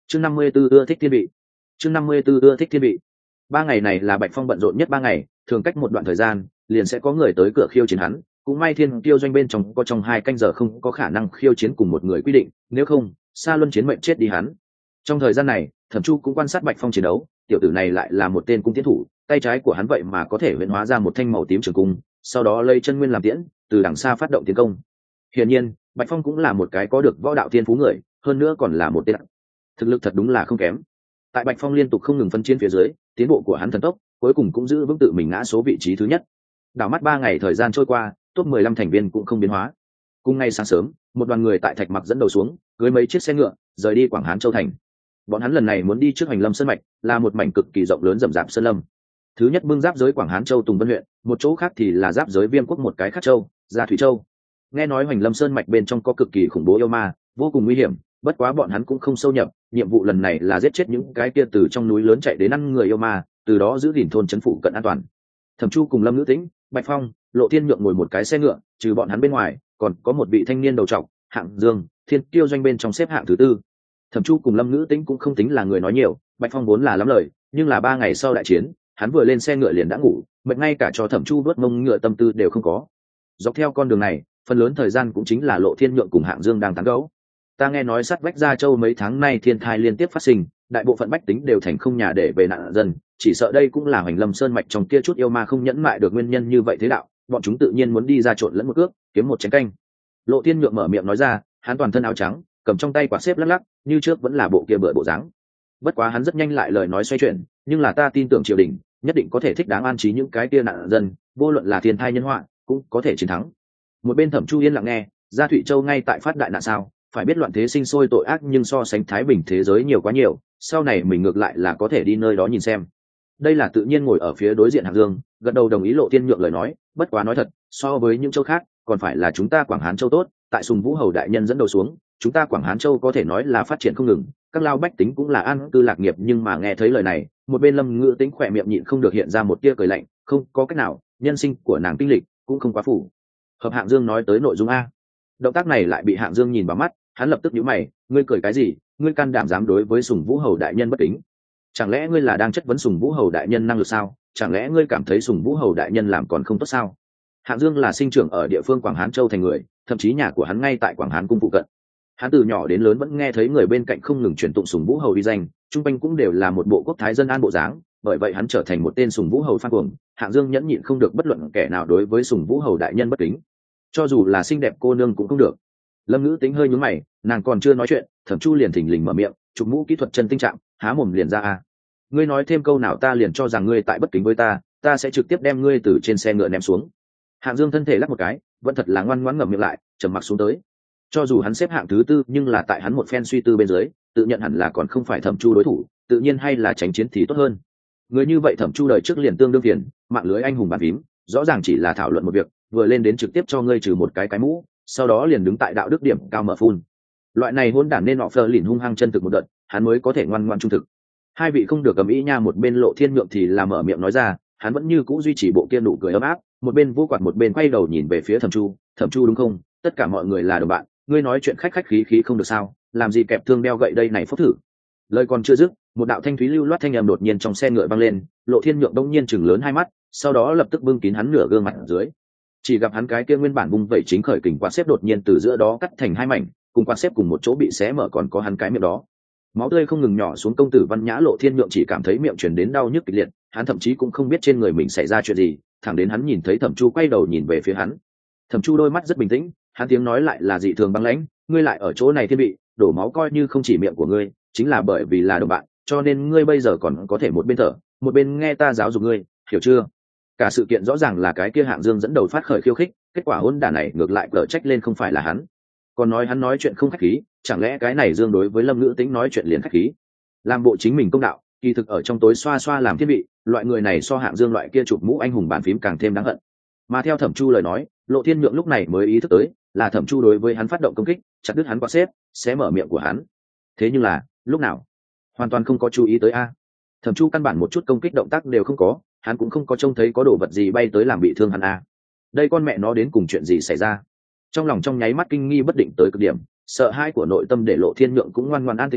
Chương 54 ưa thích thiên vị. Chương 54 ưa thích thiên vị. 3 ngày này là Bạch Phong bận rộn nhất 3 ngày, thường cách một đoạn thời gian, liền sẽ có người tới cửa khiêu chiến hắn. Cũng may Thiên Tiêu doanh bên trong có trong 2 canh giờ không có khả năng khiêu chiến cùng một người quy định, nếu không, xa luân chiến mệnh chết đi hắn. Trong thời gian này, Thẩm Chu cũng quan sát Bạch Phong chiến đấu, tiểu tử này lại là một tên cung tiến thủ, tay trái của hắn vậy mà có thể huyễn hóa ra một thanh màu tím trường cung, sau đó lấy chân nguyên làm tiễn, từ đằng xa phát động tiến công. Hiển nhiên, Bạch Phong cũng là một cái có được võ đạo thiên phú người, hơn nữa còn là một tên thực lực thật đúng là không kém. Tại Bạch Phong liên tục không ngừng phân chiến phía dưới, tiến bộ của hắn thần tốc, cuối cùng cũng giữ vững tự mình ngã số vị trí thứ nhất. Đảo mắt 3 ngày thời gian trôi qua, top 15 thành viên cũng không biến hóa. Cùng ngày sáng sớm, một đoàn người tại Thạch Mặc dẫn đầu xuống, cưới mấy chiếc xe ngựa, rời đi Quảng Hán Châu thành. Bọn hắn lần này muốn đi trước Hoành Lâm Sơn mạch, là một mảnh cực kỳ rộng lớn rậm rạp sơn lâm. Thứ nhất bưng giáp giới Quảng Hán Châu Tùng Vân huyện, một chỗ khác thì là giáp giới Viêm quốc một cái khác châu, Gia Thủy Châu. Nghe nói Hoành Lâm Sơn mạch bên trong có cực kỳ khủng bố yêu ma, vô cùng nguy hiểm, bất quá bọn hắn cũng không sâu nhập, nhiệm vụ lần này là giết chết những cái kia từ trong núi lớn chạy đến ăn người yêu ma, từ đó giữ gìn thôn trấn phủ cận an toàn. Thẩm Chu cùng Lâm Nữ Tĩnh, Bạch Phong, Lộ Thiên Nhượng ngồi một cái xe ngựa, trừ bọn hắn bên ngoài, còn có một vị thanh niên đầu trọc, Hạng Dương, Thiên Tiêu doanh bên trong xếp hạng thứ tư. Thẩm Chu cùng Lâm Nữ Tĩnh cũng không tính là người nói nhiều, Bạch Phong vốn là lắm lời, nhưng là 3 ngày sau đại chiến, hắn vừa lên xe ngựa liền đã ngủ, mệt ngay cả cho Thẩm Chu vớt mông ngựa tâm tư đều không có. Dọc theo con đường này, phần lớn thời gian cũng chính là Lộ Thiên Nhượng cùng Hạng Dương đang tán gẫu. Ta nghe nói sát vách Gia Châu mấy tháng nay thiên thai liên tiếp phát sinh, đại bộ phận bách tính đều thành không nhà để về nạn dân, chỉ sợ đây cũng là Hoành Lâm Sơn mạch trong kia chút yêu ma không nhẫn mại được nguyên nhân như vậy thế đạo, bọn chúng tự nhiên muốn đi ra trộn lẫn một cước, kiếm một chén canh. Lộ Thiên Nhượng mở miệng nói ra, hắn toàn thân áo trắng, cầm trong tay quạt xếp lắc lắc, như trước vẫn là bộ kia bựa bộ dáng. Bất quá hắn rất nhanh lại lời nói xoay chuyển, nhưng là ta tin tưởng triều đình nhất định có thể thích đáng an trí những cái kia nạn dân, vô luận là thiên thai nhân họa, cũng có thể chiến thắng. Một bên Thẩm Chu yên lặng nghe, Gia Thụy Châu ngay tại phát đại nạn sao, phải biết loạn thế sinh sôi tội ác nhưng so sánh thái bình thế giới nhiều quá nhiều, sau này mình ngược lại là có thể đi nơi đó nhìn xem. Đây là tự nhiên ngồi ở phía đối diện Hạng Dương, gật đầu đồng ý Lộ Thiên Nhượng lời nói, bất quá nói thật, so với những châu khác, còn phải là chúng ta Quảng Hán Châu tốt, tại Sùng Vũ Hầu đại nhân dẫn đầu xuống, chúng ta Quảng Hán Châu có thể nói là phát triển không ngừng, các lao bách tính cũng là an cư lạc nghiệp, nhưng mà nghe thấy lời này, một bên Lâm Ngữ Tĩnh khỏe miệng nhịn không được hiện ra một tia cười lạnh, không có cách nào, nhân sinh của nàng tinh lịch cũng không quá phủ hợp Hạng Dương nói tới nội dung a. Động tác này lại bị Hạng Dương nhìn vào mắt, hắn lập tức nhíu mày, ngươi cười cái gì, ngươi can đảm dám đối với Sùng Vũ Hầu đại nhân bất kính? Chẳng lẽ ngươi là đang chất vấn Sùng Vũ Hầu đại nhân năng lực sao? Chẳng lẽ ngươi cảm thấy Sùng Vũ Hầu đại nhân làm còn không tốt sao? Hạng Dương là sinh trưởng ở địa phương Quảng Hán Châu thành người, thậm chí nhà của hắn ngay tại Quảng Hán cung phụ cận. Hắn từ nhỏ đến lớn vẫn nghe thấy người bên cạnh không ngừng truyền tụng Sùng Vũ Hầu uy danh, trung quanh cũng đều là một bộ quốc thái dân an bộ dáng, bởi vậy hắn trở thành một tên Sùng Vũ Hầu phan cuồng. Hạng Dương nhẫn nhịn không được bất luận kẻ nào đối với Sùng Vũ Hầu đại nhân bất kính, cho dù là xinh đẹp cô nương cũng không được. Lâm Ngữ Tính hơi nhướng mày, nàng còn chưa nói chuyện, Thẩm Chu liền thình lình mở miệng, chụp mũ kỹ thuật chân tinh trạng, há mồm liền ra a. Ngươi nói thêm câu nào ta liền cho rằng ngươi tại bất kính với ta, ta sẽ trực tiếp đem ngươi từ trên xe ngựa ném xuống. Hạng Dương thân thể lắc một cái, vẫn thật là ngoan ngoãn ngậm miệng lại, trầm mặc xuống tới. Cho dù hắn xếp hạng thứ tư, nhưng là tại hắn một phen suy tư bên dưới, tự nhận hẳn là còn không phải Thẩm Chu đối thủ, tự nhiên hay là tránh chiến thì tốt hơn. Người như vậy Thẩm Chu đời trước liền tương đương phiền, mạng lưới anh hùng bàn phím, rõ ràng chỉ là thảo luận một việc, vừa lên đến trực tiếp cho ngươi trừ một cái mũ, sau đó liền đứng tại đạo đức điểm cao mở phun. Loại này hỗn đản nên họ phờ lìn hung hăng chân thực một đợt, hắn mới có thể ngoan ngoãn trung thực. Hai vị không được cầm ý nha. Một bên Lộ Thiên Nhượng thì là mở miệng nói ra, hắn vẫn như cũ duy trì bộ kia nụ cười ấm áp, một bên vô quạt một bên quay đầu nhìn về phía Thẩm Chu, Thẩm Chu đúng không, tất cả mọi người là đồng bạn, ngươi nói chuyện khách khách khí khí không được sao, làm gì kẹp thương đeo gậy đây này phúc thử. Lời còn chưa dứt, một đạo thanh thúy lưu loát thanh âm đột nhiên trong xe ngựa vang lên, Lộ Thiên Nhượng đông nhiên chừng lớn hai mắt, sau đó lập tức bưng kín hắn nửa gương mặt ở dưới. Chỉ gặp hắn cái kia nguyên bản bung vẩy chính khởi kình quạt xếp đột nhiên từ giữa đó cắt thành hai mảnh, cùng quạt xếp cùng một chỗ bị xé mở, còn có hắn cái miệng đó, máu tươi không ngừng nhỏ xuống. Công tử Văn Nhã Lộ Thiên Nhượng chỉ cảm thấy miệng truyền đến đau nhức kịch liệt, hắn thậm chí cũng không biết trên người mình xảy ra chuyện gì, thẳng đến hắn nhìn thấy Thẩm Chu quay đầu nhìn về phía hắn. Thẩm Chu đôi mắt rất bình tĩnh, hắn tiếng nói lại là dị thường băng lãnh, ngươi lại ở chỗ này thiên bị đổ máu, coi như không chỉ miệng của ngươi, chính là bởi vì là đồng bạn, cho nên ngươi bây giờ còn có thể một bên thở một bên nghe ta giáo dục ngươi, hiểu chưa? Cả sự kiện rõ ràng là cái kia Hạng Dương dẫn đầu phát khởi khiêu khích, kết quả hỗn đản này ngược lại cở trách lên không phải là hắn, còn nói hắn nói chuyện không khách khí, chẳng lẽ cái này Dương đối với Lâm Ngữ Tĩnh nói chuyện liền khách khí, làm bộ chính mình công đạo, kỳ thực ở trong tối xoa xoa làm thiết bị. Loại người này so Hạng Dương loại kia chụp mũ anh hùng bàn phím càng thêm đáng hận. Mà theo Thẩm Chu lời nói, Lộ Thiên Nhượng lúc này mới ý thức tới là Thẩm Chu đối với hắn phát động công kích, chặt đứt hắn quạt xếp, xé mở miệng của hắn. Thế nhưng là lúc nào hoàn toàn không có chú ý tới a. Thẩm Chu căn bản một chút công kích động tác đều không có, hắn cũng không có trông thấy có đồ vật gì bay tới làm bị thương hắn a. Đây con mẹ nó đến cùng chuyện gì xảy ra? Trong lòng trong nháy mắt kinh nghi bất định tới cực điểm, sợ hãi của nội tâm để Lộ Thiên Nhượng cũng ngoan ngoãn an tĩnh lại,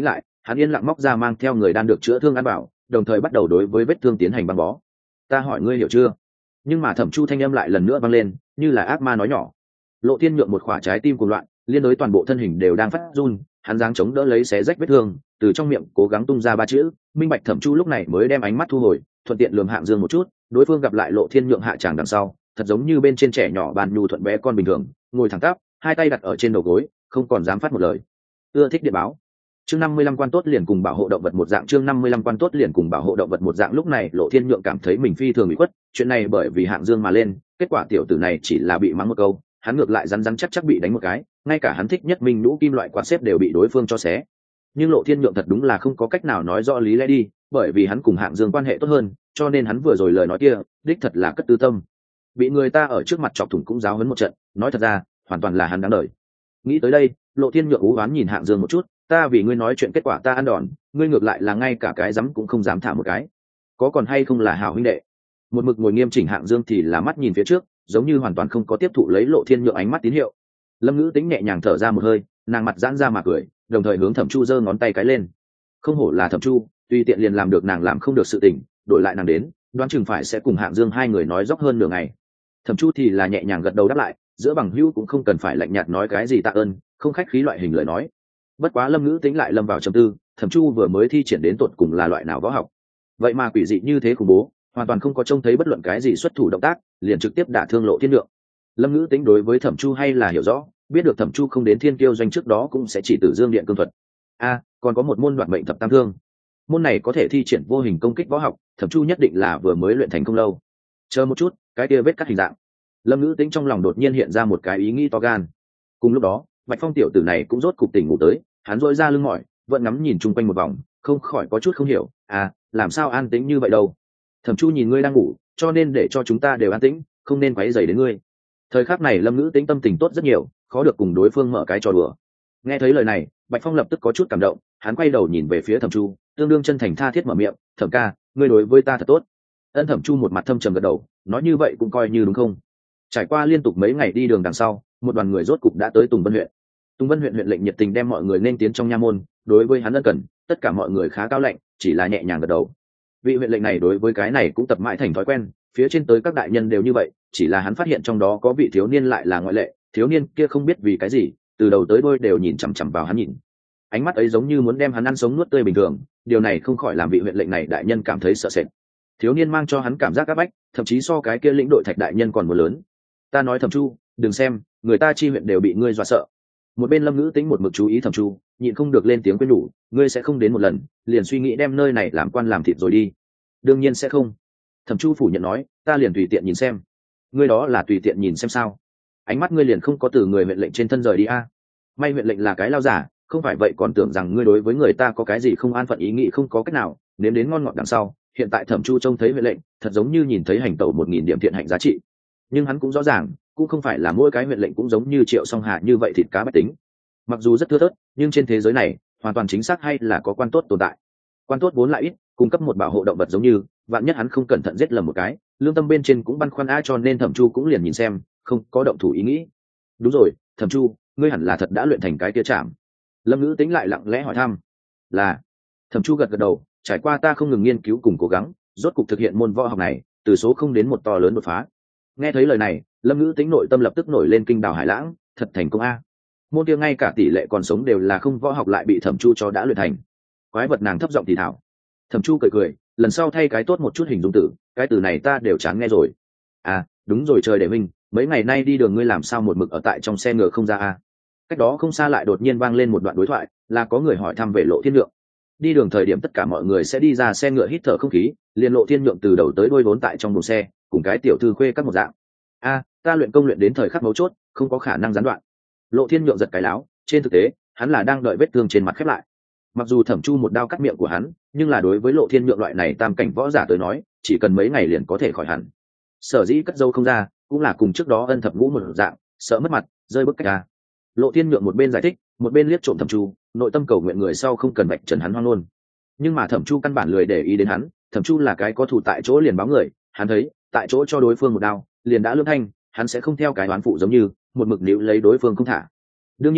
hắn yên lặng móc ra mang theo người đan được chữa thương ăn bảo, đồng thời bắt đầu đối với vết thương tiến hành băng bó. Ta hỏi ngươi hiểu chưa? Nhưng mà Thẩm Chu thanh âm lại lần nữa vang lên, như là ác ma nói nhỏ. Lộ Thiên Nhượng một khỏa trái tim cuồng loạn, liên đối toàn bộ thân hình đều đang phát run, hắn giáng chống đỡ lấy xé rách vết thương, từ trong miệng cố gắng tung ra ba chữ minh bạch. Thẩm Chu lúc này mới đem ánh mắt thu hồi, thuận tiện lườm Hạng Dương một chút. Đối phương gặp lại Lộ Thiên Nhượng hạ tràng đằng sau, thật giống như bên trên trẻ nhỏ bàn nhu thuận bé con bình thường, ngồi thẳng tắp, hai tay đặt ở trên đầu gối, không còn dám phát một lời. Ưa thích điện báo. Chương 55 quan tốt liền cùng bảo hộ động vật một dạng. Chương 55 quan tốt liền cùng bảo hộ động vật một dạng. Lúc này Lộ Thiên Nhượng cảm thấy mình phi thường bị khuất, chuyện này bởi vì Hạng Dương mà lên, kết quả tiểu tử này chỉ là bị mắng một câu, hắn ngược lại rắn chắc bị đánh một cái, ngay cả hắn thích nhất minh nhũ kim loại quạt xếp đều bị đối phương cho xé. Nhưng Lộ Thiên Nhượng thật đúng là không có cách nào nói rõ lý lẽ đi, bởi vì hắn cùng Hạng Dương quan hệ tốt hơn, cho nên hắn vừa rồi lời nói kia đích thật là cất tư tâm. Bị người ta ở trước mặt chọc thủng cũng giáo huấn một trận, nói thật ra hoàn toàn là hắn đáng đời. Nghĩ tới đây, Lộ Thiên Nhượng ú oán nhìn Hạng Dương một chút, ta vì ngươi nói chuyện kết quả ta ăn đòn, ngươi ngược lại là ngay cả cái dám cũng không dám thả một cái, có còn hay không là hảo huynh đệ. Một mực ngồi nghiêm chỉnh Hạng Dương thì là mắt nhìn phía trước, giống như hoàn toàn không có tiếp thụ lấy Lộ Thiên Nhượng ánh mắt tín hiệu. Lâm Ngữ Tĩnh nhẹ nhàng thở ra một hơi, nàng mặt giãn ra mà cười, đồng thời hướng Thẩm Chu giơ ngón tay cái lên. Không hổ là Thẩm Chu, tùy tiện liền làm được nàng làm không được sự tình, đổi lại nàng đến, đoán chừng phải sẽ cùng Hạng Dương hai người nói dốc hơn nửa ngày. Thẩm Chu thì là nhẹ nhàng gật đầu đáp lại, giữa bằng hữu cũng không cần phải lạnh nhạt nói cái gì tạ ơn, không khách khí loại hình lời nói. Bất quá Lâm Ngữ Tĩnh lại lâm vào trầm tư, Thẩm Chu vừa mới thi triển đến tột cùng là loại nào võ học, vậy mà quỷ dị như thế khủng bố, hoàn toàn không có trông thấy bất luận cái gì xuất thủ động tác, liền trực tiếp đả thương Lộ Thiên Nhượng. Lâm Ngữ Tĩnh đối với Thẩm Chu hay là hiểu rõ, biết được Thẩm Chu không đến Thiên Kiêu doanh trước đó cũng sẽ chỉ Tử Dương Điện cương thuật. Còn có một môn đoạt mệnh thập tam thương, môn này có thể thi triển vô hình công kích võ học, Thẩm Chu nhất định là vừa mới luyện thành không lâu. Chờ một chút, cái kia vết cắt hình dạng. Lâm Ngữ Tĩnh trong lòng đột nhiên hiện ra một cái ý nghĩ to gan. Cùng lúc đó, Bạch Phong tiểu tử này cũng rốt cục tỉnh ngủ tới, hắn rỗi ra lưng mỏi, vẫn ngắm nhìn chung quanh một vòng, không khỏi có chút không hiểu, làm sao an tĩnh như vậy đâu? Thẩm Chu nhìn ngươi đang ngủ, cho nên để cho chúng ta đều an tĩnh, không nên quấy rầy đến ngươi. Thời khắc này Lâm Ngữ Tĩnh tâm tình tốt rất nhiều, khó được cùng đối phương mở cái trò đùa. Nghe thấy lời này, Bạch Phong lập tức có chút cảm động, hắn quay đầu nhìn về phía Thẩm Chu, tương đương chân thành tha thiết mở miệng, "Thẩm ca, ngươi đối với ta thật tốt." Ân Thẩm Chu một mặt thâm trầm gật đầu, nói như vậy cũng coi như đúng không? Trải qua liên tục mấy ngày đi đường đằng sau, một đoàn người rốt cục đã tới Tùng Vân huyện. Tùng Vân huyện huyện lệnh nhiệt tình đem mọi người nên tiến trong nha môn, đối với hắn ân cần, tất cả mọi người khá cao lệnh, chỉ là nhẹ nhàng gật đầu. Vị huyện lệnh này đối với cái này cũng tập mãi thành thói quen, phía trên tới các đại nhân đều như vậy, chỉ là hắn phát hiện trong đó có vị thiếu niên lại là ngoại lệ, thiếu niên kia không biết vì cái gì, từ đầu tới đuôi đều nhìn chằm chằm vào hắn nhìn. Ánh mắt ấy giống như muốn đem hắn ăn sống nuốt tươi bình thường, điều này không khỏi làm vị huyện lệnh này đại nhân cảm thấy sợ sệt. Thiếu niên mang cho hắn cảm giác áp bách, thậm chí so cái kia lĩnh đội Thạch đại nhân còn muốn lớn. Ta nói Thẩm Chu, đừng xem, người ta chi huyện đều bị ngươi dọa sợ. Một bên Lâm Ngữ Tĩnh một mực chú ý Thẩm Chu, nhịn không được lên tiếng khuyên nhủ, ngươi sẽ không đến một lần liền suy nghĩ đem nơi này làm quan làm thịt rồi đi. Đương nhiên sẽ không. Thẩm Chu phủ nhận nói, ta liền tùy tiện nhìn xem. Ngươi đó là tùy tiện nhìn xem sao? Ánh mắt ngươi liền không có từ người huyện lệnh trên thân rời đi a? May huyện lệnh là cái lao giả, không phải vậy còn tưởng rằng ngươi đối với người ta có cái gì không an phận ý nghĩ không có cách nào, nếm đến ngon ngọt đằng sau. Hiện tại Thẩm Chu trông thấy huyện lệnh, thật giống như nhìn thấy hành tẩu 1000 điểm thiện hạnh giá trị. Nhưng hắn cũng rõ ràng, cũng không phải là mỗi cái huyện lệnh cũng giống như Triệu Song Hà như vậy thịt cá bách tính. Mặc dù rất thưa thớt, nhưng trên thế giới này, hoàn toàn chính xác hay là có quan tốt tồn tại. Quan tốt vốn lại ít, cung cấp một bảo hộ động vật giống như, vạn nhất hắn không cẩn thận giết lầm một cái, lương tâm bên trên cũng băn khoăn cho nên Thẩm Chu cũng liền nhìn xem, không có động thủ ý nghĩ. Đúng rồi, Thẩm Chu, ngươi hẳn là thật đã luyện thành cái kia chạm. Lâm Ngữ Tĩnh lại lặng lẽ hỏi thăm. Là. Thẩm Chu gật gật đầu, trải qua ta không ngừng nghiên cứu cùng cố gắng, rốt cục thực hiện môn võ học này, từ số không đến một to lớn đột phá. Nghe thấy lời này, Lâm Ngữ Tĩnh nội tâm lập tức nổi lên kinh đào hải lãng, thật thành công a. Môn kia ngay cả tỷ lệ còn sống đều là không võ học lại bị Thẩm Chu cho đã luyện thành. Quái vật nàng thấp giọng thì thảo. Thẩm Chu cười cười, lần sau thay cái tốt một chút hình dung từ, cái từ này ta đều chán nghe rồi. Đúng rồi trời đệ huynh, mấy ngày nay đi đường ngươi làm sao một mực ở tại trong xe ngựa không ra a? Cách đó không xa lại đột nhiên vang lên một đoạn đối thoại, là có người hỏi thăm về Lộ Thiên Nhượng. Đi đường thời điểm tất cả mọi người sẽ đi ra xe ngựa hít thở không khí, liền Lộ Thiên Nhượng từ đầu tới đuôi vốn tại trong buồng xe, cùng cái tiểu thư khuê các một dạng. Ta luyện công luyện đến thời khắc mấu chốt, không có khả năng gián đoạn. Lộ Thiên Nhượng giật cái láo, trên thực tế, hắn là đang đợi vết thương trên mặt khép lại. Mặc dù Thẩm Chu một đao cắt miệng của hắn, nhưng là đối với Lộ Thiên Nhượng loại này tam cảnh võ giả tới nói, chỉ cần mấy ngày liền có thể khỏi hẳn. Sở dĩ cất dâu không ra, cũng là cùng trước đó Ân Thập Ngũ một dạng, sợ mất mặt, rơi bức cách ra. Lộ Thiên Nhượng một bên giải thích, một bên liếc trộm Thẩm Chu, nội tâm cầu nguyện người sau không cần vạch trần hắn hoang luôn. Nhưng mà Thẩm Chu căn bản lười để ý đến hắn, Thẩm Chu là cái có thù tại chỗ liền báo người, hắn thấy, tại chỗ cho đối phương một đao, liền đã lưỡng thanh, hắn sẽ không theo cái đoán phụ giống như một mực níu lấy đối phương không thả. Đương nhiên,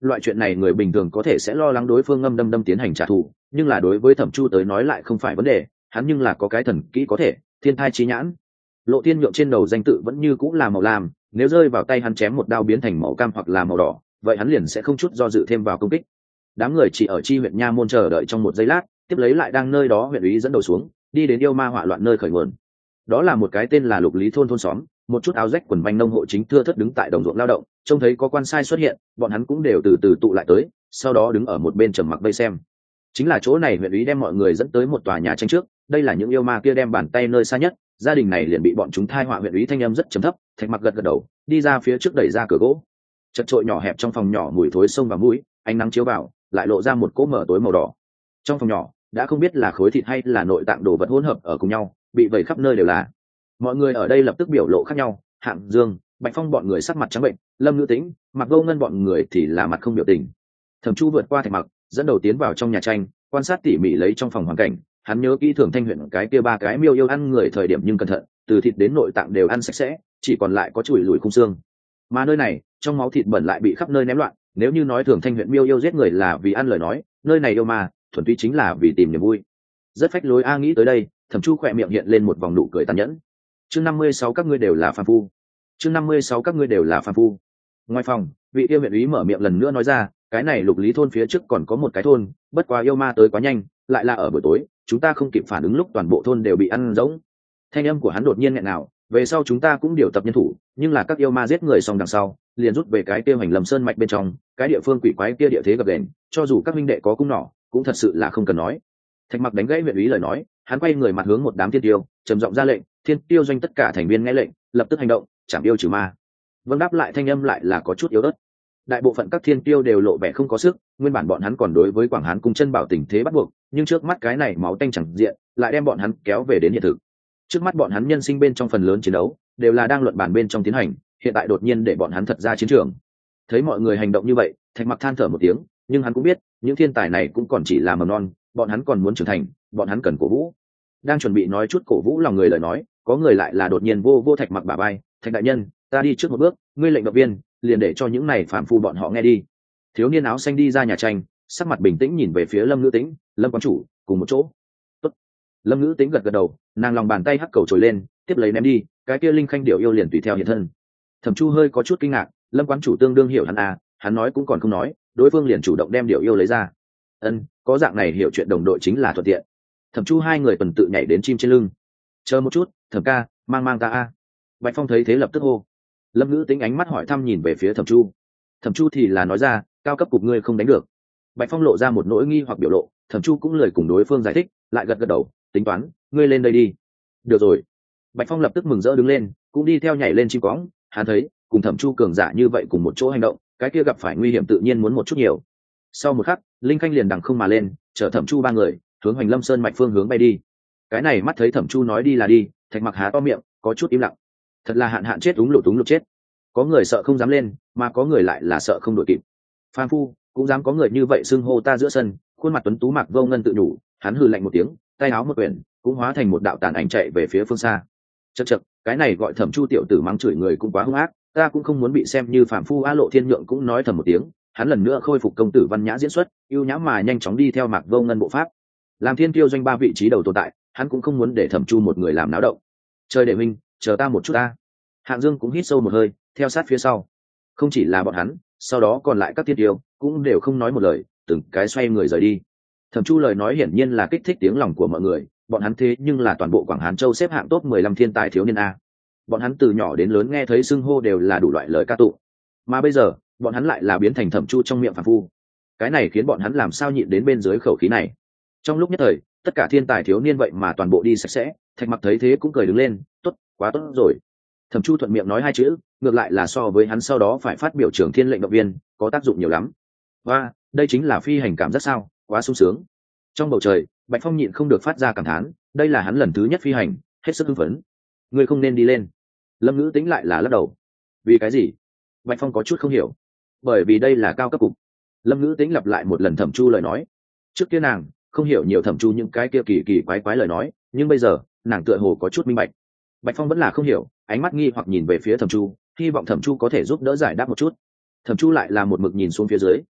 loại chuyện này người bình thường có thể sẽ lo lắng đối phương ngâm đâm đâm tiến hành trả thù, nhưng là đối với Thẩm Chu tới nói lại không phải vấn đề, hắn nhưng là có cái thần kỹ có thể thiên thai chí nhãn. Lộ Thiên Nhượng trên đầu danh tự vẫn như cũng là màu lam, nếu rơi vào tay hắn chém một đao biến thành màu cam hoặc là màu đỏ, vậy hắn liền sẽ không chút do dự thêm vào công kích. Đám người chỉ ở chi huyện nha môn chờ đợi trong một giây lát, tiếp lấy lại đang nơi đó huyện úy dẫn đầu xuống, đi đến yêu ma hỏa loạn nơi khởi nguồn. Đó là một cái tên là Lục Lý thôn xóm, một chút áo rách quần manh nông hộ chính thưa thớt đứng tại đồng ruộng lao động, trông thấy có quan sai xuất hiện, bọn hắn cũng đều từ từ tụ lại tới, sau đó đứng ở một bên trầm mặc vây xem. Chính là chỗ này huyện úy đem mọi người dẫn tới một tòa nhà tranh trước, đây là những yêu ma kia đem bàn tay nơi xa nhất, gia đình này liền bị bọn chúng thai họa. Huyện úy thanh âm rất trầm thấp, Thạch Mặc gật gật đầu, đi ra phía trước đẩy ra cửa gỗ. Chật trội nhỏ hẹp trong phòng nhỏ mùi thối xông vào mũi, ánh nắng chiếu vào, lại lộ ra một cỗ mở tối màu đỏ. Trong phòng nhỏ đã không biết là khối thịt hay là nội tạng đồ vật hỗn hợp ở cùng nhau, bị vẩy khắp nơi đều là. Mọi người ở đây lập tức biểu lộ khác nhau, Hạng Dương, Bạch Phong bọn người sắc mặt trắng bệnh, Lâm Nữ Tĩnh, Mạc Vô Ngân bọn người thì là mặt không biểu tình. Thẩm Chu vượt qua Thạch Mặc, dẫn đầu tiến vào trong nhà tranh, quan sát tỉ mỉ lấy trong phòng hoàn cảnh. Hắn nhớ kỹ Thường Thanh huyện cái kia ba cái miêu yêu ăn người thời điểm nhưng cẩn thận, từ thịt đến nội tạng đều ăn sạch sẽ, chỉ còn lại có chùi lùi khung xương. Mà nơi này, trong máu thịt bẩn lại bị khắp nơi ném loạn. Nếu như nói Thường Thanh huyện miêu yêu giết người là vì ăn lời nói, nơi này yêu ma thuần túy chính là vì tìm niềm vui. Rất phách lối a, nghĩ tới đây, Thẩm Chu khỏe miệng hiện lên một vòng nụ cười tàn nhẫn. Chương 56 các ngươi đều là phàm phu. Chương 56 các ngươi đều là phàm phu. Ngoài phòng, vị yêu huyện úy mở miệng lần nữa nói ra, cái này Lục Lý thôn phía trước còn có một cái thôn, bất quá yêu ma tới quá nhanh, lại là ở buổi tối, chúng ta không kịp phản ứng lúc toàn bộ thôn đều bị ăn rỗng. Thanh âm của hắn đột nhiên nghẹn ngào, về sau chúng ta cũng điều tập nhân thủ, nhưng là các yêu ma giết người xong đằng sau, liền rút về cái tiêu hành lầm sơn mạch bên trong, cái địa phương quỷ quái kia địa thế gập ghềnh, cho dù các huynh đệ có cung nỏ, cũng thật sự là không cần nói. Thạch Mặc đánh gãy huyện úy lời nói, hắn quay người mặt hướng một đám thiên tiêu, trầm giọng ra lệnh, thiên tiêu doanh tất cả thành viên nghe lệnh, lập tức hành động, chảm yêu trừ ma. Vâng, đáp lại thanh âm lại là có chút yếu ớt. Đại bộ phận các thiên tiêu đều lộ vẻ không có sức, nguyên bản bọn hắn còn đối với Quảng Hán cung chân bảo tình thế bắt buộc, nhưng trước mắt cái này máu tanh chẳng diện, lại đem bọn hắn kéo về đến hiện thực. Trước mắt bọn hắn nhân sinh bên trong phần lớn chiến đấu đều là đang luận bàn bên trong tiến hành, hiện tại đột nhiên để bọn hắn thật ra chiến trường. Thấy mọi người hành động như vậy, Thạch Mặc than thở một tiếng, nhưng hắn cũng biết, những thiên tài này cũng còn chỉ là mầm non, bọn hắn còn muốn trưởng thành, bọn hắn cần cổ vũ. Đang chuẩn bị nói chút cổ vũ lòng người lời nói, có người lại là đột nhiên vô Thạch Mặc bả vai, "Thạch đại nhân, ta đi trước một bước, ngươi lệnh động viên, liền để cho những này phàm phu bọn họ nghe đi." Thiếu niên áo xanh đi ra nhà tranh, sắc mặt bình tĩnh nhìn về phía Lâm Nữ Tĩnh, "Lâm quán chủ, cùng một chỗ." "Tốt." Lâm Nữ Tĩnh gật gật đầu, nàng lòng bàn tay hắc cầu trồi lên, tiếp lấy ném đi, cái kia linh khanh điệu yêu liền tùy theo hiện thân. Thẩm Chu hơi có chút kinh ngạc, Lâm quán chủ tương đương hiểu hắn à, hắn nói cũng còn không nói, đối phương liền chủ động đem điệu yêu lấy ra. Ân, có dạng này hiểu chuyện đồng đội chính là thuận tiện. Thẩm Chu hai người tuần tự nhảy đến chim trên lưng. "Chờ một chút, Thẩm ca, mang ta a." Bạch Phong thấy thế lập tức hô. Lâm Nữ Tĩnh ánh mắt hỏi thăm nhìn về phía Thẩm Chu. Thẩm Chu thì là nói ra, "Cao cấp cục ngươi không đánh được." Bạch Phong lộ ra một nỗi nghi hoặc biểu lộ, Thẩm Chu cũng lười cùng đối phương giải thích, lại gật gật đầu, "Tính toán, ngươi lên đây đi." "Được rồi." Bạch Phong lập tức mừng rỡ đứng lên, cũng đi theo nhảy lên chim cõng. Hắn thấy, cùng Thẩm Chu cường giả như vậy cùng một chỗ hành động, cái kia gặp phải nguy hiểm tự nhiên muốn một chút nhiều. Sau một khắc, linh khanh liền đằng không mà lên, chở Thẩm Chu ba người hướng Hoành Lâm Sơn mạch phương hướng bay đi. Cái này mắt thấy Thẩm Chu nói đi là đi, Thạch Mặc há to miệng, có chút im lặng. Thật là hạn chết úng lụt chết. Có người sợ không dám lên, mà có người lại là sợ không đội kịp. Phan phu cũng dám có người như vậy xưng hô ta giữa sân. Khuôn mặt tuấn tú Mạc Vô Ngân tự nhủ, hắn hừ lạnh một tiếng, tay áo một quyển, cũng hóa thành một đạo tàn ảnh chạy về phía phương xa. Chậc, cái này gọi Thẩm Chu tiểu tử mắng chửi người cũng quá hung ác, ta cũng không muốn bị xem như phạm phu. A Lộ Thiên Nhượng cũng nói thầm một tiếng, hắn lần nữa khôi phục công tử văn nhã diễn xuất, ưu nhã mà nhanh chóng đi theo Mạc Vô Ngân bộ pháp. Làm thiên tiêu doanh ba vị trí đầu tồn tại, hắn cũng không muốn để Thẩm Chu một người làm náo động. Chơi đệ minh, chờ ta một chút ta. Hạng Dương cũng hít sâu một hơi, theo sát phía sau. Không chỉ là bọn hắn, sau đó còn lại các thiên tiêu cũng đều không nói một lời, từng cái xoay người rời đi. Thẩm Chu lời nói hiển nhiên là kích thích tiếng lòng của mọi người, bọn hắn thế nhưng là toàn bộ Quảng Hán Châu xếp hạng top 15 thiên tài thiếu niên a. Bọn hắn từ nhỏ đến lớn nghe thấy xưng hô đều là đủ loại lời ca tụng, mà bây giờ, bọn hắn lại là biến thành Thẩm Chu trong miệng phàm phu. Cái này khiến bọn hắn làm sao nhịn đến bên dưới khẩu khí này. Trong lúc nhất thời, tất cả thiên tài thiếu niên vậy mà toàn bộ đi sạch sẽ. Thạch Mặc thấy thế cũng cười đứng lên, "Tốt, quá tốt rồi." Thẩm Chu thuận miệng nói hai chữ, ngược lại là so với hắn sau đó phải phát biểu trưởng thiên lệnh động viên, có tác dụng nhiều lắm. Và đây chính là phi hành cảm giác sao, quá sung sướng. Trong bầu trời, Bạch Phong nhịn không được phát ra cảm thán, đây là hắn lần thứ nhất phi hành, hết sức hưng phấn. "Ngươi không nên đi lên." Lâm Nữ Tĩnh lại là lắc đầu. "Vì cái gì?" Bạch Phong có chút không hiểu. "Bởi vì đây là cao cấp cục." Lâm Nữ Tĩnh lặp lại một lần Thẩm Chu lời nói. Trước kia nàng không hiểu nhiều Thẩm Chu những cái kia kỳ quái lời nói, nhưng bây giờ nàng tựa hồ có chút minh bạch. Bạch Phong vẫn là không hiểu, ánh mắt nghi hoặc nhìn về phía Thẩm Chu, hy vọng Thẩm Chu có thể giúp đỡ giải đáp một chút. Thẩm Chu lại là một mực nhìn xuống phía dưới,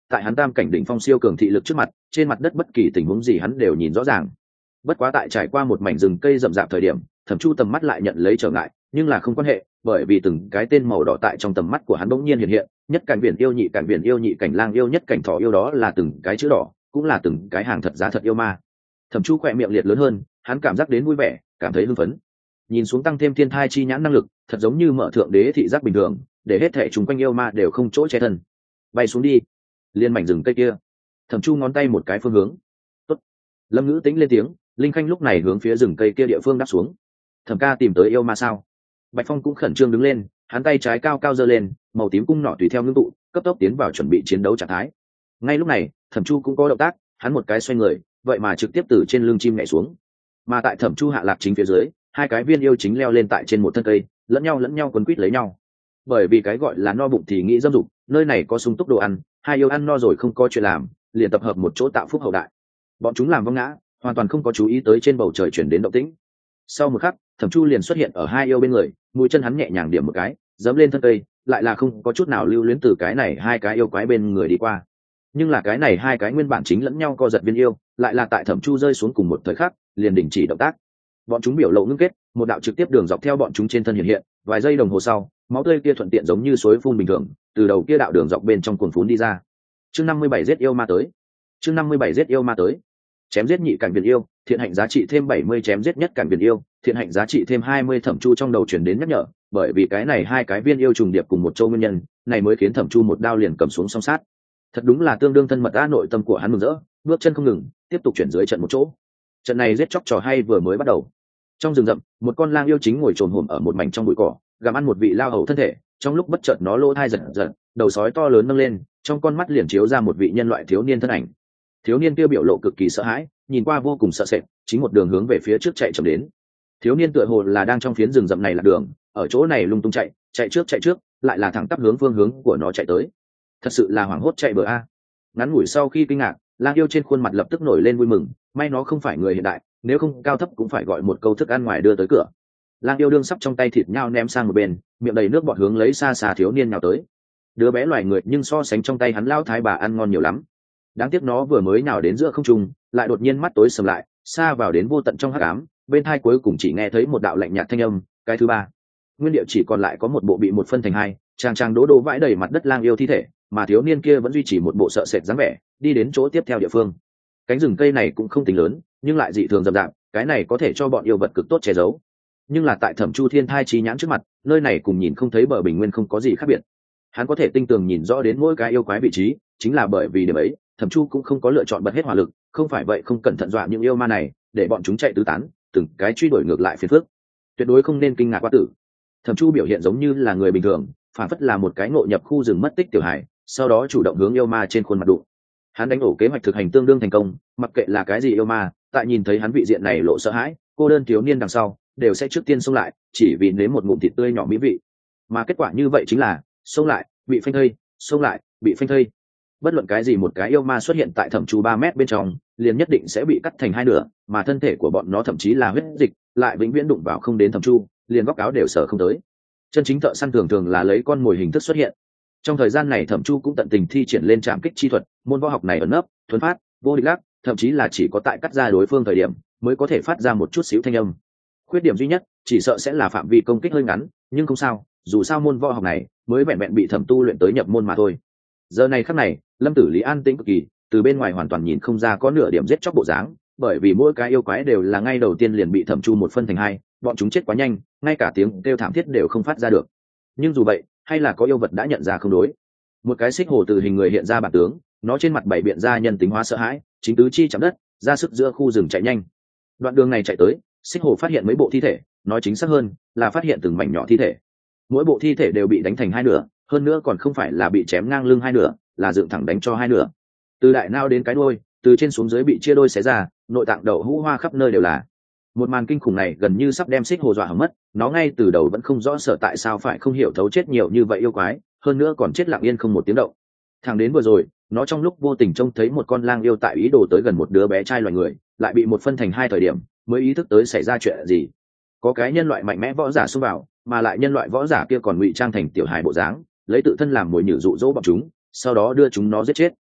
tại hắn tam cảnh đỉnh phong siêu cường thị lực trước mặt, trên mặt đất bất kỳ tình huống gì hắn đều nhìn rõ ràng. Bất quá tại trải qua một mảnh rừng cây rậm rạp thời điểm, Thẩm Chu tầm mắt lại nhận lấy trở ngại, nhưng là không quan hệ, bởi vì từng cái tên màu đỏ tại trong tầm mắt của hắn bỗng nhiên hiện hiện, nhất cảnh biển yêu, nhị cảnh biển yêu, nhị cảnh lang yêu, nhất cảnh thỏ yêu, đó là từng cái chữ đỏ, cũng là từng cái hàng thật giá thật yêu ma. Thẩm Chu khỏe miệng liệt lớn hơn, hắn cảm giác đến vui vẻ, cảm thấy hưng phấn. Nhìn xuống tăng thêm thiên thai chi nhãn năng lực, thật giống như mở thượng đế thị giác bình thường, để hết thảy chúng quanh yêu ma đều không chỗ che thân. Bay xuống đi, liên mảnh rừng cây kia. Thẩm Chu ngón tay một cái phương hướng. Tốt. Lâm Ngữ Tĩnh lên tiếng, Linh Khanh lúc này hướng phía rừng cây kia địa phương đáp xuống. Thẩm ca tìm tới yêu ma sao? Bạch Phong cũng khẩn trương đứng lên, hắn tay trái cao cao giơ lên, màu tím cung nỏ tùy theo ngưng tụ, cấp tốc tiến vào chuẩn bị chiến đấu trạng thái. Ngay lúc này, Thẩm Chu cũng có động tác, hắn một cái xoay người, vậy mà trực tiếp từ trên lưng chim nhảy xuống. Mà tại Thẩm Chu hạ lạc chính phía dưới, hai cái viên yêu chính leo lên tại trên một thân cây, lẫn nhau quấn quýt lấy nhau. Bởi vì cái gọi là no bụng thì nghĩ dâm dục, nơi này có sung túc đồ ăn, hai yêu ăn no rồi không có chuyện làm, liền tập hợp một chỗ tạo phúc hậu đại. Bọn chúng làm vong ngã, hoàn toàn không có chú ý tới trên bầu trời chuyển đến động tĩnh. Sau một khắc, Thẩm Chu liền xuất hiện ở hai yêu bên người, mũi chân hắn nhẹ nhàng điểm một cái, giẫm lên thân cây, lại là không có chút nào lưu luyến từ cái này hai cái yêu quái bên người đi qua. Nhưng là cái này hai cái nguyên bản chính lẫn nhau co giật viên yêu, lại là tại Thẩm Chu rơi xuống cùng một thời khắc, liền đình chỉ động tác. Bọn chúng biểu lộ ngưng kết, một đạo trực tiếp đường dọc theo bọn chúng trên thân hiện hiện, vài giây đồng hồ sau, máu tươi kia thuận tiện giống như suối phun bình thường, từ đầu kia đạo đường dọc bên trong cuồn phún đi ra. Chương 57 giết yêu ma tới. Chương 57 giết yêu ma tới. Chém giết nhị cảnh biển yêu, thiện hạnh giá trị thêm 70, chém giết nhất cảnh biển yêu, thiện hạnh giá trị thêm 20. Thẩm Chu trong đầu truyền đến nhắc nhở, bởi vì cái này hai cái viên yêu trùng điệp cùng một châu nguyên nhân, này mới khiến Thẩm Chu một đao liền cầm xuống song sát. Thật đúng là tương đương thân mật, nội tâm của hắn mừng rỡ, bước chân không ngừng, tiếp tục chuyển dưới trận một chỗ. Trận này giết chóc trò hay vừa mới bắt đầu. Trong rừng rậm, một con lang yêu chính ngồi trồm hổm ở một mảnh trong bụi cỏ, gặm ăn một vị lao hầu thân thể. Trong lúc bất chợt nó lỗ thai giật giật, đầu sói to lớn nâng lên, trong con mắt liền chiếu ra một vị nhân loại thiếu niên thân ảnh. Thiếu niên kia biểu lộ cực kỳ sợ hãi, nhìn qua vô cùng sợ sệt, chính một đường hướng về phía trước chạy chậm đến. Thiếu niên tựa hồ là đang trong phiến rừng rậm này là đường, ở chỗ này lung tung chạy, chạy trước, lại là thẳng tắp hướng phương hướng của nó chạy tới. Thật sự là hoảng hốt chạy bờ a. Ngắn ngủi sau khi kinh ngạc, lang yêu trên khuôn mặt lập tức nổi lên vui mừng, may nó không phải người hiện đại, nếu không cao thấp cũng phải gọi một câu thức ăn ngoài đưa tới cửa. Lang yêu đương sắp trong tay thịt nhau ném sang một bên, miệng đầy nước bọt hướng lấy xa xa thiếu niên nào tới. Đứa bé loài người nhưng so sánh trong tay hắn lao thái bà ăn ngon nhiều lắm. Đáng tiếc nó vừa mới nào đến giữa không trung, lại đột nhiên mắt tối sầm lại, xa vào đến vô tận trong hắc ám, bên tai cuối cùng chỉ nghe thấy một đạo lạnh nhạt thanh âm, cái thứ ba. Nguyên địa chỉ còn lại có một bộ bị một phân thành hai, trang đố đố vãi đầy mặt đất lang yêu thi thể, mà thiếu niên kia vẫn duy trì một bộ sợ sệt dáng vẻ, đi đến chỗ tiếp theo địa phương. Cánh rừng cây này cũng không tính lớn, nhưng lại dị thường rậm rạp, cái này có thể cho bọn yêu vật cực tốt che giấu. Nhưng là tại Thẩm Chu thiên thai trí nhãn trước mặt, nơi này cùng nhìn không thấy bờ bình nguyên không có gì khác biệt. Hắn có thể tinh tường nhìn rõ đến mỗi cái yêu quái vị trí, chính là bởi vì điểm ấy, Thẩm Chu cũng không có lựa chọn bật hết hỏa lực, không phải vậy không cẩn thận dọa những yêu ma này, để bọn chúng chạy tứ tán, từng cái truy đuổi ngược lại phiền phức. Tuyệt đối không nên kinh ngạc quá tử. Thẩm Chu biểu hiện giống như là người bình thường, phản phất là một cái ngộ nhập khu rừng mất tích tiểu hải, sau đó chủ động hướng yêu ma trên khuôn mặt đụng. Hắn đánh ổ kế hoạch thực hành tương đương thành công, mặc kệ là cái gì yêu ma, tại nhìn thấy hắn vị diện này lộ sợ hãi, cô đơn thiếu niên đằng sau đều sẽ trước tiên xông lại, chỉ vì nếm một ngụm thịt tươi nhỏ mỹ vị. Mà kết quả như vậy chính là xông lại bị phanh thây, xông lại bị phanh thây. Bất luận cái gì một cái yêu ma xuất hiện tại Thẩm Chu 3 mét bên trong, liền nhất định sẽ bị cắt thành hai nửa, mà thân thể của bọn nó thậm chí là huyết dịch, lại vĩnh viễn đụng vào không đến Thẩm Chu, liền góc áo đều sở không tới. Chân chính thợ săn thường thường là lấy con mồi hình thức xuất hiện. Trong thời gian này Thẩm Chu cũng tận tình thi triển lên trảm kích chi thuật, môn võ học này ẩn nấp, thuần phát, vô địch lắc, thậm chí là chỉ có tại cắt ra đối phương thời điểm mới có thể phát ra một chút xíu thanh âm. Khuyết điểm duy nhất chỉ sợ sẽ là phạm vi công kích hơi ngắn, nhưng không sao, dù sao môn võ học này mới vẹn vẹn bị Thẩm tu luyện tới nhập môn mà thôi. Giờ này khắc này, Lâm Tử Lý an tĩnh cực kỳ, từ bên ngoài hoàn toàn nhìn không ra có nửa điểm giết chóc bộ dáng, bởi vì mỗi cái yêu quái đều là ngay đầu tiên liền bị Thẩm Chu một phân thành hai, bọn chúng chết quá nhanh, ngay cả tiếng kêu thảm thiết đều không phát ra được. Nhưng dù vậy, hay là có yêu vật đã nhận ra không đối. Một cái xích hổ từ hình người hiện ra bản tướng, nó trên mặt bảy biện ra nhân tính hóa sợ hãi, chính tứ chi chạm đất, ra sức giữa khu rừng chạy nhanh. Đoạn đường này chạy tới, xích hổ phát hiện mấy bộ thi thể, nói chính xác hơn là phát hiện từng mảnh nhỏ thi thể. Mỗi bộ thi thể đều bị đánh thành hai nửa, hơn nữa còn không phải là bị chém ngang lưng hai nửa, là dựng thẳng đánh cho hai nửa. Từ đại nao đến cái đuôi, từ trên xuống dưới bị chia đôi xé ra, nội tạng đậu hũ hoa khắp nơi đều là. Một màn kinh khủng này gần như sắp đem xích hổ dọa hỏng mất, nó ngay từ đầu vẫn không rõ sở tại sao phải không hiểu thấu chết nhiều như vậy yêu quái, hơn nữa còn chết lặng yên không một tiếng động. Thẳng đến vừa rồi, nó trong lúc vô tình trông thấy một con lang yêu tại ý đồ tới gần một đứa bé trai loài người, lại bị một phân thành hai thời điểm, mới ý thức tới xảy ra chuyện gì. Có cái nhân loại mạnh mẽ võ giả xông vào, mà lại nhân loại võ giả kia còn ngụy trang thành tiểu hài bộ dáng, lấy tự thân làm mồi nhử dụ dỗ bọn chúng, sau đó đưa chúng nó giết chết.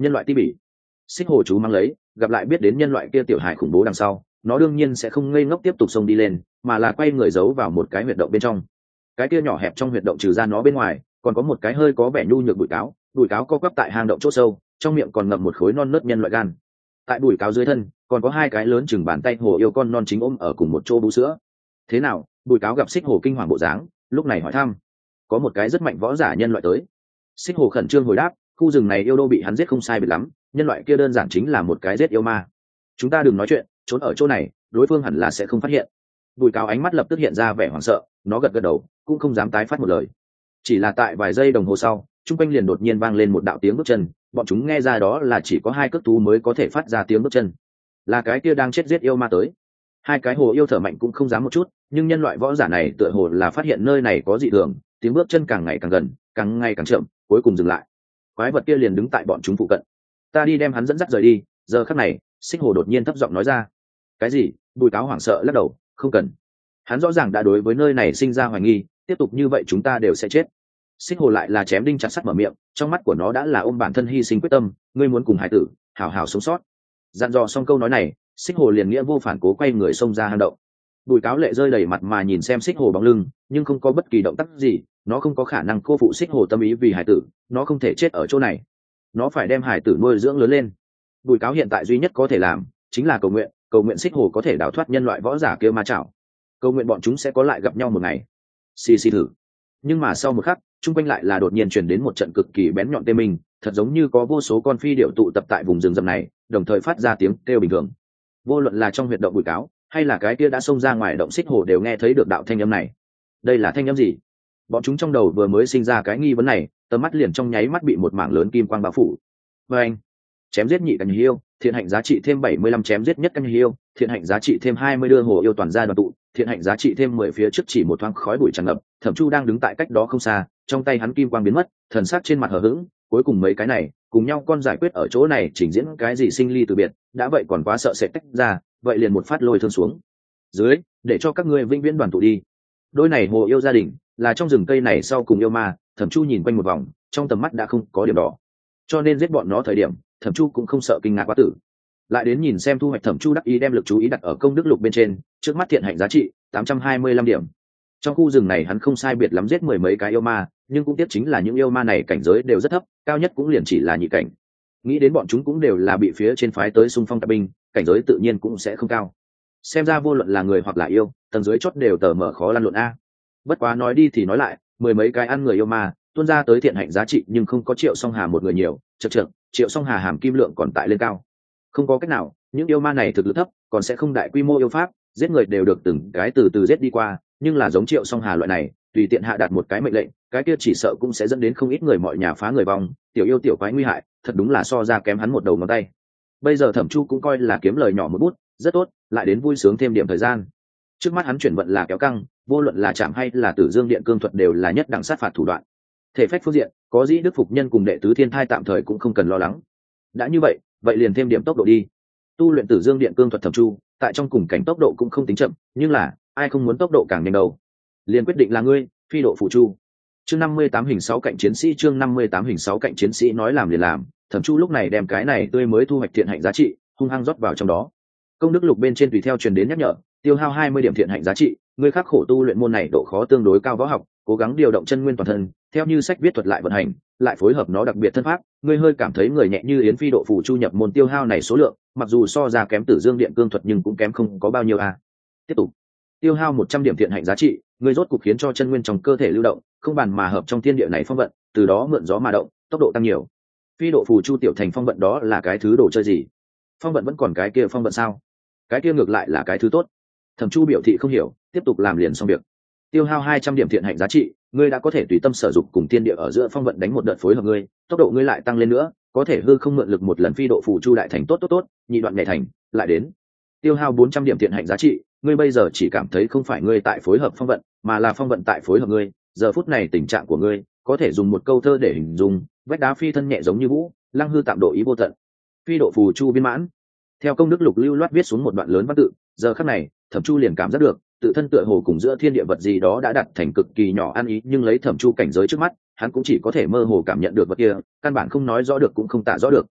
nhân loại ti bỉ. Xích hồ chú mang lấy, gặp lại biết đến nhân loại kia tiểu hài khủng bố đằng sau, nó đương nhiên sẽ không ngây ngốc tiếp tục xông đi lên, mà là quay người giấu vào một cái huyệt động bên trong. Cái kia nhỏ hẹp trong huyệt động trừ ra nó bên ngoài, còn có một cái hơi có vẻ nhu nhược bụi cáo co quắp tại hang động chỗ sâu, trong miệng còn ngậm một khối non nớt nhân loại gan. Tại bụi cáo dưới thân, còn có hai cái lớn chừng bàn tay hồ yêu con non chính ôm ở cùng một chỗ bú sữa. Thế nào? Bụi cáo gặp xích hồ kinh hoàng bộ dáng, lúc này hỏi thăm. Có một cái rất mạnh võ giả nhân loại tới. Xích hồ khẩn trương hồi đáp, khu rừng này yêu đô bị hắn giết không sai biệt lắm, nhân loại kia đơn giản chính là một cái giết yêu ma. Chúng ta đừng nói chuyện, trốn ở chỗ này, đối phương hẳn là sẽ không phát hiện. Bùi cáo ánh mắt lập tức hiện ra vẻ hoảng sợ, nó gật gật đầu, cũng không dám tái phát một lời. Chỉ là tại vài giây đồng hồ sau, trung quanh liền đột nhiên vang lên một đạo tiếng bước chân, bọn chúng nghe ra đó là chỉ có hai cước thú mới có thể phát ra tiếng bước chân. Là cái kia đang chết giết yêu ma tới. Hai cái hồ yêu thở mạnh cũng không dám một chút, nhưng nhân loại võ giả này tựa hồ là phát hiện nơi này có dị thường, tiếng bước chân càng ngày càng gần, càng ngày càng chậm, cuối cùng dừng lại. Quái vật kia liền đứng tại bọn chúng phụ cận. Ta đi đem hắn dẫn dắt rời đi. Giờ khắc này, Xích hồ đột nhiên thấp giọng nói ra. Cái gì? Bùi cáo hoảng sợ lắc đầu, không cần. Hắn rõ ràng đã đối với nơi này sinh ra hoài nghi, tiếp tục như vậy chúng ta đều sẽ chết. Xích hồ lại là chém đinh chặt sắt mở miệng, trong mắt của nó đã là ôm bản thân hy sinh quyết tâm, ngươi muốn cùng hải tử hảo hảo sống sót. Dặn dò xong câu nói này, Xích hồ liền nghĩa vô phản cố quay người xông ra hang động. Bùi cáo lệ rơi đầy mặt mà nhìn xem Xích hồ bóng lưng, nhưng không có bất kỳ động tác gì, nó không có khả năng cô phụ Xích hồ tâm ý vì hải tử, nó không thể chết ở chỗ này, nó phải đem hải tử nuôi dưỡng lớn lên. Bùi cáo hiện tại duy nhất có thể làm chính là cầu nguyện Xích hồ có thể đào thoát nhân loại võ giả kia ma chảo, cầu nguyện bọn chúng sẽ có lại gặp nhau một ngày. Xì xì thử. Nhưng mà sau một khắc, chung quanh lại là đột nhiên truyền đến một trận cực kỳ bén nhọn tê minh, thật giống như có vô số con phi điệu tụ tập tại vùng rừng rậm này, đồng thời phát ra tiếng kêu bình thường. Vô luận là trong huyệt động bùi cáo, hay là cái kia đã xông ra ngoài động Xích hồ đều nghe thấy được đạo thanh âm này. Đây là thanh âm gì? Bọn chúng trong đầu vừa mới sinh ra cái nghi vấn này, tầm mắt liền trong nháy mắt bị một mảng lớn kim quang bao phủ. Và anh, chém giết nhị canh hiêu, thiện hạnh giá trị thêm 75 chém giết nhất canh hiêu, thiện hạnh giá trị thêm 20 đưa hồ yêu toàn ra đoàn tụ, thiện hạnh giá trị thêm 10 phía trước chỉ một thoáng khói bụi tràn ngập, Thẩm Chu đang đứng tại cách đó không xa, trong tay hắn kim quang biến mất, thần sắc trên mặt hờ hững, cuối cùng mấy cái này, cùng nhau con giải quyết ở chỗ này chỉnh diễn cái gì sinh ly từ biệt, đã vậy còn quá sợ sẽ tách ra, vậy liền một phát lôi thương xuống. Dưới, để cho các ngươi vĩnh viễn đoàn tụ đi. Đôi này hồ yêu gia đình, là trong rừng cây này sau cùng yêu ma, Thẩm Chu nhìn quanh một vòng, trong tầm mắt đã không có điểm đỏ. Cho nên giết bọn nó thời điểm, Thẩm Chu cũng không sợ kinh ngạc quá tử. Lại đến nhìn xem thu hoạch, Thẩm Chu đắc ý đem lực chú ý đặt ở công đức lục bên trên, trước mắt thiện hạnh giá trị 825 điểm. Trong khu rừng này hắn không sai biệt lắm giết mười mấy cái yêu ma, nhưng cũng tiếc chính là những yêu ma này cảnh giới đều rất thấp, cao nhất cũng liền chỉ là nhị cảnh. Nghĩ đến bọn chúng cũng đều là bị phía trên phái tới xung phong tạp binh, cảnh giới tự nhiên cũng sẽ không cao. Xem ra vô luận là người hoặc là yêu, tầng dưới chót đều tờ mở khó lăn lộn a. Bất quá nói đi thì nói lại, mười mấy cái ăn người yêu ma, tuôn ra tới thiện hạnh giá trị nhưng không có Triệu Song Hà một người nhiều, chậc chậc, Triệu Song Hà hàm kim lượng còn tại lên cao. Không có cách nào, những yêu ma này thực lực thấp, còn sẽ không đại quy mô yêu pháp, giết người đều được từng cái từ từ giết đi qua, nhưng là giống Triệu Song Hà loại này, tùy tiện hạ đạt một cái mệnh lệnh, cái kia chỉ sợ cũng sẽ dẫn đến không ít người mọi nhà phá người vong, tiểu yêu tiểu quái nguy hại, thật đúng là so ra kém hắn một đầu ngón tay. Bây giờ Thẩm Chu cũng coi là kiếm lời nhỏ một bút, rất tốt, lại đến vui sướng thêm điểm thời gian. Trước mắt hắn chuyển vận là kéo căng, vô luận là chạm hay là Tử Dương Điện cương thuật đều là nhất đẳng sát phạt thủ đoạn. Thể phách phương diện, có Dĩ Đức Phục Nhân cùng đệ tứ thiên thai tạm thời cũng không cần lo lắng. Đã như vậy, vậy liền thêm điểm tốc độ đi. Tu luyện Tử Dương Điện cương thuật Thẩm Chu, tại trong cùng cảnh tốc độ cũng không tính chậm, nhưng là ai không muốn tốc độ càng nhanh đâu. Liền quyết định là ngươi, phi độ phụ chu. Chương 58 hình 6 cạnh chiến sĩ, chương 58 hình 6 cạnh chiến sĩ nói làm liền làm, Thẩm Chu lúc này đem cái này tươi mới thu hoạch thiện hạnh giá trị, hung hăng rót vào trong đó. Công đức lục bên trên tùy theo truyền đến nhắc nhở, tiêu hao 20 điểm thiện hạnh giá trị, ngươi khắc khổ tu luyện môn này độ khó tương đối cao võ học, cố gắng điều động chân nguyên toàn thân, theo như sách viết thuật lại vận hành, lại phối hợp nó đặc biệt thân pháp, ngươi hơi cảm thấy người nhẹ như yến phi độ phù chu nhập môn tiêu hao này số lượng, mặc dù so ra kém Tử Dương Điện cương thuật nhưng cũng kém không có bao nhiêu a. Tiếp tục. Tiêu hao 100 điểm thiện hạnh giá trị, ngươi rốt cục khiến cho chân nguyên trong cơ thể lưu động, không bàn mà hợp trong thiên địa này phong vận, từ đó mượn gió mà động, tốc độ tăng nhiều. Phi độ phù chu tiểu thành phong vận đó là cái thứ đồ chơi gì? Phong vận vẫn còn cái kia phong vận sao? Cái kia ngược lại là cái thứ tốt. Thẩm Chu biểu thị không hiểu, tiếp tục làm liền xong việc. Tiêu hao 200 điểm thiện hạnh giá trị, ngươi đã có thể tùy tâm sở dục cùng thiên địa ở giữa phong vận đánh một đợt phối hợp ngươi, tốc độ ngươi lại tăng lên nữa, có thể hư không mượn lực một lần phi độ phù chu đại thành tốt, nhị đoạn nhảy thành, lại đến. Tiêu hao 400 điểm thiện hạnh giá trị, ngươi bây giờ chỉ cảm thấy không phải ngươi tại phối hợp phong vận, mà là phong vận tại phối hợp ngươi, giờ phút này tình trạng của ngươi, có thể dùng một câu thơ để hình dung, vách đá phi thân nhẹ giống như vũ, lăng hư tạm độ ý vô tận. Phi độ phù chu viên mãn. Theo công đức lục lưu loát viết xuống một đoạn lớn văn tự, giờ khắc này, Thẩm Chu liền cảm giác được, tự thân tựa hồ cùng giữa thiên địa vật gì đó đã đặt thành cực kỳ nhỏ ăn ý, nhưng lấy Thẩm Chu cảnh giới trước mắt, hắn cũng chỉ có thể mơ hồ cảm nhận được vật kia, căn bản không nói rõ được cũng không tả rõ được.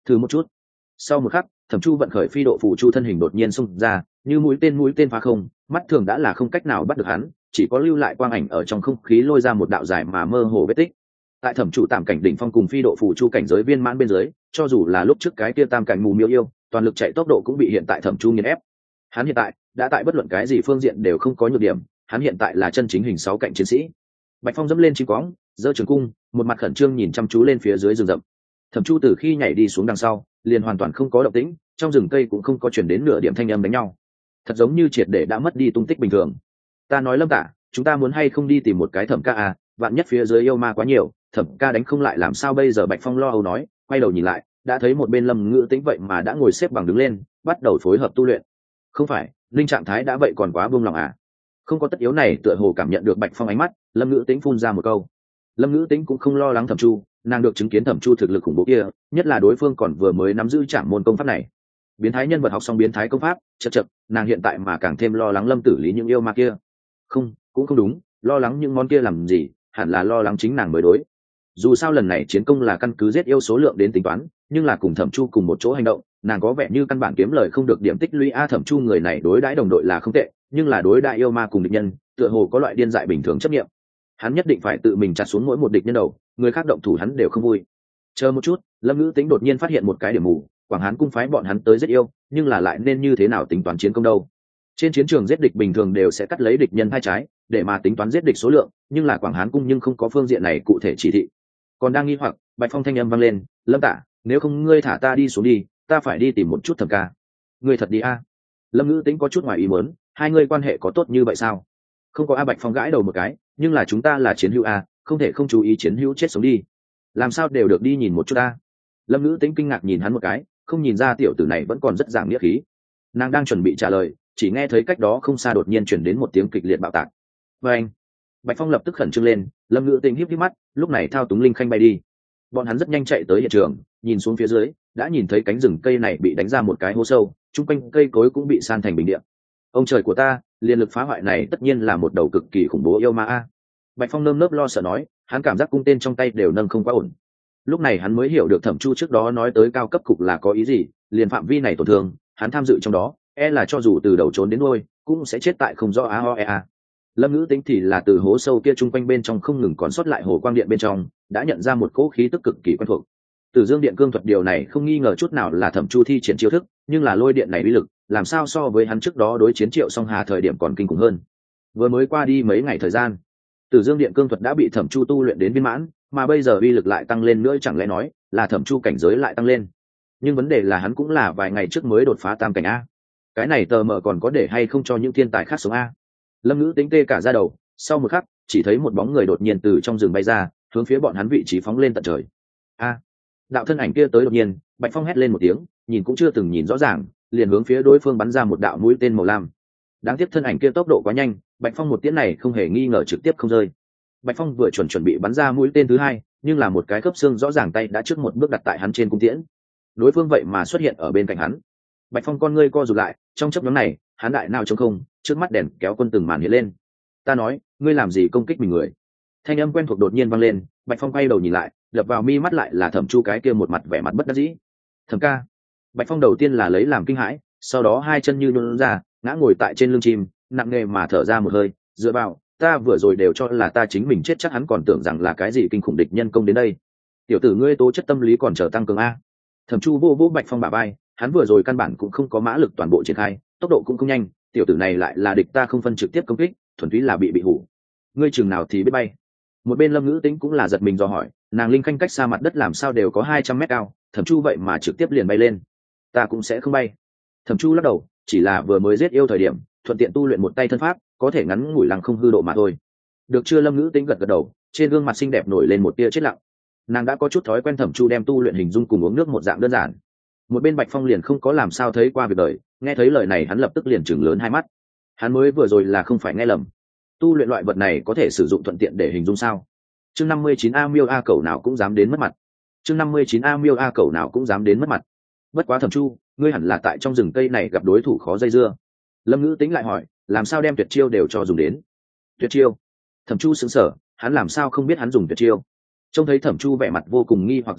thử một chút. Sau một khắc, Thẩm Chu vận khởi phi độ phù chu thân hình đột nhiên xung ra, như mũi tên phá không, mắt thường đã là không cách nào bắt được hắn, chỉ có lưu lại quang ảnh ở trong không khí lôi ra một đạo dài mà mơ hồ vết tích. Tại Thẩm Chu tạm cảnh đỉnh phong cùng phi độ phù chu cảnh giới viên mãn bên dưới, cho dù là lúc trước cái kia tam cảnh mù miêu yêu, toàn lực chạy tốc độ cũng bị hiện tại Thẩm Chu nghiền ép. Hắn hiện tại đã tại bất luận cái gì phương diện đều không có nhược điểm, hắn hiện tại là chân chính hình 6 cạnh chiến sĩ. Bạch Phong dẫm lên chim cõng, giơ trường cung, một mặt khẩn trương nhìn chăm chú lên phía dưới rừng rậm. Thẩm Chu từ khi nhảy đi xuống đằng sau, liền hoàn toàn không có động tĩnh, trong rừng cây cũng không có truyền đến nửa điểm thanh âm đánh nhau, thật giống như triệt để đã mất đi tung tích bình thường. Ta nói Lâm Tả, chúng ta muốn hay không đi tìm một cái Thẩm ca à, vạn nhất phía dưới yêu ma quá nhiều, Thẩm ca đánh không lại làm sao bây giờ? Bạch Phong lo âu nói, quay đầu nhìn lại, đã thấy một bên Lâm Ngữ Tĩnh vậy mà đã ngồi xếp bằng đứng lên, bắt đầu phối hợp tu luyện. Không phải, linh trạng thái đã vậy còn quá buông lòng à? Không có tất yếu này, tựa hồ cảm nhận được Bạch Phong ánh mắt, Lâm Ngữ Tĩnh phun ra một câu. Lâm Ngữ Tĩnh cũng không lo lắng Thẩm Chu, nàng được chứng kiến Thẩm Chu thực lực khủng bố kia, nhất là đối phương còn vừa mới nắm giữ Trảm môn công pháp này. Biến thái nhân vật học xong biến thái công pháp, chậc, nàng hiện tại mà càng thêm lo lắng Lâm Tử Lý những yêu ma kia. Không, cũng không đúng, lo lắng những món kia làm gì, hẳn là lo lắng chính nàng mới đối. Dù sao lần này chiến công là căn cứ giết yêu số lượng đến tính toán, nhưng là cùng Thẩm Chu cùng một chỗ hành động, nàng có vẻ như căn bản kiếm lời không được điểm tích lũy. Thẩm Chu người này đối đãi đồng đội là không tệ, nhưng là đối đại yêu ma cùng địch nhân, tựa hồ có loại điên dại bình thường chấp niệm. Hắn nhất định phải tự mình chặt xuống mỗi một địch nhân đầu, người khác động thủ hắn đều không vui. Chờ một chút, Lâm Ngữ Tĩnh đột nhiên phát hiện một cái điểm mù, Quảng Hán cung phái bọn hắn tới giết yêu, nhưng là lại nên như thế nào tính toán chiến công đâu? Trên chiến trường giết địch bình thường đều sẽ cắt lấy địch nhân hai trái, để mà tính toán giết địch số lượng, nhưng là Quảng Hán cung nhưng không có phương diện này cụ thể chỉ thị. Còn đang nghi hoặc, Bạch Phong thanh âm vang lên, Lâm Tả, nếu không ngươi thả ta đi xuống đi, ta phải đi tìm một chút Thẩm ca. Ngươi thật đi a? Lâm Ngữ Tĩnh có chút ngoài ý muốn, hai người quan hệ có tốt như vậy sao? Không có a. Bạch Phong gãi đầu một cái, nhưng là chúng ta là chiến hữu a, không thể không chú ý chiến hữu chết sống đi. Làm sao đều được đi nhìn một chút a. Lâm Ngữ Tĩnh kinh ngạc nhìn hắn một cái, không nhìn ra tiểu tử này vẫn còn rất giảng nghĩa khí. Nàng đang chuẩn bị trả lời, chỉ nghe thấy cách đó không xa đột nhiên chuyển đến một tiếng kịch liệt bạo tạc. Và anh, Bạch Phong lập tức khẩn trương lên, Lâm Ngữ Tĩnh híp híp mắt, lúc này thao túng linh khanh bay đi. Bọn hắn rất nhanh chạy tới hiện trường, nhìn xuống phía dưới, đã nhìn thấy cánh rừng cây này bị đánh ra một cái hố sâu, chung quanh cây cối cũng bị san thành bình địa. Ông trời của ta, liên lực phá hoại này tất nhiên là một đầu cực kỳ khủng bố yêu ma a. Bạch Phong nơm nớp lo sợ nói, hắn cảm giác cung tên trong tay đều nâng không quá ổn. Lúc này hắn mới hiểu được Thẩm Chu trước đó nói tới cao cấp cục là có ý gì, liền phạm vi này tổn thương, hắn tham dự trong đó, e là cho dù từ đầu trốn đến đuôi, cũng sẽ chết tại không rõ a. Lâm Ngữ Tĩnh thì là từ hố sâu kia chung quanh bên trong không ngừng còn sót lại hồ quang điện bên trong, đã nhận ra một cỗ khí tức cực kỳ quen thuộc. Tử Dương Điện Cương thuật điều này không nghi ngờ chút nào là Thẩm Chu thi triển chiêu thức, nhưng là lôi điện này uy lực, làm sao so với hắn trước đó đối chiến Triệu Song Hà thời điểm còn kinh khủng hơn. Vừa mới qua đi mấy ngày thời gian, Tử Dương Điện Cương thuật đã bị Thẩm Chu tu luyện đến viên mãn, mà bây giờ uy lực lại tăng lên nữa, chẳng lẽ nói là Thẩm Chu cảnh giới lại tăng lên. Nhưng vấn đề là hắn cũng là vài ngày trước mới đột phá tam cảnh a. Cái này tờ mờ còn có để hay không cho những thiên tài khác sống a. Lâm Ngữ Tĩnh tê cả da đầu, sau một khắc chỉ thấy một bóng người đột nhiên từ trong rừng bay ra, hướng phía bọn hắn vị trí phóng lên tận trời. A! Đạo thân ảnh kia tới đột nhiên, Bạch Phong hét lên một tiếng, nhìn cũng chưa từng nhìn rõ ràng, liền hướng phía đối phương bắn ra một đạo mũi tên màu lam. Đáng tiếc thân ảnh kia tốc độ quá nhanh, Bạch Phong một tiễn này không hề nghi ngờ trực tiếp không rơi. Bạch Phong vừa chuẩn bị bắn ra mũi tên thứ hai, nhưng là một cái khớp xương rõ ràng tay đã trước một bước đặt tại hắn trên cung tiễn. Đối phương vậy mà xuất hiện ở bên cạnh hắn. Bạch Phong con ngươi co rụt lại, trong chớp nhoáng này, hắn đại nào trống không, trước mắt đèn kéo quân từng màn hiện lên. Ta nói, ngươi làm gì công kích mình người? Thanh âm quen thuộc đột nhiên vang lên, Bạch Phong quay đầu nhìn lại, đập vào mi mắt lại là Thẩm Chu cái kia một mặt vẻ mặt bất đắc dĩ. Thẩm ca. Bạch Phong đầu tiên là lấy làm kinh hãi, sau đó hai chân như nhũn ra, ngã ngồi tại trên lưng chim, nặng nề mà thở ra một hơi, dựa vào, ta vừa rồi đều cho là ta chính mình chết, chắc hắn còn tưởng rằng là cái gì kinh khủng địch nhân công đến đây. Tiểu tử ngươi tố chất tâm lý còn chờ tăng cường a. Thẩm Chu vô Bạch Phong bả vai, hắn vừa rồi căn bản cũng không có mã lực toàn bộ triển khai, tốc độ cũng không nhanh, tiểu tử này lại là địch ta không phân trực tiếp công kích, thuần túy là bị hủ. Ngươi chừng nào thì biết bay? Một bên Lâm Ngữ Tĩnh cũng là giật mình do hỏi, nàng linh khanh cách xa mặt đất làm sao đều có 200 mét cao, Thẩm Chu vậy mà trực tiếp liền bay lên. Ta cũng sẽ không bay. Thẩm Chu lắc đầu, chỉ là vừa mới giết yêu thời điểm, thuận tiện tu luyện một tay thân pháp, có thể ngắn ngủi lăng không hư độ mà thôi. Được chưa? Lâm Ngữ Tĩnh gật gật đầu, trên gương mặt xinh đẹp nổi lên một tia chết lặng. Nàng đã có chút thói quen Thẩm Chu đem tu luyện hình dung cùng uống nước một dạng đơn giản. Một bên Bạch Phong liền không có làm sao thấy qua việc đời, nghe thấy lời này hắn lập tức liền trừng lớn hai mắt. Hắn mới vừa rồi là không phải nghe lầm. Tu luyện loại vật này có thể sử dụng thuận tiện để hình dung sao? Chương 59 A Miêu A cẩu nào cũng dám đến mất mặt. Chương 59 A Miêu A cẩu nào cũng dám đến mất mặt. Bất quá Thẩm Chu, ngươi hẳn là tại trong rừng cây này gặp đối thủ khó dây dưa. Lâm Ngữ Tĩnh lại hỏi, làm sao đem tuyệt chiêu đều cho dùng đến? Tuyệt chiêu? Thẩm Chu sững sờ, hắn làm sao không biết hắn dùng tuyệt chiêu? Trông thấy Thẩm Chu vẻ mặt vô cùng nghi hoặc dáng vẻ,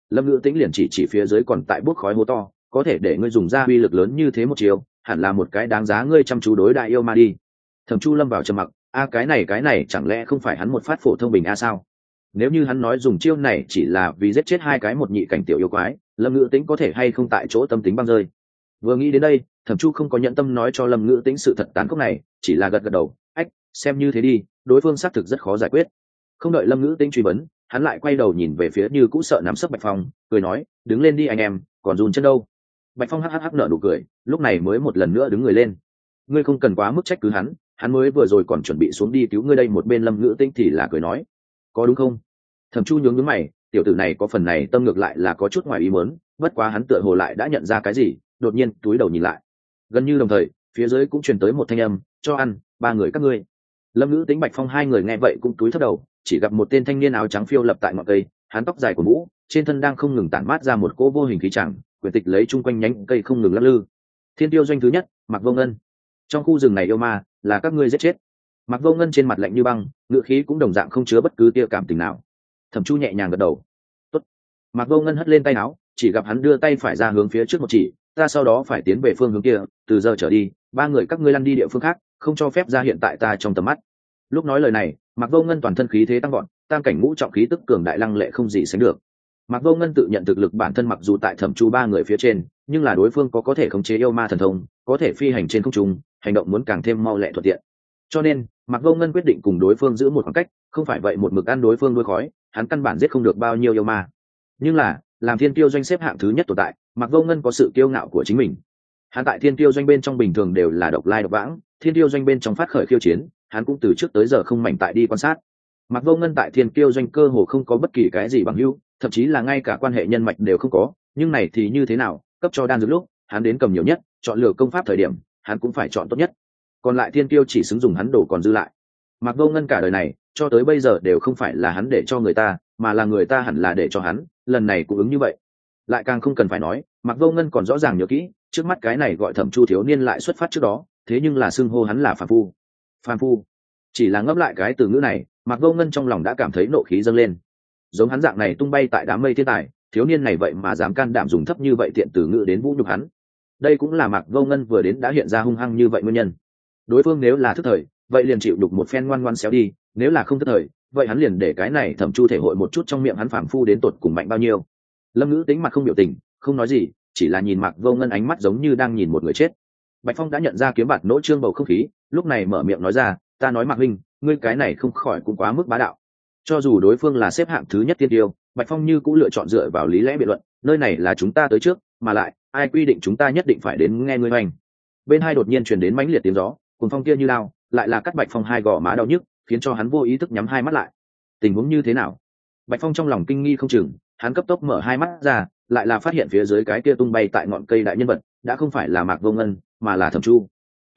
Lâm Ngữ Tĩnh liền chỉ phía dưới còn tại bốc khói hố to, có thể để ngươi dùng ra uy lực lớn như thế một chiều, hẳn là một cái đáng giá ngươi chăm chú đối đại yêu ma đi. Thẩm Chu lâm vào trầm mặc, cái này chẳng lẽ không phải hắn một phát phổ thông bình sao? Nếu như hắn nói dùng chiêu này chỉ là vì giết chết hai cái một nhị cảnh tiểu yêu quái, Lâm Ngữ Tĩnh có thể hay không tại chỗ tâm tính băng rơi. Vừa nghĩ đến đây, Thẩm Chu không có nhẫn tâm nói cho Lâm Ngữ Tĩnh sự thật tán khốc này, chỉ là gật đầu, xem như thế đi, đối phương xác thực rất khó giải quyết. Không đợi Lâm Ngữ Tĩnh truy vấn, hắn lại quay đầu nhìn về phía như cũ sợ nắm sấp Bạch Phong, cười nói, đứng lên đi anh em, còn run chân đâu. Bạch Phong hắc nở nụ cười, lúc này mới một lần nữa đứng người lên. Ngươi không cần quá mức trách cứ hắn mới vừa rồi còn chuẩn bị xuống đi cứu ngươi đây. Một bên Lâm Ngữ Tĩnh thì là cười nói, có đúng không? Thẩm Chu nhướng mày, tiểu tử này có phần này tâm ngược lại là có chút ngoài ý muốn, bất quá hắn tựa hồ lại đã nhận ra cái gì, đột nhiên túi đầu nhìn lại. Gần như đồng thời, phía dưới cũng truyền tới một thanh âm, cho ăn, ba người các ngươi. Lâm Ngữ Tĩnh Bạch Phong hai người nghe vậy cũng túi thấp đầu, chỉ gặp một tên thanh niên áo trắng phiêu lập tại ngọn cây, hắn tóc dài của mũ, trên thân đang không ngừng tản mát ra một cỗ vô hình khí chẳng, quyển tịch lấy chung quanh nhánh cây không ngừng lắc lư. Thiên Tiêu doanh thứ nhất, Mạc Vô Ngân. Trong khu rừng này yêu ma, là các ngươi giết chết. Mạc Vô Ngân trên mặt lạnh như băng, ngữ khí cũng đồng dạng không chứa bất cứ tia cảm tình nào. Thẩm Chu nhẹ nhàng gật đầu. Tốt. Mạc Vô Ngân hất lên tay áo, chỉ gặp hắn đưa tay phải ra hướng phía trước một chỉ, ta sau đó phải tiến về phương hướng kia, từ giờ trở đi, ba người các ngươi lăn đi địa phương khác, không cho phép ra hiện tại ta trong tầm mắt. Lúc nói lời này, Mạc Vô Ngân toàn thân khí thế tăng vọt, tam cảnh ngũ trọng khí tức cường đại lăng lệ không gì sánh được. Mạc Vô Ngân tự nhận thực lực bản thân mặc dù tại Thẩm Chu ba người phía trên, nhưng là đối phương có thể khống chế yêu ma thần thông, có thể phi hành trên không trung, hành động muốn càng thêm mau lẹ thuận tiện. Cho nên, Mạc Vô Ngân quyết định cùng đối phương giữ một khoảng cách, không phải vậy một mực ăn đối phương đuôi khói, hắn căn bản giết không được bao nhiêu yêu ma. Nhưng là, làm Thiên Tiêu doanh xếp hạng thứ nhất tồn tại, Mạc Vô Ngân có sự kiêu ngạo của chính mình. Hắn tại Thiên Tiêu doanh bên trong bình thường đều là độc lai độc vãng, Thiên Tiêu doanh bên trong phát khởi khiêu chiến, hắn cũng từ trước tới giờ không mảnh tại đi quan sát. Mạc Vô Ngân tại Thiên Tiêu doanh cơ hồ không có bất kỳ cái gì bằng hữu, thậm chí là ngay cả quan hệ nhân mạch đều không có, nhưng này thì như thế nào, cấp cho đan dược lúc, hắn đến cầm nhiều nhất, chọn lựa công pháp thời điểm, hắn cũng phải chọn tốt nhất. Còn lại Thiên Tiêu chỉ xứng dùng hắn đổ còn dư lại. Mạc Vô Ngân cả đời này, cho tới bây giờ đều không phải là hắn để cho người ta, mà là người ta hẳn là để cho hắn, lần này cũng ứng như vậy. Lại càng không cần phải nói, Mạc Vô Ngân còn rõ ràng nhớ kỹ, trước mắt cái này gọi Thẩm Chu thiếu niên lại xuất phát trước đó, thế nhưng là xưng hô hắn là phàm phu. Phàm phu. Chỉ là ngấp lại cái từ ngữ này, Mạc Vô Ngân trong lòng đã cảm thấy nộ khí dâng lên. Giống hắn dạng này tung bay tại đám mây thiên tài, thiếu niên này vậy mà dám can đảm dùng thấp như vậy tiện từ ngữ đến vũ nhục hắn. Đây cũng là Mạc Vô Ngân vừa đến đã hiện ra hung hăng như vậy nguyên nhân. Đối phương nếu là thức thời, vậy liền chịu đục một phen ngoan ngoãn xéo đi, nếu là không thức thời, vậy hắn liền để cái này Thẩm Chu thể hội một chút trong miệng hắn phàm phu đến tột cùng mạnh bao nhiêu. Lâm Ngữ tính mặt không biểu tình, không nói gì, chỉ là nhìn Mạc Vô Ngân ánh mắt giống như đang nhìn một người chết. Bạch Phong đã nhận ra kiếm bạt nỗ trương bầu không khí, lúc này mở miệng nói ra, ta nói Mạc huynh, ngươi cái này không khỏi cũng quá mức bá đạo. Cho dù đối phương là xếp hạng thứ nhất Thiên Tiêu, Bạch Phong như cũng lựa chọn dựa vào lý lẽ biện luận, nơi này là chúng ta tới trước, mà lại ai quy định chúng ta nhất định phải đến nghe ngươi hoành. Bên hai đột nhiên truyền đến mãnh liệt tiếng gió, cuồng phong kia như lao, lại là cắt Bạch Phong hai gò má đau nhức, khiến cho hắn vô ý thức nhắm hai mắt lại. Tình huống như thế nào? Bạch Phong trong lòng kinh nghi không chừng, hắn cấp tốc mở hai mắt ra, lại là phát hiện phía dưới cái kia tung bay tại ngọn cây đại nhân vật, đã không phải là Mạc Vô Ngân, mà là Thẩm Chu.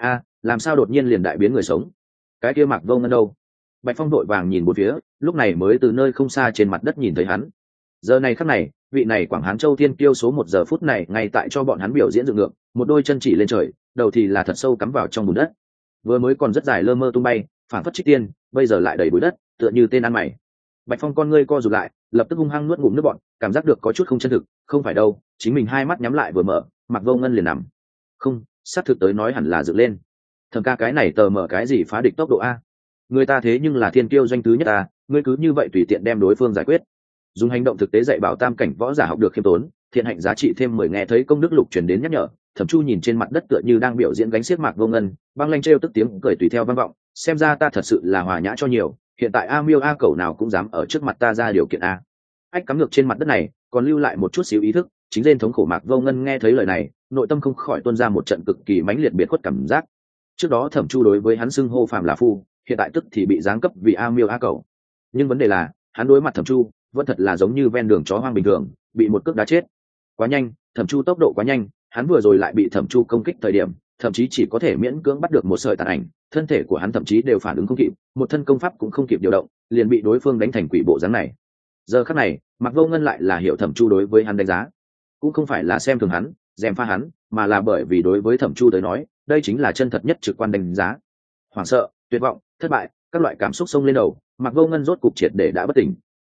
Làm sao đột nhiên liền đại biến người sống? Cái kia Mạc Vô Ngân đâu? Bạch Phong đội vàng nhìn bốn phía, lúc này mới từ nơi không xa trên mặt đất nhìn thấy hắn. Giờ này khắc này, vị này Quảng Hán Châu Thiên Kiêu số 1 giờ phút này ngay tại cho bọn hắn biểu diễn dựng ngược, một đôi chân chỉ lên trời, đầu thì là thật sâu cắm vào trong bùn đất. Vừa mới còn rất dài lơ mơ tung bay, phản phất trích tiên, bây giờ lại đầy bụi đất, tựa như tên ăn mày. Bạch Phong con ngươi co rụt lại, lập tức hung hăng nuốt ngụm nước bọt, cảm giác được có chút không chân thực, không phải đâu, chính mình hai mắt nhắm lại vừa mở, Mạc Vô Ngân liền nằm. Không, sát thực tới nói hẳn là dựng lên. Thầm ca cái này tờ mở cái gì phá địch tốc độ a? Người ta thế nhưng là Thiên Kiêu doanh thứ nhất ta, ngươi cứ như vậy tùy tiện đem đối phương giải quyết. Dùng hành động thực tế dạy bảo tam cảnh võ giả học được khiêm tốn, thiện hạnh giá trị thêm 10 nghe thấy công đức lục truyền đến nhắc nhở, Thẩm Chu nhìn trên mặt đất tựa như đang biểu diễn gánh xiếc Mạc Vô Ngân, băng lanh trêu tức tiếng cười tùy theo vang vọng, xem ra ta thật sự là hòa nhã cho nhiều, hiện tại A Miêu A Cẩu nào cũng dám ở trước mặt ta ra điều kiện a. Ách cắm ngược trên mặt đất này, còn lưu lại một chút xíu ý thức, chính lên thống khổ Mạc Vô Ngân nghe thấy lời này, nội tâm không khỏi tuôn ra một trận cực kỳ mãnh liệt biệt khuất cảm giác. Trước đó Thẩm Chu đối với hắn xưng hô phàm là phu, hiện tại tức thì bị giáng cấp vì A Miêu A Cẩu. Nhưng vấn đề là, hắn đối mặt Thẩm Chu, vẫn thật là giống như ven đường chó hoang bình thường, bị một cước đá chết. Quá nhanh, Thẩm Chu tốc độ quá nhanh, hắn vừa rồi lại bị Thẩm Chu công kích thời điểm, thậm chí chỉ có thể miễn cưỡng bắt được một sợi tàn ảnh, thân thể của hắn thậm chí đều phản ứng không kịp, một thân công pháp cũng không kịp điều động, liền bị đối phương đánh thành quỷ bộ dáng này. Giờ khắc này, Mạc Vô Ngân lại là hiểu Thẩm Chu đối với hắn đánh giá, cũng không phải là xem thường hắn, dèm pha hắn, mà là bởi vì đối với Thẩm Chu tới nói, đây chính là chân thật nhất trực quan đánh giá. Hoảng sợ, tuyệt vọng, thất bại, các loại cảm xúc xông lên đầu, Mạc Vô Ngân rốt cục triệt để đã bất tỉnh.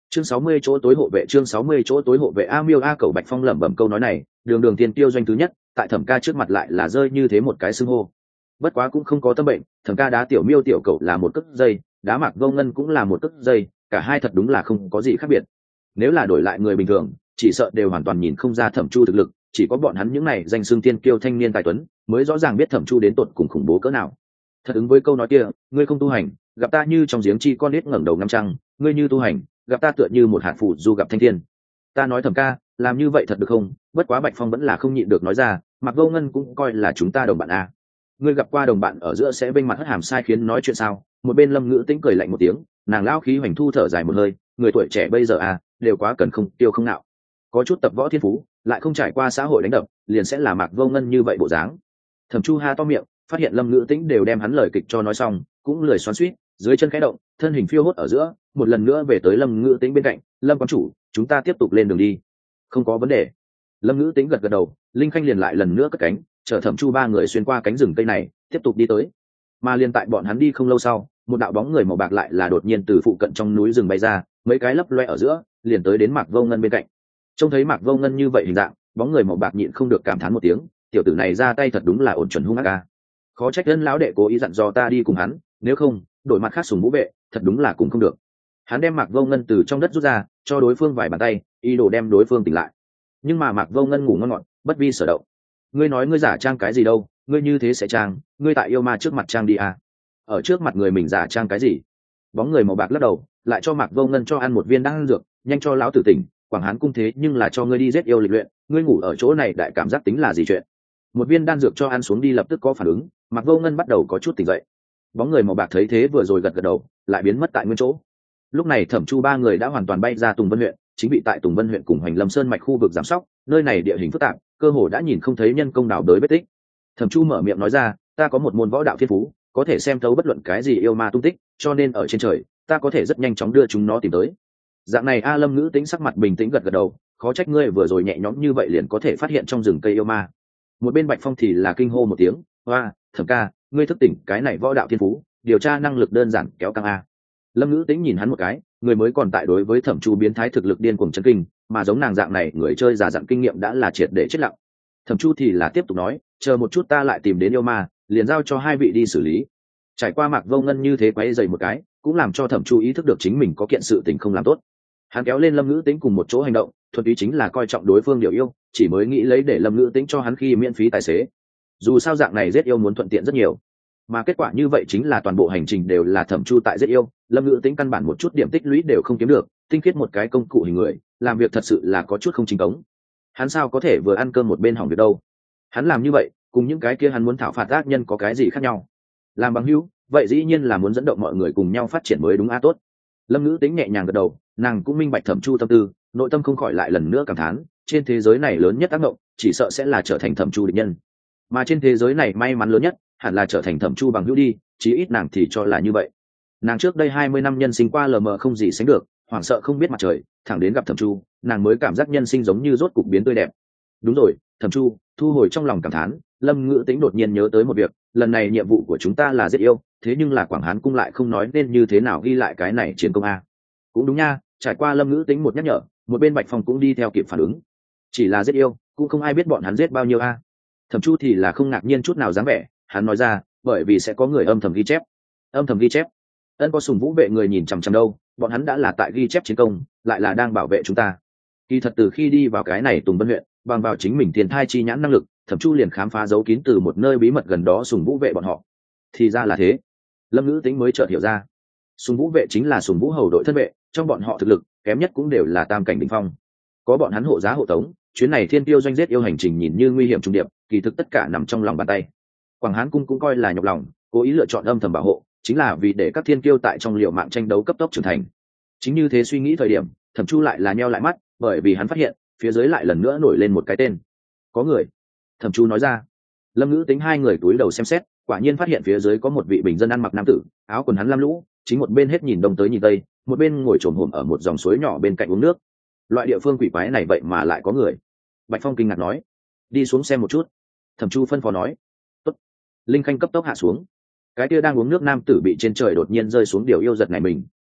Chương 60 chỗ tối hộ vệ, chương 60 chỗ tối hộ vệ. A Miêu A Cẩu Bạch Phong lẩm bẩm câu nói này, đường đường tiên tiêu doanh thứ nhất, tại Thẩm Ca trước mặt lại là rơi như thế một cái xưng hô. Bất quá cũng không có tâm bệnh, Thẩm Ca đá Tiểu Miêu Tiểu Cẩu là một cước dây, đá Mạc Vô Ngân cũng là một cước dây, cả hai thật đúng là không có gì khác biệt. Nếu là đổi lại người bình thường, chỉ sợ đều hoàn toàn nhìn không ra Thẩm Chu thực lực, chỉ có bọn hắn những này danh xưng tiên kiêu thanh niên tài tuấn, mới rõ ràng biết Thẩm Chu đến tột cùng khủng bố cỡ nào. Thật ứng với câu nói kia, ngươi không tu hành, gặp ta như trong giếng chi con nít ngẩng đầu ngắm trăng, ngươi như tu hành, gặp ta tựa như một hạt phù du gặp thanh thiên. Ta nói Thẩm Ca, làm như vậy thật được không? Bất quá Bạch Phong vẫn là không nhịn được nói ra, Mạc Vô Ngân cũng coi là chúng ta đồng bạn à. Ngươi gặp qua đồng bạn ở giữa sẽ bên mặt hất hàm sai khiến nói chuyện sao? Một bên Lâm Ngữ Tĩnh cười lạnh một tiếng, nàng lão khí hoành thu thở dài một hơi, người tuổi trẻ bây giờ à, đều quá cần không tiêu không nạo. Có chút tập võ thiên phú, lại không trải qua xã hội đánh đập, liền sẽ là Mạc Vô Ngân như vậy bộ dáng. Thẩm Chu ha to miệng, phát hiện Lâm Ngữ Tĩnh đều đem hắn lời kịch cho nói xong, cũng lười xoắn xuýt, dưới chân khẽ động, thân hình phiêu hốt ở giữa, một lần nữa về tới Lâm Ngữ Tĩnh bên cạnh. Lâm quán chủ, chúng ta tiếp tục lên đường đi. Không có vấn đề. Lâm Ngữ Tĩnh gật gật đầu, linh khanh liền lại lần nữa cất cánh, chở Thẩm Chu ba người xuyên qua cánh rừng cây này, tiếp tục đi tới. Mà liền tại bọn hắn đi không lâu sau, một đạo bóng người màu bạc lại là đột nhiên từ phụ cận trong núi rừng bay ra, mấy cái lấp loe ở giữa, liền tới đến Mạc Vô Ngân bên cạnh. Trông thấy Mạc Vô Ngân như vậy hình dạng, bóng người màu bạc nhịn không được cảm thán một tiếng, tiểu tử này ra tay thật đúng là ổn chuẩn hung ác a. Khó trách Ân lão đệ cố ý dặn dò ta đi cùng hắn, nếu không, đổi mặt khác Sùng Vũ vệ, thật đúng là cũng không được. Hắn đem Mạc Vô Ngân từ trong đất rút ra, cho đối phương vài bàn tay, ý đồ đem đối phương tỉnh lại. Nhưng mà Mạc Vô Ngân ngủ ngon ngọt, bất vi sở động. Ngươi nói ngươi giả trang cái gì đâu, ngươi như thế sẽ trang, ngươi tại yêu ma trước mặt trang đi à? Ở trước mặt người mình giả trang cái gì? Bóng người màu bạc lắc đầu, lại cho Mạc Vô Ngân cho ăn một viên đan dược, nhanh cho lão tử tỉnh, Quảng Hán cung thế nhưng là cho ngươi đi giết yêu lịch luyện, ngươi ngủ ở chỗ này đại cảm giác tính là gì chuyện? Một viên đan dược cho ăn xuống đi lập tức có phản ứng, Mạc Vô Ngân bắt đầu có chút tỉnh dậy. Bóng người màu bạc thấy thế vừa rồi gật gật đầu, lại biến mất tại nguyên chỗ. Lúc này Thẩm Chu ba người đã hoàn toàn bay ra Tùng Vân huyện, chính bị tại Tùng Vân huyện cùng Hoành Lâm Sơn mạch khu vực giám sóc, nơi này địa hình phức tạp, cơ hồ đã nhìn không thấy nhân công nào đới vết tích. Thẩm Chu mở miệng nói ra, ta có một môn võ đạo thiên phú, có thể xem thấu bất luận cái gì yêu ma tung tích, cho nên ở trên trời, ta có thể rất nhanh chóng đưa chúng nó tìm tới. Dạng này A Lâm Ngữ Tĩnh sắc mặt bình tĩnh gật gật đầu, khó trách ngươi vừa rồi nhẹ nhõm như vậy liền có thể phát hiện trong rừng cây yêu ma. Một bên Bạch Phong thì là kinh hô một tiếng, hoa, Thẩm ca, ngươi thức tỉnh cái này võ đạo thiên phú, điều tra năng lực đơn giản kéo căng a. Lâm Ngữ Tĩnh nhìn hắn một cái, người mới còn tại đối với Thẩm Chu biến thái thực lực điên cuồng chấn kinh, mà giống nàng dạng này người chơi già dặn kinh nghiệm đã là triệt để chết lặng. Thẩm Chu thì là tiếp tục nói, chờ một chút ta lại tìm đến yêu ma, liền giao cho hai vị đi xử lý. Trải qua Mạc Vô Ngân như thế quấy dày một cái, cũng làm cho Thẩm Chu ý thức được chính mình có kiện sự tình không làm tốt. Hắn kéo lên Lâm Ngữ Tĩnh cùng một chỗ hành động, thuần túy chính là coi trọng đối phương điều yêu, chỉ mới nghĩ lấy để Lâm Ngữ Tĩnh cho hắn khi miễn phí tài xế. Dù sao dạng này giết yêu muốn thuận tiện rất nhiều, mà kết quả như vậy chính là toàn bộ hành trình đều là Thẩm Chu tại giết yêu, Lâm Ngữ Tĩnh căn bản một chút điểm tích lũy đều không kiếm được, tinh khiết một cái công cụ hình người, làm việc thật sự là có chút không chính cống. Hắn sao có thể vừa ăn cơm một bên hỏng việc đâu? Hắn làm như vậy, cùng những cái kia hắn muốn thảo phạt ác nhân có cái gì khác nhau? Làm bằng hữu, vậy dĩ nhiên là muốn dẫn động mọi người cùng nhau phát triển mới đúng a tốt. Lâm Ngữ Tĩnh nhẹ nhàng gật đầu, nàng cũng minh bạch Thẩm Chu tâm tư, nội tâm không khỏi lại lần nữa cảm thán, trên thế giới này lớn nhất tác động, chỉ sợ sẽ là trở thành Thẩm Chu địch nhân. Mà trên thế giới này may mắn lớn nhất, hẳn là trở thành Thẩm Chu bằng hữu đi, chí ít nàng thì cho là như vậy. Nàng trước đây 20 năm nhân sinh qua lờ mờ không gì sánh được, hoảng sợ không biết mặt trời, thẳng đến gặp Thẩm Chu, nàng mới cảm giác nhân sinh giống như rốt cục biến tươi đẹp. Đúng rồi, Thẩm Chu, thu hồi trong lòng cảm thán, Lâm Ngữ Tĩnh đột nhiên nhớ tới một việc, lần này nhiệm vụ của chúng ta là giết yêu, thế nhưng là Quảng Hán cung lại không nói nên như thế nào ghi lại cái này chiến công a. Cũng đúng nha, trải qua Lâm Ngữ Tĩnh một nhắc nhở, một bên Bạch Phong cũng đi theo kịp phản ứng. Chỉ là giết yêu, cũng không ai biết bọn hắn giết bao nhiêu a. Thẩm Chu thì là không ngạc nhiên chút nào dáng vẻ, hắn nói ra, bởi vì sẽ có người âm thầm ghi chép. Âm thầm ghi chép? Ân có Sùng Vũ vệ người nhìn chằm chằm đâu, bọn hắn đã là tại ghi chép chiến công, lại là đang bảo vệ chúng ta. Kỳ thật từ khi đi vào cái này Tùng Vân huyện, bằng vào chính mình tiền thai chi nhãn năng lực, Thẩm Chu liền khám phá dấu kín từ một nơi bí mật gần đó Sùng Vũ vệ bọn họ. Thì ra là thế. Lâm Ngữ Tĩnh mới chợt hiểu ra. Sùng Vũ vệ chính là Sùng Vũ hầu đội thân vệ, trong bọn họ thực lực kém nhất cũng đều là tam cảnh đỉnh phong. Có bọn hắn hộ giá hộ tống, chuyến này Thiên Tiêu doanh giết yêu hành trình nhìn như nguy hiểm trùng điệp, kỳ thực tất cả nằm trong lòng bàn tay. Quảng Hán cung cũng coi là nhọc lòng, cố ý lựa chọn âm thầm bảo hộ, chính là vì để các thiên kiêu tại trong liều mạng tranh đấu cấp tốc trưởng thành. Chính như thế suy nghĩ thời điểm, Thẩm Chu lại là nheo lại mắt, bởi vì hắn phát hiện phía dưới lại lần nữa nổi lên một cái tên. Có người. Thẩm Chu nói ra. Lâm Ngữ Tính hai người túi đầu xem xét, quả nhiên phát hiện phía dưới có một vị bình dân ăn mặc nam tử, áo quần hắn lam lũ, chính một bên hết nhìn đông tới nhìn tây, một bên ngồi trồm hổm ở một dòng suối nhỏ bên cạnh uống nước. Loại địa phương quỷ quái này vậy mà lại có người. Bạch Phong kinh ngạc nói. Đi xuống xem một chút. Thẩm Chu phân phó nói. Tốt. Linh Khanh cấp tốc hạ xuống. Cái kia đang uống nước nam tử bị trên trời đột nhiên rơi xuống điều yêu giật này mình,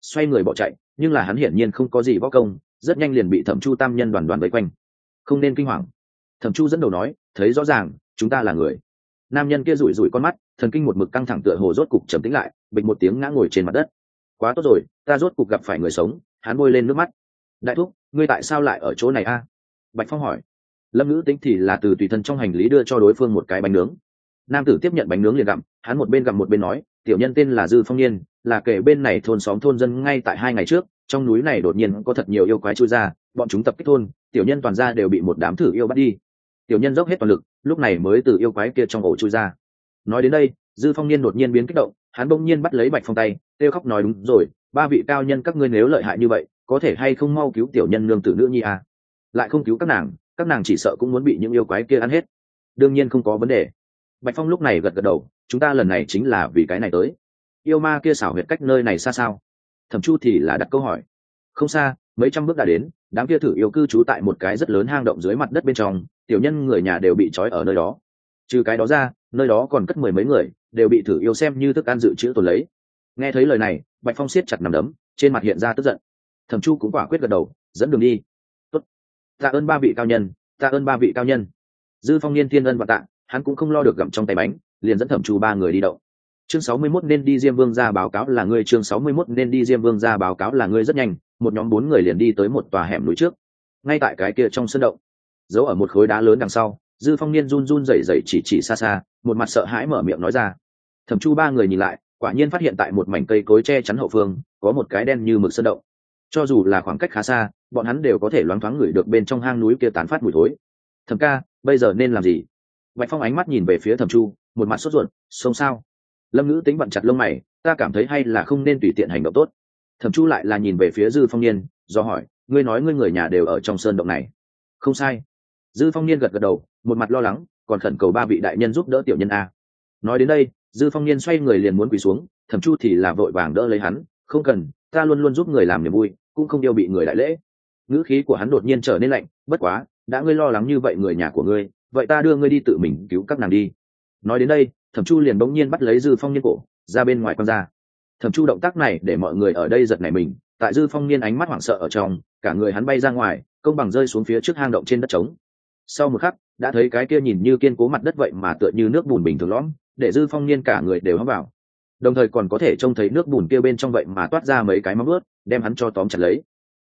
xoay người bỏ chạy, nhưng là hắn hiển nhiên không có gì võ công, rất nhanh liền bị Thẩm Chu tam nhân đoàn đoàn vây quanh. Không nên kinh hoàng, Thẩm Chu dẫn đầu nói, thấy rõ ràng chúng ta là người. Nam nhân kia rủi rủi con mắt, thần kinh một mực căng thẳng tựa hồ rốt cục trầm tĩnh lại, bịch một tiếng ngã ngồi trên mặt đất. Quá tốt rồi, ta rốt cục gặp phải người sống. Hắn bôi lên nước mắt. Đại thúc, ngươi tại sao lại ở chỗ này a? Bạch Phong hỏi. Lâm Ngữ Tĩnh thì là từ tùy thân trong hành lý đưa cho đối phương một cái bánh nướng. Nam tử tiếp nhận bánh nướng liền gặm, hắn một bên gặm một bên nói, tiểu nhân tên là Dư Phong Niên, là kể bên này thôn xóm thôn dân. Ngay tại 2 ngày trước, trong núi này đột nhiên có thật nhiều yêu quái chui ra, bọn chúng tập kích thôn, tiểu nhân toàn gia đều bị một đám thử yêu bắt đi. Tiểu nhân dốc hết toàn lực, lúc này mới từ yêu quái kia trong ổ chui ra. Nói đến đây, Dư Phong Niên đột nhiên biến kích động, hắn bỗng nhiên bắt lấy Bạch Phong tay, kêu khóc nói, đúng rồi, 3 vị cao nhân các ngươi nếu lợi hại như vậy, có thể hay không mau cứu tiểu nhân nương tử nữ nhi à? Lại không cứu các nàng chỉ sợ cũng muốn bị những yêu quái kia ăn hết. Đương nhiên không có vấn đề. Bạch Phong lúc này gật gật đầu, chúng ta lần này chính là vì cái này tới. Yêu ma kia xảo huyệt cách nơi này xa sao? Thẩm Chu thì là đặt câu hỏi. Không xa, mấy trăm bước đã đến, đám kia thử yêu cư trú tại một cái rất lớn hang động dưới mặt đất bên trong, tiểu nhân người nhà đều bị trói ở nơi đó. Trừ cái đó ra, nơi đó còn cất 10 mấy người, đều bị thử yêu xem như thức ăn dự trữ tồn lấy. Nghe thấy lời này, Bạch Phong siết chặt nắm đấm, trên mặt hiện ra tức giận. Thẩm Chu cũng quả quyết gật đầu, dẫn đường đi. Tốt, tạ ơn 3 vị cao nhân, tạ ơn 3 vị cao nhân. Dư Phong Niên thiên ân và tạ, hắn cũng không lo được gặm trong tay bánh, liền dẫn Thẩm Chu 3 người đi đậu. Chương 61 nên đi Diêm Vương ra báo cáo là ngươi. Chương 61 nên đi Diêm Vương ra báo cáo là ngươi. Rất nhanh, một nhóm 4 người liền đi tới một tòa hẻm núi trước. Ngay tại cái kia trong sân động, giấu ở một khối đá lớn đằng sau, Dư Phong Niên run run rẩy rẩy chỉ xa xa, một mặt sợ hãi mở miệng nói ra. Thẩm Chu 3 người nhìn lại, quả nhiên phát hiện tại một mảnh cây cối che chắn hậu phương, có một cái đen như mực sơn động. Cho dù là khoảng cách khá xa, bọn hắn đều có thể loáng thoáng ngửi được bên trong hang núi kia tán phát mùi thối. Thẩm ca, bây giờ nên làm gì? Bạch Phong ánh mắt nhìn về phía Thẩm Chu, một mặt sốt ruột, xông sao? Lâm Ngữ Tính bận chặt lông mày, ta cảm thấy hay là không nên tùy tiện hành động tốt. Thẩm Chu lại là nhìn về phía Dư Phong Niên, do hỏi, ngươi nói ngươi người nhà đều ở trong sơn động này? Không sai. Dư Phong Niên gật gật đầu, một mặt lo lắng, còn khẩn cầu 3 vị đại nhân giúp đỡ tiểu nhân a. Nói đến đây, Dư Phong Niên xoay người liền muốn quỳ xuống, Thẩm Chu thì là vội vàng đỡ lấy hắn, không cần, ta luôn luôn giúp người làm niềm vui, cũng không yêu bị người đại lễ. Ngữ khí của hắn đột nhiên trở nên lạnh, bất quá, đã ngươi lo lắng như vậy người nhà của ngươi, vậy ta đưa ngươi đi tự mình cứu các nàng đi. Nói đến đây, Thẩm Chu liền bỗng nhiên bắt lấy Dư Phong Niên cổ, ra bên ngoài quăng ra. Thẩm Chu động tác này để mọi người ở đây giật nảy mình, tại Dư Phong Niên ánh mắt hoảng sợ ở trong, cả người hắn bay ra ngoài, công bằng rơi xuống phía trước hang động trên đất trống. Sau một khắc, đã thấy cái kia nhìn như kiên cố mặt đất vậy mà tựa như nước bùn bình thường lõm, để Dư Phong Niên cả người đều hấp vào. Đồng thời còn có thể trông thấy nước bùn kia bên trong vậy mà toát ra mấy cái móng vuốt, đem hắn cho tóm chặt lấy.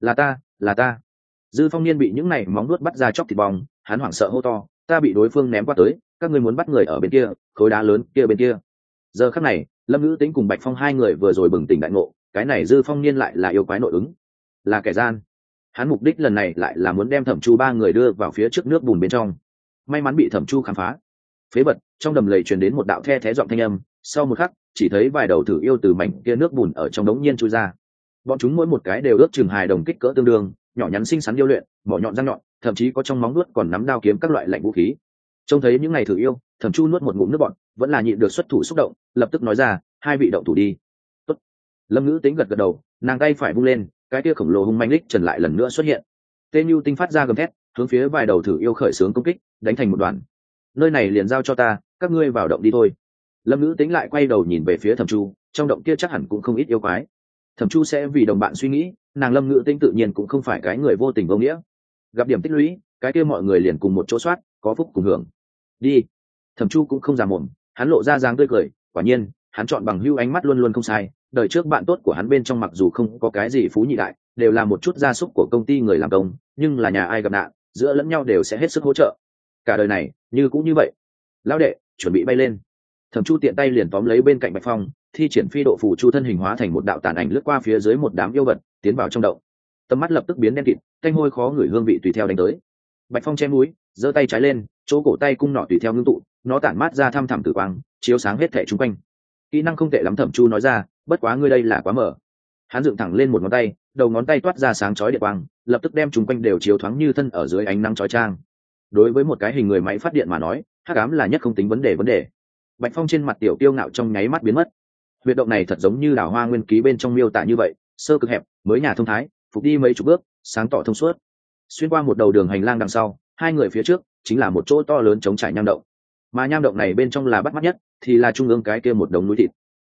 Là ta. Dư Phong Niên bị những này móng vuốt bắt ra chóc thịt bong, hắn hoảng sợ hô to, ta bị đối phương ném qua tới, các ngươi muốn bắt người ở bên kia, khối đá lớn kia bên kia. Giờ khắc này, Lâm Ngữ Tĩnh cùng Bạch Phong 2 người vừa rồi bừng tỉnh đại ngộ, cái này Dư Phong Niên lại là yêu quái nội ứng, là kẻ gian. Hắn mục đích lần này lại là muốn đem Thẩm Chu 3 người đưa vào phía trước nước bùn bên trong. May mắn bị Thẩm Chu khám phá. Phế bật, trong đầm lầy truyền đến một đạo the thé giọng thanh âm, sau một khắc, chỉ thấy vài đầu thử yêu từ mảnh kia nước bùn ở trong đống nhiên chui ra. Bọn chúng mỗi một cái đều ước chừng hài đồng kích cỡ tương đương, nhỏ nhắn xinh xắn điêu luyện, mỏ nhọn răng nhọn, thậm chí có trong móng vuốt còn nắm đao kiếm các loại lạnh vũ khí. Trông thấy những ngày thử yêu, Thẩm Chu nuốt một ngụm nước bọt, vẫn là nhịn được xuất thủ xúc động, lập tức nói ra, 2 vị động thủ đi. Tốt. Lâm Ngữ Tĩnh gật gật đầu, nàng tay phải vung lên, cái kia khổng lồ hung manh lích trần lại lần nữa xuất hiện. Tên Nưu Tinh phát ra gầm thét, hướng phía vài đầu thử yêu khởi xướng công kích, đánh thành một đoàn. Nơi này liền giao cho ta, các ngươi vào động đi thôi. Lâm Ngữ Tĩnh lại quay đầu nhìn về phía Thẩm Chu, trong động kia chắc hẳn cũng không ít yêu quái. Thẩm Chu sẽ vì đồng bạn suy nghĩ, nàng Lâm Ngữ Tĩnh tự nhiên cũng không phải cái người vô tình vô nghĩa. Gặp điểm tích lũy, cái kia mọi người liền cùng một chỗ soát, có phúc cùng hưởng. Đi. Thẩm Chu cũng không già mồm, hắn lộ ra dáng tươi cười, quả nhiên, hắn chọn bằng hữu ánh mắt luôn luôn không sai, đời trước bạn tốt của hắn bên trong mặc dù không có cái gì phú nhị đại, đều là một chút gia súc của công ty người làm công, nhưng là nhà ai gặp nạn, giữa lẫn nhau đều sẽ hết sức hỗ trợ. Cả đời này, như cũng như vậy. Lão đệ, chuẩn bị bay lên. Thẩm Chu tiện tay liền tóm lấy bên cạnh Bạch Phong, thi triển phi độ phù chu thân hình hóa thành một đạo tàn ảnh lướt qua phía dưới một đám yêu vật, tiến vào trong động. Tầm mắt lập tức biến đen kịt, thanh hôi khó ngửi hương vị tùy theo đánh tới. Bạch Phong che mũi, giơ tay trái lên, chỗ cổ tay cung nỏ tùy theo ngưng tụ, nó tản mát ra thăm thẳm tử quang, chiếu sáng hết thảy xung quanh. Kỹ năng không tệ lắm, Thẩm Chu nói ra, bất quá ngươi đây là quá mở. Hắn dựng thẳng lên một ngón tay, đầu ngón tay toát ra sáng chói điện quang, lập tức đem xung quanh đều chiếu thoáng như thân ở dưới ánh nắng chói chang. Đối với một cái hình người máy phát điện mà nói, hắc ám là nhất không tính vấn đề. Bạch Phong trên mặt tiểu kiêu ngạo trong nháy mắt biến mất. Huyệt động này thật giống như đảo hoa nguyên ký bên trong miêu tả như vậy, sơ cực hẹp, mới nhà thông thái, phục đi mấy chục bước, sáng tỏ thông suốt. Xuyên qua một đầu đường hành lang đằng sau, 2 người phía trước chính là một chỗ to lớn trống trải nham động. Mà nham động này bên trong là bắt mắt nhất, thì là trung ương cái kia một đống núi thịt.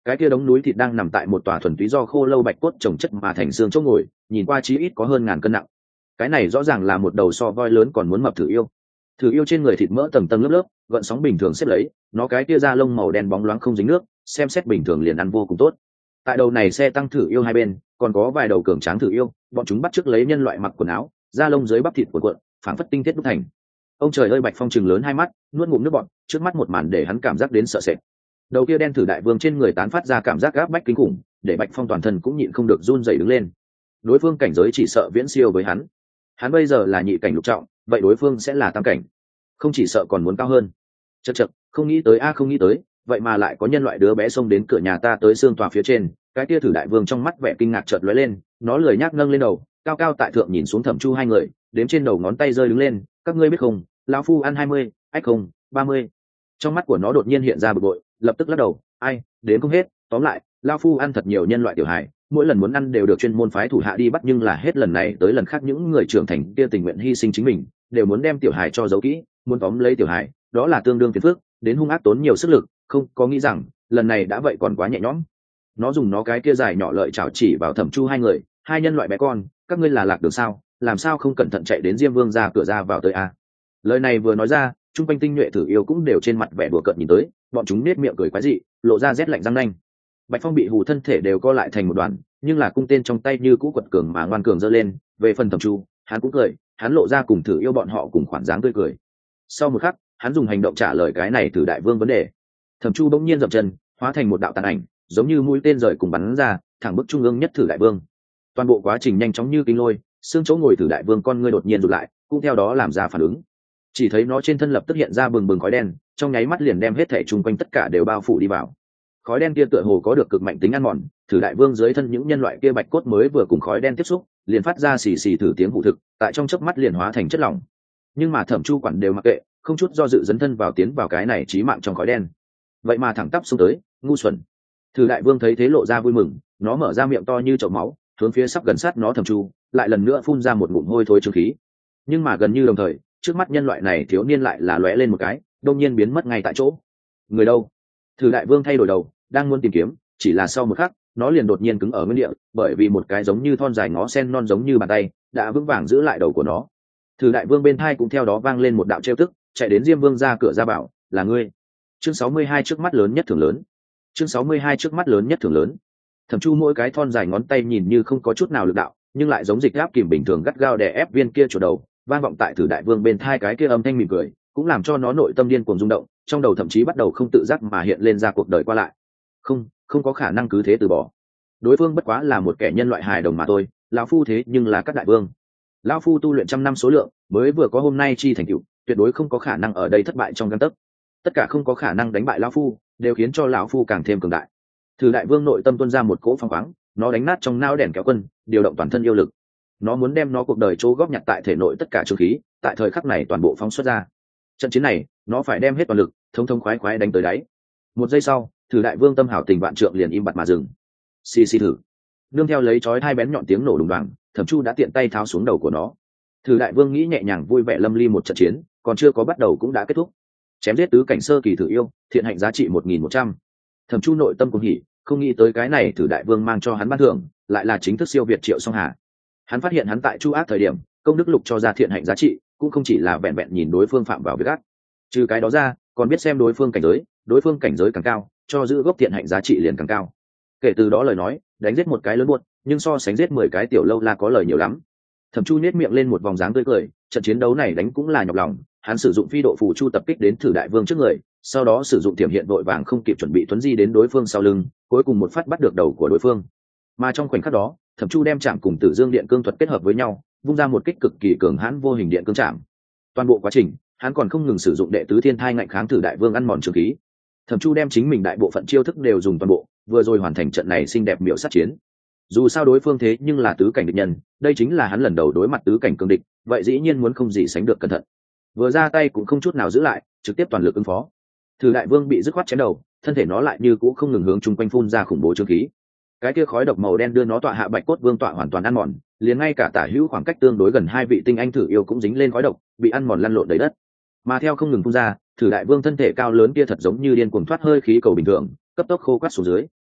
cái kia đống núi thịt đang nằm tại một tòa thuần túy do khô lâu bạch cốt trồng chất mà thành xương chỗ ngồi, nhìn qua chí ít có hơn 1000 cân nặng. Cái này rõ ràng là một đầu so voi lớn còn muốn mập thử yêu. Thử yêu trên người thịt mỡ tầng tầng lớp lớp, gợn sóng bình thường xếp lấy, nó cái kia da lông màu đen bóng loáng không dính nước, xem xét bình thường liền ăn vô cùng tốt. Tại đầu này xe tăng thử yêu hai bên, còn có vài đầu cường tráng thử yêu, bọn chúng bắt chước lấy nhân loại mặc quần áo, da lông dưới bắp thịt của cuộn, phảng phất tinh thiết đúc thành. Ông trời ơi, Bạch Phong trừng lớn hai mắt, nuốt ngụm nước bọt, trước mắt một màn để hắn cảm giác đến sợ sệt. Đầu kia đen thử đại vương trên người tán phát ra cảm giác áp bách kinh khủng, để Bạch Phong toàn thân cũng nhịn không được run rẩy đứng lên. Đối phương cảnh giới chỉ sợ viễn siêu với hắn. Hắn bây giờ là nhị cảnh lục trọng, vậy đối phương sẽ là tam cảnh, không chỉ sợ còn muốn cao hơn. Chậc chậc, không nghĩ tới không nghĩ tới, vậy mà lại có nhân loại đứa bé xông đến cửa nhà ta tới xương tòa phía trên. Cái kia thử đại vương trong mắt vẻ kinh ngạc chợt lóe lên, nó lười nhác nâng lên đầu, cao cao tại thượng nhìn xuống Thẩm Chu hai người, đếm trên đầu ngón tay rơi đứng lên. Các ngươi biết không, lão phu ăn 20, ách không, 30. Trong mắt của nó đột nhiên hiện ra bực bội, lập tức lắc đầu, ai, đến không hết. Tóm lại, lão phu ăn thật nhiều nhân loại tiểu hài, mỗi lần muốn ăn đều được chuyên môn phái thủ hạ đi bắt, nhưng là hết lần này tới lần khác những người trưởng thành kia tình nguyện hy sinh chính mình, đều muốn đem tiểu hài cho giấu kỹ, muốn tóm lấy tiểu hài, đó là tương đương phiền phức, đến hung ác tốn nhiều sức lực, không có nghĩ rằng lần này đã vậy còn quá nhẹ nhõm. Nó dùng nó cái kia dài nhỏ lợi chảo chỉ vào Thẩm Chu hai người, hai nhân loại bé con, các ngươi là lạc đường sao, làm sao không cẩn thận chạy đến Diêm Vương ra cửa ra vào tới a. Lời này vừa nói ra, trung quanh tinh nhuệ thử yêu cũng đều trên mặt vẻ đùa cợt nhìn tới, bọn chúng nết miệng cười quái dị, lộ ra rét lạnh răng nanh. Bạch Phong bị hù thân thể đều co lại thành một đoàn, nhưng là cung tên trong tay như cũ quật cường mà ngoan cường giơ lên. Về phần Thẩm Chu, hắn cũng cười, hắn lộ ra cùng thử yêu bọn họ cùng khoản dáng tươi cười. Sau một khắc, hắn dùng hành động trả lời cái này từ đại vương vấn đề. Thẩm Chu bỗng nhiên dậm chân, hóa thành một đạo tàn ảnh, giống như mũi tên rời cùng bắn ra, thẳng bức trung ương nhất thử đại vương. Toàn bộ quá trình nhanh chóng như kinh lôi, xương chỗ ngồi thử đại vương con ngươi đột nhiên rụt lại, cũng theo đó làm ra phản ứng. Chỉ thấy nó trên thân lập tức hiện ra bừng bừng khói đen, trong nháy mắt liền đem hết thảy chung quanh tất cả đều bao phủ đi vào. Khói đen kia tựa hồ có được cực mạnh tính ăn mòn, thử đại vương dưới thân những nhân loại kia bạch cốt mới vừa cùng khói đen tiếp xúc, liền phát ra xì xì thử tiếng hụ thực, tại trong chớp mắt liền hóa thành chất lỏng. Nhưng mà Thẩm Chu quản đều mặc kệ, không chút do dự dấn thân vào tiến vào cái này chí mạng trong khói đen. Vậy mà thẳng tắp xuống tới, ngu xuẩn. Thử đại vương thấy thế lộ ra vui mừng, nó mở ra miệng to như chậu máu, hướng phía sắp gần sát nó Thẩm Chu, lại lần nữa phun ra một ngụm hôi thối trương khí. Nhưng mà gần như đồng thời, trước mắt nhân loại này thiếu niên lại là lóe lên một cái, đột nhiên biến mất ngay tại chỗ. Người đâu? Thử đại vương thay đổi đầu, đang muốn tìm kiếm, chỉ là sau một khắc, nó liền đột nhiên cứng ở nguyên địa, bởi vì một cái giống như thon dài ngó sen non giống như bàn tay đã vững vàng giữ lại đầu của nó. Thử đại vương bên thai cũng theo đó vang lên một đạo trêu tức, chạy đến Diêm Vương ra cửa ra bảo, là ngươi. Chương 62 trước mắt lớn nhất thưởng lớn. Chương 62 trước mắt lớn nhất thưởng lớn. Thẩm Chu mỗi cái thon dài ngón tay nhìn như không có chút nào lực đạo, nhưng lại giống dịch áp kìm bình thường gắt gao đè ép viên kia chỗ đầu, vang vọng tại thử đại vương bên thai cái kia âm thanh mỉm cười, cũng làm cho nó nội tâm điên cuồng rung động, trong đầu thậm chí bắt đầu không tự giác mà hiện lên ra cuộc đời qua lại. Không có khả năng cứ thế từ bỏ. Đối phương bất quá là một kẻ nhân loại hài đồng mà thôi, lão phu thế nhưng là các đại vương. Lão phu tu luyện trăm năm số lượng, mới vừa có hôm nay chi thành tựu, tuyệt đối không có khả năng ở đây thất bại trong gang tấc. Tất cả không có khả năng đánh bại lão phu, đều khiến cho lão phu càng thêm cường đại. Thử đại vương nội tâm tuôn ra một cỗ phong khoáng, nó đánh nát trong não đèn kéo quân, điều động toàn thân yêu lực. Nó muốn đem nó cuộc đời chỗ góp nhặt tại thể nội tất cả trương khí, tại thời khắc này toàn bộ phóng xuất ra. Trận chiến này, nó phải đem hết toàn lực, thông thông khoái khoái đánh tới đáy. Một giây sau, thử đại vương tâm hảo tình vạn trượng liền im bặt mà dừng. Xì xì thử. Nương theo lấy chói hai bén nhọn tiếng nổ đùng đoàng, Thẩm Chu đã tiện tay tháo xuống đầu của nó. Thử đại vương nghĩ nhẹ nhàng vui vẻ lâm ly một trận chiến, còn chưa có bắt đầu cũng đã kết thúc. Chém giết tứ cảnh sơ kỳ thử yêu, thiện hạnh giá trị 1100. Thẩm Chu nội tâm cuồng hỉ, không nghĩ tới cái này thử đại vương mang cho hắn ban thưởng, lại là chính thức siêu việt Triệu Song Hà. Hắn phát hiện hắn tại Chu Ác thời điểm, công đức lục cho ra thiện hạnh giá trị, cũng không chỉ là vẹn vẹn nhìn đối phương phạm vào việc ác. Trừ cái đó ra, còn biết xem đối phương cảnh giới càng cao, cho giữ gốc thiện hạnh giá trị liền càng cao. Kể từ đó lời nói, đánh giết một cái lớn buốt, nhưng so sánh giết 10 cái tiểu lâu la có lời nhiều lắm. Thẩm Chu nhếch miệng lên một vòng dáng tươi cười, trận chiến đấu này đánh cũng là nhọc lòng, hắn sử dụng phi độ phù chu tập kích đến thử đại vương trước người, sau đó sử dụng tiềm hiện vội vàng không kịp chuẩn bị tuấn di đến đối phương sau lưng, cuối cùng một phát bắt được đầu của đối phương. Mà trong khoảnh khắc đó, Thẩm Chu đem chạm cùng Tử Dương Điện Cương thuật kết hợp với nhau, vung ra một kích cực kỳ cường hãn vô hình điện cương chạm. Toàn bộ quá trình, hắn còn không ngừng sử dụng đệ tứ thiên thai ngạnh kháng thử đại vương ăn mòn trường khí. Thẩm Chu đem chính mình đại bộ phận chiêu thức đều dùng toàn bộ, vừa rồi hoàn thành trận này xinh đẹp miểu sát chiến. Dù sao đối phương thế nhưng là tứ cảnh địch nhân, đây chính là hắn lần đầu đối mặt tứ cảnh cường địch, vậy dĩ nhiên muốn không gì sánh được cẩn thận. Vừa ra tay cũng không chút nào giữ lại, trực tiếp toàn lực ứng phó. Thử đại vương bị dứt khoát chém đầu, thân thể nó lại như cũ không ngừng hướng chung quanh phun ra khủng bố trường khí. Cái kia khói độc màu đen đưa nó tọa hạ bạch cốt vương tọa hoàn toàn ăn mòn, liền ngay cả tả hữu khoảng cách tương đối gần hai vị tinh anh thử yêu cũng dính lên khói độc, bị ăn mòn lăn lộn đầy đất. Mà theo không ngừng phun ra, thử đại vương thân thể cao lớn kia thật giống như điên cuồng thoát hơi khí cầu bình thường, cấp tốc khô quắt xuống dưới.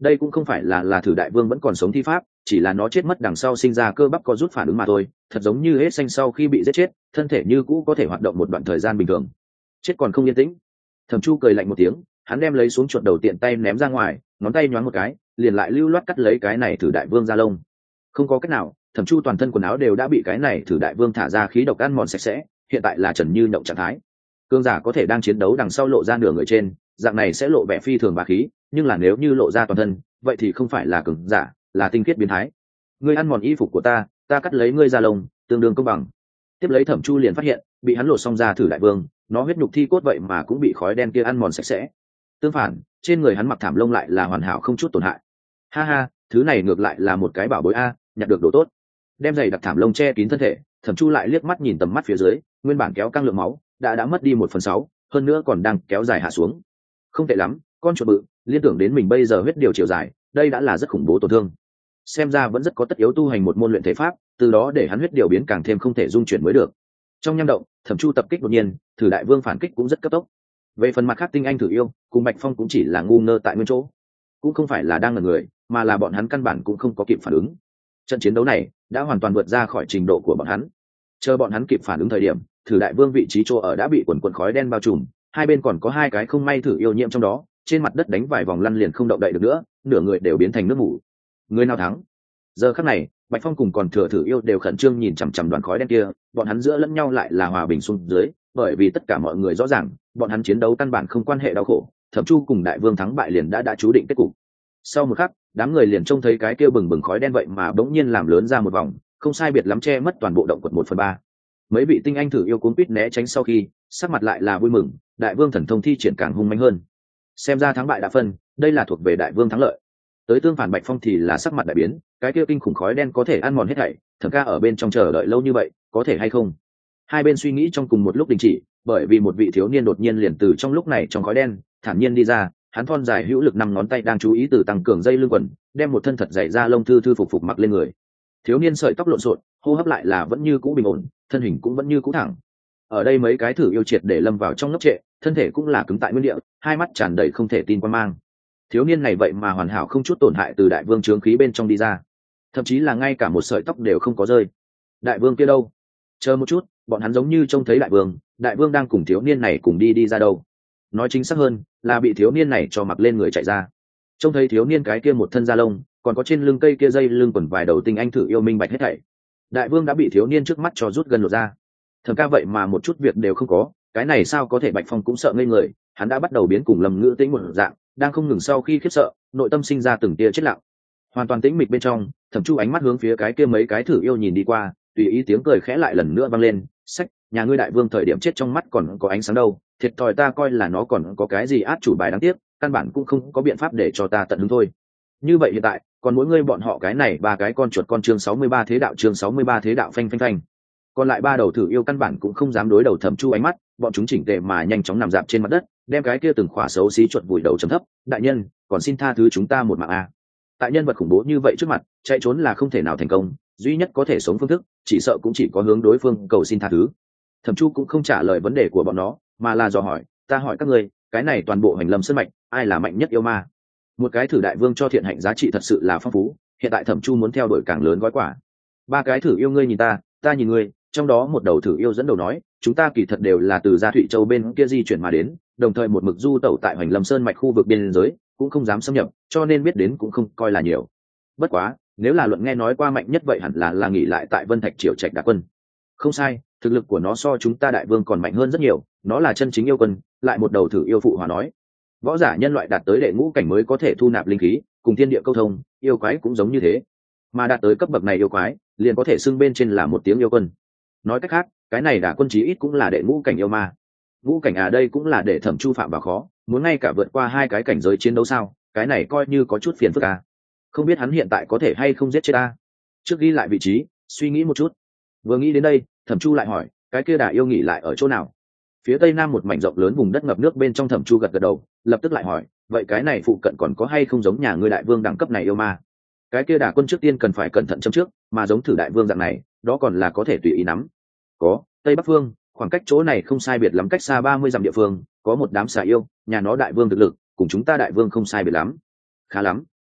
đây cũng không phải là thử đại vương vẫn còn sống thi pháp, chỉ là nó chết mất đằng sau sinh ra cơ bắp có rút phản ứng mà thôi, thật giống như hết xanh sau khi bị giết chết, thân thể như cũ có thể hoạt động một đoạn thời gian bình thường. Chết còn không yên tĩnh. Thẩm Chu cười lạnh một tiếng, hắn đem lấy xuống chuột đầu tiện tay ném ra ngoài, ngón tay nhoáng một cái, liền lại lưu loát cắt lấy cái này thử đại vương da lông. Không có cách nào, Thẩm Chu toàn thân quần áo đều đã bị cái này thử đại vương thả ra khí độc ăn mòn sạch sẽ, hiện tại là trần như nhộng trạng thái. Cương giả có thể đang chiến đấu đằng sau lộ ra nửa người trên, dạng này sẽ lộ vẻ phi thường bá khí, nhưng là nếu như lộ ra toàn thân, vậy thì không phải là cường giả, là tinh khiết biến thái. Ngươi ăn mòn y phục của ta, ta cắt lấy ngươi da lông, tương đương công bằng. Tiếp lấy Thẩm Chu liền phát hiện, bị hắn lột xong ra thử đại vương, nó huyết nhục thi cốt vậy mà cũng bị khói đen kia ăn mòn sạch sẽ. Tương phản, trên người hắn mặc thảm lông lại là hoàn hảo không chút tổn hại. Ha ha, thứ này ngược lại là một cái bảo bối a, nhặt được đồ tốt. Đem giày đặc thảm lông che kín thân thể, Thẩm Chu lại liếc mắt nhìn tầm mắt phía dưới, nguyên bản kéo căng lượng máu đã mất đi 1/6, hơn nữa còn đang kéo dài hạ xuống. Không tệ lắm, con chuột bự, liên tưởng đến mình bây giờ huyết điều chiều dài, đây đã là rất khủng bố tổn thương. Xem ra vẫn rất có tất yếu tu hành một môn luyện thể pháp, từ đó để hắn huyết điều biến càng thêm không thể dung chuyển mới được. Trong nham động, Thẩm Chu tập kích đột nhiên, thử đại vương phản kích cũng rất cấp tốc. Về phần mặt khác tinh anh thử yêu, cùng Bạch Phong cũng chỉ là ngu ngơ tại nguyên chỗ, cũng không phải là đang ngẩn người, mà là bọn hắn căn bản cũng không có kịp phản ứng. Trận chiến đấu này đã hoàn toàn vượt ra khỏi trình độ của bọn hắn. Chờ bọn hắn kịp phản ứng thời điểm, thử đại vương vị trí chỗ ở đã bị quần quần khói đen bao trùm, hai bên còn có hai cái không may thử yêu nhiễm trong đó, trên mặt đất đánh vài vòng lăn liền không động đậy được nữa, nửa người đều biến thành nước mủ. Người nào thắng? Giờ khắc này, Bạch Phong cùng còn thừa thử yêu đều khẩn trương nhìn chằm chằm đoàn khói đen kia, bọn hắn giữa lẫn nhau lại là hòa bình xuống dưới, bởi vì tất cả mọi người rõ ràng, bọn hắn chiến đấu căn bản không quan hệ đau khổ, Thẩm Chu cùng đại vương thắng bại liền đã chú định kết cục. Sau một khắc, đám người liền trông thấy cái kia bừng bừng khói đen vậy mà bỗng nhiên làm lớn ra một vòng, không sai biệt lắm che mất toàn bộ động quật 1/3. Mấy vị tinh anh thử yêu cuốn quýt né tránh sau khi, sắc mặt lại là vui mừng, đại vương thần thông thi triển càng hung mãnh hơn. Xem ra thắng bại đã phân, đây là thuộc về đại vương thắng lợi. Tới tương phản Bạch Phong thì là sắc mặt đại biến, cái kia kinh khủng khói đen có thể ăn mòn hết thảy, Thẩm ca ở bên trong chờ đợi lâu như vậy, có thể hay không? Hai bên suy nghĩ trong cùng một lúc đình chỉ, bởi vì một vị thiếu niên đột nhiên liền từ trong lúc này trong khói đen thản nhiên đi ra, hắn thon dài hữu lực 5 ngón tay đang chú ý từ tăng cường dây lưng quần, đem một thân thật dày da lông thư phục mặc lên người. Thiếu niên sợi tóc lộn xộn, hô hấp lại là vẫn như cũ bình ổn, thân hình cũng vẫn như cũ thẳng. Ở đây mấy cái thử yêu triệt để lâm vào trong ngốc trệ, thân thể cũng là cứng tại nguyên địa, hai mắt tràn đầy không thể tin quan mang. Thiếu niên này vậy mà hoàn hảo không chút tổn hại từ đại vương trướng khí bên trong đi ra, thậm chí là ngay cả một sợi tóc đều không có rơi. Đại vương kia đâu? Chờ một chút, bọn hắn giống như trông thấy đại vương đang cùng thiếu niên này cùng đi ra đâu. Nói chính xác hơn là bị thiếu niên này cho mặc lên người chạy ra. Trông thấy thiếu niên cái kia một thân da lông, còn có trên lưng cây kia dây lưng quần vài đầu tinh anh thử yêu minh bạch hết thảy. Đại vương đã bị thiếu niên trước mắt cho rút gần lột ra. Thẩm ca vậy mà một chút việc đều không có, cái này sao có thể? Bạch Phong cũng sợ ngây người, hắn đã bắt đầu biến cùng Lâm Ngữ Tĩnh một dạng, đang không ngừng sau khi khiếp sợ, nội tâm sinh ra từng tia chết lặng. Hoàn toàn tĩnh mịch bên trong, Thẩm Chu ánh mắt hướng phía cái kia mấy cái thử yêu nhìn đi qua, tùy ý tiếng cười khẽ lại lần nữa vang lên, "Sách, nhà ngươi đại vương thời điểm chết trong mắt còn có ánh sáng đâu, thiệt thòi ta coi là nó còn có cái gì át chủ bài đáng tiếc, căn bản cũng không có biện pháp để cho ta tận hứng thôi." Như vậy hiện tại, còn mỗi ngươi bọn họ cái này ba cái con chuột con chương 63 thế đạo chương 63 thế đạo phanh phanh phanh. Còn lại ba đầu thử yêu căn bản cũng không dám đối đầu Thẩm Chu ánh mắt, bọn chúng chỉnh tề mà nhanh chóng nằm dạp trên mặt đất, đem cái kia từng khỏa xấu xí chuột vùi đầu trầm thấp, "Đại nhân, còn xin tha thứ chúng ta một mạng a." Tại nhân vật khủng bố như vậy trước mặt, chạy trốn là không thể nào thành công, duy nhất có thể sống phương thức, chỉ sợ cũng chỉ có hướng đối phương cầu xin tha thứ. Thẩm Chu cũng không trả lời vấn đề của bọn nó, mà là dò hỏi, "Ta hỏi các ngươi, cái này toàn bộ hành lâm sơn mạch, ai là mạnh nhất yêu ma?" Một cái thử đại vương cho thiện hạnh giá trị thật sự là phong phú, hiện tại Thẩm Chu muốn theo đuổi càng lớn gói quả. Ba cái thử yêu ngươi nhìn ta nhìn ngươi, trong đó một đầu thử yêu dẫn đầu nói, "Chúng ta kỳ thật đều là từ Gia Thụy Châu bên kia di chuyển mà đến, đồng thời một mực du tẩu tại Hoành Lâm Sơn mạch khu vực biên giới, cũng không dám xâm nhập, cho nên biết đến cũng không coi là nhiều. Bất quá, nếu là luận nghe nói qua mạnh nhất vậy hẳn là nghỉ lại tại Vân Thạch Triều Trạch Đả Quân." Không sai, thực lực của nó so chúng ta đại vương còn mạnh hơn rất nhiều, nó là chân chính yêu quân. Lại một đầu thử yêu phụ hòa nói, võ giả nhân loại đạt tới đệ ngũ cảnh mới có thể thu nạp linh khí, cùng thiên địa câu thông, yêu quái cũng giống như thế, mà đạt tới cấp bậc này yêu quái liền có thể xưng bên trên là một tiếng yêu quân. Nói cách khác, cái này Đả Quân chí ít cũng là đệ ngũ cảnh yêu ma. Ngũ cảnh à? Đây cũng là để Thẩm Chu phạm vào khó, muốn ngay cả vượt qua hai cái cảnh giới chiến đấu sao? Cái này coi như có chút phiền phức à? Không biết hắn hiện tại có thể hay không giết chết ta. Trước ghi lại vị trí, suy nghĩ một chút. Vừa nghĩ đến đây, Thẩm Chu lại hỏi, cái kia Đả yêu nghỉ lại ở chỗ nào? Phía tây nam một mảnh rộng lớn vùng đất ngập nước bên trong. Thẩm Chu gật gật đầu, lập tức lại hỏi, vậy cái này phụ cận còn có hay không giống nhà ngươi đại vương đẳng cấp này yêu ma? Cái kia Đả Quân trước tiên cần phải cẩn thận châm trước, mà giống thử đại vương dạng này, đó còn là có thể tùy ý nắm. Có, tây bắc phương, khoảng cách chỗ này không sai biệt lắm, cách xa 30 dặm địa phương, có một đám xà yêu, nhà nó đại vương thực lực cùng chúng ta đại vương không sai biệt lắm. Khá lắm,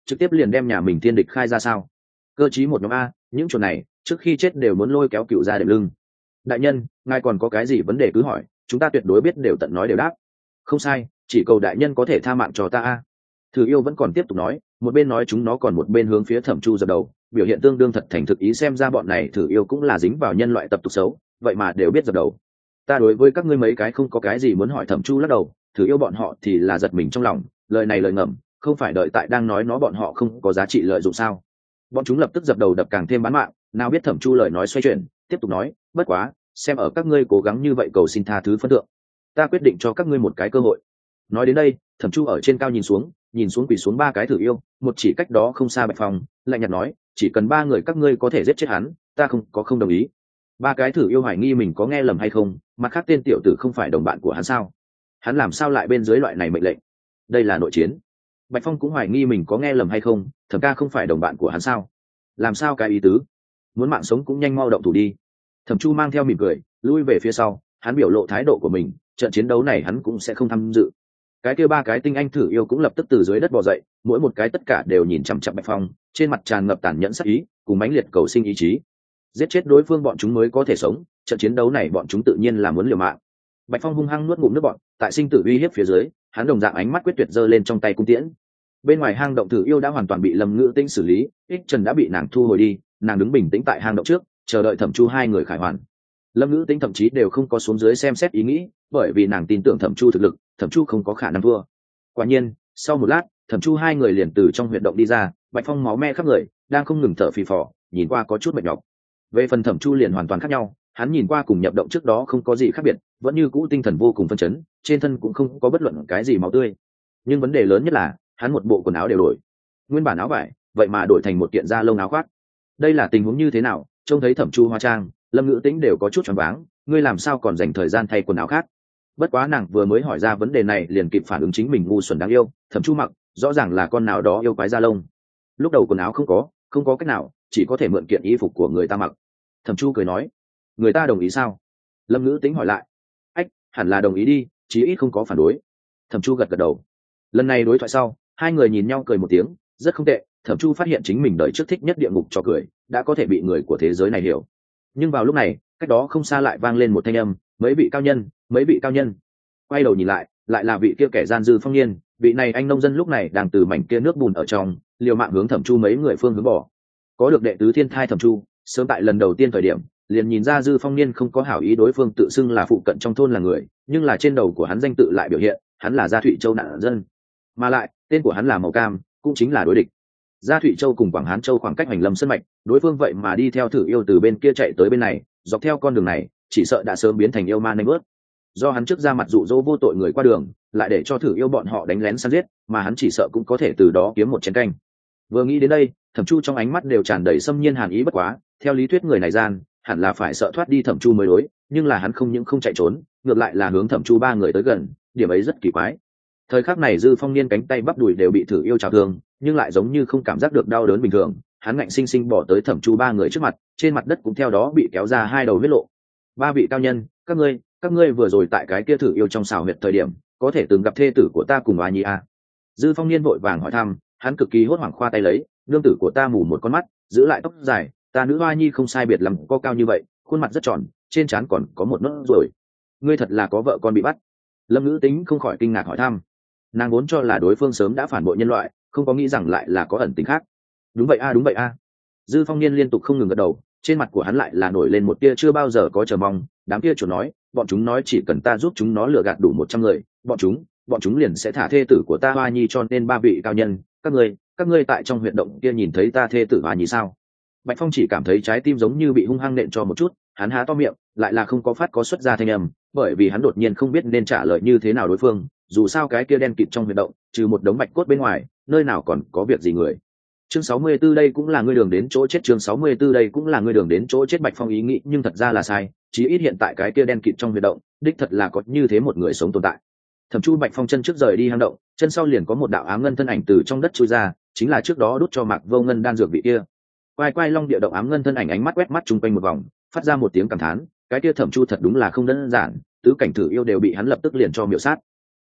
trực tiếp liền đem nhà mình thiên địch khai ra sao? Cơ chí một nhóm a, những chỗ này trước khi chết đều muốn lôi kéo cựu ra đệm lưng. Đại nhân, ngài còn có cái gì vấn đề cứ hỏi, chúng ta tuyệt đối biết đều tận nói đều đáp. Không sai, chỉ cầu đại nhân có thể tha mạng cho ta a. Thử yêu vẫn còn tiếp tục nói, một bên nói chúng nó còn một bên hướng phía Thẩm Chu dập đầu, biểu hiện tương đương thật thành thực ý, xem ra bọn này thử yêu cũng là dính vào nhân loại tập tục xấu, vậy mà đều biết dập đầu. Ta đối với các ngươi mấy cái không có cái gì muốn hỏi. Thẩm Chu lắc đầu, thử yêu bọn họ thì là giật mình trong lòng, lời này lời ngầm, không phải đợi tại đang nói nó bọn họ không có giá trị lợi dụng sao? Bọn chúng lập tức dập đầu đập càng thêm bán mạng, nào biết Thẩm Chu lời nói xoay chuyển, tiếp tục nói, bất quá, xem ở các ngươi cố gắng như vậy cầu xin tha thứ phân thượng, ta quyết định cho các ngươi một cái cơ hội. Nói đến đây, Thẩm Chu ở trên cao nhìn xuống quỳ xuống ba cái thử yêu, một chỉ cách đó không xa Bạch Phong, lạnh nhạt nói, chỉ cần ba người các ngươi có thể giết chết hắn, ta không đồng ý. Ba cái thử yêu hoài nghi mình có nghe lầm hay không, mặt khác tên tiểu tử không phải đồng bạn của hắn sao? Hắn làm sao lại bên dưới loại này mệnh lệnh? Đây là nội chiến. Bạch Phong cũng hoài nghi mình có nghe lầm hay không, Thẩm ca không phải đồng bạn của hắn sao? Làm sao cái ý tứ? Muốn mạng sống cũng nhanh mau động thủ đi. Thẩm Chu mang theo mỉm cười, lui về phía sau, hắn biểu lộ thái độ của mình, trận chiến đấu này hắn cũng sẽ không tham dự. Cái kia ba cái tinh anh thử yêu cũng lập tức từ dưới đất bò dậy, mỗi một cái tất cả đều nhìn chằm chằm Bạch Phong, trên mặt tràn ngập tàn nhẫn sắc ý, cùng mãnh liệt cầu sinh ý chí. Giết chết đối phương bọn chúng mới có thể sống, trận chiến đấu này bọn chúng tự nhiên là muốn liều mạng. Bạch Phong hung hăng nuốt ngụm nước bọt, tại sinh tử uy hiếp phía dưới, hắn đồng dạng ánh mắt quyết tuyệt giơ lên trong tay cung tiễn. Bên ngoài hang động thử yêu đã hoàn toàn bị Lâm Ngữ Tĩnh xử lý, Ích Trần đã bị nàng thu hồi đi, nàng đứng bình tĩnh tại hang động trước, chờ đợi Thẩm Chu hai người khải hoàn. Lâm Ngữ Tĩnh thậm chí đều không có xuống dưới xem xét ý nghĩ, bởi vì nàng tin tưởng Thẩm Chu thực lực, Thẩm Chu không có khả năng thua. Quả nhiên, sau một lát, Thẩm Chu hai người liền từ trong huyệt động đi ra, Bạch Phong máu me khắp người, đang không ngừng thở phì phò, nhìn qua có chút mệt nhọc. Về phần Thẩm Chu liền hoàn toàn khác nhau, hắn nhìn qua cùng nhập động trước đó không có gì khác biệt, vẫn như cũ tinh thần vô cùng phấn chấn, trên thân cũng không có bất luận cái gì máu tươi. Nhưng vấn đề lớn nhất là, hắn một bộ quần áo đều đổi. Nguyên bản áo vải, vậy mà đổi thành một kiện da lông áo khoác. Đây là tình huống như thế nào? Trông thấy Thẩm Chu hóa trang, Lâm Ngữ Tĩnh đều có chút choáng váng, ngươi làm sao còn dành thời gian thay quần áo khác? Bất quá nàng vừa mới hỏi ra vấn đề này liền kịp phản ứng chính mình ngu xuẩn đáng yêu, Thẩm Chu mặc, rõ ràng là con nào đó yêu quái da lông. Lúc đầu quần áo không có cách nào, chỉ có thể mượn kiện y phục của người ta mặc. Thẩm Chu cười nói, người ta đồng ý sao? Lâm Ngữ Tĩnh hỏi lại. Ách, hẳn là đồng ý đi, chí ít không có phản đối. Thẩm Chu gật gật đầu. Lần này đối thoại sau, hai người nhìn nhau cười một tiếng, rất không tệ. Thẩm Chu phát hiện chính mình đời trước thích nhất địa ngục cho cười, đã có thể bị người của thế giới này hiểu. Nhưng vào lúc này, cách đó không xa lại vang lên một thanh âm, mấy vị cao nhân. Quay đầu nhìn lại, lại là vị kia kẻ gian Dư Phong Niên, vị này anh nông dân lúc này đang từ mảnh kia nước bùn ở trong, liều mạng hướng Thẩm Chu mấy người phương hướng bỏ. Có được đệ tứ thiên thai Thẩm Chu, sớm tại lần đầu tiên thời điểm, liền nhìn ra Dư Phong Niên không có hảo ý, đối phương tự xưng là phụ cận trong thôn là người, nhưng là trên đầu của hắn danh tự lại biểu hiện, hắn là Gia Thụy Châu nạn dân. Mà lại, tên của hắn là màu cam, cũng chính là đối địch. Gia Thụy Châu cùng Quảng Hán Châu khoảng cách hành lâm sân mạch, đối phương vậy mà đi theo thử yêu từ bên kia chạy tới bên này, dọc theo con đường này, chỉ sợ đã sớm biến thành yêu ma nanh bớt. Do hắn trước ra mặt dụ dỗ vô tội người qua đường, lại để cho thử yêu bọn họ đánh lén săn giết, mà hắn chỉ sợ cũng có thể từ đó kiếm một chén canh. Vừa nghĩ đến đây, Thẩm Chu trong ánh mắt đều tràn đầy xâm nhiên hàn ý, bất quá, theo lý thuyết người này gian, hẳn là phải sợ thoát đi Thẩm Chu mới đối, nhưng là hắn không những không chạy trốn, ngược lại là hướng Thẩm Chu ba người tới gần, điểm ấy rất kỳ quái. Thời khắc này Dư Phong Niên cánh tay bắp đùi đều bị thử yêu trào thương, nhưng lại giống như không cảm giác được đau đớn bình thường, hắn ngạnh sinh sinh bỏ tới Thẩm Chu ba người trước mặt, trên mặt đất cũng theo đó bị kéo ra hai đầu huyết lộ. Ba vị cao nhân, các ngươi vừa rồi tại cái kia thử yêu trong xào huyệt thời điểm, có thể từng gặp thê tử của ta cùng Oa Nhi à? Dư Phong Niên vội vàng hỏi thăm, hắn cực kỳ hốt hoảng khoa tay lấy, nương tử của ta mù một con mắt, giữ lại tóc dài, ta nữ Oa Nhi không sai biệt lắm, có cao như vậy, khuôn mặt rất tròn, trên trán còn có một nốt ruồi. Ngươi thật là có vợ con bị bắt? Lâm Ngữ Tính không khỏi kinh ngạc hỏi thăm. Nàng vốn cho là đối phương sớm đã phản bội nhân loại, không có nghĩ rằng lại là có ẩn tình khác. Đúng vậy a. Dư Phong Niên liên tục không ngừng gật đầu, trên mặt của hắn lại là nổi lên một tia chưa bao giờ có chờ mong. Đám kia chuột nói, bọn chúng nói chỉ cần ta giúp chúng nó lừa gạt đủ 100 người, bọn chúng liền sẽ thả thê tử của ta Hoa Nhi, cho nên ba vị cao nhân, các ngươi tại trong huyệt động kia nhìn thấy ta thê tử Hoa Nhi sao? Bạch Phong chỉ cảm thấy trái tim giống như bị hung hăng nện cho một chút, hắn há to miệng, lại là không có phát có xuất ra thanh âm, bởi vì hắn đột nhiên không biết nên trả lời như thế nào đối phương, dù sao cái kia đen kịt trong huyệt động, trừ một đống bạch cốt bên ngoài, nơi nào còn có việc gì người. Chương 64 đây cũng là ngươi đường đến chỗ chết, chương 64 đây cũng là ngươi đường đến chỗ chết. Bạch Phong ý nghĩ nhưng thật ra là sai, chí ít hiện tại cái kia đen kịt trong huyệt động, đích thật là có như thế một người sống tồn tại. Thẩm Chu Bạch Phong chân trước rời đi hang động, chân sau liền có một đạo ám ngân thân ảnh từ trong đất chui ra, chính là trước đó đút cho Mạc Vô Ngân đan dược vị kia. Quay long địa động ám ngân thân ảnh ánh mắt quét mắt chung quanh một vòng, phát ra một tiếng cảm thán, cái kia Thẩm Chu thật đúng là không đơn giản, tứ cảnh thử yêu đều bị hắn lập tức liền cho miểu sát.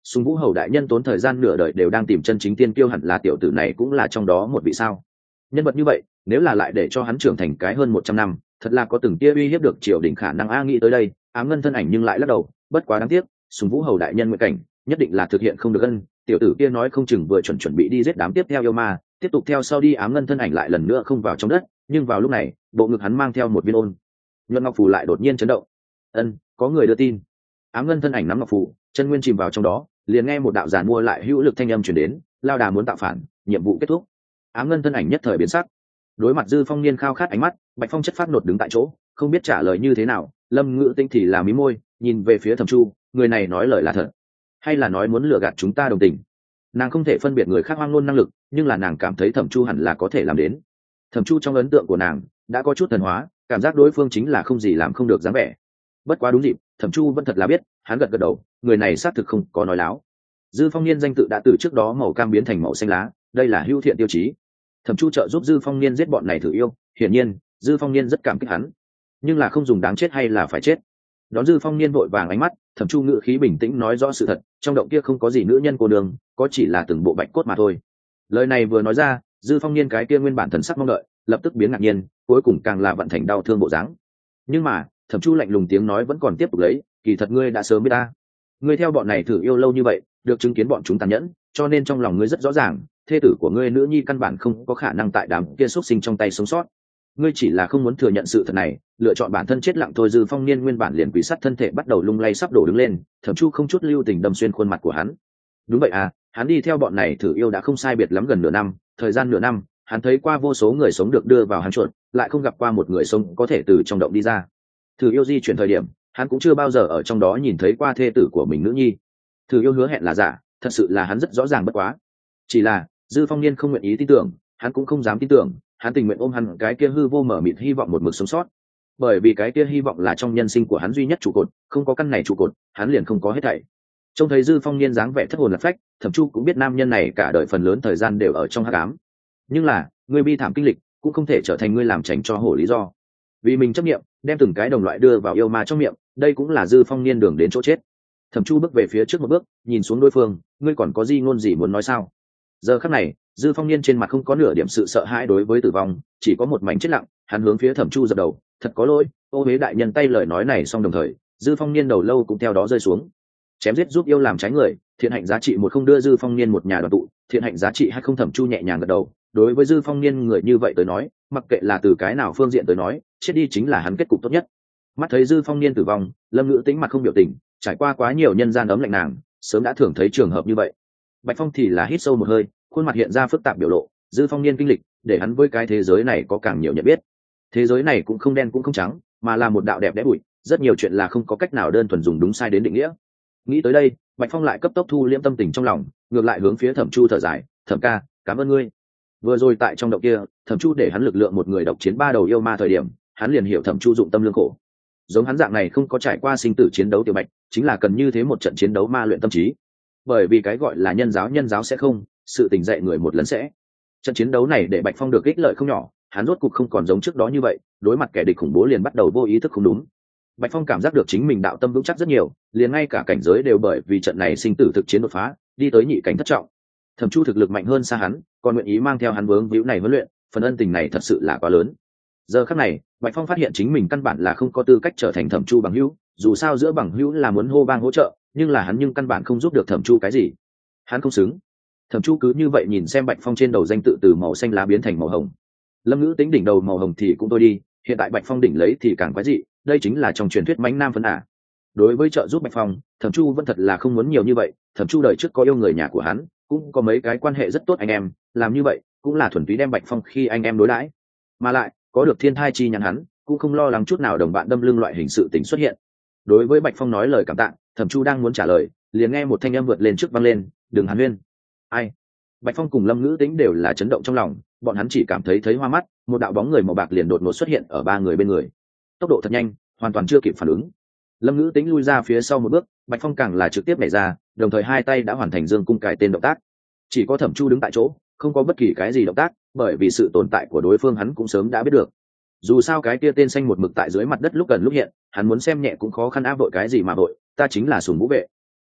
Sùng Vũ Hầu đại nhân tốn thời gian nửa đời đều đang tìm chân chính tiên kiêu, hẳn là tiểu tử này cũng là trong đó một vị sao. Nhân vật như vậy nếu là lại để cho hắn trưởng thành cái hơn 100 năm, thật là có từng tia uy hiếp được triều đình khả năng. A nghĩ tới đây, Ám Ngân thân ảnh nhưng lại lắc đầu, bất quá đáng tiếc, Sùng Vũ Hầu đại nhân nguyện cảnh nhất định là thực hiện không được. Ân, tiểu tử kia nói không chừng vừa chuẩn bị đi giết đám tiếp theo yêu ma, tiếp tục theo sau đi. Ám Ngân thân ảnh lại lần nữa không vào trong đất, nhưng vào lúc này bộ ngực hắn mang theo một viên ôn nhuận ngọc phù lại đột nhiên chấn động. Ân, có người đưa tin. Ám Ngân thân ảnh nắm ngọc phù, chân nguyên chìm vào trong đó, liền nghe một đạo giàn mua lại hữu lực thanh âm truyền đến, lao đà muốn tạo phản, nhiệm vụ kết thúc. Ám Ngân thân ảnh nhất thời biến sắc, đối mặt Dư Phong Niên khao khát ánh mắt, Bạch Phong chất phát nột đứng tại chỗ, không biết trả lời như thế nào. Lâm Ngữ Tinh thì là mí môi, nhìn về phía Thẩm Chu, người này nói lời là thật hay là nói muốn lừa gạt chúng ta đồng tình. Nàng không thể phân biệt người khác hoang ngôn năng lực, nhưng là nàng cảm thấy Thẩm Chu hẳn là có thể làm đến. Thẩm Chu trong ấn tượng của nàng đã có chút thần hóa, cảm giác đối phương chính là không gì làm không được dáng vẻ. Bất quá đúng dịp, Thẩm Chu vẫn thật là biết, hắn gật gật đầu, người này xác thực không có nói láo. Dư Phong Niên danh tự đã từ trước đó màu cam biến thành màu xanh lá, đây là hữu thiện tiêu chí. Thẩm Chu trợ giúp Dư Phong Niên giết bọn này thử yêu, hiển nhiên Dư Phong Niên rất cảm kích hắn, nhưng là không dùng đáng chết hay là phải chết. Đón Dư Phong Niên vội vàng ánh mắt, Thẩm Chu ngữ khí bình tĩnh nói rõ sự thật, trong động kia không có gì nữ nhân cô đường, có chỉ là từng bộ bạch cốt mà thôi. Lời này vừa nói ra, Dư Phong Niên cái kia nguyên bản thần sắc mong đợi lập tức biến ngạc nhiên, cuối cùng càng là vận thành đau thương bộ dáng. Nhưng mà Thẩm Chu lạnh lùng tiếng nói vẫn còn tiếp tục lấy, kỳ thật ngươi đã sớm biết ta, ngươi theo bọn này thử yêu lâu như vậy, được chứng kiến bọn chúng tàn nhẫn, cho nên trong lòng ngươi rất rõ ràng, thê tử của ngươi nữ nhi căn bản không có khả năng tại đám kia xuất sinh trong tay sống sót. Ngươi chỉ là không muốn thừa nhận sự thật này, lựa chọn bản thân chết lặng thôi. Dư Phong Niên nguyên bản liền quỷ sắt thân thể bắt đầu lung lay sắp đổ đứng lên, Thẩm Chu không chút lưu tình đâm xuyên khuôn mặt của hắn. Đúng vậy à, hắn đi theo bọn này thử yêu đã không sai biệt lắm gần nửa năm, thời gian nửa năm, hắn thấy qua vô số người sống được đưa vào hắn chuột, lại không gặp qua một người sống có thể từ trong động đi ra. Thử yêu di chuyển thời điểm, hắn cũng chưa bao giờ ở trong đó nhìn thấy qua thê tử của mình nữ nhi. Thử yêu hứa hẹn là giả, thật sự là hắn rất rõ ràng bất quá. Chỉ là Dư Phong Niên không nguyện ý tin tưởng, hắn cũng không dám tin tưởng, hắn tình nguyện ôm hắn cái kia hư vô mở mịt hy vọng một mực sống sót, bởi vì cái kia hy vọng là trong nhân sinh của hắn duy nhất trụ cột, không có căn này trụ cột, hắn liền không có hết thảy. Trông thấy Dư Phong Niên dáng vẻ thất hồn lạc phách, Thẩm Chu cũng biết nam nhân này cả đời phần lớn thời gian đều ở trong hắc ám. Nhưng là, người bi thảm kinh lịch cũng không thể trở thành ngươi làm tránh cho hổ lý do. Vì mình chấp niệm, đem từng cái đồng loại đưa vào yêu ma trong miệng, đây cũng là Dư Phong Niên đường đến chỗ chết. Thẩm Chu bước về phía trước một bước, nhìn xuống đối phương, ngươi còn có gì ngôn gì muốn nói sao? Giờ khắc này, Dư Phong Niên trên mặt không có nửa điểm sự sợ hãi đối với tử vong, chỉ có một mảnh chết lặng. Hắn hướng phía Thẩm Chu dập đầu, thật có lỗi, ô huế đại nhân. Tay lời nói này xong đồng thời, Dư Phong Niên đầu lâu cũng theo đó rơi xuống. Chém giết giúp yêu làm trái người, thiện hạnh giá trị 1 không đưa Dư Phong Niên một nhà đoàn tụ, thiện hạnh giá trị 2 không. Thẩm Chu nhẹ nhàng gật đầu, đối với Dư Phong Niên người như vậy tới nói, mặc kệ là từ cái nào phương diện tới nói, chết đi chính là hắn kết cục tốt nhất. Mắt thấy Dư Phong Niên tử vong, Lâm Ngữ Tĩnh mặt không biểu tình, trải qua quá nhiều nhân gian ấm lạnh nàng sớm đã thường thấy trường hợp như vậy. Bạch Phong thì là hít sâu một hơi, khuôn mặt hiện ra phức tạp biểu lộ. Dư Phong Niên kinh lịch để hắn với cái thế giới này có càng nhiều nhận biết. Thế giới này cũng không đen cũng không trắng, mà là một đạo đẹp đẽ bụi, rất nhiều chuyện là không có cách nào đơn thuần dùng đúng sai đến định nghĩa. Nghĩ tới đây, Bạch Phong lại cấp tốc thu liễm tâm tình trong lòng, ngược lại hướng phía Thẩm Chu thở dài, Thẩm ca, cảm ơn ngươi. Vừa rồi tại trong động kia, Thẩm Chu để hắn lực lượng một người độc chiến 3 đầu yêu ma thời điểm, hắn liền hiểu Thẩm Chu dụng tâm lương khổ. Giống hắn dạng này không có trải qua sinh tử chiến đấu tiểu bạch, chính là cần như thế một trận chiến đấu ma luyện tâm trí. Bởi vì cái gọi là nhân giáo sẽ không, sự tình dạy người một lần sẽ. Trận chiến đấu này để Bạch Phong được ích lợi không nhỏ, hắn rốt cục không còn giống trước đó như vậy, đối mặt kẻ địch khủng bố liền bắt đầu vô ý thức không đúng. Bạch Phong cảm giác được chính mình đạo tâm vững chắc rất nhiều, liền ngay cả cảnh giới đều bởi vì trận này sinh tử thực chiến đột phá, đi tới nhị cảnh thất trọng. Thẩm Chu thực lực mạnh hơn xa hắn, còn nguyện ý mang theo hắn vướng víu này huấn luyện, phần ân tình này thật sự là quá lớn. Giờ khắc này, Bạch Phong phát hiện chính mình căn bản là không có tư cách trở thành Thẩm Chu bằng hữu, dù sao giữa bằng hữu là muốn hô bang hỗ trợ, nhưng là hắn căn bản không giúp được Thẩm Chu cái gì. Hắn không xứng. Thẩm Chu cứ như vậy nhìn xem Bạch Phong trên đầu danh tự từ màu xanh lá biến thành màu hồng. Lâm Ngữ Tính đỉnh đầu màu hồng thì cũng thôi đi, hiện tại Bạch Phong đỉnh lấy thì càng quái dị, đây chính là trong truyền thuyết mãnh nam phấn à. Đối với trợ giúp Bạch Phong, Thẩm Chu vẫn thật là không muốn nhiều như vậy, Thẩm Chu đời trước có yêu người nhà của hắn, cũng có mấy cái quan hệ rất tốt anh em, làm như vậy cũng là thuần túy đem Bạch Phong khi anh em đối đãi. Mà lại, có được thiên thai chi nhắn hắn, cũng không lo lắng chút nào đồng bạn đâm lưng loại hình sự tình xuất hiện. Đối với Bạch Phong nói lời cảm tạ, Thẩm Chu đang muốn trả lời, liền nghe một thanh âm vượt lên trước vang lên, "Đừng hàn huyên." Ai? Bạch Phong cùng Lâm Ngữ Tĩnh đều là chấn động trong lòng, bọn hắn chỉ cảm thấy hoa mắt, một đạo bóng người màu bạc liền đột ngột xuất hiện ở 3 người bên người. Tốc độ thật nhanh, hoàn toàn chưa kịp phản ứng. Lâm Ngữ Tĩnh lui ra phía sau một bước, Bạch Phong càng là trực tiếp nhảy ra, đồng thời hai tay đã hoàn thành dương cung cài tên động tác. Chỉ có Thẩm Chu đứng tại chỗ, không có bất kỳ cái gì động tác, bởi vì sự tồn tại của đối phương hắn cũng sớm đã biết được. Dù sao cái kia tên xanh một mực tại dưới mặt đất lúc gần lúc hiện, hắn muốn xem nhẹ cũng khó khăn áp đội cái gì mà đội, ta chính là Sùng Vũ vệ.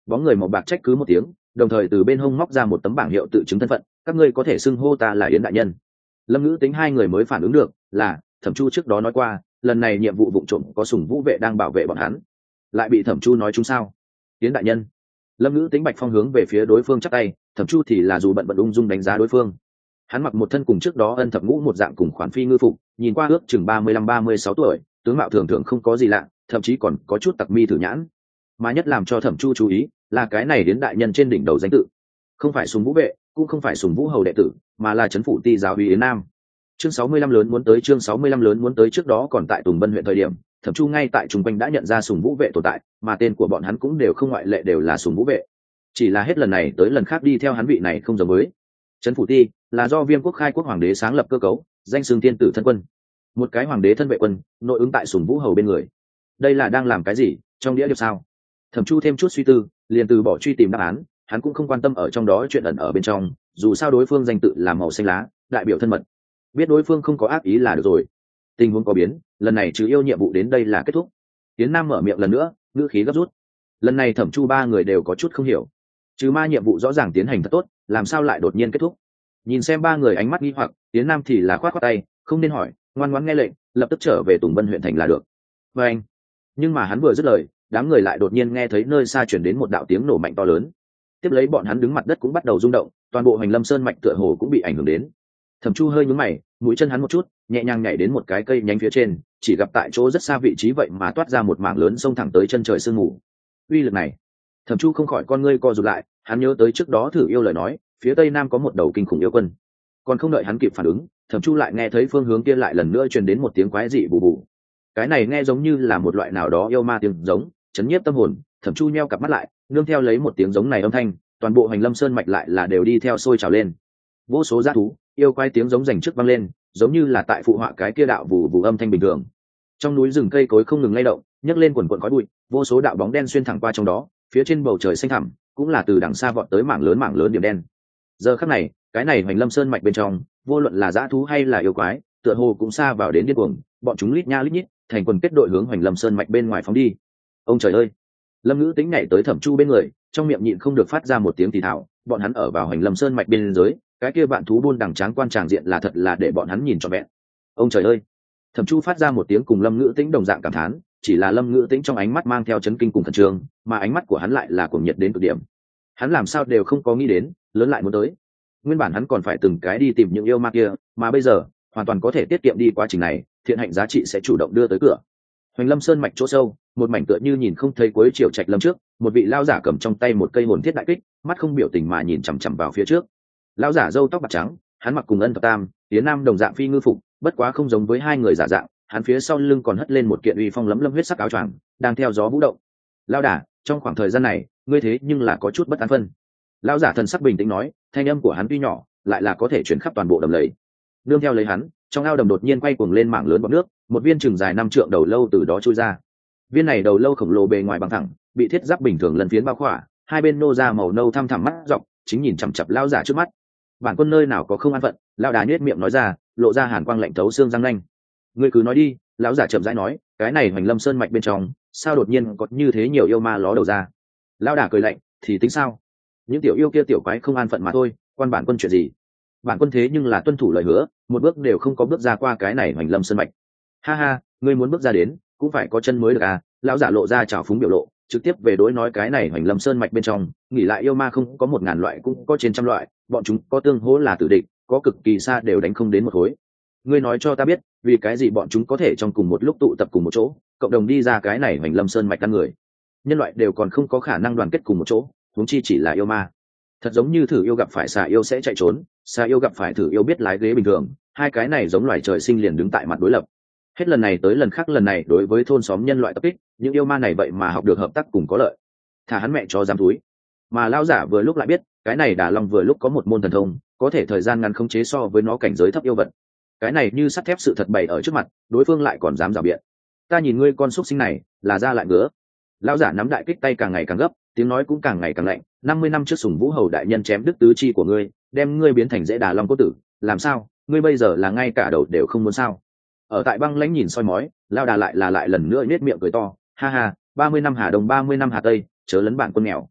bóng người màu bạc trách cứ một tiếng, đồng thời từ bên hông móc ra một tấm bảng hiệu tự chứng thân phận, các ngươi có thể xưng hô ta là Yến đại nhân. Lâm Ngữ Tính hai người mới phản ứng được là Thẩm Chu trước đó nói qua, lần này nhiệm vụ vụng trộm có sùng vũ vệ đang bảo vệ bọn hắn, lại bị Thẩm Chu nói chúng sao? Yến đại nhân. Lâm Ngữ Tính Bạch Phong hướng về phía đối phương chắp tay, Thẩm Chu thì là dù bận bận ung dung đánh giá đối phương. Hắn mặc một thân cùng trước đó Ân Thập Ngũ một dạng cùng khoản phi ngư phục, nhìn qua ước chừng 35-36 tuổi, tướng mạo thường thường không có gì lạ, thậm chí còn có chút tặc mi thử nhãn. Mà nhất làm cho Thẩm Chu chú ý là cái này đến đại nhân trên đỉnh đầu danh tự, không phải Sùng Vũ vệ, cũng không phải Sùng Vũ hầu đệ tử, mà là trấn phủ ti giáo úy Yến Nam. Chương 65 lớn muốn tới, chương 65 lớn muốn tới. Trước đó còn tại Tùng Bân huyện thời điểm, Thẩm Chu ngay tại trung quanh đã nhận ra Sùng Vũ vệ tồn tại, mà tên của bọn hắn cũng đều không ngoại lệ đều là Sùng Vũ vệ. Chỉ là hết lần này tới lần khác đi theo hắn vị này không giống với. Trấn phủ ti là do Viêm quốc khai quốc hoàng đế sáng lập cơ cấu, danh xưng tiên tử thân quân, một cái hoàng đế thân vệ quân, nội ứng tại Sùng Vũ hầu bên người. Đây là đang làm cái gì, trong đĩa điệp sao? Thẩm Chu thêm chút suy tư, liền từ bỏ truy tìm đáp án, hắn cũng không quan tâm ở trong đó chuyện ẩn ở bên trong, dù sao đối phương danh tự là màu xanh lá, đại biểu thân mật, biết đối phương không có ác ý là được rồi. Tình huống có biến, lần này trừ yêu nhiệm vụ đến đây là kết thúc. Tiến Nam mở miệng lần nữa, ngữ khí gấp rút. Lần này Thẩm Chu ba người đều có chút không hiểu, trừ ma nhiệm vụ rõ ràng tiến hành thật tốt, làm sao lại đột nhiên kết thúc? Nhìn xem ba người ánh mắt nghi hoặc, Tiến Nam thì là khoát khoát tay, không nên hỏi, ngoan ngoãn nghe lệnh, lập tức trở về Tùng Bân huyện thành là được. Và anh, nhưng mà hắn vừa dứt lời, đám người lại đột nhiên nghe thấy nơi xa chuyển đến một đạo tiếng nổ mạnh to lớn. Tiếp lấy bọn hắn đứng mặt đất cũng bắt đầu rung động, toàn bộ Hoành Lâm Sơn mạch tựa hồ cũng bị ảnh hưởng đến. Thẩm Chu hơi nhướng mày, mũi chân hắn một chút, nhẹ nhàng nhảy đến một cái cây nhánh phía trên, chỉ gặp tại chỗ rất xa vị trí vậy mà toát ra một mảng lớn xông thẳng tới chân trời sương mù. Uy lực này, Thẩm Chu không khỏi con ngươi co rụt lại, hắn nhớ tới trước đó thử yêu lời nói, phía tây nam có một đầu kinh khủng yêu quân. Còn không đợi hắn kịp phản ứng, Thẩm Chu lại nghe thấy phương hướng kia lại lần nữa truyền đến một tiếng quái dị bù bù. Cái này nghe giống như là một loại nào đó yêu ma tiếng giống, chấn nhiếp tâm hồn. Thẩm Chu nheo cặp mắt lại, nương theo lấy một tiếng giống này âm thanh, toàn bộ Hoành Lâm Sơn mạch lại là đều đi theo sôi trào lên. Vô số dã thú, yêu quái tiếng giống rành trước vang lên, giống như là tại phụ họa cái kia đạo vù vù âm thanh bình thường. Trong núi rừng cây cối không ngừng lay động, nhấc lên quần quần khói bụi, vô số đạo bóng đen xuyên thẳng qua trong đó, phía trên bầu trời xanh thẳm, cũng là từ đằng xa vọt tới mảng lớn điểm đen. Giờ khắc này, cái này Hoành Lâm Sơn mạch bên trong, vô luận là dã thú hay là yêu quái, tựa hồ cũng xa vào đến điên cuồng, bọn chúng lít nha lít nhít, thành quần kết đội hướng Hoành Lâm Sơn mạch bên ngoài phóng đi. Ông trời ơi! Lâm Ngữ Tính nhảy tới Thẩm Chu bên người, trong miệng nhịn không được phát ra một tiếng thì thào, bọn hắn ở vào Hoành Lâm Sơn mạch bên dưới, cái kia vạn thú buôn đằng tráng quan tràng diện là thật là để bọn hắn nhìn trọn vẹn. Ông trời ơi! Thẩm Chu phát ra một tiếng cùng Lâm Ngữ Tính đồng dạng cảm thán, chỉ là Lâm Ngữ Tính trong ánh mắt mang theo chấn kinh cùng khẩn trương, mà ánh mắt của hắn lại là cuồng nhiệt đến cực điểm. Hắn làm sao đều không có nghĩ đến, lớn lại muốn tới. Nguyên bản hắn còn phải từng cái đi tìm những yêu ma kia, mà bây giờ, hoàn toàn có thể tiết kiệm đi quá trình này, thiện hạnh giá trị sẽ chủ động đưa tới cửa. Hoành Lâm Sơn mạch chỗ sâu, một mảnh tựa như nhìn không thấy cuối chiều trạch lâm trước, một vị lão giả cầm trong tay một cây hồn thiết đại kích, mắt không biểu tình mà nhìn chằm chằm vào phía trước. Lão giả râu tóc bạc trắng, hắn mặc cùng Ân Thập Tam, Tiến Nam đồng dạng phi ngư phục, bất quá không giống với hai người giả dạng, hắn phía sau lưng còn hất lên một kiện uy phong lấm lấm huyết sắc áo choàng, đang theo gió vũ động. Lão đả, trong khoảng thời gian này, ngươi thế nhưng là có chút bất an phân. Lão giả thần sắc bình tĩnh nói, thanh âm của hắn tuy nhỏ, lại là có thể truyền khắp toàn bộ đầm lầy. Nương theo lấy hắn, trong ao đầm đột nhiên quay cuồng lên mảng lớn bọt nước, một viên chừng dài 5 trượng đầu lâu từ đó trôi ra. Viên này đầu lâu khổng lồ bề ngoài bằng thẳng, bị thiết giáp bình thường lần phiến bao khỏa, hai bên nô ra màu nâu thăm thẳm mắt dọc, chính nhìn chằm chằm lão giả trước mắt. Bản quân nơi nào có không an phận, lão đà nhếch miệng nói ra, lộ ra hàn quang lạnh thấu xương răng nanh. Ngươi cứ nói đi, lão giả chậm rãi nói, cái này Hoành Lâm Sơn mạch bên trong, sao đột nhiên có như thế nhiều yêu ma ló đầu ra? Lão đà cười lạnh, thì tính sao? Những tiểu yêu kia tiểu quái không an phận mà thôi, quan bản quân chuyện gì? Bản quân thế nhưng là tuân thủ lời hứa, một bước đều không có bước ra qua cái này Hoành Lâm Sơn mạch. Ha ha, ngươi muốn bước ra đến, cũng phải có chân mới được à? Lão giả lộ ra trào phúng biểu lộ, trực tiếp về đối nói cái này Hoành Lâm Sơn mạch bên trong, nghỉ lại yêu ma không có 1000 loại cũng có trên trăm loại, bọn chúng có tương hỗ là tử địch, có cực kỳ xa đều đánh không đến một khối. Ngươi nói cho ta biết, vì cái gì bọn chúng có thể trong cùng một lúc tụ tập cùng một chỗ, cộng đồng đi ra cái này Hoành Lâm Sơn mạch căn người? Nhân loại đều còn không có khả năng đoàn kết cùng một chỗ, huống chi chỉ là yêu ma. Thật giống như thử yêu gặp phải xà yêu sẽ chạy trốn, xà yêu gặp phải thử yêu biết lái ghế bình thường, hai cái này giống loài trời sinh liền đứng tại mặt đối lập. Hết lần này tới lần khác lần này đối với thôn xóm nhân loại tập kích, những yêu ma này vậy mà học được hợp tác cùng có lợi. Thả hắn mẹ cho dám túi. Mà lão giả vừa lúc lại biết, cái này Đà Long vừa lúc có một môn thần thông, có thể thời gian ngắn khống chế so với nó cảnh giới thấp yêu vật. Cái này như sắt thép sự thật bày ở trước mặt, đối phương lại còn dám rào biện. Ta nhìn ngươi con xúc sinh này, là ra lại ngứa. Lão giả nắm đại kích tay càng ngày càng gấp, tiếng nói cũng càng ngày càng lạnh. 50 năm trước Sùng Vũ hầu đại nhân chém đứt tứ chi của ngươi, đem ngươi biến thành dễ Đà Long cốt tử, làm sao? Ngươi bây giờ là ngay cả đầu đều không muốn sao? Ở tại băng lãnh nhìn soi mói, Lão đà lại lần nữa nết miệng cười to, ha ha, 30 năm Hà Đông 30 năm Hà Tây, chớ lấn bản quân nghèo.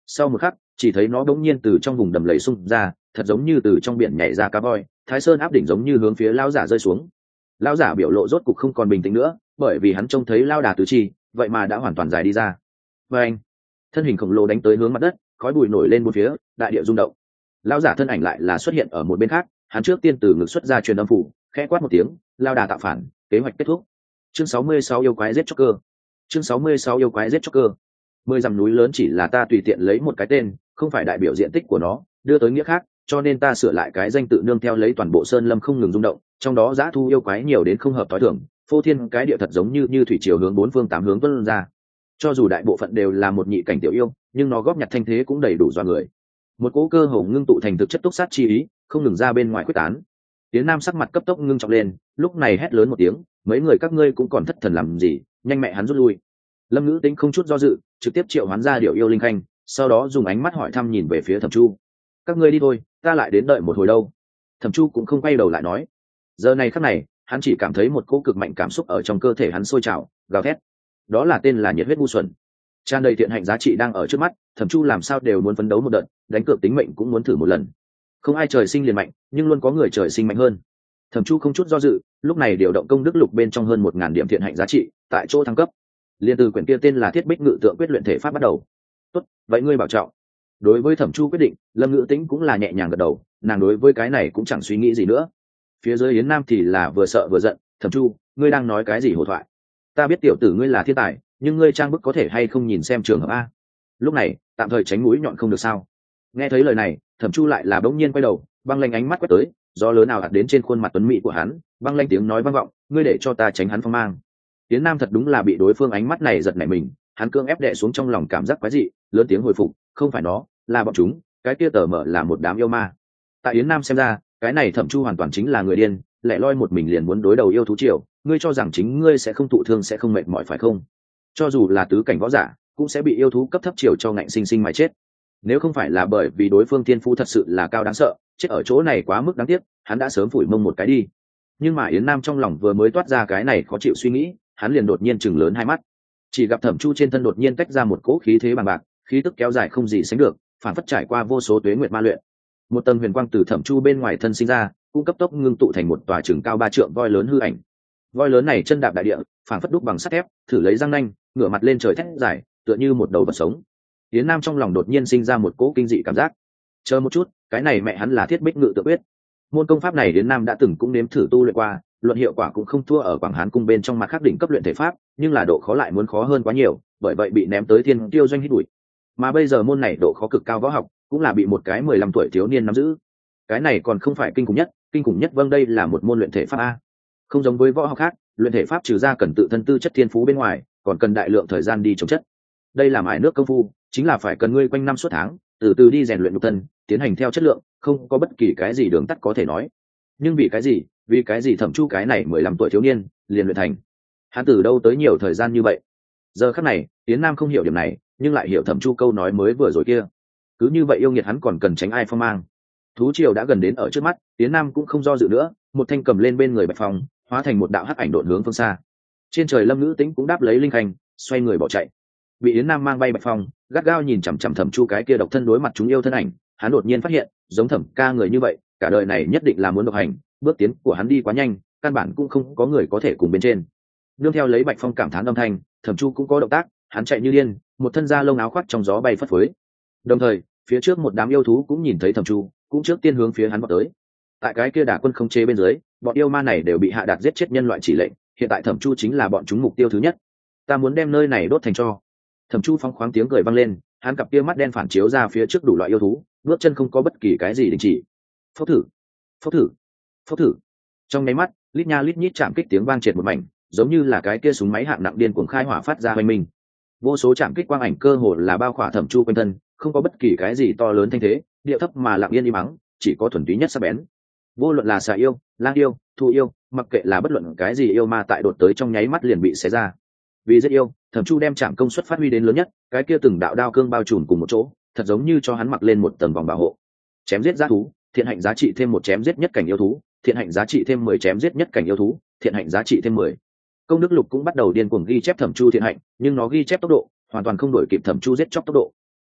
Sau một khắc chỉ thấy nó bỗng nhiên từ trong vùng đầm lầy xung ra, thật giống như từ trong biển nhảy ra cá voi, Thái Sơn áp đỉnh giống như hướng phía lão giả rơi xuống. Lão giả biểu lộ rốt cục không còn bình tĩnh nữa, bởi vì hắn trông thấy lao đà tứ chi vậy mà đã hoàn toàn dài đi ra. Và anh, thân hình khổng lồ đánh tới hướng mặt đất, khói bụi nổi lên bốn phía, đại địa rung động. Lão giả thân ảnh lại là xuất hiện ở một bên khác, hắn trước tiên từ ngực xuất ra truyền âm phủ, khẽ quát một tiếng, lao đà tạo phản, kế hoạch kết thúc. Chương 66 yêu quái giết chóc cơ. Chương 66 yêu quái giết chóc cơ. 10 dặm núi lớn chỉ là ta tùy tiện lấy một cái tên, không phải đại biểu diện tích của nó, đưa tới nghĩa khác, cho nên ta sửa lại cái danh tự nương theo lấy toàn bộ sơn lâm không ngừng rung động, trong đó dã thu yêu quái nhiều đến không hợp tối thường, phô thiên cái địa thật giống như thủy triều hướng bốn phương tám hướng tuôn ra. Cho dù đại bộ phận đều là một nhị cảnh tiểu yêu, nhưng nó góp nhặt thanh thế cũng đầy đủ dọa người. Một cỗ cơ hồ ngưng tụ thành thực chất túc sát chi ý, không ngừng ra bên ngoài quyết tán. Tiến Nam sắc mặt cấp tốc ngưng trọng lên, lúc này hét lớn một tiếng, mấy người các ngươi cũng còn thất thần làm gì, nhanh mẹ hắn rút lui. Lâm Ngữ Tĩnh không chút do dự, trực tiếp triệu hoán ra điệu yêu linh khanh, sau đó dùng ánh mắt hỏi thăm nhìn về phía Thẩm Chu. Các ngươi đi thôi, ta lại đến đợi một hồi đâu. Thẩm Chu cũng không quay đầu lại nói. Giờ này khắc này, hắn chỉ cảm thấy một cỗ cực mạnh cảm xúc ở trong cơ thể hắn sôi trào, gào thét. Đó là tên là nhiệt huyết ngu xuẩn. Tràn đầy thiện hạnh giá trị đang ở trước mắt, Thẩm Chu làm sao đều muốn phấn đấu một đợt, đánh cược tính mệnh cũng muốn thử một lần. Không ai trời sinh liền mạnh, nhưng luôn có người trời sinh mạnh hơn. Thẩm Chu không chút do dự, lúc này điều động công đức lục bên trong hơn 1000 điểm thiện hạnh giá trị, tại chỗ thăng cấp. Liên từ quyển kia tên là Thiết Bích Ngự Tượng Quyết luyện thể pháp bắt đầu. Tốt, vậy ngươi bảo trọng. Đối với Thẩm Chu quyết định, Lâm Ngữ Tĩnh cũng là nhẹ nhàng gật đầu, nàng đối với cái này cũng chẳng suy nghĩ gì nữa. Phía dưới Yến Nam thì là vừa sợ vừa giận, Thẩm Chu, ngươi đang nói cái gì hồ thoại? Ta biết tiểu tử ngươi là thiên tài, nhưng ngươi trang bức có thể hay không nhìn xem trường hợp a? Lúc này, tạm thời tránh mũi nhọn không được sao? Nghe thấy lời này, Thẩm Chu lại là bỗng nhiên quay đầu, băng lanh ánh mắt quét tới, gió lớn nào ạt đến trên khuôn mặt tuấn mỹ của hắn, băng lanh tiếng nói vang vọng, ngươi để cho ta tránh hắn phong mang. Yến Nam thật đúng là bị đối phương ánh mắt này giật nảy mình, hắn cương ép đè xuống trong lòng cảm giác quái dị, lớn tiếng hồi phục, không phải nó, là bọn chúng, cái kia tờ mở là một đám yêu ma. Tại Yến Nam xem ra, cái này Thẩm Chu hoàn toàn chính là người điên, lẻ loi một mình liền muốn đối đầu yêu thú triều, ngươi cho rằng chính ngươi sẽ không thụ thương sẽ không mệt mỏi phải không? Cho dù là tứ cảnh võ giả, cũng sẽ bị yêu thú cấp thấp triều cho ngạnh sinh sinh mà chết. Nếu không phải là bởi vì đối phương thiên phú thật sự là cao đáng sợ, chết ở chỗ này quá mức đáng tiếc, hắn đã sớm phủi mông một cái đi. Nhưng mà Yến Nam trong lòng vừa mới toát ra cái này khó chịu suy nghĩ, hắn liền đột nhiên chừng lớn hai mắt, chỉ gặp Thẩm Chu trên thân đột nhiên tách ra một cỗ khí thế bằng bạc, khí tức kéo dài không gì sánh được, phản phất trải qua vô số tuế nguyệt ma luyện. Một tầng huyền quang từ Thẩm Chu bên ngoài thân sinh ra, cũng cấp tốc ngưng tụ thành một tòa chừng cao 3 trượng voi lớn hư ảnh. Voi lớn này chân đạp đại địa, phản phất đúc bằng sắt thép, thử lấy răng nanh, ngửa mặt lên trời thét dài, tựa như một đầu vật sống. Yến Nam trong lòng đột nhiên sinh ra một cỗ kinh dị cảm giác. Chờ một chút, cái này mẹ hắn là Thiết Bích Ngự Tượng Quyết. Môn công pháp này Yến Nam đã từng cũng nếm thử tu luyện qua, luận hiệu quả cũng không thua ở Quảng Hán cung bên trong mặt khác đỉnh cấp luyện thể pháp, nhưng là độ khó lại muốn khó hơn quá nhiều, bởi vậy bị ném tới Thiên Tiêu doanh hít bụi. Mà bây giờ môn này độ khó cực cao võ học, cũng là bị một cái 15 tuổi thiếu niên nắm giữ. Cái này còn không phải kinh khủng nhất vâng đây là một môn luyện thể pháp a. Không giống với võ học khác, luyện thể pháp trừ ra cần tự thân tư chất thiên phú bên ngoài, còn cần đại lượng thời gian đi trồng chất. Đây là mài nước công phu, chính là phải cần ngươi quanh năm suốt tháng, từ từ đi rèn luyện nhục thân, tiến hành theo chất lượng, không có bất kỳ cái gì đường tắt có thể nói. Nhưng vì cái gì Thẩm Chu cái này 15 tuổi thiếu niên liền luyện thành? Hắn từ đâu tới nhiều thời gian như vậy? Giờ khắc này, Tiến Nam không hiểu điểm này, nhưng lại hiểu Thẩm Chu câu nói mới vừa rồi kia. Cứ như vậy yêu nghiệt hắn còn cần tránh ai phong mang. Thú triều đã gần đến ở trước mắt, Tiến Nam cũng không do dự nữa, một thanh cầm lên bên người Bạch Phong, hóa thành một đạo hắc ảnh độn hướng phương xa. Trên trời Lâm Ngữ Tĩnh cũng đáp lấy linh khanh, xoay người bỏ chạy. Bị Yến Nam mang bay Bạch Phong, gắt gao nhìn chằm chằm Thẩm Chu cái kia độc thân đối mặt chúng yêu thân ảnh, hắn đột nhiên phát hiện, giống Thẩm ca người như vậy, cả đời này nhất định là muốn độc hành, bước tiến của hắn đi quá nhanh, căn bản cũng không có người có thể cùng bên trên. Nương theo lấy Bạch Phong cảm thán âm thanh, Thẩm Chu cũng có động tác, hắn chạy như điên, một thân da lông áo khoác trong gió bay phất phới. Đồng thời, phía trước một đám yêu thú cũng nhìn thấy Thẩm Chu, cũng trước tiên hướng phía hắn vọt tới. Tại cái kia đả quân không chế bên dưới, bọn yêu ma này đều bị hạ đạt giết chết nhân loại chỉ lệnh, hiện tại Thẩm Chu chính là bọn chúng mục tiêu thứ nhất. Ta muốn đem nơi này đốt thành tro. Thẩm Chu phóng khoáng tiếng cười vang lên, hắn cặp kia mắt đen phản chiếu ra phía trước đủ loại yêu thú, bước chân không có bất kỳ cái gì đình chỉ. Phốc thử, phốc thử, phốc thử. Trong nháy mắt, lít nha lít nhít chạm kích tiếng vang triệt một mảnh, giống như là cái kia súng máy hạng nặng điên cuồng khai hỏa phát ra hoành minh. Vô số chạm kích quang ảnh cơ hồ là bao khỏa Thẩm Chu quanh thân, không có bất kỳ cái gì to lớn thanh thế, điệu thấp mà lặng yên im mắng, chỉ có thuần túy nhất sắc bén. Vô luận là xà yêu, lang yêu, thu yêu, mặc kệ là bất luận cái gì yêu ma tại đột tới trong nháy mắt liền bị xé ra. Vì giết yêu, Thẩm Chu đem chạm công suất phát huy đến lớn nhất, cái kia từng đạo đao cương bao trùm cùng một chỗ, thật giống như cho hắn mặc lên một tầng vòng bảo hộ. Chém giết dã thú, thiện hạnh giá trị thêm 1 chém giết nhất cảnh yêu thú, thiện hạnh giá trị thêm 10 chém giết nhất cảnh yêu thú, thiện hạnh giá trị thêm 10. Công đức lục cũng bắt đầu điên cuồng ghi chép Thẩm Chu thiện hạnh, nhưng nó ghi chép tốc độ hoàn toàn không đổi kịp Thẩm Chu giết chóc tốc độ.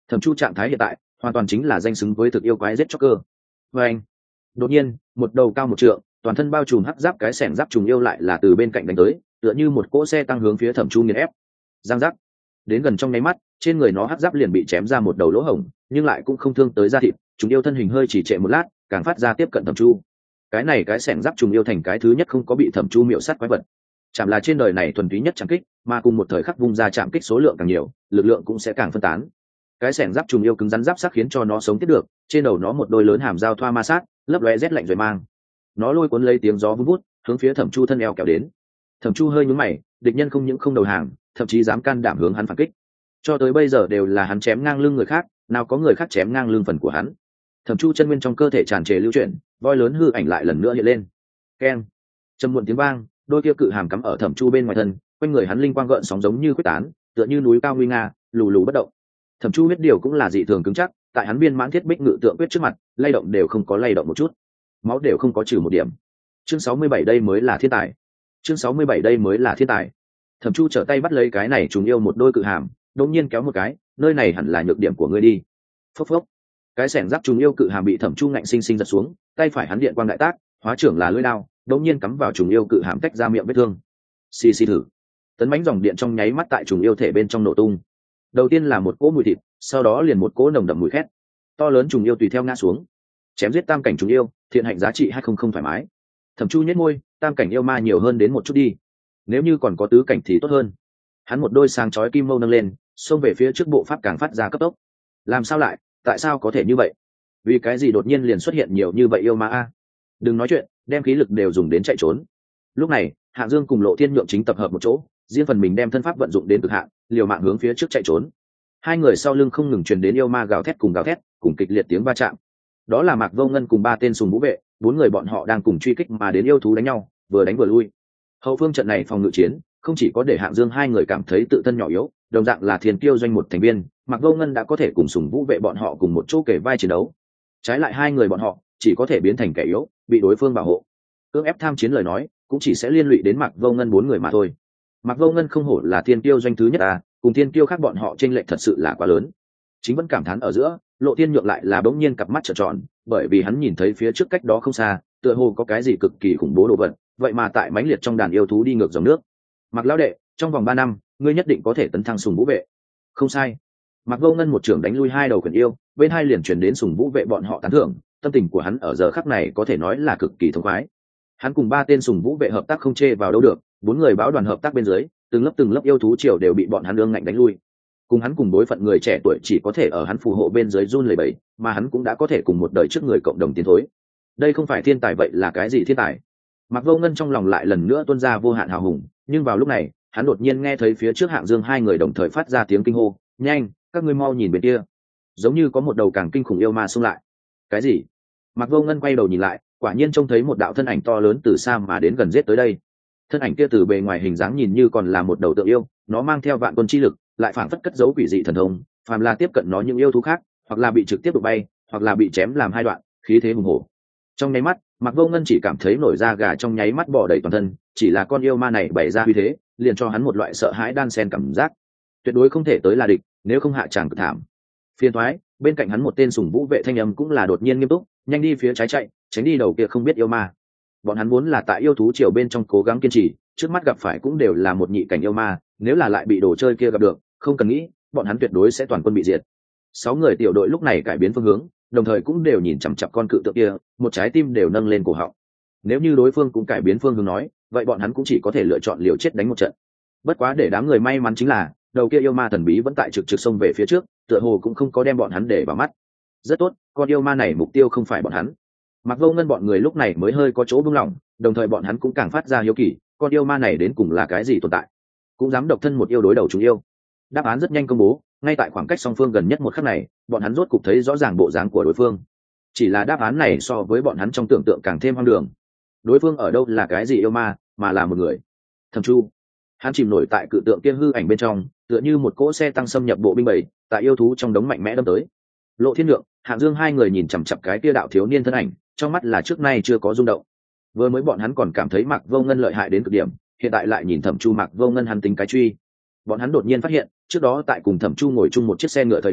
Thẩm Chu trạng thái hiện tại hoàn toàn chính là danh xứng với thực yêu quái giết chóc cơ. Và anh, đột nhiên một đầu cao 1 trượng, toàn thân bao trùm hắc giáp cái xẻng giáp trùng yêu lại là từ bên cạnh đánh tới, tựa như một cỗ xe tăng hướng phía Thẩm Chu nghiền ép. Giang giác, đến gần trong nháy mắt, trên người nó hắc giáp liền bị chém ra một đầu lỗ hổng, nhưng lại cũng không thương tới da thịt. Trùng yêu thân hình hơi chỉ trệ một lát, càng phát ra tiếp cận Thẩm Chu. Cái này cái xẻng giáp trùng yêu thành cái thứ nhất không có bị Thẩm Chu miệu sát quái vật. Chạm là trên đời này thuần túy nhất chạm kích, mà cùng một thời khắc vung ra chạm kích số lượng càng nhiều, lực lượng cũng sẽ càng phân tán. Cái xẻng giáp trùng yêu cứng rắn giáp sắc khiến cho nó sống tiếp được, trên đầu nó một đôi lớn hàm dao thoa ma sát, lấp lóe rét lạnh rồi mang. Nó lôi cuốn lấy tiếng gió vun vút, hướng phía Thẩm Chu thân eo kéo đến. Thẩm Chu hơi nhướng mày, địch nhân không những không đầu hàng, thậm chí dám can đảm hướng hắn phản kích. Cho tới bây giờ đều là hắn chém ngang lưng người khác, nào có người khác chém ngang lưng phần của hắn. Thẩm Chu chân nguyên trong cơ thể tràn trề lưu chuyển, voi lớn hư ảnh lại lần nữa hiện lên. Keng, trầm muộn tiếng vang, đôi kia cự hàm cắm ở Thẩm Chu bên ngoài thân, quanh người hắn linh quang gợn sóng giống như quyết tán, tựa như núi cao nguy nga, lù lù bất động. Thẩm Chu biết điều cũng là dị thường cứng chắc, tại hắn viên mãn thiết bích ngự tượng quyết trước mặt, lay động đều không có lay động một chút, máu đều không có trừ một điểm. Chương 67 đây mới là thiên tài. Chương 67 đây mới là thiên tài. Thẩm Chu trở tay bắt lấy cái này trùng yêu một đôi cự hàm, đột nhiên kéo một cái, nơi này hẳn là nhược điểm của ngươi đi. Phốc phốc. Cái xẻng giáp trùng yêu cự hàm bị Thẩm Chu ngạnh sinh sinh giật xuống, tay phải hắn điện quang đại tác, hóa trưởng là lưỡi đao, đột nhiên cắm vào trùng yêu cự hàm tách ra miệng vết thương. Xì xì thử. Tấn mãnh dòng điện trong nháy mắt tại trùng yêu thể bên trong nổ tung. Đầu tiên là một cỗ mùi thịt, sau đó liền một cỗ nồng đậm mùi khét. To lớn trùng yêu tùy theo ngã xuống. Chém giết tam cảnh trùng yêu, thiện hạnh giá trị hay không thoải mái. Thẩm Chu nhếch môi, tam cảnh yêu ma nhiều hơn đến một chút đi, nếu như còn có tứ cảnh thì tốt hơn. Hắn một đôi sáng chói kim mâu nâng lên, xông về phía trước bộ pháp càng phát ra cấp tốc. Làm sao lại, tại sao có thể như vậy? Vì cái gì đột nhiên liền xuất hiện nhiều như vậy yêu ma a? Đừng nói chuyện, đem khí lực đều dùng đến chạy trốn. Lúc này, Hạ Dương cùng Lộ Thiên Nhượng chính tập hợp một chỗ, riêng phần mình đem thân pháp vận dụng đến cực hạn, liều mạng hướng phía trước chạy trốn. Hai người sau lưng không ngừng truyền đến yêu ma gào thét, cùng kịch liệt tiếng va chạm. Đó là Mạc Vô Ngân cùng 3 tên sùng vũ vệ, 4 người bọn họ đang cùng truy kích mà đến yêu thú đánh nhau, vừa đánh vừa lui. Hậu phương trận này phòng ngự chiến, không chỉ có để Hạng Dương hai người cảm thấy tự thân nhỏ yếu, đồng dạng là Thiên Kiêu doanh một thành viên, Mạc Vô Ngân đã có thể cùng sùng vũ vệ bọn họ cùng một chỗ kể vai chiến đấu. Trái lại hai người bọn họ chỉ có thể biến thành kẻ yếu, bị đối phương bảo hộ. Cưỡng ép tham chiến lời nói, cũng chỉ sẽ liên lụy đến Mạc Vô Ngân 4 người mà thôi. Mạc Vô Ngân không hổ là Thiên Kiêu doanh thứ nhất à, cùng Thiên Kiêu khác bọn họ chênh lệch thật sự là quá lớn. Chính vẫn cảm thán ở giữa, Lộ Thiên Nhượng lại là bỗng nhiên cặp mắt trợn tròn, bởi vì hắn nhìn thấy phía trước cách đó không xa, tựa hồ có cái gì cực kỳ khủng bố đồ vật, vậy mà tại mãnh liệt trong đàn yêu thú đi ngược dòng nước. Mạc lão đệ, trong vòng 3 năm, ngươi nhất định có thể tấn thăng sùng vũ vệ. Không sai. Mạc Vô Ngân một trưởng đánh lui 2 đầu khuyển yêu, bên hai liền truyền đến sùng vũ vệ bọn họ tán thưởng, tâm tình của hắn ở giờ khắc này có thể nói là cực kỳ thông khoái. Hắn cùng 3 tên sùng vũ vệ hợp tác không chê vào đâu được, 4 người báo đoàn hợp tác bên dưới, từng lớp yêu thú triều đều bị bọn hắn ương ngạnh đánh lui. Cùng hắn cùng đối phận người trẻ tuổi chỉ có thể ở hắn phù hộ bên dưới run lẩy bẩy, mà hắn cũng đã có thể cùng một đời trước người cộng đồng tiến thối. Đây không phải thiên tài vậy là cái gì thiên tài? Mạc Vô Ngân trong lòng lại lần nữa tuôn ra vô hạn hào hùng, nhưng vào lúc này, hắn đột nhiên nghe thấy phía trước Hạng Dương hai người đồng thời phát ra tiếng kinh hô, "Nhanh, các ngươi mau nhìn bên kia!" Giống như có một đầu càng kinh khủng yêu ma xông lại. Cái gì? Mạc Vô Ngân quay đầu nhìn lại, quả nhiên trông thấy một đạo thân ảnh to lớn từ xa mà đến gần giết tới đây. Thân ảnh kia từ bề ngoài hình dáng nhìn như còn là một đầu tượng yêu, nó mang theo vạn quân chi lực, lại phảng phất cất giấu quỷ dị thần thông, phàm là tiếp cận nó những yêu thú khác, hoặc là bị trực tiếp đụng bay, hoặc là bị chém làm 2 đoạn, khí thế hùng hổ. Trong nháy mắt, Mạc Vô Ngân chỉ cảm thấy nổi da gà trong nháy mắt bò đầy toàn thân, chỉ là con yêu ma này bày ra uy thế, liền cho hắn một loại sợ hãi đan xen cảm giác. Tuyệt đối không thể tới là địch, nếu không hạ tràng cực thảm. Phiền toái, bên cạnh hắn một tên sùng vũ vệ thanh âm cũng là đột nhiên nghiêm túc, nhanh đi phía trái chạy, tránh đi đầu kia không biết yêu ma. Bọn hắn muốn là tại yêu thú triều bên trong cố gắng kiên trì, trước mắt gặp phải cũng đều là một nhị cảnh yêu ma, nếu là lại bị đồ chơi kia gặp được, không cần nghĩ, bọn hắn tuyệt đối sẽ toàn quân bị diệt. 6 người tiểu đội lúc này cải biến phương hướng, đồng thời cũng đều nhìn chằm chằm con cự tượng kia, một trái tim đều nâng lên cổ họng. Nếu như đối phương cũng cải biến phương hướng nói, vậy bọn hắn cũng chỉ có thể lựa chọn liều chết đánh một trận. Bất quá để đám người may mắn chính là, đầu kia yêu ma thần bí vẫn tại trực xông về phía trước, tựa hồ cũng không có đem bọn hắn để vào mắt. Rất tốt, con yêu ma này mục tiêu không phải bọn hắn. Mạc Vô Ngân bọn người lúc này mới hơi có chỗ buông lỏng, đồng thời bọn hắn cũng càng phát ra hiếu kỳ, con yêu ma này đến cùng là cái gì tồn tại, cũng dám độc thân một yêu đối đầu chúng yêu. Đáp án rất nhanh công bố, ngay tại khoảng cách song phương gần nhất một khắc này, bọn hắn rốt cục thấy rõ ràng bộ dáng của đối phương. Chỉ là đáp án này so với bọn hắn trong tưởng tượng càng thêm hoang đường. Đối phương ở đâu là cái gì yêu ma, mà là một người. Thẩm Chu. Hắn chìm nổi tại cự tượng kia hư ảnh bên trong, tựa như một cỗ xe tăng xâm nhập bộ binh bầy, tại yêu thú trong đống mạnh mẽ đâm tới. Lộ Thiên Nhượng, Hạng Dương hai người nhìn chằm chằm cái kia đạo thiếu niên thân ảnh, trong mắt là trước nay chưa có rung động. Vừa mới bọn hắn còn cảm thấy Mạc Vô Ngân lợi hại đến cực điểm, hiện tại lại nhìn Thẩm Chu Mạc Vô Ngân hắn tính cái truy. Bọn hắn đột nhiên phát hiện, trước đó tại cùng Thẩm Chu ngồi chung một chiếc xe ngựa thời điểm,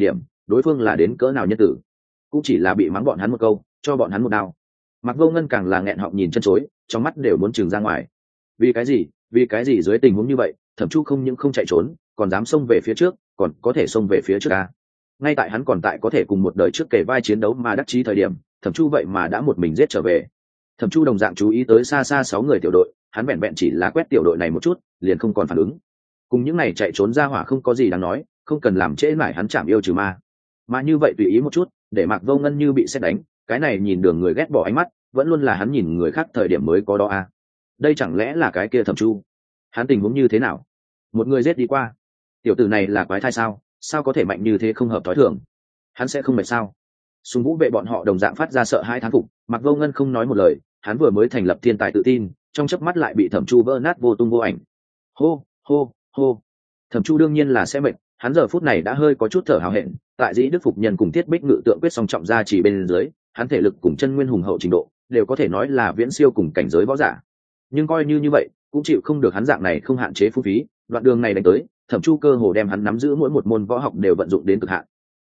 đối phương là đến cỡ nào nhân tử, cũng chỉ là bị mắng bọn hắn một câu cho bọn hắn một đao. Mặc Vô Ngân càng là nghẹn họng nhìn chân chối, trong mắt đều muốn trừng ra ngoài. Vì cái gì dưới tình huống như vậy Thẩm Chu không những không chạy trốn còn dám xông về phía trước, còn có thể xông về phía trước à? Ngay tại hắn còn tại có thể cùng một đời trước kể vai chiến đấu mà đắc chí thời điểm, Thẩm Chu vậy mà đã một mình giết trở về. Thẩm Chu đồng dạng chú ý tới xa xa 6 người tiểu đội, hắn vẹn vẹn chỉ là quét tiểu đội này một chút liền không còn phản ứng. Cùng những này chạy trốn ra hỏa không có gì đáng nói, không cần làm trễ mãi hắn chạm yêu trừ ma. Mà như vậy tùy ý một chút để Mạc Vô Ngân như bị sét đánh, cái này nhìn đường người ghét bỏ ánh mắt vẫn luôn là hắn nhìn người khác thời điểm mới có đó à? Đây chẳng lẽ là cái kia Thẩm Chu? Hắn tình huống như thế nào? Một người giết đi qua, tiểu tử này là quái thai sao? Sao có thể mạnh như thế không hợp thói thường? Hắn sẽ không mệt sao? Sùng Vũ vệ bọn họ đồng dạng phát ra sợ hãi thán phục. Mạc Vô Ngân không nói một lời, hắn vừa mới thành lập thiên tài tự tin, trong chớp mắt lại bị Thẩm Chu vỡ nát vô tung vô ảnh. Hô hô hô. Thẩm Chu đương nhiên là sẽ mệt, hắn giờ phút này đã hơi có chút thở hào hẹn. Tại Dĩ Đức Phục Nhân cùng Thiết Bích Ngự tượng quyết song trọng ra chỉ bên dưới, hắn thể lực cùng chân nguyên hùng hậu trình độ đều có thể nói là viễn siêu cùng cảnh giới võ giả. Nhưng coi như vậy cũng chịu không được hắn dạng này không hạn chế phung phí, đoạn đường này đánh tới Thẩm Chu cơ hồ đem hắn nắm giữ mỗi một môn võ học đều vận dụng đến cực hạn.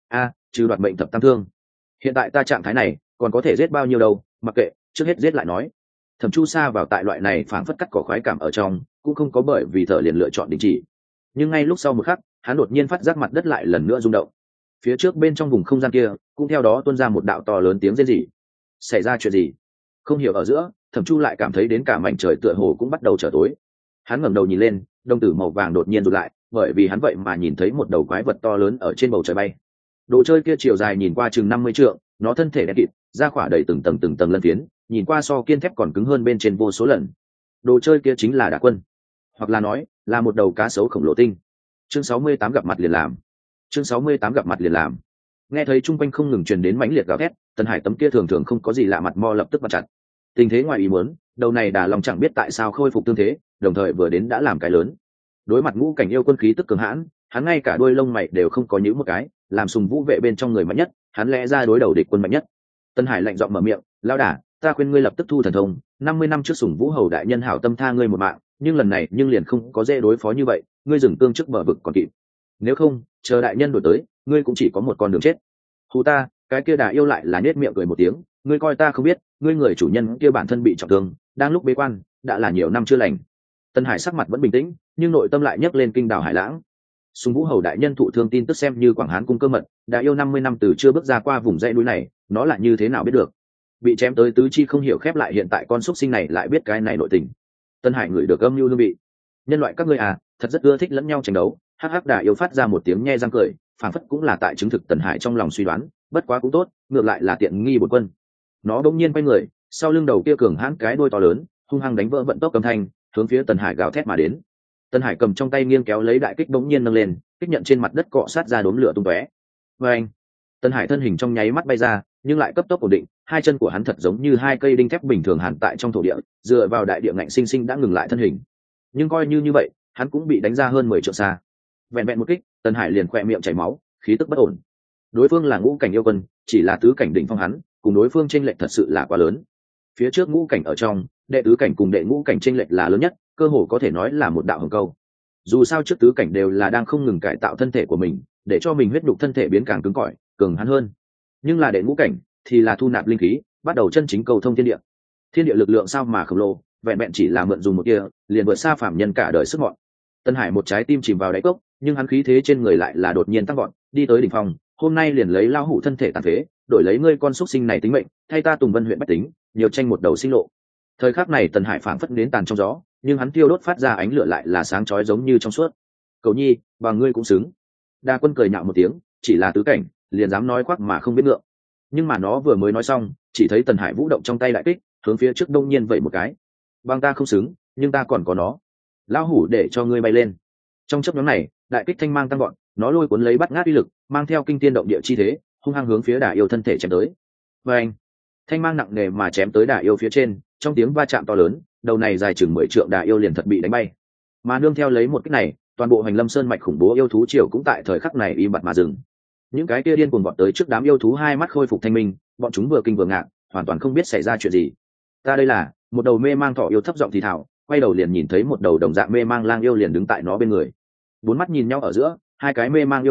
Trừ đoạt mệnh thập tam thương, hiện tại ta trạng thái này còn có thể giết bao nhiêu đâu, mặc kệ, trước hết giết lại nói. Thẩm Chu sa vào tại loại này phảng phất cắt cỏ khoái cảm ở trong, cũng không có bởi vì thở liền lựa chọn đình chỉ. Nhưng ngay lúc sau một khắc, hắn đột nhiên phát giác mặt đất lại lần nữa rung động. Phía trước bên trong vùng không gian kia cũng theo đó tuôn ra một đạo to lớn tiếng rên rỉ. Xảy ra chuyện gì? Không hiểu ở giữa, Thẩm Chu lại cảm thấy đến cả mảnh trời tựa hồ cũng bắt đầu trở tối. Hắn ngẩng đầu nhìn lên, đồng tử màu vàng đột nhiên rụt lại, bởi vì hắn vậy mà nhìn thấy một đầu quái vật to lớn ở trên bầu trời bay. Đồ chơi kia chiều dài nhìn qua chừng 50 trượng, nó thân thể đen kịt, da khỏa đầy từng tầng lân phiến, nhìn qua so kiên thép còn cứng hơn bên trên vô số lần. Đồ chơi kia chính là Đả Quân, hoặc là nói là một đầu cá sấu khổng lồ tinh. Chương 68 gặp mặt liền làm. Chương 68 gặp mặt liền làm. Nghe thấy chung quanh không ngừng truyền đến mãnh liệt gào thét, Tần Hải tấm kia thường thường không có gì lạ mặt mo lập tức bật chặt. Tình thế ngoài ý muốn, đầu này Đà Long chẳng biết tại sao khôi phục tương thế, đồng thời vừa đến đã làm cái lớn. Đối mặt ngũ cảnh yêu quân khí tức cường hãn, hắn ngay cả đuôi lông mày đều không có nhíu một cái, làm Sùng Vũ vệ bên trong người mạnh nhất, hắn lẽ ra đối đầu địch quân mạnh nhất. Tân Hải lạnh giọng mở miệng, "Lão Đả, ta khuyên ngươi lập tức thu thần thông, 50 năm trước Sùng Vũ hầu đại nhân hảo tâm tha ngươi một mạng, nhưng lần này nhưng liền không có dễ đối phó như vậy, ngươi dừng cương trước bờ vực còn kịp. Nếu không, chờ đại nhân đổi tới, ngươi cũng chỉ có một con đường chết." Hù ta, cái kia Đà yêu lại là nhếch miệng cười một tiếng, "Ngươi coi ta không biết, ngươi người chủ nhân kia bản thân bị trọng thương, đang lúc bế quan, đã là nhiều năm chưa lành." Tân Hải sắc mặt vẫn bình tĩnh, nhưng nội tâm lại nhấc lên kinh đảo hải lãng. Sùng Vũ hầu đại nhân thụ thương tin tức xem như Quảng Hán cung cơ mật, Đà yêu 50 năm từ chưa bước ra qua vùng dãy núi này, nó lại như thế nào biết được? Bị chém tới tứ chi không hiểu khép lại, hiện tại con xúc sinh này lại biết cái này nội tình. Tân Hải ngửi được âm mưu hương vị. Nhân loại các ngươi à, thật rất ưa thích lẫn nhau tranh đấu. Hắc hắc, Đà yêu phát ra một tiếng nhe răng cười, phảng phất cũng là tại chứng thực Tần Hải trong lòng suy đoán, bất quá cũng tốt, ngược lại là tiện nghi bổn quân. Nó bỗng nhiên quay người, sau lưng đầu kia cường hãn cái đuôi to lớn, hung hăng đánh vỡ vận tốc âm thanh, hướng phía Tần Hải gào thét mà đến. Tần Hải cầm trong tay nghiêng kéo lấy đại kích bỗng nhiên nâng lên, kích nhận trên mặt đất cọ sát ra đốm lửa tung tóe. Anh, Tần Hải thân hình trong nháy mắt bay ra, nhưng lại cấp tốc ổn định, hai chân của hắn thật giống như hai cây đinh thép bình thường hàn tại trong thổ địa, dựa vào đại địa ngạnh sinh sinh đã ngừng lại thân hình. Nhưng coi như vậy, hắn cũng bị đánh ra hơn 10 trượng xa. Vẹn vẹn một kích, Tần Hải liền khỏe miệng chảy máu, khí tức bất ổn. Đối phương là ngũ cảnh yêu quân, chỉ là tứ cảnh đỉnh phong hắn, cùng đối phương chênh lệch thật sự là quá lớn. Phía trước ngũ cảnh ở trong, đệ tứ cảnh cùng đệ ngũ cảnh chênh lệch là lớn nhất, cơ hồ có thể nói là một đạo hồng câu. Dù sao trước tứ cảnh đều là đang không ngừng cải tạo thân thể của mình, để cho mình huyết nhục thân thể biến càng cứng cỏi, cường hắn hơn. Nhưng là đệ ngũ cảnh thì là thu nạp linh khí, bắt đầu chân chính cầu thông thiên địa. Thiên địa lực lượng sao mà khổng lồ, vẹn vẹn chỉ là mượn dùng một tia, liền vượt xa phàm nhân cả đời sức mọn. Tân Hải một trái tim chìm vào đáy cốc, nhưng hắn khí thế trên người lại là đột nhiên tăng vọt, đi tới đỉnh phong, hôm nay liền lấy lao hủ thân thể tàn phế, đổi lấy ngươi con xúc sinh này tính mệnh, thay ta Tùng Vân huyện bách tính, nhiều tranh một đầu sinh lộ. Thời khắc này Tần Hải phảng phất đến tàn trong gió, nhưng hắn tiêu đốt phát ra ánh lửa lại là sáng chói giống như trong suốt. Cầu nhi, và ngươi cũng xứng. Đa Quân cười nhạo một tiếng, chỉ là tứ cảnh, liền dám nói khoác mà không biết ngượng. Nhưng mà nó vừa mới nói xong, chỉ thấy Tần Hải vũ động trong tay đại kích, hướng phía trước đông nhiên vẩy một cái. Bằng ta không xứng, nhưng ta còn có nó. Lão hủ để cho ngươi bay lên. Trong chớp nhoáng này, đại kích thanh mang tăng gọn, nó lôi cuốn lấy bắt ngát uy lực, mang theo kinh thiên động địa chi thế, hung hăng hướng phía Đà yêu thân thể chém tới. Và anh, thanh mang nặng nề mà chém tới Đà yêu phía trên, trong tiếng va chạm to lớn, đầu này dài chừng 10 trượng Đà yêu liền thật bị đánh bay. Mà nương theo lấy một kích này, toàn bộ Hành Lâm Sơn mạch khủng bố yêu thú triều cũng tại thời khắc này im bặt mà dừng. Những cái kia điên cuồng vọt tới trước đám yêu thú hai mắt khôi phục thanh minh, bọn chúng vừa kinh vừa ngạc, hoàn toàn không biết xảy ra chuyện gì. Ta đây là một đầu mê mang thỏ yêu thấp giọng thì thào, quay đầu liền nhìn thấy một đầu đồng dạng mê mang lang yêu liền đứng tại nó bên người. Bốn mắt nhìn nhau ở giữa, hai cái mê mang yêu quái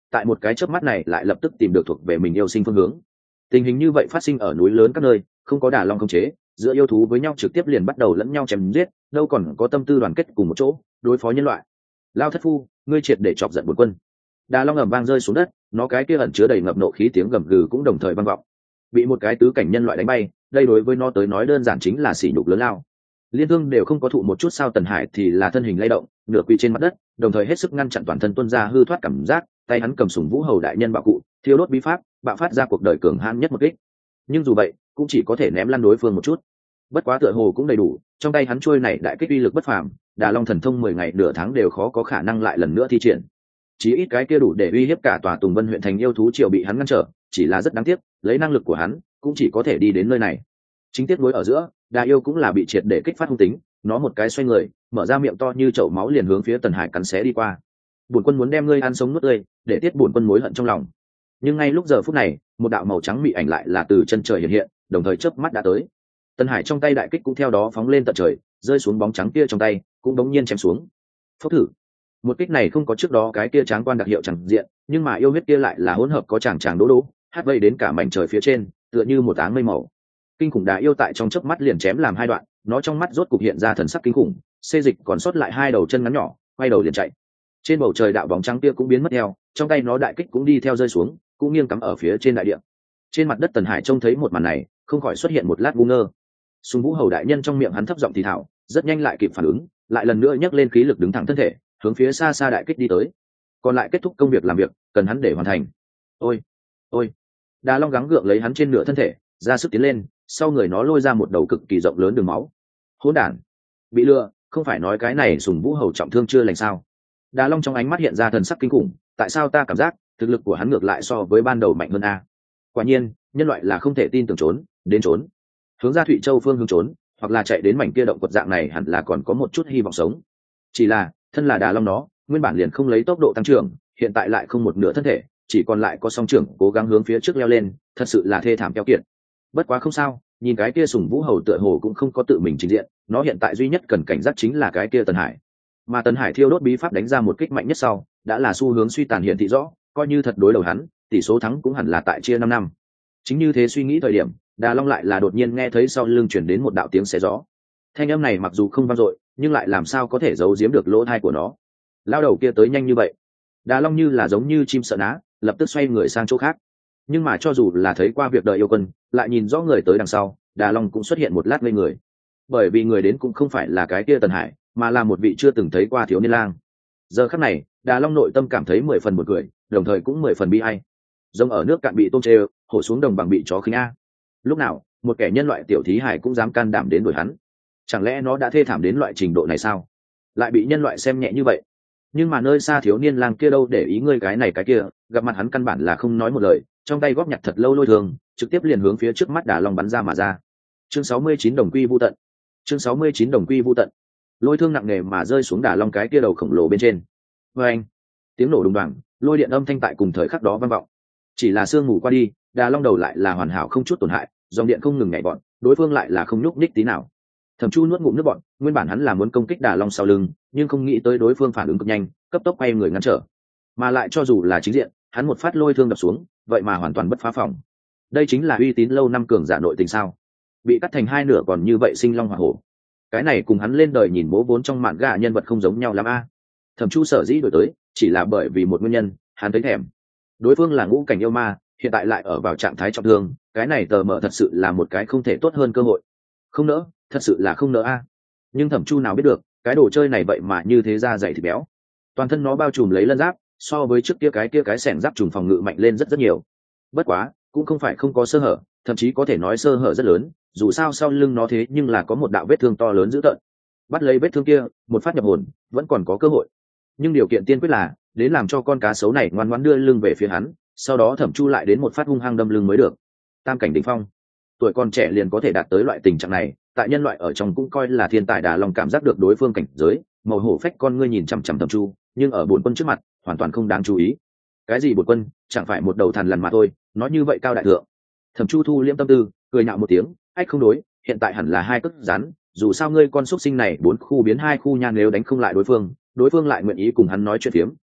tại một cái chớp mắt này lại lập tức tìm được thuộc về mình yêu sinh phương hướng. Tình hình như vậy phát sinh ở núi lớn các nơi, không có Đà Long khống chế, giữa yêu thú với nhau trực tiếp liền bắt đầu lẫn nhau chém giết, đâu còn có tâm tư đoàn kết cùng một chỗ đối phó nhân loại. Lao thất phu, ngươi triệt để chọc giận Bổn Quân. Đà Long ầm vang rơi xuống đất, nó cái kia ẩn chứa đầy ngập nộ khí tiếng gầm gừ cũng đồng thời vang vọng. Bị một cái tứ cảnh nhân loại đánh bay, đây đối với nó tới nói đơn giản chính là sỉ nhục lớn lao. Liên thương đều không có thụ một chút sao, Tần Hải thì là thân hình lay động, nửa quỳ trên mặt đất, đồng thời hết sức ngăn chặn toàn thân tuôn ra hư thoát cảm giác, tay hắn cầm sủng vũ hầu đại nhân bạo cụ, thiêu đốt bí pháp, bạo phát ra cuộc đời cường hãn nhất một kích. Nhưng dù vậy, cũng chỉ có thể ném lăn đối phương một chút. Bất quá tựa hồ cũng đầy đủ, trong tay hắn trôi này đại kích uy lực bất phàm, Đà Long thần thông 10 ngày nửa tháng đều khó có khả năng lại lần nữa thi triển. Chí ít cái kia đủ để uy hiếp cả tòa Tùng Vân huyện thành yêu thú triều bị hắn ngăn trở, chỉ là rất đáng tiếc, lấy năng lực của hắn, cũng chỉ có thể đi đến nơi này. Chính tiếc nối ở giữa, Đà yêu cũng là bị triệt để kích phát hung tính, nó một cái xoay người, mở ra miệng to như chậu máu liền hướng phía Tần Hải cắn xé đi qua. Bổn Quân muốn đem ngươi ăn sống nuốt tươi, để tiết bổn Quân mối hận trong lòng. Nhưng ngay lúc giờ phút này, một đạo màu trắng mị ảnh lại là từ chân trời hiện hiện, đồng thời chớp mắt đã tới. Tần Hải trong tay đại kích cũng theo đó phóng lên tận trời, rơi xuống bóng trắng kia trong tay, cũng đống nhiên chém xuống. Phốc thử. Một kích này không có trước đó cái kia tráng quan đặc hiệu chẳng diện, nhưng mà yêu huyết kia lại là hỗn hợp có chàng chàng đố đố, hát vây đến cả mảnh trời phía trên, tựa như một áng mây màu. Kinh khủng Đà yêu tại trong chớp mắt liền chém làm hai đoạn, nó trong mắt rốt cục hiện ra thần sắc kinh khủng, xê dịch còn sót lại hai đầu chân ngắn nhỏ, quay đầu liền chạy. Trên bầu trời đạo bóng trắng kia cũng biến mất theo, trong tay nó đại kích cũng đi theo rơi xuống, cũng nghiêng cắm ở phía trên đại địa. Trên mặt đất Tần Hải trông thấy một màn này, không khỏi xuất hiện một lát ngu ngơ. Sùng Vũ hầu đại nhân trong miệng hắn thấp giọng thì thào, rất nhanh lại kịp phản ứng, lại lần nữa nhấc lên khí lực đứng thẳng thân thể, hướng phía xa xa đại kích đi tới. Còn lại kết thúc công việc làm việc, cần hắn để hoàn thành. Ôi, ôi! Đà Long gắng gượng lấy hắn trên nửa thân thể, ra sức tiến lên, sau người nó lôi ra một đầu cực kỳ rộng lớn đường máu. Hỗn đản! Bị lừa, không phải nói cái này Sùng Vũ hầu trọng thương chưa lành sao? Đà Long trong ánh mắt hiện ra thần sắc kinh khủng, tại sao ta cảm giác thực lực của hắn ngược lại so với ban đầu mạnh hơn a? Quả nhiên, nhân loại là không thể tin tưởng trốn, đến trốn. Hướng ra Thụy Châu phương hướng trốn, hoặc là chạy đến mảnh kia động quật dạng này hẳn là còn có một chút hy vọng sống. Chỉ là, thân là Đà Long nó, nguyên bản liền không lấy tốc độ tăng trưởng, hiện tại lại không một nửa thân thể, chỉ còn lại có song trưởng cố gắng hướng phía trước leo lên, thật sự là thê thảm keo kiệt. Bất quá không sao, nhìn cái kia Sùng Vũ hầu tựa hồ cũng không có tự mình trình diện, nó hiện tại duy nhất cần cảnh giác chính là cái kia Tần Hải. Mà Tần Hải thiêu đốt bí pháp đánh ra một kích mạnh nhất sau, đã là xu hướng suy tàn hiện thị rõ, coi như thật đối đầu hắn, tỷ số thắng cũng hẳn là tại chia 5 năm. Chính như thế suy nghĩ thời điểm, Đà Long lại là đột nhiên nghe thấy sau lưng chuyển đến một đạo tiếng xé gió. Thanh âm này mặc dù không vang dội, nhưng lại làm sao có thể giấu giếm được lỗ tai của nó. Lao đầu kia tới nhanh như vậy. Đà Long như là giống như chim sợ ná, lập tức xoay người sang chỗ khác. Nhưng mà cho dù là thấy qua việc đời yêu quân, lại nhìn rõ người tới đằng sau, Đà Long cũng xuất hiện một lát ngây người. Bởi vì người đến cũng không phải là cái kia Tần Hải, mà là một vị chưa từng thấy qua thiếu niên lang. Giờ khắc này, Đà Long nội tâm cảm thấy 10 phần buồn cười, đồng thời cũng 10 phần bi ai. Giống ở nước cạn bị tôm chê, hổ xuống đồng bằng bị chó khinh a. Lúc nào, một kẻ nhân loại tiểu thí hải cũng dám can đảm đến đuổi hắn. Chẳng lẽ nó đã thê thảm đến loại trình độ này sao? Lại bị nhân loại xem nhẹ như vậy. Nhưng mà nơi xa thiếu niên lang kia đâu để ý ngươi cái này cái kia, gặp mặt hắn căn bản là không nói một lời, trong tay góp nhặt thật lâu lôi thường, trực tiếp liền hướng phía trước mắt Đà Long bắn ra mà ra. Chương 69 đồng quy vu tận. Chương 69 đồng quy vu tận. Lôi thương nặng nề mà rơi xuống Đà Long cái kia đầu khổng lồ bên trên. Oeng! Tiếng nổ đùng đoàng, lôi điện âm thanh tại cùng thời khắc đó vang vọng. Chỉ là sương mù qua đi, Đà Long đầu lại là hoàn hảo không chút tổn hại, dòng điện không ngừng nhảy bọn, đối phương lại là không nhúc nhích tí nào. Thẩm Chu nuốt ngụm nước bọn, nguyên bản hắn là muốn công kích Đà Long sau lưng, nhưng không nghĩ tới đối phương phản ứng cực nhanh, cấp tốc quay người ngăn trở. Mà lại cho dù là chính diện, hắn một phát lôi thương đập xuống, vậy mà hoàn toàn bất phá phòng. Đây chính là uy tín lâu năm cường giả nội tình sao? Bị cắt thành hai nửa còn như vậy sinh long hỏa hổ. Cái này cùng hắn lên đời nhìn bố vốn trong mạn gà nhân vật không giống nhau lắm a. Thẩm Chu sở dĩ đổi tới, chỉ là bởi vì một nguyên nhân, hắn thấy thèm. Đối phương là ngũ cảnh yêu ma, hiện tại lại ở vào trạng thái trọng thương, cái này tờ mở thật sự là một cái không thể tốt hơn cơ hội. Không nỡ, thật sự là không nỡ a. Nhưng Thẩm Chu nào biết được, cái đồ chơi này vậy mà như thế ra dày thịt béo. Toàn thân nó bao trùm lấy lân giáp, so với trước kia cái xẻng giáp trùng phòng ngự mạnh lên rất rất nhiều. Bất quá, cũng không phải không có sơ hở, thậm chí có thể nói sơ hở rất lớn, dù sao sau lưng nó thế nhưng là có một đạo vết thương to lớn dữ tợn. Bắt lấy vết thương kia, một phát nhập hồn, vẫn còn có cơ hội. Nhưng điều kiện tiên quyết là, đến làm cho con cá sấu này ngoan ngoãn đưa lưng về phía hắn, sau đó Thẩm Chu lại đến một phát hung hăng đâm lưng mới được. Tam cảnh đỉnh phong, tuổi còn trẻ liền có thể đạt tới loại tình trạng này, tại nhân loại ở trong cũng coi là thiên tài. Đà Long cảm giác được đối phương cảnh giới, màu hổ phách con ngươi nhìn chằm chằm Thẩm Chu, nhưng ở bổn quân trước mặt, hoàn toàn không đáng chú ý. Cái gì bổn quân, chẳng phải một đầu thằn lằn mà thôi, nói như vậy cao đại thượng. Thẩm Chu thu liễm tâm tư, cười nhạo một tiếng, ách không đối, hiện tại hẳn là hai cất rắn, dù sao ngươi con xúc sinh này 4 khu biến 2 khu nha, nếu đánh không lại đối phương lại nguyện ý cùng hắn nói chuyện phiếm,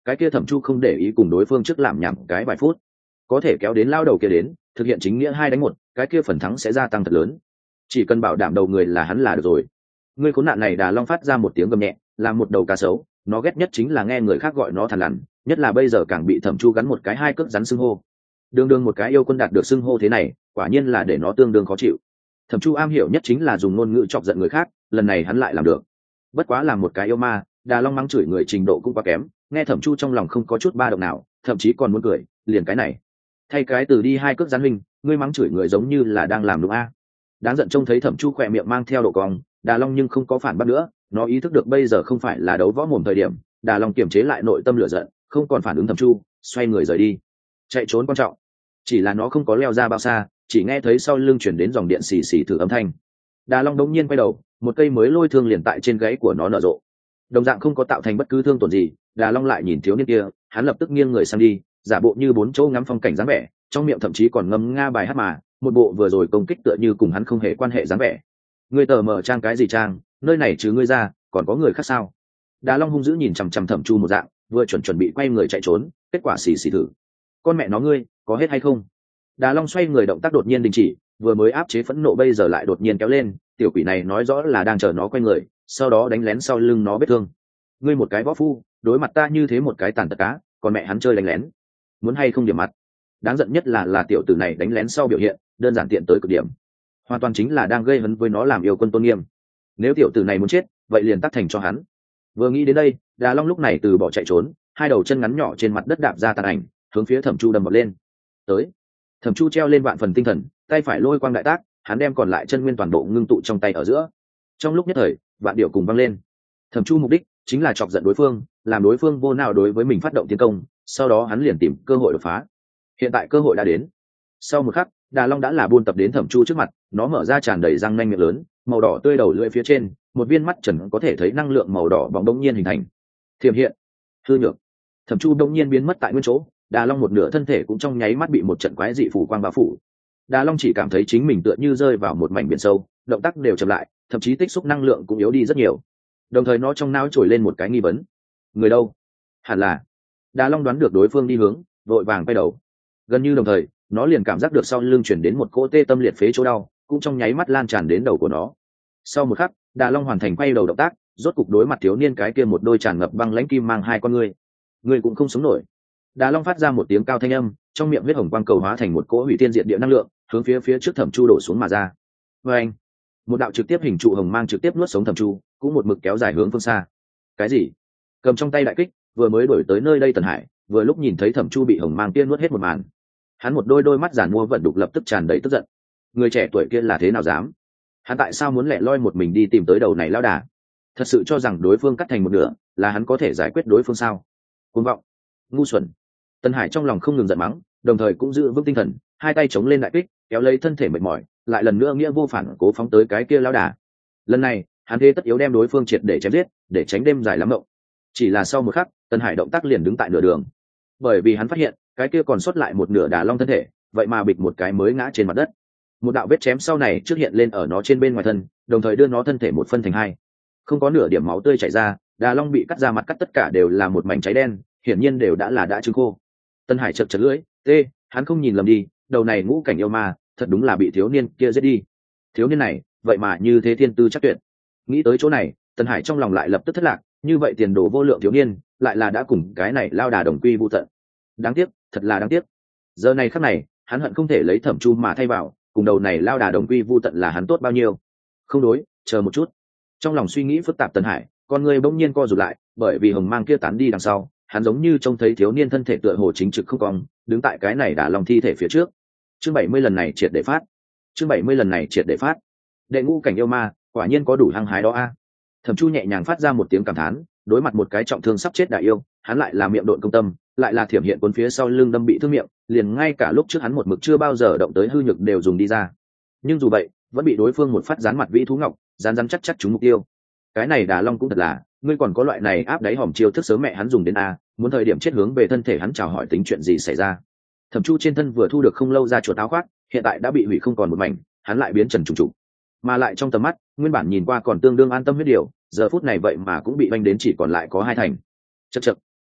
cái kia Thẩm Chu không để ý cùng đối phương trước làm nhảm cái vài phút, có thể kéo đến lao đầu kia đến thực hiện chính nghĩa 2-1, cái kia phần thắng sẽ gia tăng thật lớn. Chỉ cần bảo đảm đầu người là hắn là được rồi. Ngươi khốn nạn này! Đà Long phát ra một tiếng gầm nhẹ, là một đầu cá sấu, nó ghét nhất chính là nghe người khác gọi nó thằn lằn, nhất là bây giờ càng bị Thẩm Chu gắn một cái 2 cước rắn xưng hô. Đương đương một cái yêu quân đạt được xưng hô thế này, quả nhiên là để nó tương đương khó chịu. Thẩm Chu am hiểu nhất chính là dùng ngôn ngữ chọc giận người khác, lần này hắn lại làm được. Bất quá là một cái yêu ma, Đà Long mắng chửi người trình độ cũng quá kém, nghe Thẩm Chu trong lòng không có chút ba động nào, thậm chí còn muốn cười, liền cái này. Thay cái từ đi 2 cước rắn huynh, ngươi mắng chửi người giống như là đang làm đúng a. Đáng giận trông thấy Thẩm Chu khỏe miệng mang theo độ cong, Đà Long nhưng không có phản bác nữa, nó ý thức được bây giờ không phải là đấu võ mồm thời điểm. Đà Long kiềm chế lại nội tâm lửa giận, không còn phản ứng Thẩm Chu, xoay người rời đi. Chạy trốn quan trọng, chỉ là nó không có leo ra bao xa, chỉ nghe thấy sau lưng chuyển đến dòng điện xì xì thử âm thanh. Đà Long đống nhiên quay đầu, một cây mới lôi thương liền tại trên gáy của nó nở rộ, đồng dạng không có tạo thành bất cứ thương tổn gì. Đà Long lại nhìn thiếu niên kia, hắn lập tức nghiêng người sang đi, giả bộ như 4 chỗ ngắm phong cảnh dáng vẻ, trong miệng thậm chí còn ngâm nga bài hát mà, một bộ vừa rồi công kích tựa như cùng hắn không hề quan hệ dáng vẻ. Ngươi tờ mở trang cái gì trang, nơi này chứ ngươi ra, còn có người khác sao? Đà Long hung dữ nhìn chằm chằm Thẩm Chu một dạng, vừa chuẩn bị quay người chạy trốn, kết quả xì xì thử. Con mẹ nó ngươi, có hết hay không? Đà Long xoay người động tác đột nhiên đình chỉ, vừa mới áp chế phẫn nộ bây giờ lại đột nhiên kéo lên, tiểu quỷ này nói rõ là đang chờ nó quay người, sau đó đánh lén sau lưng nó vết thương. Ngươi một cái võ phu, đối mặt ta như thế một cái tàn tật cá, còn mẹ hắn chơi đánh lén, muốn hay không điểm mặt. Đáng giận nhất là tiểu tử này đánh lén sau biểu hiện đơn giản tiện tới cực điểm, hoàn toàn chính là đang gây hấn với nó làm yêu quân tôn nghiêm. Nếu tiểu tử này muốn chết, vậy liền tắt thành cho hắn. Vừa nghĩ đến đây, Đà Long lúc này từ bỏ chạy trốn, 2 đầu chân ngắn nhỏ trên mặt đất đạp ra tàn ảnh, hướng phía Thẩm Chu đâm bọt lên. Tới. Thẩm Chu treo lên vạn phần tinh thần, tay phải lôi quang đại tác, hắn đem còn lại chân nguyên toàn bộ ngưng tụ trong tay ở giữa. Trong lúc nhất thời, vạn điệu cùng vang lên. Thẩm Chu mục đích chính là chọc giận đối phương, làm đối phương vô nào đối với mình phát động tiến công, sau đó hắn liền tìm cơ hội đột phá. Hiện tại cơ hội đã đến. Sau một khắc, Đà Long đã là buôn tập đến Thẩm Chu trước mặt, nó mở ra tràn đầy răng nanh miệng lớn, màu đỏ tươi đầu lưỡi phía trên, một viên mắt trần có thể thấy năng lượng màu đỏ bóng đống nhiên hình thành. Thiểm hiện, hư nhược. Thẩm Chu đống nhiên biến mất tại nguyên chỗ, Đà Long một nửa thân thể cũng trong nháy mắt bị một trận quái dị phủ quang bao phủ. Đà Long chỉ cảm thấy chính mình tựa như rơi vào một mảnh biển sâu, động tác đều chậm lại, thậm chí tích xúc năng lượng cũng yếu đi rất nhiều. Đồng thời nó trong não trồi lên một cái nghi vấn: người đâu? Hẳn là. Đà Long đoán được đối phương đi hướng, vội vàng quay đầu. Gần như đồng thời, nó liền cảm giác được sau lưng chuyển đến một cỗ tê tâm liệt phế chỗ đau, cũng trong nháy mắt lan tràn đến đầu của nó. Sau một khắc, Đà Long hoàn thành quay đầu động tác, rốt cục đối mặt thiếu niên cái kia một đôi tràn ngập băng lãnh kim mang 2 con ngươi cũng không sống nổi. Đà Long phát ra một tiếng cao thanh âm, trong miệng huyết hồng quang cầu hóa thành một cỗ hủy thiên diệt địa năng lượng, hướng phía trước Thẩm Chu đổ xuống mà ra. Anh, một đạo trực tiếp hình trụ hồng mang trực tiếp nuốt sống Thẩm Chu, cũng một mực kéo dài hướng phương xa. Cái gì? Cầm trong tay đại kích, vừa mới đuổi tới nơi đây Tần Hải, vừa lúc nhìn thấy Thẩm Chu bị hồng mang kia nuốt hết một màn. Hắn một đôi mắt giàn mua vận đục lập tức tràn đầy tức giận. Người trẻ tuổi kia là thế nào dám? Hắn tại sao muốn lẻ loi một mình đi tìm tới đầu này lao đà? Thật sự cho rằng đối phương cắt thành một nửa là hắn có thể giải quyết đối phương sao? Cuồng vọng, ngu xuẩn. Tần Hải trong lòng không ngừng giận mắng, đồng thời cũng giữ vững tinh thần, 2 tay chống lên đại kích, kéo lấy thân thể mệt mỏi, lại lần nữa nghĩa vô phản cố phóng tới cái kia lao đà. Lần này, hắn thế tất yếu đem đối phương triệt để chém giết, để tránh đêm dài lắm mộng. Chỉ là sau một khắc, Tần Hải động tác liền đứng tại nửa đường, bởi vì hắn phát hiện cái kia còn sót lại một nửa Đà Long thân thể, vậy mà bịch một cái mới ngã trên mặt đất. Một đạo vết chém sau này trước hiện lên ở nó trên bên ngoài thân, đồng thời đưa nó thân thể một phân thành 2. Không có nửa điểm máu tươi chảy ra, Đà Long bị cắt ra mặt cắt tất cả đều là một mảnh cháy đen, hiển nhiên đều đã trứng khô. Tân Hải chật lưỡi, hắn không nhìn lầm đi, đầu này ngũ cảnh yêu ma, thật đúng là bị thiếu niên kia giết đi. Thiếu niên này, vậy mà như thế thiên tư chắc tuyệt. Nghĩ tới chỗ này, Tân Hải trong lòng lại lập tức thất lạc, như vậy tiền đồ vô lượng thiếu niên, lại là đã cùng cái này lao đà đồng quy vu tận. Đáng tiếc, thật là đáng tiếc. Giờ này khắc này, hắn hận không thể lấy Thẩm Chu mà thay vào, cùng đầu này lao đà đồng quy vu tận là hắn tốt bao nhiêu. Không đối, chờ một chút. Trong lòng suy nghĩ phức tạp Tân Hải, con người bỗng nhiên co rụt lại, bởi vì hồng mang kia tán đi đằng sau, hắn giống như trông thấy thiếu niên thân thể tựa hồ chính trực không cong, đứng tại cái này Đà Long thi thể phía trước. Chương 70 lần này triệt để phát. Chương 70 lần này triệt để phát. Đệ ngũ cảnh yêu ma, quả nhiên có đủ hăng hái đó a. Thẩm Chu nhẹ nhàng phát ra một tiếng cảm thán, đối mặt một cái trọng thương sắp chết đại yêu, hắn lại là miệng độn công tâm, lại là thiểm hiện cuốn phía sau lưng đâm bị thương miệng, liền ngay cả lúc trước hắn một mực chưa bao giờ động tới hư nhược đều dùng đi ra. Nhưng dù vậy, vẫn bị đối phương một phát dán mặt vĩ thú ngọc, dán chắc trúng mục tiêu. Cái này Đà Long cũng thật là, ngươi còn có loại này áp đáy hòm chiêu thức sớm mẹ hắn dùng đến a, muốn thời điểm chết hướng về thân thể hắn chào hỏi tính chuyện gì xảy ra. Thẩm Chu trên thân vừa thu được không lâu ra chuột áo khoác, hiện tại đã bị hủy không còn một mảnh, hắn lại biến trần trùng trục, mà lại trong tầm mắt, nguyên bản nhìn qua còn tương đương an tâm huyết điều, giờ phút này vậy mà cũng bị vanh đến chỉ còn lại có 2 thành. Chậc,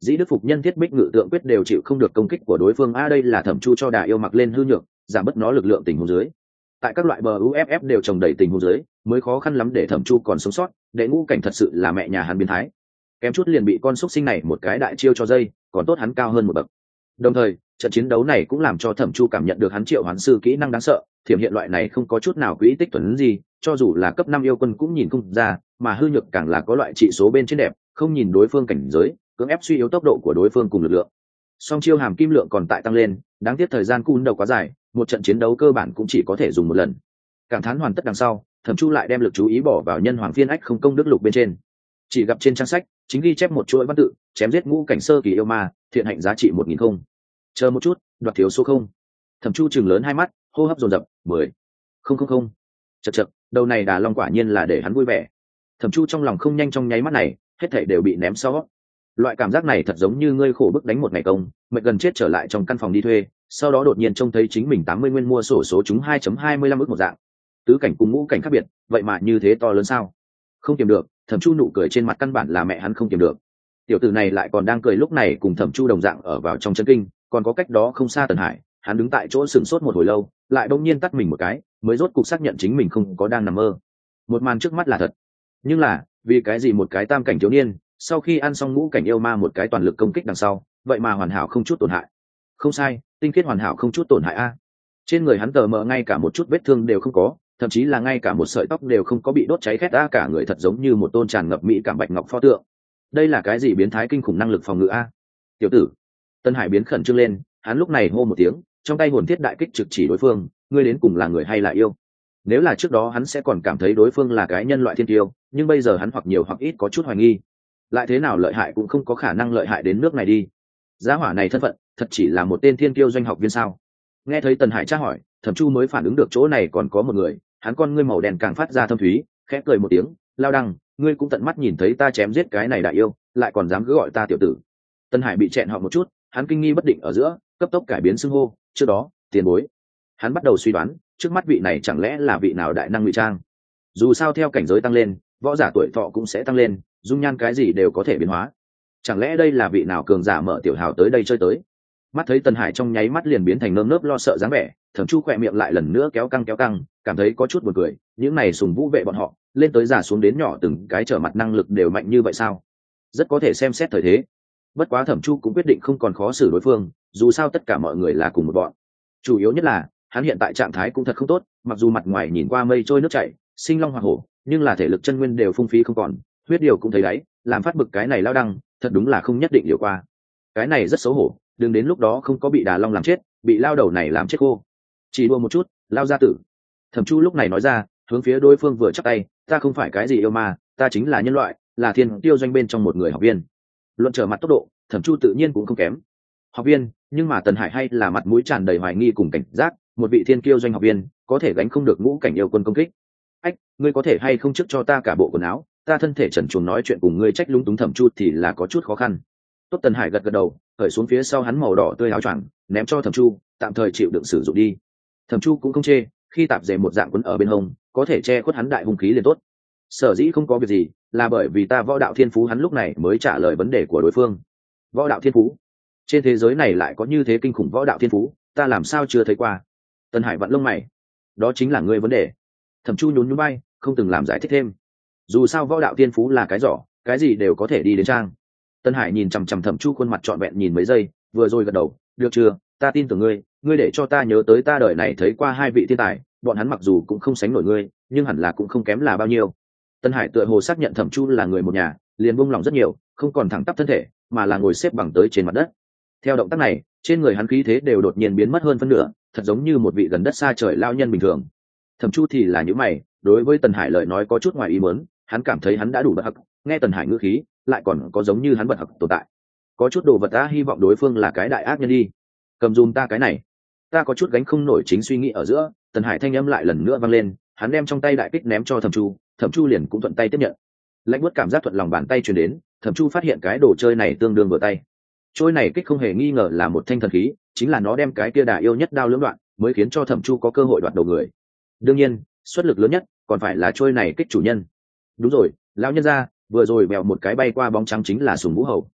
dĩ đức phục nhân thiết bích ngự tượng quyết đều chịu không được công kích của đối phương. Đây là Thẩm Chu cho đà yêu mặc lên hư nhược, giảm bớt nó lực lượng tình huống dưới. Tại các loại bờ uff đều trồng đầy tình huống dưới, mới khó khăn lắm để Thẩm Chu còn sống sót. Đệ ngũ cảnh thật sự là mẹ nhà hắn biến thái, kém chút liền bị con xúc sinh này một cái đại chiêu cho dây, còn tốt hắn cao hơn một bậc. Đồng thời trận chiến đấu này cũng làm cho Thẩm Chu cảm nhận được hắn triệu hoán sư kỹ năng đáng sợ, thiểm hiện loại này không có chút nào quỹ tích tuấn gì, cho dù là cấp 5 yêu quân cũng nhìn không ra, mà hư nhược càng là có loại trị số bên trên đẹp, không nhìn đối phương cảnh giới, cưỡng ép suy yếu tốc độ của đối phương cùng lực lượng. Song chiêu hàm kim lượng còn tại tăng lên, đáng tiếc thời gian cun đầu quá dài, một trận chiến đấu cơ bản cũng chỉ có thể dùng một lần. Cảm thán hoàn tất đằng sau, Thẩm Chu lại đem lực chú ý bỏ vào nhân hoàng phiên ách không công đức lục bên trên. Chỉ gặp trên trang sách chính ghi chép một chuỗi văn tự, chém giết ngũ cảnh sơ kỳ yêu ma, thiện hạnh giá trị 1000 không. Chờ một chút, đoạt thiếu số không. Thẩm Chu chừng lớn hai mắt, hô hấp dồn dập, 10 không. Chậc chậc, đầu này đà long quả nhiên là để hắn vui vẻ. Thẩm Chu trong lòng không nhanh trong nháy mắt này, hết thảy đều bị ném sau. Loại cảm giác này thật giống như ngươi khổ bức đánh một ngày công, mệt gần chết trở lại trong căn phòng đi thuê, sau đó đột nhiên trông thấy chính mình 80 nguyên mua sổ số trúng 2.25 ức một dạng. Tứ cảnh cùng ngũ cảnh khác biệt, vậy mà như thế to lớn sao? Không kiềm được, Thẩm Chu nụ cười trên mặt căn bản là mẹ hắn không kiềm được. Tiểu tử này lại còn đang cười, lúc này cùng Thẩm Chu đồng dạng ở vào trong chân kinh, còn có cách đó không xa Tần Hải, hắn đứng tại chỗ sửng sốt một hồi lâu, lại bỗng nhiên tắt mình một cái, mới rốt cục xác nhận chính mình không có đang nằm mơ. Một màn trước mắt là thật, nhưng là vì cái gì một cái tam cảnh thiếu niên sau khi ăn xong ngũ cảnh yêu ma một cái toàn lực công kích đằng sau, vậy mà hoàn hảo không chút tổn hại? Không sai, tinh khiết hoàn hảo không chút tổn hại a. Trên người hắn tờ mờ ngay cả một chút vết thương đều không có, thậm chí là ngay cả một sợi tóc đều không có bị đốt cháy khét. Cả người thật giống như một tôn tràn ngập mỹ cảm bạch ngọc pho tượng. Đây là cái gì biến thái kinh khủng năng lực phòng ngự a? Tiểu tử. Tân Hải biến khẩn trương lên, hắn lúc này hô một tiếng, trong tay hồn thiết đại kích trực chỉ đối phương, ngươi đến cùng là người hay là yêu? Nếu là trước đó hắn sẽ còn cảm thấy đối phương là cái nhân loại thiên tiêu, nhưng bây giờ hắn hoặc nhiều hoặc ít có chút hoài nghi. Lại thế nào lợi hại cũng không có khả năng lợi hại đến nước này đi. Giá hỏa này thân phận thật chỉ là một tên thiên tiêu doanh học viên sao? Nghe thấy Tần Hải tra hỏi, Thẩm Chu mới phản ứng được chỗ này còn có một người, hắn con ngươi màu đen càng phát ra thâm thúy, khẽ cười một tiếng, lao đăng, ngươi cũng tận mắt nhìn thấy ta chém giết cái này đại yêu, lại còn dám cứ gọi ta tiểu tử. Tần Hải bị chẹn họ một chút, hắn kinh nghi bất định ở giữa, cấp tốc cải biến xưng hô, trước đó, tiền bối. Hắn bắt đầu suy đoán, trước mắt vị này chẳng lẽ là vị nào đại năng ngụy trang? Dù sao theo cảnh giới tăng lên, võ giả tuổi thọ cũng sẽ tăng lên, dung nhan cái gì đều có thể biến hóa. Chẳng lẽ đây là vị nào cường giả mở tiểu hào tới đây chơi tới? Mắt thấy Tần Hải trong nháy mắt liền biến thành nơm nớp lo sợ dáng vẻ, Thẩm Chu khỏe miệng lại lần nữa kéo căng, cảm thấy có chút buồn cười. Những này sùng vũ vệ bọn họ lên tới già xuống đến nhỏ từng cái trở mặt năng lực đều mạnh như vậy sao? Rất có thể xem xét thời thế. Bất quá Thẩm Chu cũng quyết định không còn khó xử đối phương, dù sao tất cả mọi người là cùng một bọn. Chủ yếu nhất là hắn hiện tại trạng thái cũng thật không tốt, mặc dù mặt ngoài nhìn qua mây trôi nước chảy, sinh long hoa hổ, nhưng là thể lực chân nguyên đều phung phí không còn, huyết điều cũng thấy đấy, làm phát bực cái này lao đăng, thật đúng là không nhất định điều qua. Cái này rất xấu hổ, đừng đến lúc đó không có bị đà long làm chết, bị lao đầu này làm chết cô. Chỉ đua một chút, lao gia tử. Thẩm Chu lúc này nói ra, hướng phía đối phương vừa chắp tay, ta không phải cái gì yêu ma, ta chính là nhân loại, là thiên tiêu doanh bên trong một người học viên. Luận trở mặt tốc độ, Thẩm Chu tự nhiên cũng không kém. Học viên, nhưng mà Tần Hải hay là mặt mũi tràn đầy hoài nghi cùng cảnh giác, một vị thiên kiêu doanh học viên có thể gánh không được ngũ cảnh yêu quân công kích. Ách, ngươi có thể hay không trước cho ta cả bộ quần áo, ta thân thể trần truồng nói chuyện cùng ngươi trách lúng túng. Thẩm Chu thì là có chút khó khăn. Tốt, Tần Hải gật gật đầu, cởi xuống phía sau hắn màu đỏ tươi áo choàng, ném cho Thẩm Chu, tạm thời chịu đựng sử dụng đi. Thẩm Chu cũng không chê, khi tạp dề một dạng quấn ở bên hông, có thể che khuất hắn đại hung khí liền tốt. Sở dĩ không có việc gì, là bởi vì ta võ đạo thiên phú. Hắn lúc này mới trả lời vấn đề của đối phương. Võ đạo thiên phú? Trên thế giới này lại có như thế kinh khủng võ đạo thiên phú, ta làm sao chưa thấy qua? Tần Hải vặn lông mày. Đó chính là ngươi vấn đề. Thẩm Chu nhún nhún bay, không từng làm giải thích thêm. Dù sao võ đạo thiên phú là cái giỏ, cái gì đều có thể đi đến trang. Tần Hải nhìn chằm chằm Thẩm Chu khuôn mặt trọn vẹn nhìn mấy giây, vừa rồi gật đầu, được chưa, ta tin tưởng ngươi, ngươi để cho ta nhớ tới ta đời này thấy qua hai vị thiên tài, bọn hắn mặc dù cũng không sánh nổi ngươi, nhưng hẳn là cũng không kém là bao nhiêu. Tần Hải tựa hồ xác nhận Thẩm Chu là người một nhà, liền buông lòng rất nhiều, không còn thẳng tắp thân thể, mà là ngồi xếp bằng tới trên mặt đất. Theo động tác này, trên người hắn khí thế đều đột nhiên biến mất hơn phân nửa, thật giống như một vị gần đất xa trời lao nhân bình thường. Thẩm Chu thì là những mày, đối với Tần Hải lời nói có chút ngoài ý muốn, hắn cảm thấy hắn đã đủ bật hặc, nghe Tần Hải ngữ khí, lại còn có giống như hắn bật hặc tồn tại. Có chút đồ vật ta hy vọng đối phương là cái đại ác nhân đi. Cầm dùm ta cái này. Ta có chút gánh không nổi chính suy nghĩ ở giữa, Tần Hải thanh âm lại lần nữa vang lên, hắn đem trong tay đại kích ném cho Thẩm Chu, Thẩm Chu liền cũng thuận tay tiếp nhận. Lạnh buốt cảm giác thuận lòng bàn tay truyền đến, Thẩm Chu phát hiện cái đồ chơi này tương đương vừa tay. Trôi này kích không hề nghi ngờ là một thanh thần khí, chính là nó đem cái kia đà yêu nhất đao lưỡng đoạn, mới khiến cho Thẩm Chu có cơ hội đoạt đầu người. Đương nhiên, xuất lực lớn nhất còn phải là trôi này kích chủ nhân. Đúng rồi, lão nhân gia, vừa rồi bèo một cái bay qua bóng trắng chính là Sùng Vũ Hầu.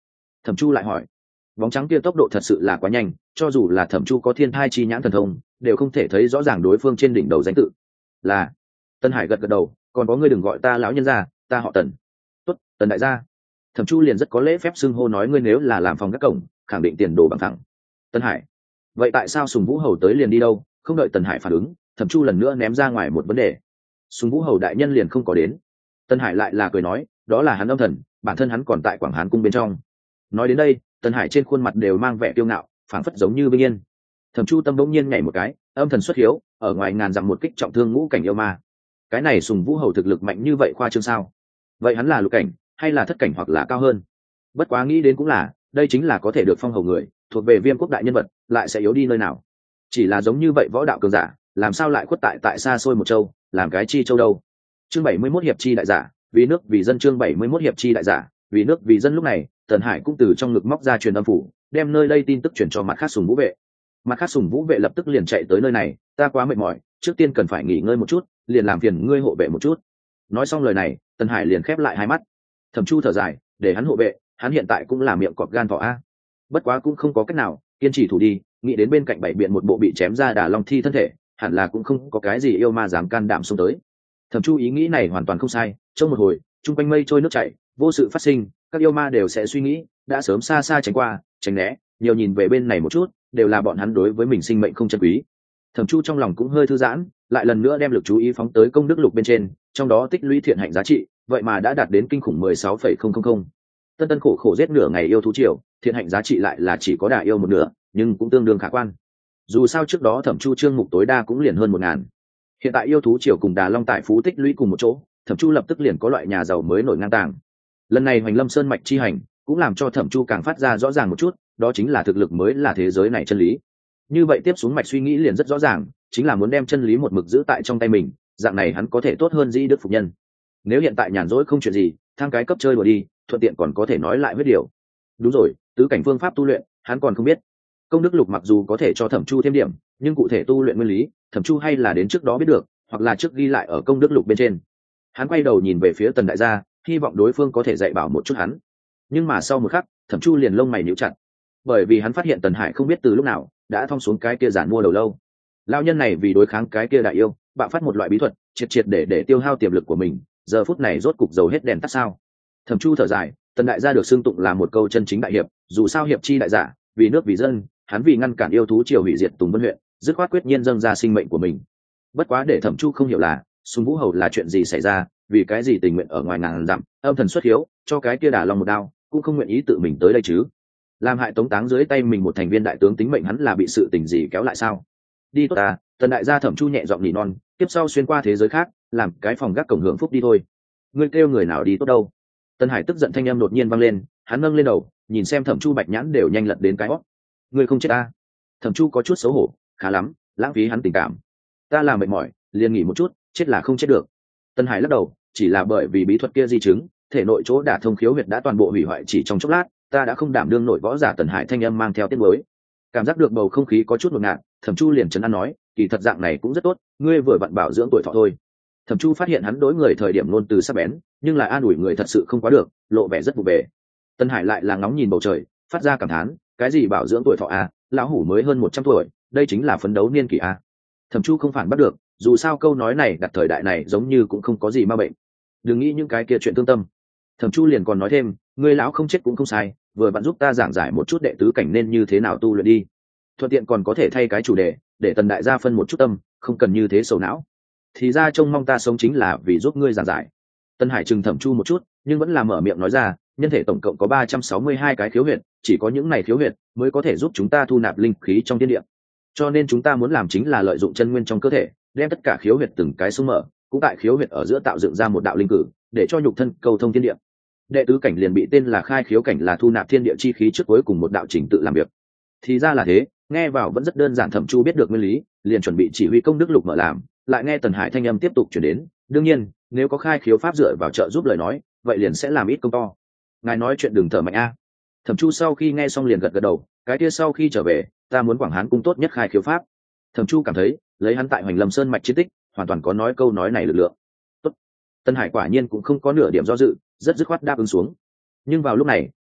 Thẩm Chu lại hỏi. Bóng trắng kia tốc độ thật sự là quá nhanh, cho dù là Thẩm Chu có thiên thai chi nhãn thần thông đều không thể thấy rõ ràng đối phương trên đỉnh đầu danh tự. Là. Tân Hải gật gật đầu, còn có ngươi đừng gọi ta lão nhân gia, ta họ Tần. Tốt, Tần đại gia. Thẩm Chu liền rất có lễ phép xưng hô, nói ngươi nếu là làm phòng các cổng khẳng định tiền đồ bằng thẳng. Tân Hải. Vậy tại sao Sùng Vũ Hầu tới liền đi đâu? Không đợi Tần Hải phản ứng, Thẩm Chu lần nữa ném ra ngoài một vấn đề. Sùng Vũ Hầu đại nhân liền không có đến. Tân Hải lại là cười nói, đó là hắn âm thần, bản thân hắn còn tại Quảng Hán cung bên trong. Nói đến đây, Tân Hải trên khuôn mặt đều mang vẻ kiêu ngạo, phảng phất giống như bình yên. Thẩm Chu tâm bỗng nhiên nhảy một cái, âm thần xuất hiếu, ở ngoài ngàn dặm một kích trọng thương ngũ cảnh yêu ma. Cái này Sùng Vũ Hầu thực lực mạnh như vậy khoa trương sao? Vậy hắn là lục cảnh hay là thất cảnh hoặc là cao hơn? Bất quá nghĩ đến cũng là, đây chính là có thể được phong hầu người, thuộc về Viêm quốc đại nhân vật, lại sẽ yếu đi nơi nào? Chỉ là giống như vậy võ đạo cường giả, làm sao lại khuất tại xa xôi một châu, làm cái chi châu đâu? Chương 71 hiệp chi đại giả, vì nước vì dân. Chương 71 hiệp chi đại giả, vì nước vì dân. Lúc này, Tần Hải cũng từ trong ngực móc ra truyền âm phủ, đem nơi đây tin tức truyền cho mặt khác Sùng Vũ vệ. Mặt khác Sùng Vũ vệ lập tức liền chạy tới nơi này, ta quá mệt mỏi, trước tiên cần phải nghỉ ngơi một chút, liền làm phiền ngươi hộ vệ một chút. Nói xong lời này, Tần Hải liền khép lại hai mắt. Thẩm Chu thở dài, để hắn hộ vệ, hắn hiện tại cũng là miệng cọp gan thỏ a. Bất quá cũng không có cách nào, kiên trì thủ đi, nghĩ đến bên cạnh bảy biện một bộ bị chém ra đà long thi thân thể, hẳn là cũng không có cái gì yêu ma dám can đảm xông tới. Thẩm Chu ý nghĩ này hoàn toàn không sai, trong một hồi, chung quanh mây trôi nước chảy, vô sự phát sinh, các yêu ma đều sẽ suy nghĩ, đã sớm xa xa tránh qua, tránh né, nhiều nhìn về bên này một chút, đều là bọn hắn đối với mình sinh mệnh không trân quý. Thẩm Chu trong lòng cũng hơi thư giãn, lại lần nữa đem lực chú ý phóng tới công đức lục bên trên, trong đó tích lũy thiện hạnh giá trị, vậy mà đã đạt đến kinh khủng 16,000. Tân tân khổ khổ giết nửa ngày yêu thú triều, thiện hạnh giá trị lại là chỉ có đà yêu một nửa, nhưng cũng tương đương khả quan. Dù sao trước đó Thẩm Chu chương mục tối đa cũng liền hơn 1000. Hiện tại yêu thú triều cùng đà long tại phú tích lũy cùng một chỗ, Thẩm Chu lập tức liền có loại nhà giàu mới nổi ngang tàng. Lần này Hoành Lâm Sơn mạch chi hành, cũng làm cho Thẩm Chu càng phát ra rõ ràng một chút, đó chính là thực lực mới là thế giới này chân lý. Như vậy tiếp xuống mạch suy nghĩ liền rất rõ ràng, chính là muốn đem chân lý một mực giữ tại trong tay mình, dạng này hắn có thể tốt hơn Dĩ Đức phục nhân. Nếu hiện tại nhàn rỗi không chuyện gì, thang cái cấp chơi đùa đi, thuận tiện còn có thể nói lại huyết điều. Đúng rồi, tứ cảnh phương pháp tu luyện, hắn còn không biết. Công đức lục mặc dù có thể cho Thẩm Chu thêm điểm, nhưng cụ thể tu luyện nguyên lý, Thẩm Chu hay là đến trước đó biết được, hoặc là trước ghi lại ở công đức lục bên trên. Hắn quay đầu nhìn về phía Tần đại gia, hy vọng đối phương có thể dạy bảo một chút hắn. Nhưng mà sau một khắc, Thẩm Chu liền lông mày nhíu chặt, bởi vì hắn phát hiện Tần Hải không biết từ lúc nào đã thong xuống cái kia giản mua đầu lâu. Lão nhân này vì đối kháng cái kia đại yêu, bạo phát một loại bí thuật, triệt để tiêu hao tiềm lực của mình, giờ phút này rốt cục dầu hết đèn tắt sao? Thẩm Chu thở dài, Tần đại gia được xưng tụng là một câu chân chính đại hiệp, dù sao hiệp chi đại giả, vì nước vì dân, hắn vì ngăn cản yêu thú triều hủy diệt Tùng Vân huyện, dứt khoát quyết nhiên dâng ra sinh mệnh của mình. Bất quá để Thẩm Chu không hiểu là, Sùng Vũ Hầu là chuyện gì xảy ra, vì cái gì tình nguyện ở ngoài ngàn dặm, âm thần xuất hiếu, cho cái kia đả long một đao, cũng không nguyện ý tự mình tới đây chứ? Làm hại tống táng dưới tay mình một thành viên đại tướng tính mệnh, hắn là bị sự tình gì kéo lại sao? Đi tốt ta, Tần đại gia. Thẩm Chu nhẹ giọng nỉ non, tiếp sau xuyên qua thế giới khác, làm cái phòng gác cổng hưởng phúc đi thôi. Ngươi kêu người nào đi tốt đâu? Tân Hải tức giận thanh âm đột nhiên vang lên, hắn nâng lên đầu, nhìn xem Thẩm Chu bạch nhãn đều nhanh lật đến cái hót. Ngươi không chết ta? Thẩm Chu có chút xấu hổ, khá lắm, lãng phí hắn tình cảm. Ta là mệt mỏi, liền nghỉ một chút, chết là không chết được. Tân Hải lắc đầu, chỉ là bởi vì bí thuật kia di chứng, thể nội chỗ đả thông khiếu huyệt đã toàn bộ hủy hoại chỉ trong chốc lát, ta đã không đảm đương nổi võ giả. Tần Hải thanh âm mang theo tiếng mới, cảm giác được bầu không khí có chút ngột ngạt. Thẩm Chu liền trấn an nói, kỳ thật dạng này cũng rất tốt, ngươi vừa vặn bảo dưỡng tuổi thọ thôi. Thẩm Chu phát hiện hắn đối người thời điểm luôn từ sắc bén, nhưng lại an ủi người thật sự không quá được, lộ vẻ rất vụ về. Tân Hải lại là ngóng nhìn bầu trời, phát ra cảm thán, cái gì bảo dưỡng tuổi thọ à, lão hủ mới hơn 100 tuổi, đây chính là phấn đấu niên kỷ à. Thẩm Chu không phản bắt được, dù sao câu nói này đặt thời đại này giống như cũng không có gì ma bệnh. Đừng nghĩ những cái kia chuyện tương tâm. Thẩm Chu liền còn nói thêm, ngươi lão không chết cũng không sai, vừa bạn giúp ta giảng giải một chút đệ tứ cảnh nên như thế nào tu luyện đi, thuận tiện còn có thể thay cái chủ đề để Tần đại gia phân một chút tâm, không cần như thế sầu não. Thì ra trông mong ta sống chính là vì giúp ngươi giảng giải. Tân Hải trừng Thẩm Chu một chút, nhưng vẫn là mở miệng nói ra, nhân thể tổng cộng có 362 cái khiếu huyệt, chỉ có những này khiếu huyệt mới có thể giúp chúng ta thu nạp linh khí trong thiên địa, cho nên chúng ta muốn làm chính là lợi dụng chân nguyên trong cơ thể, đem tất cả khiếu huyệt từng cái xung mở, cũng tại khiếu huyệt ở giữa tạo dựng ra một đạo linh cử, để cho nhục thân cầu thông thiên địa. Đệ tứ cảnh liền bị tên là khai khiếu cảnh, là thu nạp thiên địa chi khí trước cuối cùng một đạo trình tự làm việc. Thì ra là thế, nghe vào vẫn rất đơn giản. Thẩm Chu biết được nguyên lý, liền chuẩn bị chỉ huy công đức lục mở làm, lại nghe Tần Hải thanh âm tiếp tục chuyển đến, đương nhiên nếu có khai khiếu pháp dựa vào trợ giúp lời nói, vậy liền sẽ làm ít công to. Ngài nói chuyện đừng thở mạnh a. Thẩm Chu sau khi nghe xong liền gật gật đầu, cái kia sau khi trở về ta muốn Quảng Hán cung tốt nhất khai khiếu pháp. Thẩm Chu cảm thấy lấy hắn tại Hoành Lâm Sơn mạch chiến tích, hoàn toàn có nói câu nói này lực lượng. Tốt. Tân Hải quả nhiên cũng không có nửa điểm do dự, rất dứt khoát đáp ứng xuống. Nhưng vào lúc này,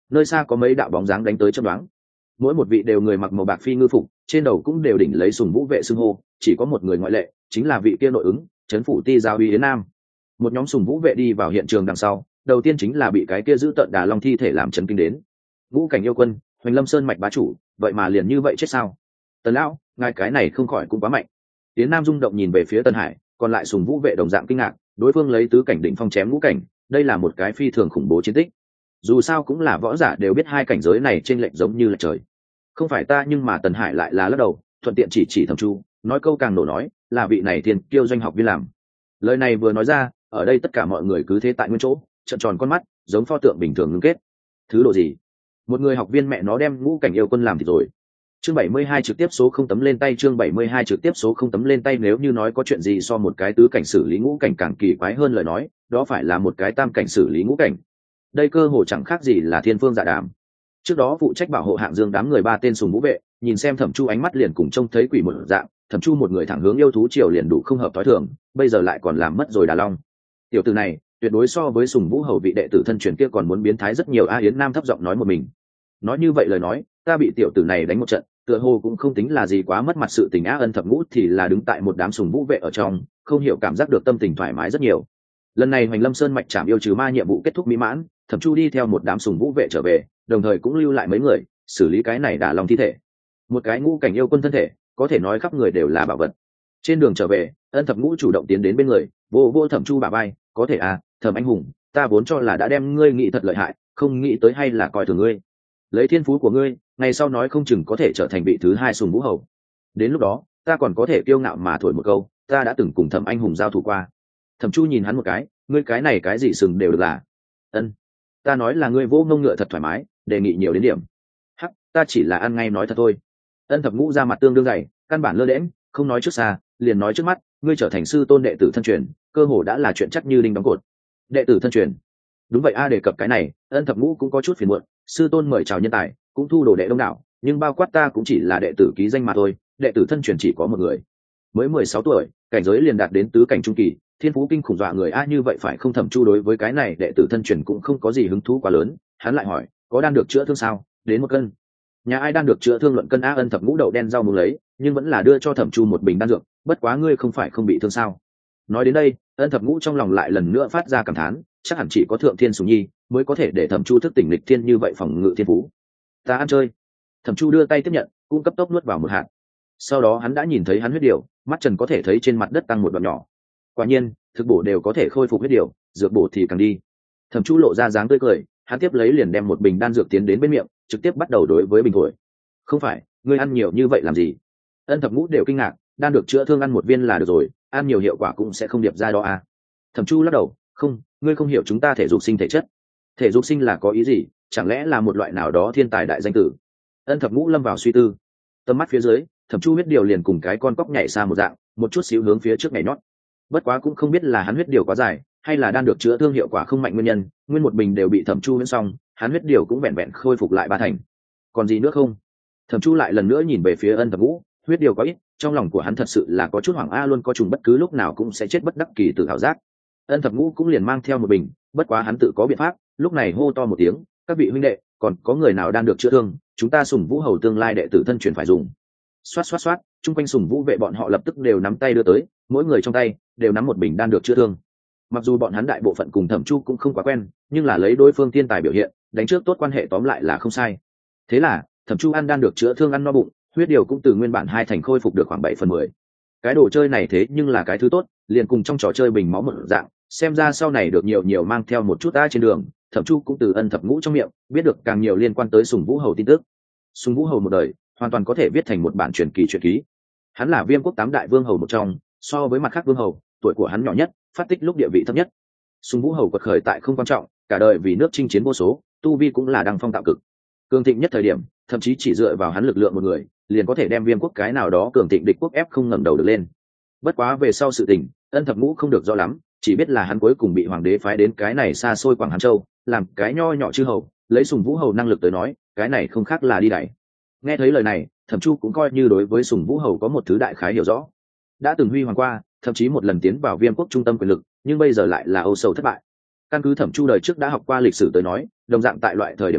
nơi xa có mấy đạo bóng dáng đánh tới chớp đoán, mỗi một vị đều người mặc màu bạc phi ngư phục, trên đầu cũng đều đỉnh lấy sùng vũ vệ xưng hô, chỉ có một người ngoại lệ, chính là vị kia nội ứng trấn phủ ti giáo uy Yến Nam. Một nhóm sùng vũ vệ đi vào hiện trường đằng sau, đầu tiên chính là bị cái kia giữ tợn đà long thi thể làm chấn kinh đến. Ngũ cảnh yêu quân, Hoành Lâm Sơn mạch bá chủ, vậy mà liền như vậy chết sao? Tần lão, ngài cái này không khỏi cũng quá mạnh. Yến Nam rung động nhìn về phía Tân Hải, còn lại sùng vũ vệ đồng dạng kinh ngạc, đối phương lấy tứ cảnh đỉnh phong chém ngũ cảnh, đây là một cái phi thường khủng bố chiến tích. Dù sao cũng là võ giả đều biết hai cảnh giới này trên lệnh giống như là trời. Không phải ta, nhưng mà Tần Hải lại là lắc đầu, thuận tiện chỉ Thẩm Chu, nói câu càng nổ nói, là vị này thiên kiêu doanh học viên làm. Lời này vừa nói ra, ở đây tất cả mọi người cứ thế tại nguyên chỗ, trợn tròn con mắt, giống pho tượng bình thường ngưng kết. Thứ độ gì? Một người học viên mẹ nó đem ngũ cảnh yêu quân làm thì rồi. Chương 72 trực tiếp số không tấm lên tay, chương 72 trực tiếp số không tấm lên tay. Nếu như nói có chuyện gì so một cái tứ cảnh xử lý ngũ cảnh càng kỳ quái hơn lời nói, đó phải là một cái tam cảnh xử lý ngũ cảnh. Đây cơ hồ chẳng khác gì là thiên phương dạ đàm. Trước đó phụ trách bảo hộ hạng dương đám người ba tên sùng vũ vệ, nhìn xem Thẩm Chu ánh mắt liền cùng trông thấy quỷ một dạng, Thẩm Chu một người thẳng hướng yêu thú triều liền đủ không hợp thói thường, bây giờ lại còn làm mất rồi Đà Long. Tiểu tử này, tuyệt đối so với sùng vũ hầu vị đệ tử thân truyền kia còn muốn biến thái rất nhiều. A Yến Nam thấp giọng nói một mình. Nói như vậy lời nói, ta bị tiểu tử này đánh một trận, tựa hồ cũng không tính là gì quá mất mặt sự tình. Á Ân Thập Ngũ thì là đứng tại một đám sùng vũ vệ ở trong, không hiểu cảm giác được tâm tình thoải mái rất nhiều. Lần này Hoành Lâm Sơn mạch trảm yêu trừ ma nhiệm vụ kết thúc mỹ mãn, Thẩm Chu đi theo một đám sùng vũ vệ trở về, đồng thời cũng lưu lại mấy người xử lý cái này Đả Long thi thể. Một cái ngũ cảnh yêu quân thân thể, có thể nói khắp người đều là bảo vật. Trên đường trở về, Ân Thập Ngũ chủ động tiến đến bên người, vô Thẩm Chu bả vai, có thể à, Thẩm anh hùng, ta vốn cho là đã đem ngươi nghĩ thật lợi hại, không nghĩ tới hay là coi thường ngươi. Lấy thiên phú của ngươi, ngày sau nói không chừng có thể trở thành vị thứ hai sùng vũ hầu. Đến lúc đó, ta còn có thể kiêu ngạo mà thổi một câu, ta đã từng cùng Thẩm anh hùng giao thủ qua. Thẩm Chu nhìn hắn một cái, ngươi cái này cái gì sừng đều được là. Ân, ta nói là ngươi vô ngông ngựa thật thoải mái, đề nghị nhiều đến điểm. Hắc, ta chỉ là ăn ngay nói thật thôi. Ân Thập Ngũ ra mặt tương đương dày, căn bản lơ đễnh, không nói trước xa, liền nói trước mắt, ngươi trở thành sư tôn đệ tử thân truyền, cơ hồ đã là chuyện chắc như đinh đóng cột. Đệ tử thân truyền? Đúng vậy a, đề cập cái này, Ân Thập Ngũ cũng có chút phiền muộn, sư tôn mời chào nhân tài, cũng thu đồ đệ đông đảo, nhưng bao quát ta cũng chỉ là đệ tử ký danh mà thôi, đệ tử thân truyền chỉ có một người. Mới 16 tuổi, cảnh giới liền đạt đến tứ cảnh trung kỳ, thiên phú kinh khủng dọa người a. Như vậy phải không? Thẩm Chu đối với cái này đệ tử thân truyền cũng không có gì hứng thú quá lớn, hắn lại hỏi, có đan được chữa thương sao? Đến 1 cân. Nhà ai đan được chữa thương luận cân a? Ân Thập Ngũ đậu đen rau muống lấy, nhưng vẫn là đưa cho Thẩm Chu một bình đan dược, bất quá ngươi không phải không bị thương sao? Nói đến đây, Ân Thập Ngũ trong lòng lại lần nữa phát ra cảm thán, chắc hẳn chỉ có thượng thiên sủng nhi mới có thể để Thẩm Chu thức tỉnh lịch thiên như vậy phòng ngự thiên phú. Ta ăn chơi. Thẩm Chu đưa tay tiếp nhận, cũng cấp tốc nuốt vào một hạt. Sau đó hắn đã nhìn thấy hắn huyết điều, mắt trần có thể thấy trên mặt đất tăng một đoạn nhỏ. Quả nhiên, thực bổ đều có thể khôi phục huyết điều, dược bổ thì càng đi. Thẩm Chu lộ ra dáng tươi cười, hắn tiếp lấy liền đem một bình đan dược tiến đến bên miệng, trực tiếp bắt đầu đối với bình thổi. Không phải, ngươi ăn nhiều như vậy làm gì? Ân Thập Ngũ đều kinh ngạc, đan được chữa thương ăn một viên là được rồi, ăn nhiều hiệu quả cũng sẽ không điệp ra đó à? Thẩm Chu lắc đầu, không, ngươi không hiểu chúng ta thể dục sinh thể chất. Thể dục sinh là có ý gì? Chẳng lẽ là một loại nào đó thiên tài đại danh tử? Ân Thập Ngũ lâm vào suy tư, tầm mắt phía dưới, Thẩm Chu huyết điều liền cùng cái con cóc nhảy xa một dạng, một chút xíu hướng phía trước nhảy nhót. Bất quá cũng không biết là hắn huyết điều quá dài, hay là đan được chữa thương hiệu quả không mạnh nguyên nhân, nguyên một bình đều bị Thẩm Chu miễn xong, hắn huyết điều cũng vẹn vẹn khôi phục lại 3 thành. Còn gì nữa không? Thẩm Chu lại lần nữa nhìn về phía Ân Thập Ngũ, huyết điều có ít, trong lòng của hắn thật sự là có chút hoảng a, luôn có trùng bất cứ lúc nào cũng sẽ chết bất đắc kỳ tử hảo giác. Ân Thập Ngũ cũng liền mang theo một bình, bất quá hắn tự có biện pháp, lúc này hô to một tiếng, các vị huynh đệ, còn có người nào đang được chữa thương, chúng ta Sùng Vũ hầu tương lai đệ tử thân truyền phải dùng. Xoát xoát xoát, chung quanh Sùng Vũ vệ bọn họ lập tức đều nắm tay đưa tới, mỗi người trong tay đều nắm một bình đan được chữa thương. Mặc dù bọn hắn đại bộ phận cùng Thẩm Chu cũng không quá quen, nhưng là lấy đối phương thiên tài biểu hiện, đánh trước tốt quan hệ tóm lại là không sai. Thế là Thẩm Chu ăn đan được chữa thương ăn no bụng, huyết điều cũng từ nguyên bản 2 thành khôi phục được khoảng 7/10. Cái đồ chơi này thế nhưng là cái thứ tốt, liền cùng trong trò chơi bình máu một dạng, xem ra sau này được nhiều mang theo một chút trên đường. Thẩm Chu cũng từ Ân Thập Ngũ trong miệng biết được càng nhiều liên quan tới Sùng Vũ hầu tin tức. Sùng Vũ hầu một đời hoàn toàn có thể viết thành một bản truyền kỳ truyện ký. Hắn là Viêm quốc 8 đại vương hầu một trong, so với mặt khác vương hầu, tuổi của hắn nhỏ nhất, phát tích lúc địa vị thấp nhất. Sùng Vũ hầu quật khởi tại không quan trọng, cả đời vì nước chinh chiến vô số, tu vi cũng là đăng phong tạo cực. Cường thịnh nhất thời điểm, thậm chí chỉ dựa vào hắn lực lượng một người, liền có thể đem Viêm quốc cái nào đó cường thịnh địch quốc ép không ngẩng đầu được lên. Bất quá về sau sự tình, Ân Thập Ngũ không được rõ lắm, chỉ biết là hắn cuối cùng bị hoàng đế phái đến cái này xa xôi Quảng Hàn Châu, làm cái nho nhỏ chư hầu, lấy Sùng Vũ hầu năng lực tới nói, cái này không khác là đi đẩy. Nghe thấy lời này, Thẩm Chu cũng coi như đối với Sùng Vũ hầu có một thứ đại khái hiểu rõ. Đã từng huy hoàng qua, thậm chí một lần tiến vào Viêm quốc trung tâm quyền lực, nhưng bây giờ lại là âu sầu thất bại. Căn cứ Thẩm Chu đời trước đã học qua lịch sử tới nói, đồng dạng tại loại thời điểm này,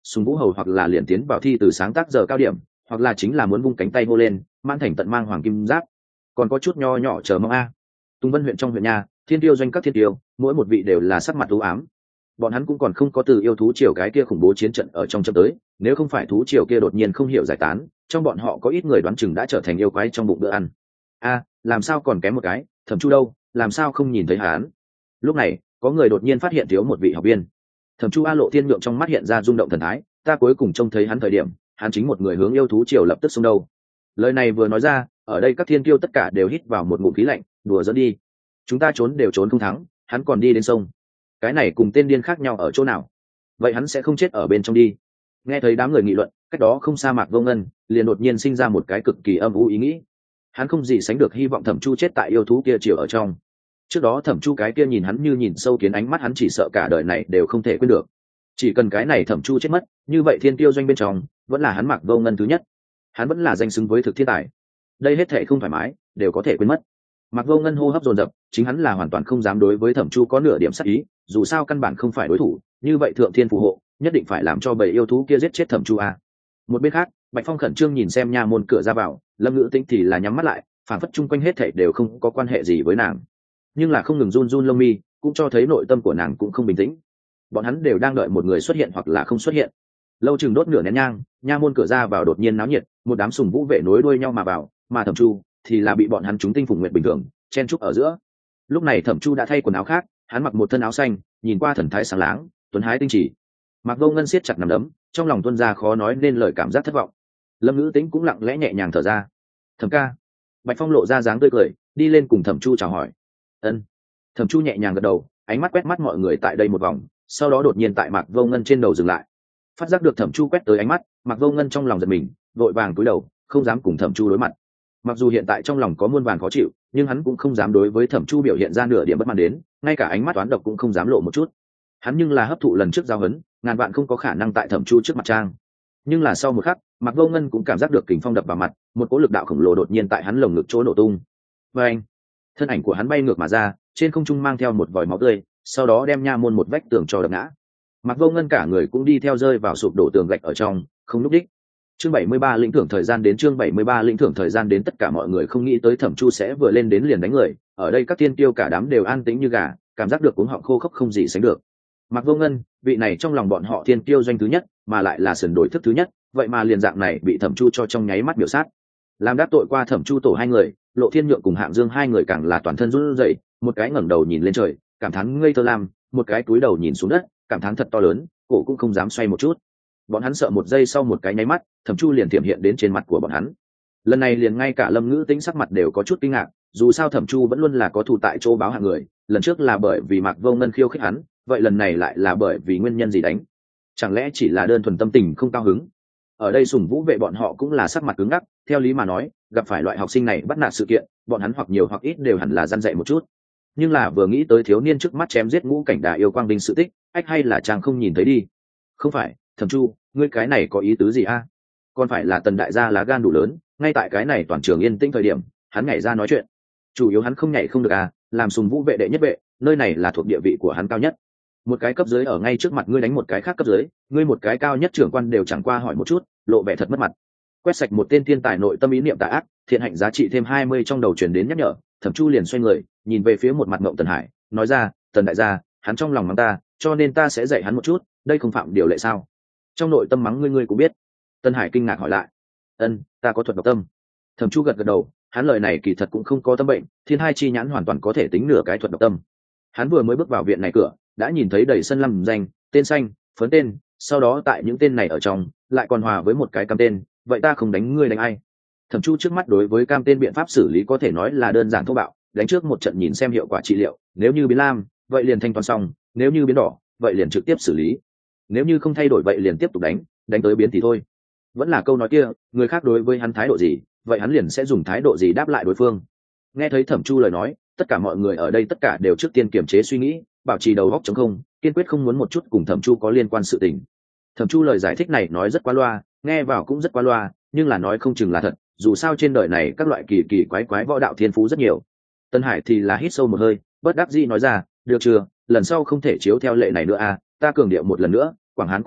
Sùng Vũ Hầu hoặc là liền tiến vào thi từ sáng tác giờ cao điểm, hoặc là chính là muốn vung cánh tay hô lên mãn thành tận mang hoàng kim giáp. Còn có chút nho nhỏ chờ mong a. Tùng Vân huyện trong huyện nhà, thiên tiêu doanh các thiên tiêu, mỗi một vị đều là sắc mặt u ám. Bọn hắn cũng còn không có từ yêu thú triều cái kia khủng bố chiến trận ở trong chấm tới, nếu không phải thú triều kia đột nhiên không hiểu giải tán, trong bọn họ có ít người đoán chừng đã trở thành yêu quái trong bụng bữa ăn. A, làm sao còn kém một cái, Thẩm Chu đâu, làm sao không nhìn thấy hắn? Lúc này, có người đột nhiên phát hiện thiếu một vị học viên. Thẩm Chu A Lộ Thiên Nhượng trong mắt hiện ra rung động thần thái, ta cuối cùng trông thấy hắn thời điểm, hắn chính một người hướng yêu thú triều lập tức xông đâu. Lời này vừa nói ra, ở đây các thiên kiêu tất cả đều hít vào một ngụm khí lạnh, đùa giỡn đi. Chúng ta trốn đều trốn không thắng, hắn còn đi đến sông. Cái này cùng tên điên khác nhau ở chỗ nào? Vậy hắn sẽ không chết ở bên trong đi. Nghe thấy đám người nghị luận, cách đó không xa Mạc Vô Ngân, liền đột nhiên sinh ra một cái cực kỳ âm u ý nghĩ. Hắn không gì sánh được hy vọng Thẩm Chu chết tại yêu thú kia triều ở trong. Trước đó Thẩm Chu cái kia nhìn hắn như nhìn sâu kiến ánh mắt hắn chỉ sợ cả đời này đều không thể quên được. Chỉ cần cái này Thẩm Chu chết mất, như vậy thiên tiêu doanh bên trong vẫn là hắn Mạc Vô Ngân thứ nhất. Hắn vẫn là danh xứng với thực thiên tài. Đây hết thảy không thoải mái, đều có thể quên mất. Mạc Vô Ngân hô hấp dồn dập, chính hắn là hoàn toàn không dám đối với Thẩm Chu có nửa điểm sát ý, dù sao căn bản không phải đối thủ, như vậy thượng thiên phù hộ, nhất định phải làm cho bầy yêu thú kia giết chết Thẩm Chu a. Một bên khác, Bạch Phong khẩn trương nhìn xem nha môn cửa ra vào, Lâm Ngữ Tĩnh thì là nhắm mắt lại, phản phất chung quanh hết thảy đều không có quan hệ gì với nàng. Nhưng là không ngừng run run lông mi, cũng cho thấy nội tâm của nàng cũng không bình tĩnh. Bọn hắn đều đang đợi một người xuất hiện hoặc là không xuất hiện. Lâu chừng đốt nửa nén nhang, nha môn cửa ra vào đột nhiên náo nhiệt, một đám sùng vũ vệ nối đuôi nhau mà vào, mà Thẩm Chu thì là bị bọn hắn trúng tinh phùng nguyệt bình thường, chen trúc ở giữa. Lúc này Thẩm Chu đã thay quần áo khác, hắn mặc một thân áo xanh, nhìn qua thần thái sáng láng, tuấn hái tinh chỉ. Mạc Vô Ngân siết chặt nắm đấm, trong lòng tuôn ra khó nói nên lời cảm giác thất vọng. Lâm Ngữ Tĩnh cũng lặng lẽ nhẹ nhàng thở ra. Thẩm ca. Bạch Phong lộ ra dáng tươi cười, đi lên cùng Thẩm Chu chào hỏi. Ân. Thẩm Chu nhẹ nhàng gật đầu, ánh mắt quét mắt mọi người tại đây một vòng, sau đó đột nhiên tại Mạc Vô Ngân trên đầu dừng lại. Phát giác được Thẩm Chu quét tới ánh mắt, Mạc Vô Ngân trong lòng giật mình, vội vàng cúi đầu, không dám cùng Thẩm Chu đối mặt. Mặc dù hiện tại trong lòng có muôn vàn khó chịu, nhưng hắn cũng không dám đối với Thẩm Chu biểu hiện ra nửa điểm bất mãn đến, ngay cả ánh mắt toán độc cũng không dám lộ một chút. Hắn nhưng là hấp thụ lần trước giao hấn, ngàn vạn không có khả năng tại Thẩm Chu trước mặt trang. Nhưng là sau một khắc, Mạc Vô Ngân cũng cảm giác được kình phong đập vào mặt, một cỗ lực đạo khổng lồ đột nhiên tại hắn lồng ngực chỗ nổ tung. Và anh, thân ảnh của hắn bay ngược mà ra, trên không trung mang theo một vòi máu tươi, sau đó đem nha môn một vách tường cho đập ngã. Mạc Vô Ngân cả người cũng đi theo rơi vào sụp đổ tường gạch ở trong, không lúc đích. Chương 73 lĩnh thưởng thời gian đến, chương 73 lĩnh thưởng thời gian đến, tất cả mọi người không nghĩ tới Thẩm Chu sẽ vừa lên đến liền đánh người, ở đây các tiên tiêu cả đám đều an tĩnh như gà, cảm giác được cuống họng khô khốc không gì sánh được. Mạc Vô Ngân, vị này trong lòng bọn họ tiên tiêu doanh thứ nhất, mà lại là sườn đổi thức thứ nhất, vậy mà liền dạng này bị Thẩm Chu cho trong nháy mắt biểu sát. Làm đáp tội qua Thẩm Chu tổ hai người, Lộ Thiên Nhượng cùng Hạng Dương hai người càng là toàn thân run rẩy, một cái ngẩng đầu nhìn lên trời, cảm thán ngây thơ lam, một cái cúi đầu nhìn xuống đất, cảm thán thật to lớn, cổ cũng không dám xoay một chút. Bọn hắn sợ một giây sau một cái nháy mắt, Thẩm Chu liền tiềm hiện đến trên mặt của bọn hắn. Lần này liền ngay cả Lâm Ngữ Tĩnh sắc mặt đều có chút kinh ngạc, dù sao Thẩm Chu vẫn luôn là có thù tại chỗ báo hạng người, lần trước là bởi vì Mạc Vô Ngân khiêu khích hắn, vậy lần này lại là bởi vì nguyên nhân gì đánh? Chẳng lẽ chỉ là đơn thuần tâm tình không cao hứng? Ở đây Sùng Vũ vệ bọn họ cũng là sắc mặt cứng ngắc, theo lý mà nói, gặp phải loại học sinh này bắt nạt sự kiện, bọn hắn hoặc nhiều hoặc ít đều hẳn là răn dạy một chút. Nhưng là vừa nghĩ tới thiếu niên trước mắt chém giết ngũ cảnh đà yêu quang đinh sự tích, ách hay là chàng không nhìn thấy đi. Không phải, Thẩm Chu, ngươi cái này có ý tứ gì a? Còn phải là Tần đại gia lá gan đủ lớn, ngay tại cái này toàn trường yên tĩnh thời điểm, hắn nhảy ra nói chuyện. Chủ yếu hắn không nhảy không được à, làm Sùng Vũ vệ đệ nhất vệ, nơi này là thuộc địa vị của hắn cao nhất. Một cái cấp dưới ở ngay trước mặt ngươi đánh một cái khác cấp dưới, ngươi một cái cao nhất trưởng quan đều chẳng qua hỏi một chút, lộ vẻ thật mất mặt. Quét sạch một tên thiên tài nội tâm ý niệm tà ác, thiện hạnh giá trị thêm 20 trong đầu truyền đến nhắc nhở, Thẩm Chu liền xoay người, nhìn về phía một mặt Ngộng Tần Hải, nói ra, Tần đại gia, hắn trong lòng mắng ta, cho nên ta sẽ dạy hắn một chút, đây không phạm điều lệ sao? Trong nội tâm mắng ngươi cũng biết. Tần Hải kinh ngạc hỏi lại, ân, ta có thuật độc tâm. Thẩm Chu gật gật đầu, hắn lời này kỳ thật cũng không có tâm bệnh, thiên hai chi nhãn hoàn toàn có thể tính nửa cái thuật độc tâm. Hắn vừa mới bước vào viện này cửa, đã nhìn thấy đầy sân lăm danh, tên xanh, phấn tên, sau đó tại những tên này ở trong, lại còn hòa với một cái cam tên, vậy ta không đánh ngươi đánh ai? Thẩm Chu trước mắt đối với cam tên biện pháp xử lý có thể nói là đơn giản thô bạo, đánh trước một trận nhìn xem hiệu quả trị liệu, nếu như biến lam, vậy liền thanh toán xong, nếu như biến đỏ, vậy liền trực tiếp xử lý. Nếu như không thay đổi vậy liền tiếp tục đánh, đánh tới biến thì thôi. Vẫn là câu nói kia, người khác đối với hắn thái độ gì, vậy hắn liền sẽ dùng thái độ gì đáp lại đối phương. Nghe thấy Thẩm Chu lời nói, tất cả mọi người ở đây tất cả đều trước tiên kiềm chế suy nghĩ, bảo trì đầu óc trống không, kiên quyết không muốn một chút cùng Thẩm Chu có liên quan sự tình. Thẩm Chu lời giải thích này nói rất qua loa, nghe vào cũng rất qua loa, nhưng là nói không chừng là thật, dù sao trên đời này các loại kỳ kỳ quái quái võ đạo thiên phú rất nhiều. Tân Hải thì là hít sâu một hơi, bất đắc dĩ nói ra, được chưa, lần sau không thể chiếu theo lệ này nữa à, ta cường điệu một lần nữa, Quảng Hán cung người,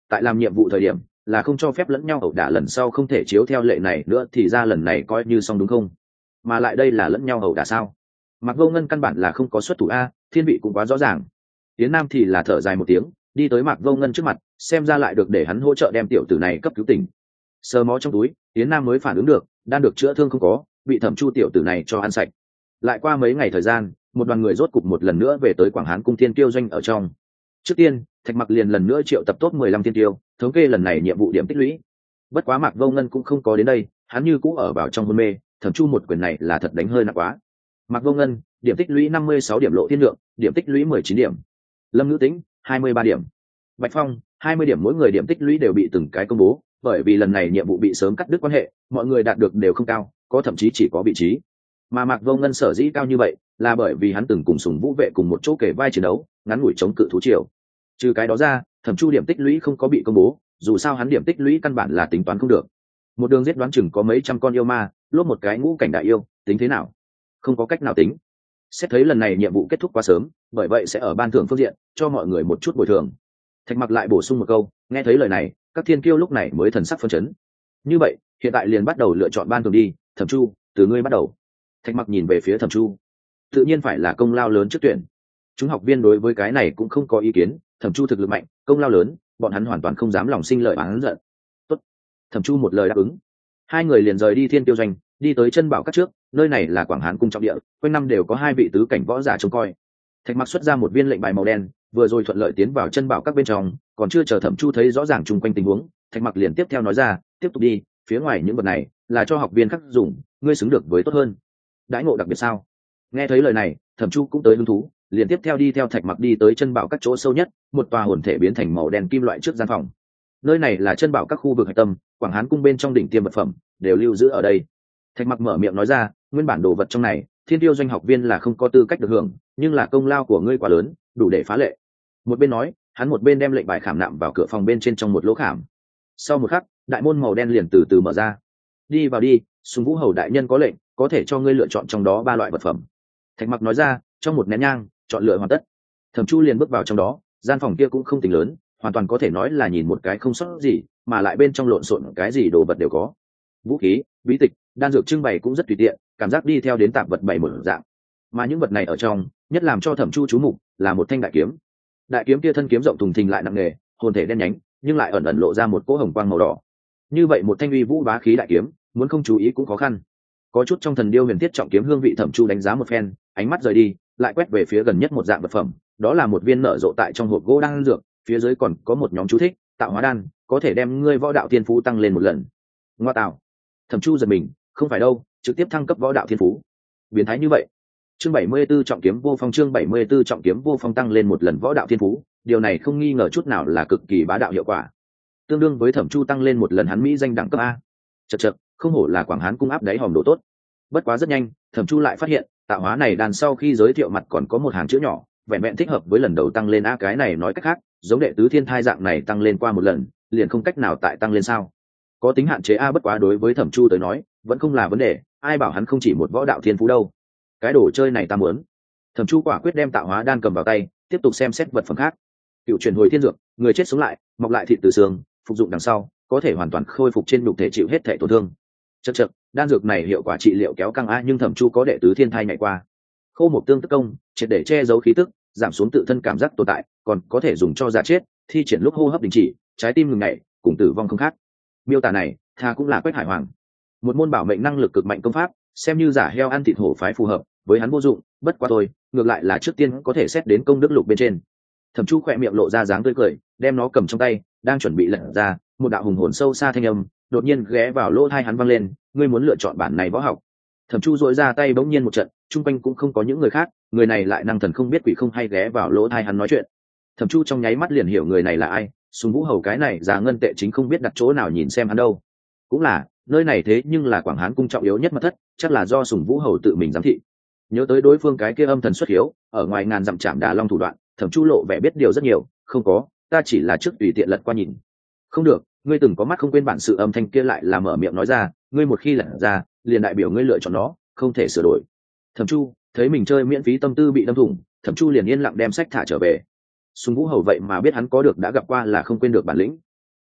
tại làm nhiệm vụ thời điểm là không cho phép lẫn nhau ẩu đả, lần sau không thể chiếu theo lệ này nữa, thì ra lần này coi như xong đúng không? Mà lại đây là lẫn nhau ẩu đả sao? Mạc Vô Ngân căn bản là không có xuất thủ a, thiên vị cũng quá rõ ràng. Tiến Nam thì là thở dài một tiếng, đi tới Mạc Vô Ngân trước mặt, xem ra lại được để hắn hỗ trợ đem tiểu tử này cấp cứu tỉnh. Sờ mó trong túi, Tiến Nam mới phản ứng được, đan được chữa thương không có, bị Thẩm Chu tiểu tử này cho ăn sạch. Lại qua mấy ngày thời gian, một đoàn người rốt cục một lần nữa về tới Quảng Hán cung Thiên Kiêu doanh ở trong. Trước tiên, Thạch Mặc liền lần nữa triệu tập top 15 thiên tiêu, thống kê lần này nhiệm vụ điểm tích lũy. Bất quá Mạc Vô Ngân cũng không có đến đây, hắn như cũ ở vào trong hôn mê, Thẩm Chu một quyền này là thật đánh hơi nặng quá. Mạc Vô Ngân, điểm tích lũy 56 điểm, Lộ Thiên Lượng, điểm tích lũy 19 điểm, Lâm Ngữ Tĩnh, 23 điểm, Bạch Phong, 20 điểm, mỗi người điểm tích lũy đều bị từng cái công bố, bởi vì lần này nhiệm vụ bị sớm cắt đứt quan hệ, mọi người đạt được đều không cao, có thậm chí chỉ có vị trí. Mà Mạc Vô Ngân sở dĩ cao như vậy, là bởi vì hắn từng cùng Sùng Vũ vệ cùng một chỗ kể vai chiến đấu, ngắn ngủi chống cự thú triều. Trừ cái đó ra, Thẩm Chu điểm tích lũy không có bị công bố, dù sao hắn điểm tích lũy căn bản là tính toán không được. Một đường giết đoán chừng có mấy trăm con yêu ma, lốt một cái ngũ cảnh đại yêu, tính thế nào? Không có cách nào tính. Xét thấy lần này nhiệm vụ kết thúc quá sớm, bởi vậy sẽ ở ban thưởng phương diện cho mọi người một chút bồi thường. Thạch Mặc lại bổ sung một câu, nghe thấy lời này, các thiên kiêu lúc này mới thần sắc phấn chấn. Như vậy, hiện tại liền bắt đầu lựa chọn ban thưởng đi, Thẩm Chu, từ ngươi bắt đầu. Thạch Mặc nhìn về phía Thẩm Chu, tự nhiên phải là công lao lớn trước tuyển. Chúng học viên đối với cái này cũng không có ý kiến, Thẩm Chu thực lực mạnh, công lao lớn, bọn hắn hoàn toàn không dám lòng sinh lợi oán giận. Tốt. Thẩm Chu một lời đáp ứng. Hai người liền rời đi Thiên Tiêu doanh, đi tới chân bảo các trước, nơi này là Quảng Hán cung trọng địa, quanh năm đều có hai vị tứ cảnh võ giả trông coi. Thạch Mặc xuất ra một viên lệnh bài màu đen, vừa rồi thuận lợi tiến vào chân bảo các bên trong, còn chưa chờ Thẩm Chu thấy rõ ràng chung quanh tình huống, Thạch Mặc liền tiếp theo nói ra, tiếp tục đi, phía ngoài những vật này là cho học viên khác dùng, ngươi xứng được với tốt hơn. Đãi ngộ đặc biệt sao? Nghe thấy lời này, Thẩm Chu cũng tới hứng thú, liền tiếp theo đi theo Thạch Mặc đi tới chân bảo các chỗ sâu nhất, một tòa hồn thể biến thành màu đen kim loại trước gian phòng. Nơi này là chân bảo các khu vực hạch tâm, Quảng Hán cung bên trong đỉnh tiêm vật phẩm đều lưu giữ ở đây. Thạch Mặc mở miệng nói ra, nguyên bản đồ vật trong này, Thiên Tiêu doanh học viên là không có tư cách được hưởng, nhưng là công lao của ngươi quá lớn, đủ để phá lệ. Một bên nói, hắn một bên đem lệnh bài khảm nạm vào cửa phòng bên trên trong một lỗ khảm. Sau một khắc, đại môn màu đen liền từ từ mở ra. Đi vào đi, Sùng Vũ hầu đại nhân có lệnh, có thể cho ngươi lựa chọn trong đó 3 loại vật phẩm. Thạch Mặc nói ra, trong một nén nhang, chọn lựa hoàn tất. Thẩm Chu liền bước vào trong đó, gian phòng kia cũng không tính lớn, hoàn toàn có thể nói là nhìn một cái không sót gì, mà lại bên trong lộn xộn cái gì đồ vật đều có. Vũ khí, bí tịch, đan dược trưng bày cũng rất tùy tiện, cảm giác đi theo đến tạp vật bày một dạng. Mà những vật này ở trong, nhất làm cho Thẩm Chu chú mục là một thanh đại kiếm. Đại kiếm kia thân kiếm rộng thùng thình lại nặng nề, hồn thể đen nhánh, nhưng lại ẩn ẩn lộ ra một cỗ hồng quang màu đỏ. Như vậy một thanh uy vũ bá khí đại kiếm, muốn không chú ý cũng khó khăn. Có chút trong thần điêu huyền thiết trọng kiếm hương vị, Thẩm Chu đánh giá một phen, ánh mắt rời đi, lại quét về phía gần nhất một dạng vật phẩm, đó là một viên nở rộ tại trong hộp gỗ đan dược, phía dưới còn có một nhóm chú thích, tạo hóa đan, có thể đem ngươi võ đạo thiên phú tăng lên 1 lần. Ngoa tạo. Thẩm Chu giật mình, không phải đâu, trực tiếp thăng cấp võ đạo thiên phú. Biến thái như vậy. Chương 74 trọng kiếm vô phong, chương 74 trọng kiếm vô phong, tăng lên 1 lần võ đạo thiên phú, điều này không nghi ngờ chút nào là cực kỳ bá đạo hiệu quả. Tương đương với Thẩm Chu tăng lên 1 lần hắn mỹ danh đẳng cấp a. Chậc chậc, không hổ là Quảng Hán cung áp đáy hòm đồ tốt. Bất quá rất nhanh, Thẩm Chu lại phát hiện, tạo hóa này đàn sau khi giới thiệu mặt còn có một hàng chữ nhỏ, vẹn vẹn thích hợp với lần đầu tăng lên a, cái này nói cách khác, giống đệ tứ thiên thai dạng này tăng lên qua 1 lần, liền không cách nào tại tăng lên sao? Có tính hạn chế a, bất quá đối với Thẩm Chu tới nói, vẫn không là vấn đề, ai bảo hắn không chỉ một võ đạo thiên phú đâu. Cái đồ chơi này ta muốn. Thẩm Chu quả quyết đem tạo hóa đan cầm vào tay, tiếp tục xem xét vật phẩm khác. Cựu chuyển hồi thiên dược, người chết sống lại, mọc lại thịt từ xương, phục dụng đằng sau, có thể hoàn toàn khôi phục trên nhục thể chịu hết thể tổn thương. Chậc chậc, đan dược này hiệu quả trị liệu kéo căng a, nhưng Thẩm Chu có đệ tứ thiên thai ngày qua. Khô một tương tức công, triệt để che giấu khí tức, giảm xuống tự thân cảm giác tồn tại, còn có thể dùng cho giả chết, thi triển lúc hô hấp đình chỉ, trái tim ngừng nhảy, cùng tử vong không khác. Miêu tả này, tha cũng là Quách Hải Hoàng. Một môn bảo mệnh năng lực cực mạnh công pháp, xem như giả heo ăn thịt hổ phái phù hợp, với hắn vô dụng, bất quá thôi, ngược lại là trước tiên có thể xét đến công đức lục bên trên. Thẩm Chu khỏe miệng lộ ra dáng tươi cười, đem nó cầm trong tay, đang chuẩn bị lật ra, một đạo hùng hồn sâu xa thanh âm đột nhiên ghé vào lỗ tai hắn vang lên, ngươi muốn lựa chọn bản này võ học. Thẩm Chu dội ra tay bỗng nhiên một trận, chung quanh cũng không có những người khác, người này lại năng thần không biết quỷ không hay ghé vào lỗ tai hắn nói chuyện. Thẩm Chu trong nháy mắt liền hiểu người này là ai, Sùng Vũ hầu cái này già ngân tệ chính không biết đặt chỗ nào nhìn xem hắn đâu. Cũng là, nơi này thế nhưng là Quảng Hán cung trọng yếu nhất mật thất, chắc là do Sùng Vũ hầu tự mình giám thị. Nhớ tới đối phương cái kia âm thần xuất hiếu, ở ngoài ngàn dặm chạm Đà Long thủ đoạn, Thẩm Chu lộ vẻ biết điều rất nhiều, không có, ta chỉ là trước tùy tiện lật qua nhìn. Không được, ngươi từng có mắt không quên bản sự, âm thanh kia lại là mở miệng nói ra, ngươi một khi lật ra, liền đại biểu ngươi lựa chọn nó, không thể sửa đổi. Thẩm Chu thấy mình chơi miễn phí tâm tư bị đâm thủng, Thẩm Chu liền yên lặng đem sách thả trở về. Sùng Vũ hầu vậy mà biết hắn có được đã gặp qua là không quên được bản lĩnh,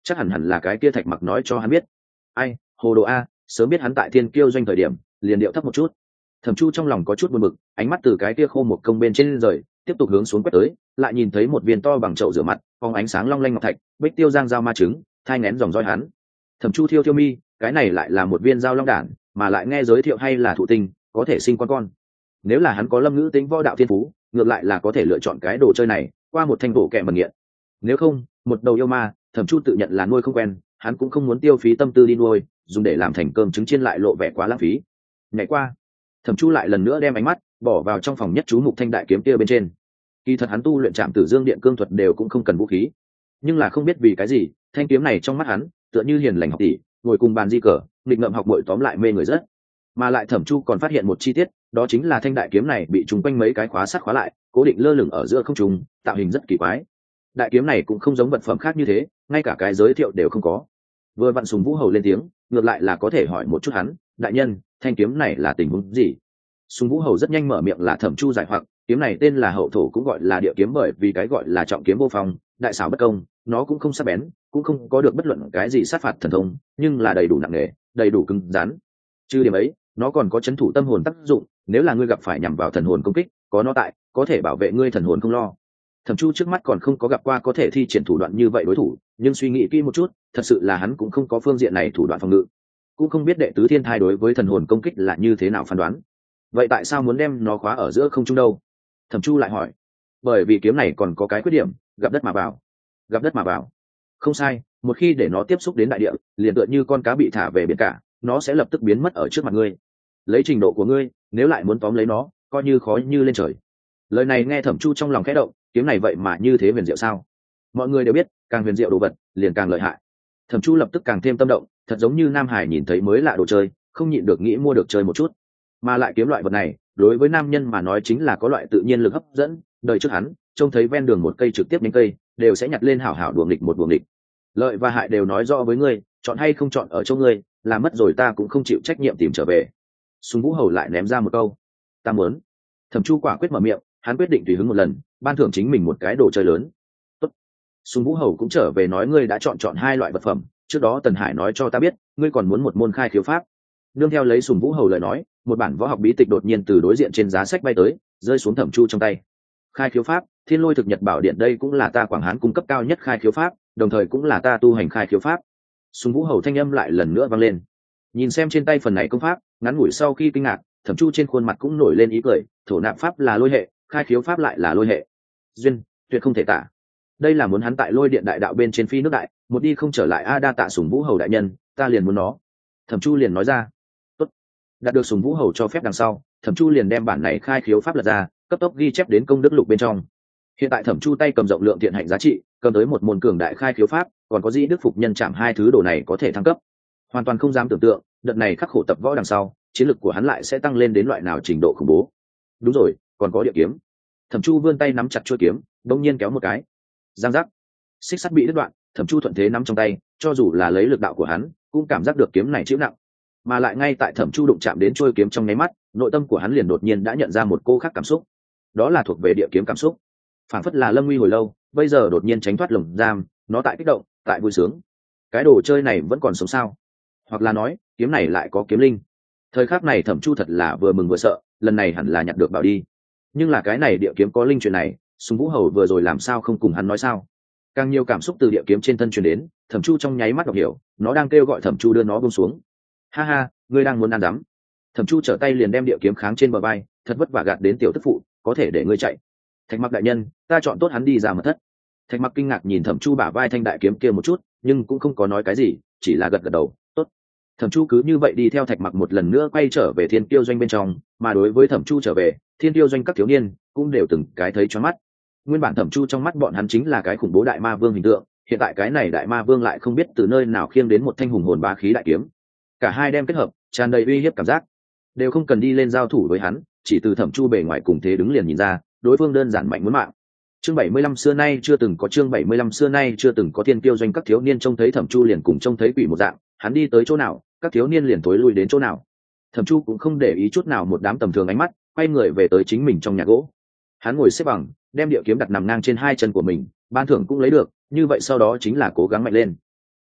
chắc hẳn hẳn là cái kia Thạch Mặc nói cho hắn biết. Ai, hồ đồ a, sớm biết hắn tại Thiên Kiêu doanh thời điểm liền điệu thấp một chút. Thẩm Chu trong lòng có chút buồn bực, ánh mắt từ cái kia khô một công bên trên rời, tiếp tục hướng xuống quét tới, lại nhìn thấy một viên to bằng chậu rửa mặt, phóng ánh sáng long lanh ngọc thạch, bích tiêu giang giao ma trứng, thai nghén dòng roi hắn. Thẩm Chu thiêu thiêu mi, cái này lại là một viên giao long đản, mà lại nghe giới thiệu hay là thụ tinh, có thể sinh con. Nếu là hắn có Lâm Ngữ Tính võ đạo thiên phú, ngược lại là có thể lựa chọn cái đồ chơi này, qua một thanh bộ kệ mật nghiện. Nếu không, một đầu yêu ma, Thẩm Chu tự nhận là nuôi không quen, hắn cũng không muốn tiêu phí tâm tư đi nuôi, dùng để làm thành cơm trứng chiên lại lộ vẻ quá lãng phí. Ngày qua, Thẩm Chu lại lần nữa đem ánh mắt bỏ vào trong phòng nhất chú mục thanh đại kiếm kia bên trên. Kỳ thật hắn tu luyện Trảm Tử Dương Điện cương thuật đều cũng không cần vũ khí, nhưng là không biết vì cái gì, thanh kiếm này trong mắt hắn tựa như hiền lành học tỷ, ngồi cùng bàn di cờ, nghịch ngợm học muội tóm lại mê người rất. Mà lại Thẩm Chu còn phát hiện một chi tiết, đó chính là thanh đại kiếm này bị trùng quanh mấy cái khóa sắt khóa lại, cố định lơ lửng ở giữa không trung, tạo hình rất kỳ quái. Đại kiếm này cũng không giống vật phẩm khác như thế, ngay cả cái giới thiệu đều không có. Vừa vặn Sùng Vũ Hầu lên tiếng, ngược lại là có thể hỏi một chút hắn, đại nhân, thanh kiếm này là tình huống gì? Sùng Vũ Hầu rất nhanh mở miệng là Thẩm Chu giải hoặc, kiếm này tên là Hậu Thổ, cũng gọi là địa kiếm bởi vì cái gọi là trọng kiếm vô phong, đại xảo bất công, nó cũng không sắc bén, cũng không có được bất luận cái gì sát phạt thần thông, nhưng là đầy đủ nặng nề, đầy đủ cứng rắn. Trừ điểm ấy, nó còn có chấn thủ tâm hồn tác dụng, nếu là ngươi gặp phải nhằm vào thần hồn công kích, có nó tại, có thể bảo vệ ngươi thần hồn không lo. Thẩm Chu trước mắt còn không có gặp qua có thể thi triển thủ đoạn như vậy đối thủ, nhưng suy nghĩ kỹ một chút, thật sự là hắn cũng không có phương diện này thủ đoạn phòng ngự, cũng không biết đệ tứ thiên thai đối với thần hồn công kích là như thế nào phán đoán. Vậy tại sao muốn đem nó khóa ở giữa không trung đâu? Thẩm Chu lại hỏi. Bởi vì kiếm này còn có cái khuyết điểm, gặp đất mà vào. Gặp đất mà vào. Không sai, một khi để nó tiếp xúc đến đại địa, liền tựa như con cá bị thả về biển cả, nó sẽ lập tức biến mất ở trước mặt ngươi. Lấy trình độ của ngươi, nếu lại muốn tóm lấy nó, coi như khó như lên trời. Lời này nghe Thẩm Chu trong lòng khẽ động, kiếm này vậy mà như thế huyền diệu sao? Mọi người đều biết, càng huyền diệu đồ vật, liền càng lợi hại. Thẩm Chu lập tức càng thêm tâm động, thật giống như Nam Hải nhìn thấy mới lạ đồ chơi, không nhịn được nghĩ mua được chơi một chút. Mà lại kiếm loại vật này, đối với nam nhân mà nói chính là có loại tự nhiên lực hấp dẫn, đời trước hắn, trông thấy ven đường một cây trực tiếp nhánh cây, đều sẽ nhặt lên hảo hảo đùa nghịch một đùa nghịch. Lợi và hại đều nói rõ với ngươi, chọn hay không chọn ở chỗ ngươi, làm mất rồi ta cũng không chịu trách nhiệm tìm trở về. Sùng Vũ Hầu lại ném ra một câu, ta muốn. Thẩm Chu quả quyết mở miệng, hắn quyết định tùy hứng một lần, ban thưởng chính mình một cái đồ chơi lớn. Tốt. Sùng Vũ Hầu cũng trở về nói ngươi đã chọn hai loại vật phẩm, trước đó Tần Hải nói cho ta biết, ngươi còn muốn một môn khai khiếu pháp. Nương theo lấy Sùng Vũ Hầu lời nói, một bản võ học bí tịch đột nhiên từ đối diện trên giá sách bay tới, rơi xuống Thẩm Chu trong tay. Khai khiếu pháp, Thiên Lôi Thực Nhật Bảo Điện, đây cũng là ta Quảng Hán cung cấp cao nhất khai khiếu pháp, đồng thời cũng là ta tu hành khai khiếu pháp. Sùng Vũ Hầu thanh âm lại lần nữa vang lên. Nhìn xem trên tay phần này công pháp, ngắn ngủi sau khi kinh ngạc, Thẩm Chu trên khuôn mặt cũng nổi lên ý cười, thổ nạp pháp là lôi hệ, khai khiếu pháp lại là lôi hệ. Duyên, tuyệt không thể tả. Đây là muốn hắn tại Lôi Điện đại đạo bên trên phi nước đại, một đi không trở lại a, đa tạ Sùng Vũ Hầu đại nhân, ta liền muốn nó. Thẩm Chu liền nói ra. Tốt. Đạt được Sùng Vũ Hầu cho phép đằng sau, Thẩm Chu liền đem bản này khai khiếu pháp lật ra, cấp tốc ghi chép đến công đức lục bên trong. Hiện tại Thẩm Chu tay cầm rộng lượng thiện hạnh giá trị, cầm tới một môn cường đại khai khiếu pháp, còn có dĩ đức phục nhân chạm hai thứ đồ này có thể thăng cấp. Hoàn toàn không dám tưởng tượng, đợt này khắc khổ tập võ đằng sau, chiến lực của hắn lại sẽ tăng lên đến loại nào trình độ khủng bố. Đúng rồi, còn có địa kiếm. Thẩm Chu vươn tay nắm chặt chuôi kiếm, đột nhiên kéo một cái. Giang giác. Xích sắt bị đứt đoạn, Thẩm Chu thuận thế nắm trong tay, cho dù là lấy lực đạo của hắn, cũng cảm giác được kiếm này chịu nặng. Mà lại ngay tại Thẩm Chu đụng chạm đến chuôi kiếm trong nháy mắt, nội tâm của hắn liền đột nhiên đã nhận ra một cô khác cảm xúc. Đó là thuộc về địa kiếm cảm xúc. Phản phất là lâm nguy hồi lâu, bây giờ đột nhiên tránh thoát lồng giam, nó tại kích động, tại vui sướng. Cái đồ chơi này vẫn còn sống sao? Hoặc là nói, kiếm này lại có kiếm linh. Thời khắc này Thẩm Chu thật là vừa mừng vừa sợ, lần này hẳn là nhặt được bảo đi. Nhưng là cái này địa kiếm có linh chuyện này, Sùng Vũ Hầu vừa rồi làm sao không cùng hắn nói sao? Càng nhiều cảm xúc từ địa kiếm trên thân truyền đến, Thẩm Chu trong nháy mắt đọc hiểu, nó đang kêu gọi Thẩm Chu đưa nó buông xuống. Ha ha, ngươi đang muốn ăn đắm. Thẩm Chu trở tay liền đem địa kiếm kháng trên bờ vai, thật vất vả gạt đến tiểu tức phụ, có thể để ngươi chạy. Thạch Mặc đại nhân, ta chọn tốt hắn đi ra mật thất. Thạch Mặc kinh ngạc nhìn Thẩm Chu bả vai thanh đại kiếm kia một chút, nhưng cũng không có nói cái gì, chỉ là gật gật đầu, tốt. Thẩm Chu cứ như vậy đi theo Thạch Mặc một lần nữa quay trở về Thiên Kiêu doanh bên trong, mà đối với Thẩm Chu trở về, Thiên Kiêu doanh các thiếu niên cũng đều từng cái thấy choáng mắt. Nguyên bản Thẩm Chu trong mắt bọn hắn chính là cái khủng bố đại ma vương hình tượng, hiện tại cái này đại ma vương lại không biết từ nơi nào khiêng đến một thanh hùng hồn bá khí đại kiếm. Cả hai đem kết hợp, tràn đầy uy hiếp cảm giác. Đều không cần đi lên giao thủ với hắn, chỉ từ Thẩm Chu bề ngoài cùng thế đứng liền nhìn ra, đối phương đơn giản mạnh muốn mạng. Chương 75 xưa nay chưa từng có, chương 75 xưa nay chưa từng có. Thiên Kiêu doanh các thiếu niên trông thấy Thẩm Chu liền cùng trông thấy quỷ một dạng, hắn đi tới chỗ nào, các thiếu niên liền thối lui đến chỗ nào. Thẩm Chu cũng không để ý chút nào một đám tầm thường ánh mắt, quay người về tới chính mình trong nhà gỗ. Hắn ngồi xếp bằng, đem địa kiếm đặt nằm ngang trên hai chân của mình, ban thưởng cũng lấy được, như vậy sau đó chính là cố gắng mạnh lên.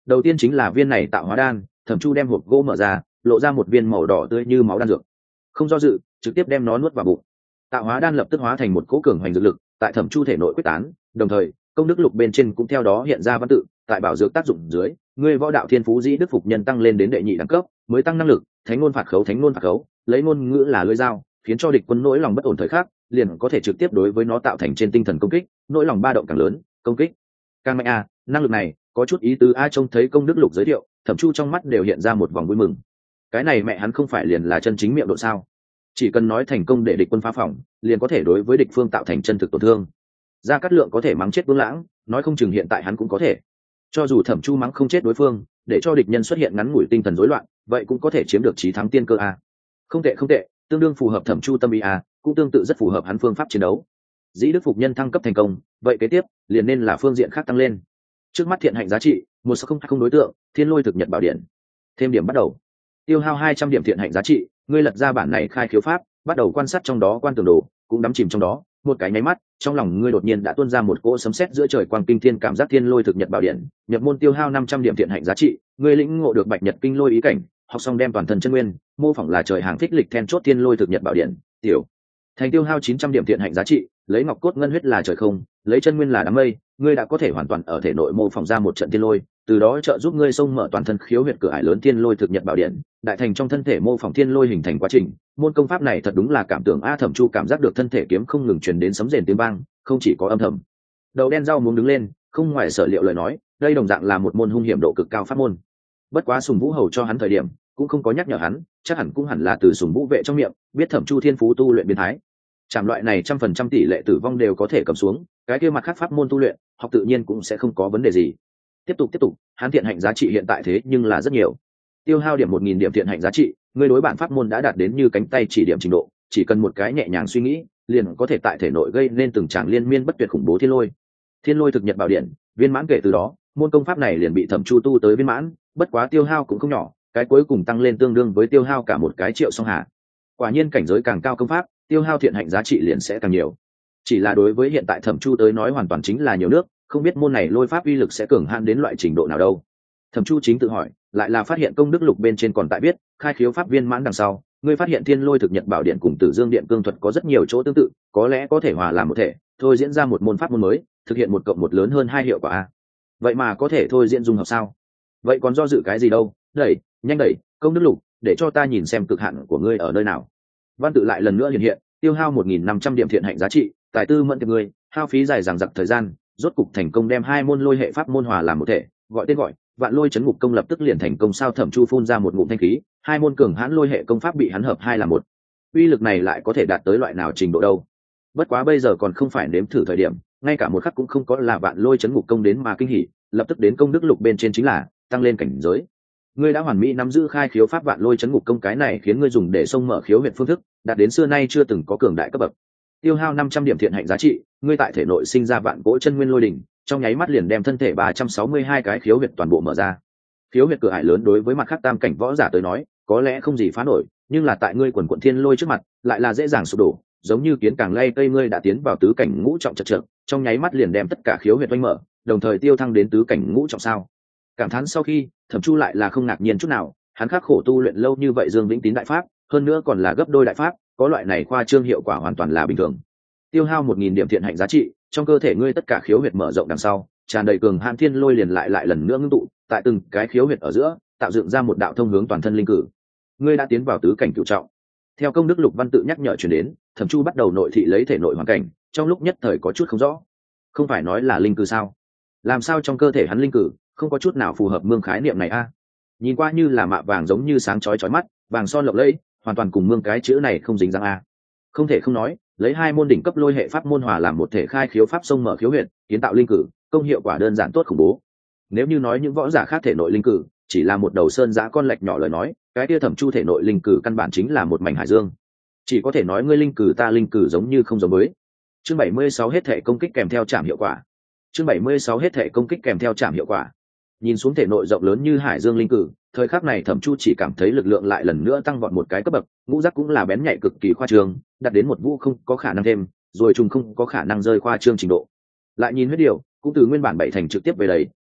Đầu tiên chính là viên này tạo hóa đan. Thẩm Chu đem hộp gỗ mở ra, lộ ra một viên màu đỏ tươi như máu đan dược, không do dự trực tiếp đem nó nuốt vào bụng. Tạo hóa đan lập tức hóa thành một cỗ cường hoành dược lực tại Thẩm Chu thể nội quyết tán, đồng thời công đức lục bên trên cũng theo đó hiện ra văn tự. Tại bảo dược tác dụng dưới, ngươi võ đạo thiên phú dĩ đức phục nhân tăng lên đến đệ nhị đẳng cấp, mới tăng năng lực thánh ngôn phạt khấu. Thánh ngôn phạt khấu lấy ngôn ngữ là lưỡi dao, khiến cho địch quân nỗi lòng bất ổn thời khắc liền có thể trực tiếp đối với nó tạo thành trên tinh thần công kích, nỗi lòng ba động càng lớn công kích càng mạnh. Năng lực này có chút ý tứ trông thấy công đức lục giới thiệu, Thẩm Chu trong mắt đều hiện ra một vòng vui mừng. Cái này mẹ hắn không phải liền là chân chính miệng độ sao? Chỉ cần nói thành công để địch quân phá phòng, liền có thể đối với địch phương tạo thành chân thực tổn thương. Gia Cát Lượng có thể mắng chết Vương Lãng, nói không chừng hiện tại hắn cũng có thể. Cho dù Thẩm Chu mắng không chết đối phương, để cho địch nhân xuất hiện ngắn ngủi tinh thần rối loạn, vậy cũng có thể chiếm được chí thắng tiên cơ Không tệ không tệ, tương đương phù hợp Thẩm Chu tâm ý cũng tương tự rất phù hợp hắn phương pháp chiến đấu. Dĩ đức phục nhân thăng cấp thành công, vậy kế tiếp liền nên là phương diện khác tăng lên. Trước mắt thiện hạnh giá trị 1020 đối tượng, Thiên Lôi thực nhật bảo điện. Thêm điểm bắt đầu. Tiêu hao 200 điểm thiện hạnh giá trị, ngươi lật ra bản này khai khiếu pháp, bắt đầu quan sát trong đó quan tường đồ, cũng đắm chìm trong đó. Một cái nháy mắt, trong lòng ngươi đột nhiên đã tuôn ra một cỗ sấm sét giữa trời quang kinh thiên cảm giác. Thiên Lôi thực nhật bảo điện, nhập môn tiêu hao 500 điểm thiện hạnh giá trị, ngươi lĩnh ngộ được Bạch Nhật kinh lôi ý cảnh, học xong đem toàn thân chân nguyên mô phỏng là trời hàng thích lịch then chốt. Thiên Lôi thực nhật bảo điện, tiểu thành tiêu hao 900 điểm thiện hạnh giá trị, lấy ngọc cốt ngân huyết là trời không, lấy chân nguyên là đám mây, ngươi đã có thể hoàn toàn ở thể nội mô phỏng ra một trận thiên lôi, từ đó trợ giúp ngươi xông mở toàn thân khiếu huyệt cửa ải lớn. Thiên Lôi thực nhật bảo điện, đại thành trong thân thể mô phỏng thiên lôi hình thành quá trình. Môn công pháp này thật đúng là cảm tưởng Thẩm Chu cảm giác được thân thể kiếm không ngừng truyền đến sấm rền tiếng vang, không chỉ có âm thầm. Đầu đen rau muốn đứng lên, không ngoài sở liệu lời nói, đây đồng dạng là một môn hung hiểm độ cực cao pháp môn. Bất quá Sùng Vũ hầu cho hắn thời điểm, cũng không có nhắc nhở hắn, chắc hẳn cũng hẳn là từ Sùng Vũ vệ trong miệng biết Thẩm Chu thiên phú tu luyện biến thái. Trảm loại này 100% tỷ lệ tử vong đều có thể cầm xuống, cái kia mặt khác pháp môn tu luyện, học tự nhiên cũng sẽ không có vấn đề gì. Tiếp tục, hắn thiện hạnh giá trị hiện tại thế nhưng là rất nhiều. Tiêu hao điểm 1000 điểm thiện hạnh giá trị, ngươi đối bản pháp môn đã đạt đến như cánh tay chỉ điểm trình độ, chỉ cần một cái nhẹ nhàng suy nghĩ, liền có thể tại thể nội gây nên từng tràng liên miên bất tuyệt khủng bố thiên lôi. Thiên Lôi thực nhật bảo điện, viên mãn kể từ đó, môn công pháp này liền bị Thẩm Chu tu tới viên mãn, bất quá tiêu hao cũng không nhỏ, cái cuối cùng tăng lên tương đương với tiêu hao cả một cái triệu song hạ. Quả nhiên cảnh giới càng cao công pháp, tiêu hao thiện hạnh giá trị liền sẽ càng nhiều. Chỉ là đối với hiện tại Thẩm Chu tới nói hoàn toàn chính là nhiều nước, không biết môn này lôi pháp uy lực sẽ cường hạn đến loại trình độ nào đâu. Thẩm Chu chính tự hỏi, lại là phát hiện công đức lục bên trên còn tại biết khai khiếu pháp viên mãn đằng sau, ngươi phát hiện Thiên Lôi thực nhật bảo điện cùng Tử Dương điện cương thuật có rất nhiều chỗ tương tự, có lẽ có thể hòa làm một thể, thôi diễn ra một môn pháp môn mới, thực hiện 1+1 lớn hơn 2 hiệu quả vậy mà có thể thôi diễn dung hợp sao? Vậy còn do dự cái gì đâu, đẩy, nhanh đẩy công đức lục, để cho ta nhìn xem cực hạn của ngươi ở nơi nào. Văn tự lại lần nữa hiện hiện, tiêu hao 1500 điểm thiện hạnh giá trị, tài tư mẫn tiệp ngươi, hao phí dài dằng dặc thời gian, rốt cục thành công đem 2 môn lôi hệ pháp môn hòa làm một thể, gọi tên gọi Vạn Lôi Chấn Ngục Công, lập tức liền thành công. Sao? Thẩm Chu phun ra một ngụm thanh khí, 2 môn cường hãn lôi hệ công pháp bị hắn hợp 2 làm một. Uy lực này lại có thể đạt tới loại nào trình độ đâu? Bất quá bây giờ còn không phải nếm thử thời điểm, ngay cả một khắc cũng không có là Vạn Lôi Chấn Ngục Công đến mà kinh hỉ, lập tức đến công đức lục bên trên chính là tăng lên cảnh giới. Ngươi đã hoàn mỹ nắm giữ khai khiếu pháp Vạn Lôi Chấn Ngục Công, cái này khiến ngươi dùng để xông mở khiếu huyệt phương thức đạt đến xưa nay chưa từng có cường đại cấp bậc. Tiêu hao 500 điểm thiện hạnh giá trị, ngươi tại thể nội sinh ra vạn cỗ chân nguyên lôi đỉnh, trong nháy mắt liền đem thân thể 362 cái khiếu huyệt toàn bộ mở ra. Khiếu huyệt cửa ải lớn đối với mặt khác tam cảnh võ giả tới nói, có lẽ không gì phá nổi, nhưng là tại ngươi quần quần thiên lôi trước mặt, lại là dễ dàng sụp đổ, giống như kiến càng lay cây. Ngươi đã tiến vào tứ cảnh ngũ trọng chật chật, trong nháy mắt liền đem tất cả khiếu huyệt oanh mở, đồng thời tiêu thăng đến tứ cảnh ngũ trọng. Sao? Cảm thán sau khi, Thẩm Chu lại là không ngạc nhiên chút nào, hắn khắc khổ tu luyện lâu như vậy Dương Vĩnh Tín đại pháp, hơn nữa còn là gấp đôi đại pháp, có loại này khoa trương hiệu quả hoàn toàn là bình thường. Tiêu hao 1000 điểm thiện hạnh giá trị, trong cơ thể ngươi tất cả khiếu huyệt mở rộng đằng sau, tràn đầy cường hãn thiên lôi liền lại lần nữa ngưng tụ, tại từng cái khiếu huyệt ở giữa, tạo dựng ra một đạo thông hướng toàn thân linh cử. Ngươi đã tiến vào tứ cảnh cửu trọng. Theo công đức lục văn tự nhắc nhở truyền đến, Thẩm Chu bắt đầu nội thị lấy thể nội hoàn cảnh, trong lúc nhất thời có chút không rõ. Không phải nói là linh cử sao? Làm sao trong cơ thể hắn linh cử không có chút nào phù hợp mương khái niệm này Nhìn qua như là mạ vàng, giống như sáng chói mắt, vàng son lộng lẫy, hoàn toàn cùng mương cái chữ này không dính dáng Không thể không nói, lấy 2 môn đỉnh cấp lôi hệ pháp môn hòa làm một thể khai khiếu pháp sông mở khiếu huyệt, kiến tạo linh cử, công hiệu quả đơn giản tốt khủng bố. Nếu như nói những võ giả khác thể nội linh cử chỉ là một đầu sơn giã con lệch nhỏ lời nói, cái kia Thẩm Chu thể nội linh cử căn bản chính là một mảnh hải dương. Chỉ có thể nói ngươi linh cử ta linh cử giống như không giống với. Chương 76 hết thể công kích kèm theo trảm hiệu quả. Chương 76 hết thể công kích kèm theo trảm hiệu quả. Nhìn xuống thể nội rộng lớn như hải dương linh cử, thời khắc này Thẩm Chu chỉ cảm thấy lực lượng lại lần nữa tăng vọt một cái cấp bậc, ngũ giác cũng là bén nhạy cực kỳ khoa trương, đạt đến một vũ không có khả năng thêm, rồi trùng không có khả năng rơi khoa trương trình độ. Lại nhìn huyết điều, cũng từ nguyên bản 7 thành trực tiếp về đầy,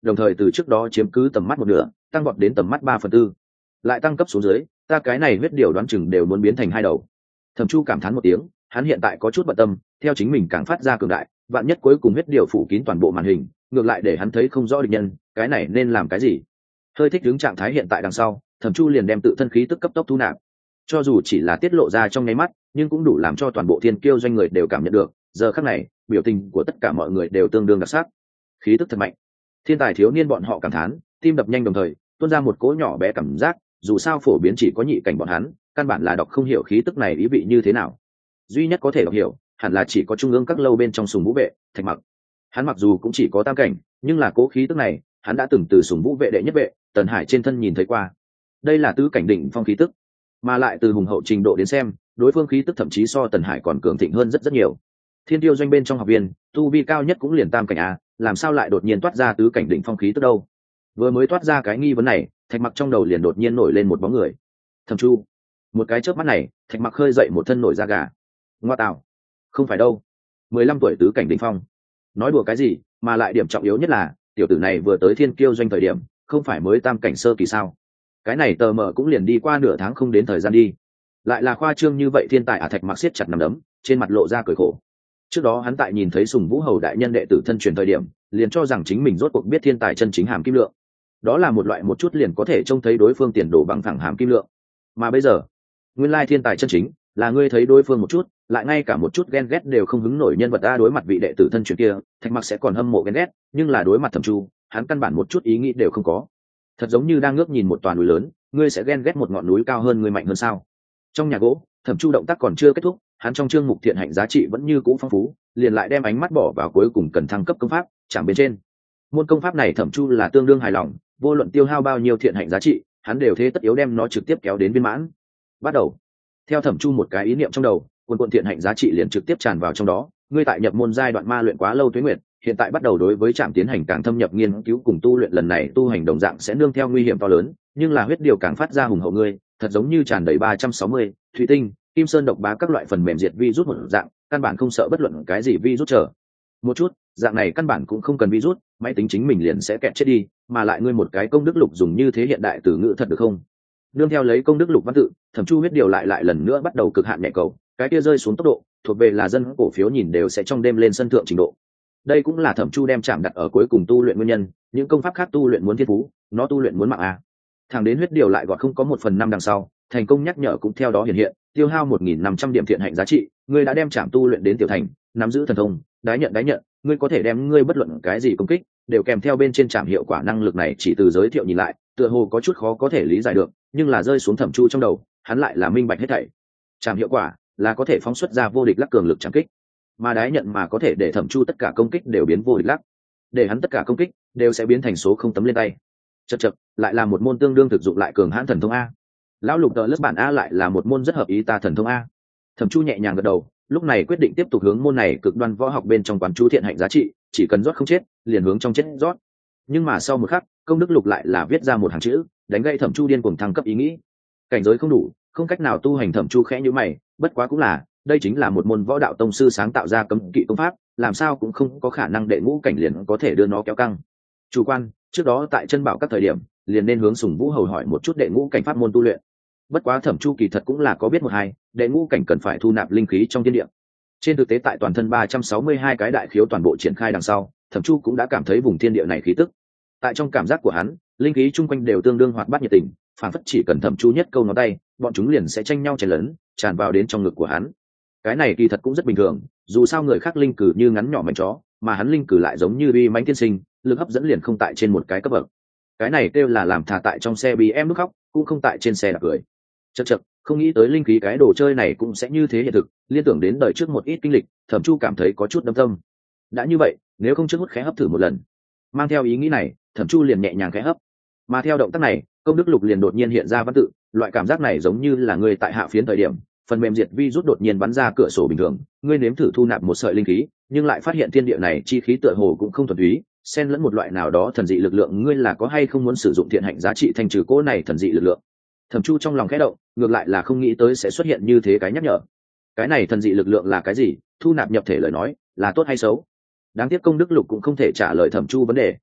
đồng thời từ trước đó chiếm cứ tầm mắt một nửa tăng vọt đến tầm mắt 3/4, lại tăng cấp xuống dưới, ta cái này huyết điều đoán chừng đều muốn biến thành hai đầu. Thẩm Chu cảm thán một tiếng, hắn hiện tại có chút bận tâm, theo chính mình càng phát ra cường đại, vạn nhất cuối cùng huyết điều phủ kín toàn bộ màn hình, ngược lại để hắn thấy không rõ địch nhân, cái này nên làm cái gì? Hơi thích ứng trạng thái hiện tại đằng sau, Thẩm Chu liền đem tự thân khí tức cấp tốc thu nạp. Cho dù chỉ là tiết lộ ra trong nháy mắt, nhưng cũng đủ làm cho toàn bộ thiên kiêu doanh người đều cảm nhận được, giờ khắc này, biểu tình của tất cả mọi người đều tương đương đặc sắc. Khí tức thật mạnh. Thiên tài thiếu niên bọn họ cảm thán, tim đập nhanh đồng thời, tuôn ra một cỗ nhỏ bé cảm giác, dù sao phổ biến chỉ có nhị cảnh bọn hắn, căn bản là đọc không hiểu khí tức này ý vị như thế nào. Duy nhất có thể đọc hiểu, hẳn là chỉ có trung ương các lâu bên trong Sùng Vũ vệ, Thạch Mặc. Hắn mặc dù cũng chỉ có tam cảnh, nhưng là cố khí tức này, hắn đã từng từ Sùng Vũ vệ đệ nhất vệ, Tần Hải trên thân nhìn thấy qua. Đây là tứ cảnh đỉnh phong khí tức, mà lại từ hùng hậu trình độ đến xem, đối phương khí tức thậm chí so Tần Hải còn cường thịnh hơn rất rất nhiều. Thiên tiêu doanh bên trong học viên, tu vi cao nhất cũng liền tam cảnh a, làm sao lại đột nhiên toát ra tứ cảnh đỉnh phong khí tức đâu? Vừa mới toát ra cái nghi vấn này, Thạch Mặc trong đầu liền đột nhiên nổi lên một bóng người. Thẩm Chu. Một cái chớp mắt này, Thạch Mặc khơi dậy một thân nổi da gà. Ngoa tạo, không phải đâu, 15 tuổi tứ cảnh đỉnh phong. Nói đùa cái gì, mà lại điểm trọng yếu nhất là, tiểu tử này vừa tới Thiên Kiêu doanh thời điểm, không phải mới tam cảnh sơ kỳ sao? Cái này tờ mờ cũng liền đi qua nửa tháng không đến thời gian đi. Lại là khoa trương như vậy thiên tài à? Thạch Mặc siết chặt nắm đấm, trên mặt lộ ra cười khổ. Trước đó hắn tại nhìn thấy Sùng Vũ hầu đại nhân đệ tử thân truyền thời điểm, liền cho rằng chính mình rốt cuộc biết thiên tài chân chính hàm kim lượng. Đó là một loại một chút liền có thể trông thấy đối phương tiền đồ bằng thẳng hàm kim lượng. Mà bây giờ, nguyên lai thiên tài chân chính là ngươi thấy đối phương một chút, lại ngay cả một chút ghen ghét đều không hứng nổi nhân vật ta. Đối mặt vị đệ tử thân truyền kia, Thạch Mặc sẽ còn hâm mộ ghen ghét, nhưng là đối mặt Thẩm Chu, hắn căn bản một chút ý nghĩ đều không có. Thật giống như đang ngước nhìn một toàn núi lớn, ngươi sẽ ghen ghét một ngọn núi cao hơn ngươi mạnh hơn sao? Trong nhà gỗ, Thẩm Chu động tác còn chưa kết thúc, hắn trong chương mục thiện hạnh giá trị vẫn như cũ phong phú, liền lại đem ánh mắt bỏ vào cuối cùng cần thăng cấp công pháp chẳng bên trên. Môn công pháp này Thẩm Chu là tương đương hài lòng, vô luận tiêu hao bao nhiêu thiện hạnh giá trị, hắn đều thế tất yếu đem nó trực tiếp kéo đến viên mãn. Bắt đầu. Theo Thẩm Chu một cái ý niệm trong đầu, cuồn thiện hạnh giá trị liền trực tiếp tràn vào trong đó. Ngươi tại nhập môn giai đoạn ma luyện quá lâu tuế nguyệt, hiện tại bắt đầu đối với trạm tiến hành càng thâm nhập nghiên cứu cùng tu luyện, lần này tu hành đồng dạng sẽ nương theo nguy hiểm to lớn, nhưng là huyết điều càng phát ra hùng hậu ngươi, thật giống như tràn đầy 360, thủy tinh, kim sơn độc bá các loại phần mềm diệt virus một dạng, căn bản không sợ bất luận cái gì virus trở. Một chút, dạng này căn bản cũng không cần virus, máy tính chính mình liền sẽ kẹt chết đi, mà lại ngươi một cái công đức lục dùng như thế hiện đại từ ngữ thật được không? Nương theo lấy công đức lục văn tự, Thẩm Chu huyết điều lại lần nữa bắt đầu cực hạn nhẹ cầu, cái kia rơi xuống tốc độ, thuộc về là dân cổ phiếu nhìn đều sẽ trong đêm lên sân thượng trình độ. Đây cũng là Thẩm Chu đem chạm đặt ở cuối cùng tu luyện nguyên nhân, những công pháp khác tu luyện muốn thiên phú, nó tu luyện muốn mạng a. Thẳng đến huyết điều lại gọt không có 1/5 đằng sau, thành công nhắc nhở cũng theo đó hiện hiện, tiêu hao 1.500 điểm thiện hạnh giá trị, ngươi đã đem chạm tu luyện đến tiểu thành, nắm giữ thần thông, đái nhận, ngươi có thể đem ngươi bất luận cái gì công kích, đều kèm theo bên trên chạm hiệu quả. Năng lực này chỉ từ giới thiệu nhìn lại, tựa hồ có chút khó có thể lý giải được, nhưng là rơi xuống Thẩm Chu trong đầu, hắn lại là minh bạch hết thảy. Chạm hiệu quả là có thể phóng xuất ra vô địch lắc cường lực chạm kích, mà đái nhận mà có thể để Thẩm Chu tất cả công kích đều biến vô địch lắc, để hắn tất cả công kích đều sẽ biến thành số không tấm lên tay. Chậc, lại là một môn tương đương thực dụng lại cường hãn thần thông a. Lão lục tờ lớp bản a lại là một môn rất hợp ý ta thần thông a. Thẩm Chu nhẹ nhàng gật đầu, lúc này quyết định tiếp tục hướng môn này cực đoan võ học bên trong quán chú thiện hạnh giá trị, chỉ cần rót không chết, liền hướng trong chết rót. Nhưng mà sau một khắc, công đức lục lại là viết ra một hàng chữ, đánh gãy Thẩm Chu điên cuồng thăng cấp ý nghĩ. Cảnh giới không đủ, không cách nào tu hành. Thẩm Chu khẽ nhíu mày, bất quá cũng là, đây chính là một môn võ đạo tông sư sáng tạo ra cấm kỵ công pháp, làm sao cũng không có khả năng đệ ngũ cảnh liền có thể đưa nó kéo căng. Chủ quan, trước đó tại chân bảo các thời điểm, liền nên hướng Sùng Vũ hầu hỏi một chút đệ ngũ cảnh pháp môn tu luyện. Bất quá Thẩm Chu kỳ thật cũng là có biết một hai, đệ ngũ cảnh cần phải thu nạp linh khí trong thiên địa. Trên thực tế tại toàn thân 362 cái đại khiếu toàn bộ triển khai đằng sau, Thẩm Chu cũng đã cảm thấy vùng thiên địa này khí tức. Tại trong cảm giác của hắn, linh khí chung quanh đều tương đương hoạt bát nhiệt tình, phản phất chỉ cần Thẩm Chu nhất câu ngón tay, bọn chúng liền sẽ tranh nhau chén lớn, tràn vào đến trong ngực của hắn. Cái này kỳ thật cũng rất bình thường, dù sao người khác linh cử như ngắn nhỏ mảnh chó, mà hắn linh cử lại giống như uy mãnh tiên sinh, lực hấp dẫn liền không tại trên một cái cấp bậc. Cái này kêu là làm thà tại trong xe BM nước khóc, cũng không tại trên xe đạp cười. Chậc, không nghĩ tới linh khí cái đồ chơi này cũng sẽ như thế hiện thực, liên tưởng đến đời trước một ít kinh lịch, Thẩm Chu cảm thấy có chút đâm tâm. Đã như vậy, nếu không trước hút khẽ hấp thử một lần. Mang theo ý nghĩ này, Thẩm Chu liền nhẹ nhàng khẽ hấp. Mà theo động tác này, công đức lục liền đột nhiên hiện ra văn tự, loại cảm giác này giống như là người tại hạ phiến thời điểm, phần mềm diệt vi rút đột nhiên bắn ra cửa sổ bình thường, ngươi nếm thử thu nạp một sợi linh khí, nhưng lại phát hiện thiên địa này chi khí tựa hồ cũng không thuần túy, xen lẫn một loại nào đó thần dị lực lượng, ngươi là có hay không muốn sử dụng thiện hạnh giá trị thanh trừ cỗ này thần dị lực lượng. Thẩm Chu trong lòng khẽ động, ngược lại là không nghĩ tới sẽ xuất hiện như thế cái nhắc nhở. Cái này thần dị lực lượng là cái gì, thu nạp nhập thể lời nói là tốt hay xấu? Đáng tiếc công đức lục cũng không thể trả lời Thẩm Chu vấn đề.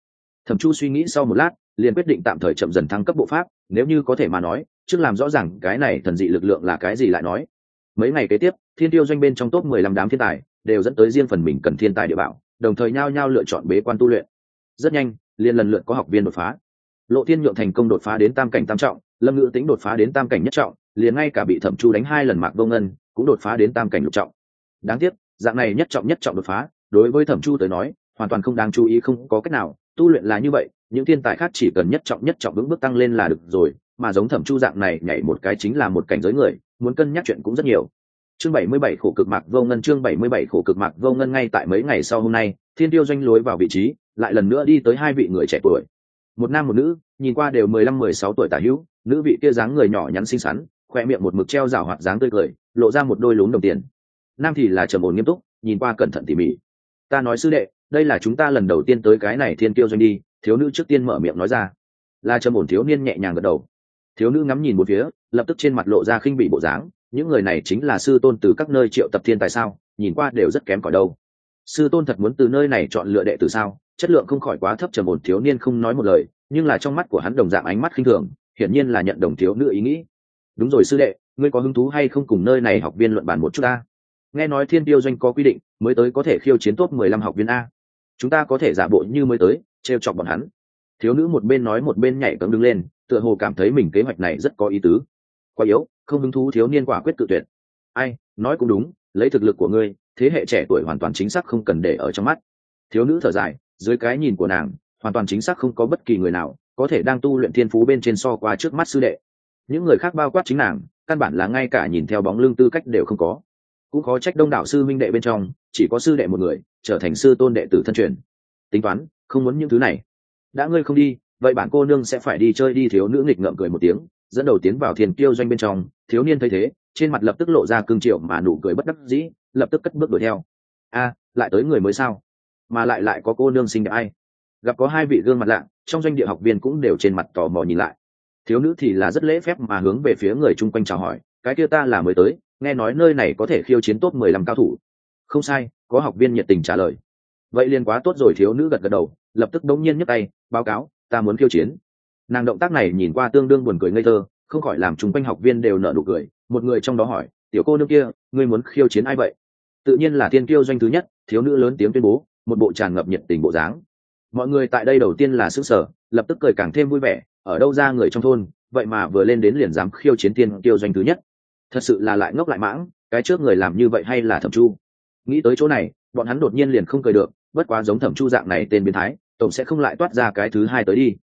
Thẩm Chu suy nghĩ sau một lát, liền quyết định tạm thời chậm dần thăng cấp bộ pháp, nếu như có thể mà nói, trước làm rõ ràng cái này thần dị lực lượng là cái gì lại nói. Mấy ngày kế tiếp, Thiên Tiêu doanh bên trong top 15 đám thiên tài đều dẫn tới riêng phần mình cần thiên tài địa bảo, đồng thời nhao nhao lựa chọn bế quan tu luyện. Rất nhanh, liền lần lượt có học viên đột phá. Lộ Thiên Nhượng thành công đột phá đến tam cảnh tam trọng, Lâm Ngữ Tĩnh đột phá đến tam cảnh nhất trọng, liền ngay cả bị Thẩm Chu đánh 2 lần Mạc Vô Ngân cũng đột phá đến tam cảnh lục trọng. Đáng tiếc, dạng này nhất trọng đột phá, đối với Thẩm Chu tới nói, hoàn toàn không đáng chú ý, không có cách nào, tu luyện là như vậy, những thiên tài khác chỉ cần nhất trọng vững bước tăng lên là được rồi, mà giống Thẩm Chu dạng này nhảy một cái chính là một cảnh giới người, muốn cân nhắc chuyện cũng rất nhiều. Chương 77 khổ cực Mạc Vô Ngân, chương 77 khổ cực Mạc Vô Ngân. Ngay tại mấy ngày sau hôm nay, Thiên Tiêu doanh lối vào vị trí, lại lần nữa đi tới hai vị người trẻ tuổi, một nam một nữ, nhìn qua đều 15-16 tuổi tả hữu. Nữ vị kia dáng người nhỏ nhắn xinh xắn, khoe miệng một mực treo rảo hoạt dáng tươi cười, lộ ra một đôi lún đồng tiền. Nam thì là trầm ổn nghiêm túc, nhìn qua cẩn thận tỉ mỉ. Ta nói sư đệ, đây là chúng ta lần đầu tiên tới cái này Thiên Tiêu doanh đi. Thiếu nữ trước tiên mở miệng nói ra. Là trầm ổn thiếu niên nhẹ nhàng gật đầu. Thiếu nữ ngắm nhìn một phía, lập tức trên mặt lộ ra khinh bỉ bộ dáng. Những người này chính là sư tôn từ các nơi triệu tập thiên tài sao? Nhìn qua đều rất kém cỏi đâu. Sư tôn thật muốn từ nơi này chọn lựa đệ tử sao? Chất lượng không khỏi quá thấp. Trầm ổn thiếu niên không nói một lời, nhưng là trong mắt của hắn đồng dạng ánh mắt khinh thường, hiển nhiên là nhận đồng thiếu nữ ý nghĩ. Đúng rồi sư đệ, ngươi có hứng thú hay không cùng nơi này học viên luận bàn một chút a? Nghe nói Thiên Tiêu doanh có quy định, mới tới có thể khiêu chiến top 15 học viên a. Chúng ta có thể giả bộ như mới tới, trêu chọc bọn hắn. Thiếu nữ một bên nói một bên nhảy cẫng đứng lên, tựa hồ cảm thấy mình kế hoạch này rất có ý tứ. Quá yếu, không hứng thú. Thiếu niên quả quyết cự tuyệt. Ai, nói cũng đúng, lấy thực lực của ngươi, thế hệ trẻ tuổi hoàn toàn chính xác không cần để ở trong mắt. Thiếu nữ thở dài, dưới cái nhìn của nàng, hoàn toàn chính xác không có bất kỳ người nào có thể đang tu luyện thiên phú bên trên so qua trước mắt sư đệ. Những người khác bao quát chính nàng, căn bản là ngay cả nhìn theo bóng lưng tư cách đều không có. Cũng khó trách đông đảo sư minh đệ bên trong chỉ có sư đệ một người trở thành sư tôn đệ tử thân truyền. Tính toán không muốn những thứ này, đã ngươi không đi, vậy bản cô nương sẽ phải đi chơi đi. Thiếu nữ nghịch ngợm cười một tiếng, dẫn đầu tiến vào Thiên Tiêu doanh bên trong. Thiếu niên thấy thế, trên mặt lập tức lộ ra cương triệu mà nụ cười bất đắc dĩ, lập tức cất bước đuổi theo. A, lại tới người mới sao? Mà lại có cô nương xinh đẹp ai? Gặp có hai vị gương mặt lạ, trong doanh địa học viên cũng đều trên mặt tò mò nhìn lại. Thiếu nữ thì là rất lễ phép mà hướng về phía người chung quanh chào hỏi. Cái kia ta là mới tới, nghe nói nơi này có thể khiêu chiến top 15 cao thủ. Không sai, có học viên nhiệt tình trả lời. Vậy liền quá tốt rồi. Thiếu nữ gật gật đầu, lập tức đống nhiên nhấc tay, báo cáo, ta muốn khiêu chiến. Nàng động tác này nhìn qua tương đương buồn cười ngây thơ, không khỏi làm chung quanh học viên đều nở nụ cười. Một người trong đó hỏi, tiểu cô nương kia, ngươi muốn khiêu chiến ai vậy? Tự nhiên là Thiên Kiêu doanh thứ nhất. Thiếu nữ lớn tiếng tuyên bố, một bộ tràn ngập nhiệt tình bộ dáng. Mọi người tại đây đầu tiên là sững sờ, lập tức cười càng thêm vui vẻ. Ở đâu ra người trong thôn, vậy mà vừa lên đến liền dám khiêu chiến Thiên Kiêu doanh thứ nhất? Thật sự là lại ngốc lại mãng, cái trước người làm như vậy hay là Thẩm Chu? Nghĩ tới chỗ này, bọn hắn đột nhiên liền không cười được. Bất quá giống Thẩm Chu dạng này tên biến thái, tổng sẽ không lại toát ra cái thứ hai tới đi.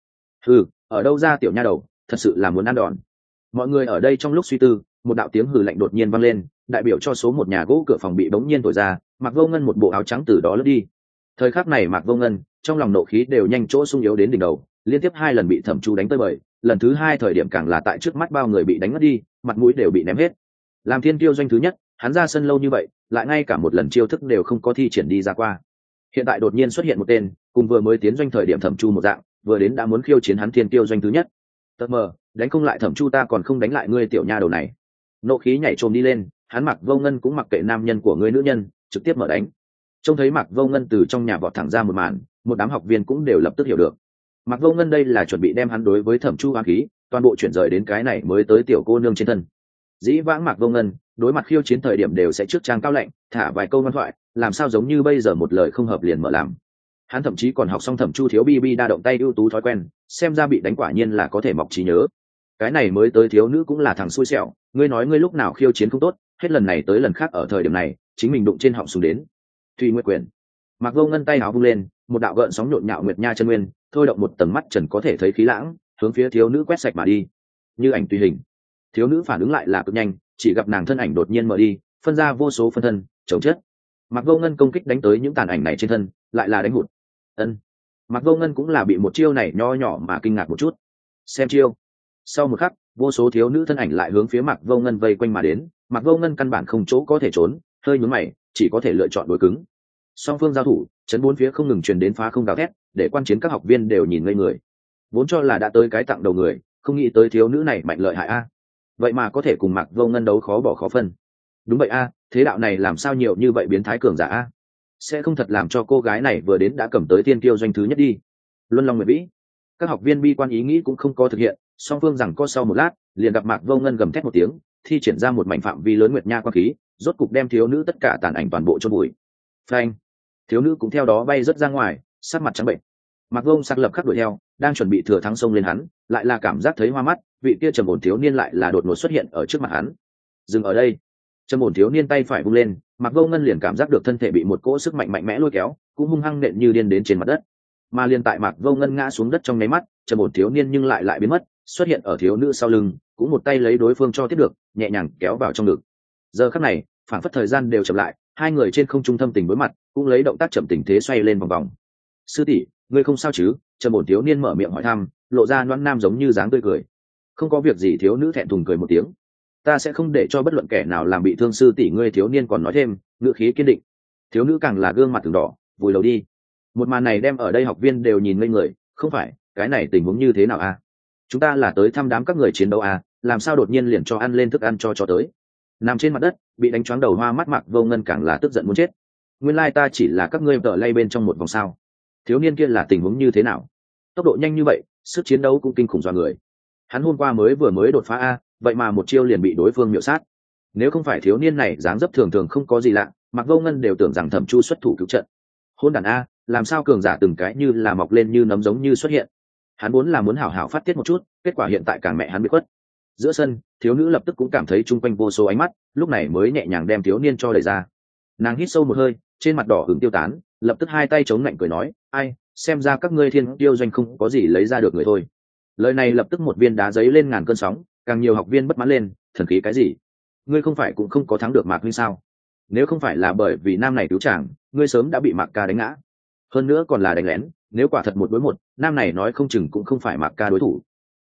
Ở đâu ra tiểu nha đầu, thật sự là muốn ăn đòn. Mọi người ở đây trong lúc suy tư, một đạo tiếng hừ lạnh đột nhiên vang lên, đại biểu cho số một nhà gỗ cửa phòng bị bỗng nhiên thổi ra. Mạc Vô Ngân một bộ áo trắng từ đó lướt đi. Thời khắc này Mạc Vô Ngân trong lòng nộ khí đều nhanh chỗ sung yếu đến đỉnh đầu, liên tiếp 2 lần bị Thẩm Chu đánh tới bời, lần thứ 2 thời điểm càng là tại trước mắt bao người bị đánh ngất đi, mặt mũi đều bị ném hết. Làm Thiên Kiêu doanh thứ nhất, hắn ra sân lâu như vậy, lại ngay cả một lần chiêu thức đều không có thi triển đi ra qua. Hiện tại đột nhiên xuất hiện một tên, cùng vừa mới tiến doanh thời điểm Thẩm Chu một dạng, vừa đến đã muốn khiêu chiến hắn Thiên Kiêu doanh thứ nhất. Tật mờ, đánh không lại Thẩm Chu ta còn không đánh lại ngươi tiểu nha đầu này. Nộ khí nhảy trồm đi lên, hắn Mạc Vô Ngân cũng mặc kệ nam nhân của ngươi nữ nhân, trực tiếp mở đánh. Trông thấy Mạc Vô Ngân từ trong nhà vọt thẳng ra một màn, một đám học viên cũng đều lập tức hiểu được. Mạc Vô Ngân đây là chuẩn bị đem hắn đối với Thẩm Chu oán khí, toàn bộ chuyển rời đến cái này mới tới tiểu cô nương trên thân. Dĩ vãng Mạc Vô Ngân đối mặt khiêu chiến thời điểm đều sẽ trước trang cao lạnh, thả vài câu ngoan thoại, làm sao giống như bây giờ một lời không hợp liền mở làm. Hắn thậm chí còn học xong Thẩm Chu thiếu bi đa động tay ưu tú thói quen, xem ra bị đánh quả nhiên là có thể mọc trí nhớ. Cái này mới tới thiếu nữ cũng là thằng xui xẻo, ngươi nói ngươi lúc nào khiêu chiến không tốt, hết lần này tới lần khác ở thời điểm này, chính mình đụng trên họng súng đến. Thùy Nguyệt Quyền. Mạc Vô Ngân tay áo vung lên, một đạo gợn sóng nhộn nhạo nguyệt nha chân nguyên, thôi động một tầng mắt trần có thể thấy khí lãng, hướng phía thiếu nữ quét sạch mà đi. Như ảnh tùy hình. Thiếu nữ phản ứng lại là cực nhanh, chỉ gặp nàng thân ảnh đột nhiên mở đi, phân ra vô số phân thân, chống chết. Mạc Vô Ngân công kích đánh tới những tàn ảnh này trên thân, lại là đánh hụt. Mạc Vô Ngân cũng là bị một chiêu này nho nhỏ mà kinh ngạc một chút. Xem chiêu. Sau một khắc, vô số thiếu nữ thân ảnh lại hướng phía Mạc Vô Ngân vây quanh mà đến. Mạc Vô Ngân căn bản không chỗ có thể trốn, hơi nhún mày, chỉ có thể lựa chọn đối cứng. Song phương giao thủ, chấn bốn phía không ngừng truyền đến phá không gào thét, để quan chiến các học viên đều nhìn ngây người. Vốn cho là đã tới cái tặng đầu người, không nghĩ tới thiếu nữ này mạnh lợi hại a. Vậy mà có thể cùng Mạc Vô Ngân đấu khó bỏ khó phân. Đúng vậy a, thế đạo này làm sao nhiều như vậy biến thái cường giả a? Sẽ không thật làm cho cô gái này vừa đến đã cầm tới Thiên Kiêu doanh thứ nhất đi. Luân Long Nguyệt Vĩ. Các học viên bi quan ý nghĩ cũng không có thực hiện, song phương rằng co sau một lát liền gặp Mạc Vô Ngân gầm thét một tiếng, thi triển ra một mảnh phạm vi lớn nguyệt nha quang khí, rốt cục đem thiếu nữ tất cả tàn ảnh toàn bộ chôn bụi. Phanh! Thiếu nữ cũng theo đó bay rất ra ngoài, sắc mặt trắng bệnh. Mạc Vô sắc lập khắc đuổi theo, đang chuẩn bị thừa thắng xông lên hắn, lại là cảm giác thấy hoa mắt, vị kia trầm ổn thiếu niên lại là đột ngột xuất hiện ở trước mặt hắn. Dừng ở đây. Trầm ổn thiếu niên tay phải vung lên, Mạc Vô Ngân liền cảm giác được thân thể bị một cỗ sức mạnh mạnh mẽ lôi kéo, cũng hung hăng nện như điên đến trên mặt đất. Mà liền tại Mạc Vô Ngân ngã xuống đất trong nháy mắt, trầm ổn thiếu niên nhưng lại biến mất, xuất hiện ở thiếu nữ sau lưng, cũng một tay lấy đối phương cho tiếp được, nhẹ nhàng kéo vào trong ngực. Giờ khắc này, phảng phất thời gian đều chậm lại, hai người trên không trung thâm tình đối mặt, cũng lấy động tác chậm tình thế xoay lên vòng vòng. Sư tỷ, ngươi không sao chứ? Trầm ổn thiếu niên mở miệng hỏi thăm, lộ ra loãng nam giống như dáng tươi cười. Không có việc gì. Thiếu nữ thẹn thùng cười một tiếng. Ta sẽ không để cho bất luận kẻ nào làm bị thương sư tỷ ngươi. Thiếu niên còn nói thêm, ngữ khí kiên định. Thiếu nữ càng là gương mặt từng đỏ, vùi đầu đi. Một màn này đem ở đây học viên đều nhìn ngây người. Không phải, cái này tình huống như thế nào a? Chúng ta là tới thăm đám các người chiến đấu a, làm sao đột nhiên liền cho ăn lên thức ăn cho tới? Nằm trên mặt đất, bị đánh choáng đầu hoa mắt Mạc Vô Ngân càng là tức giận muốn chết. Nguyên lai ta chỉ là các ngươi tợ lay bên trong một vòng sao? Thiếu niên kia là tình huống như thế nào? Tốc độ nhanh như vậy, sức chiến đấu cũng kinh khủng dọa người. Hắn hôm qua vừa mới đột phá a, vậy mà một chiêu liền bị đối phương miểu sát. Nếu không phải thiếu niên này dáng dấp thường thường không có gì lạ, Mạc Vô Ngân đều tưởng rằng Thẩm Chu xuất thủ cứu trận. Hôn đàn a, làm sao cường giả từng cái như là mọc lên như nấm giống như xuất hiện. Hắn muốn hảo hảo phát tiết một chút, kết quả hiện tại càng mẹ hắn bị khuất. Giữa sân, thiếu nữ lập tức cũng cảm thấy chung quanh vô số ánh mắt, lúc này mới nhẹ nhàng đem thiếu niên cho đẩy ra. Nàng hít sâu một hơi, trên mặt đỏ hửng tiêu tán, lập tức hai tay chống lạnh cười nói, ai, xem ra các ngươi Thiên Tiêu doanh không có gì lấy ra được người thôi. Lời này lập tức một viên đá giấy lên ngàn cơn sóng, càng nhiều học viên bất mãn lên, thần khí cái gì? Ngươi không phải cũng không có thắng được Mạc Huynh sao? Nếu không phải là bởi vì nam này cứu chàng, ngươi sớm đã bị Mạc ca đánh ngã. Hơn nữa còn là đánh lén, nếu quả thật một đối một, nam này nói không chừng cũng không phải Mạc ca đối thủ.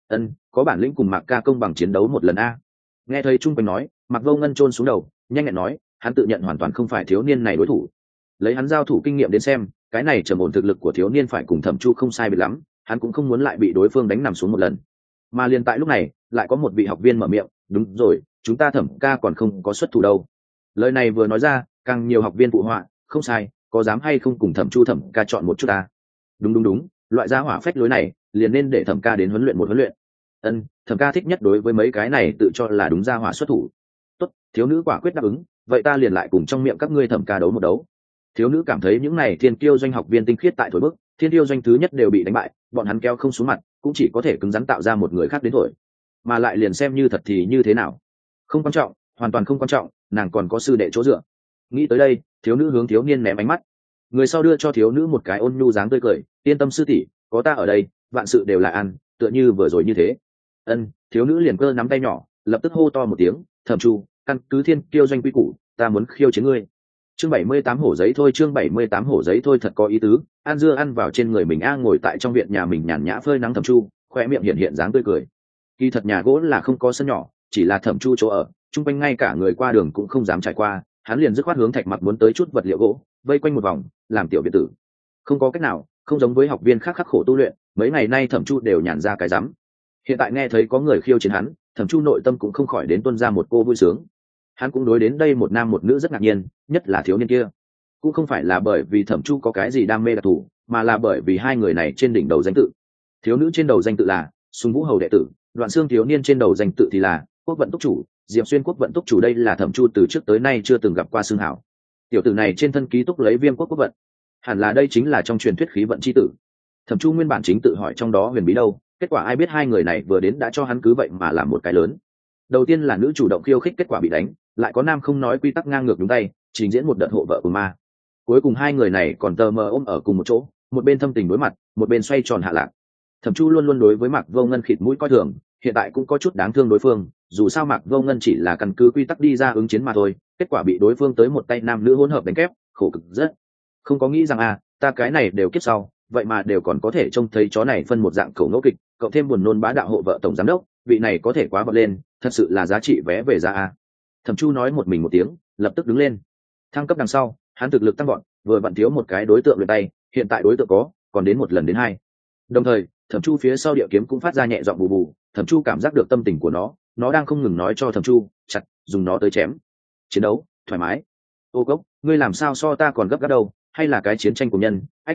Có bản lĩnh cùng Mạc ca công bằng chiến đấu một lần a. Nghe thấy Trung Quanh nói, Mạc Vô Ngân chôn xuống đầu, nhanh nhẹn nói, hắn tự nhận hoàn toàn không phải thiếu niên này đối thủ. Lấy hắn giao thủ kinh nghiệm đến xem, cái này trầm ổn thực lực của thiếu niên phải cùng Thẩm Chu không sai biệt lắm, hắn cũng không muốn lại bị đối phương đánh nằm xuống một lần. Mà liền tại lúc này, lại có một vị học viên mở miệng, đúng rồi, chúng ta Thẩm ca còn không có xuất thủ đâu. Lời này vừa nói ra, càng nhiều học viên phụ họa, không sai, có dám hay không cùng Thẩm Chu Thẩm ca chọn một chút ta? Đúng, loại gia hỏa phách lối này, liền nên để Thẩm ca đến huấn luyện một huấn luyện. Thẩm ca thích nhất đối với mấy cái này tự cho là đúng gia hỏa xuất thủ. Tốt, thiếu nữ quả quyết đáp ứng, vậy ta liền lại cùng trong miệng các ngươi Thẩm ca đấu một đấu. Thiếu nữ cảm thấy những này Thiên Kiêu doanh học viên tinh khiết tại thổi bức, Thiên Kiêu doanh thứ nhất đều bị đánh bại, bọn hắn kéo không xuống mặt, cũng chỉ có thể cứng rắn tạo ra một người khác đến thổi. Mà lại liền xem như thật thì như thế nào? Không quan trọng, hoàn toàn không quan trọng, nàng còn có sư đệ chỗ dựa. Nghĩ tới đây, thiếu nữ hướng thiếu niên ném ánh mắt. Người sau đưa cho thiếu nữ một cái ôn nhu dáng tươi cười, yên tâm sư tỷ, có ta ở đây, vạn sự đều là ăn, tựa như vừa rồi như thế. Thiếu nữ liền cơ nắm tay nhỏ, lập tức hô to một tiếng, Thẩm Chu, căn cứ Thiên Kiêu doanh quy củ, ta muốn khiêu chiến ngươi. Chương 78 hổ giấy thôi, chương 78 hổ giấy thôi, thật có ý tứ. Ăn dưa ăn vào trên người mình ngồi tại trong viện nhà mình nhàn nhã phơi nắng Thẩm Chu, khoe miệng hiện dáng tươi cười. Kỳ thật nhà gỗ là không có sân nhỏ, chỉ là Thẩm Chu chỗ ở, chung quanh ngay cả người qua đường cũng không dám trải qua, hắn liền dứt khoát hướng thạch mặt muốn tới chút vật liệu gỗ, vây quanh một vòng, làm tiểu biệt tử. Không có cách nào, không giống với học viên khác khắc khổ tu luyện, mấy ngày nay Thẩm Chu đều nhàn ra cái rắm. Hiện tại nghe thấy có người khiêu chiến hắn, Thẩm Chu nội tâm cũng không khỏi đến tuôn ra một cô vui sướng. Hắn cũng đối đến đây một nam một nữ rất ngạc nhiên, nhất là thiếu niên kia. Cũng không phải là bởi vì Thẩm Chu có cái gì đam mê đặc thù, mà là bởi vì hai người này trên đỉnh đầu danh tự. Thiếu nữ trên đầu danh tự là Sùng Vũ Hầu đệ tử, Đoạn Xương thiếu niên trên đầu danh tự thì là Quốc vận túc chủ, Diệp Xuyên Quốc vận túc chủ. Đây là Thẩm Chu từ trước tới nay chưa từng gặp qua xương hảo. Tiểu tử này trên thân ký túc lấy Viêm Quốc quốc vận, hẳn là đây chính là trong truyền thuyết khí vận chi tử. Thẩm Chu nguyên bản chính tự hỏi trong đó huyền bí đâu, kết quả ai biết hai người này vừa đến đã cho hắn cứ vậy mà làm một cái lớn. Đầu tiên là nữ chủ động khiêu khích, kết quả bị đánh, lại có nam không nói quy tắc ngang ngược đúng tay, trình diễn một đợt hộ vợ của ma. Cuối cùng hai người này còn tờ mờ ôm ở cùng một chỗ, một bên thâm tình đối mặt, một bên xoay tròn hạ lạc. Thẩm Chu luôn luôn đối với Mạc Vô Ngân khịt mũi coi thường, hiện tại cũng có chút đáng thương đối phương, dù sao Mạc Vô Ngân chỉ là căn cứ quy tắc đi ra ứng chiến mà thôi, kết quả bị đối phương tới một tay nam nữ hỗn hợp đánh kép, khổ cực rất. Không có nghĩ rằng ta cái này đều kiếp sau, vậy mà đều còn có thể trông thấy chó này phân một dạng khẩu ngẫu kịch, cộng thêm buồn nôn bá đạo hộ vợ tổng giám đốc, vị này có thể quá bật lên, thật sự là giá trị vé về ra Thẩm Chu nói một mình một tiếng, lập tức đứng lên. Thăng cấp đằng sau, hắn thực lực tăng gọn, vừa vặn thiếu một cái đối tượng luyện tay, hiện tại đối tượng có, còn đến một lần đến hai. Đồng thời, Thẩm Chu phía sau địa kiếm cũng phát ra nhẹ giọng bù bù, Thẩm Chu cảm giác được tâm tình của nó đang không ngừng nói cho Thẩm Chu, chặt, dùng nó tới chém. Chiến đấu, thoải mái. Ô Cốc, ngươi làm sao so ta còn gấp gáp đâu, hay là cái chiến tranh của nhân, ách không,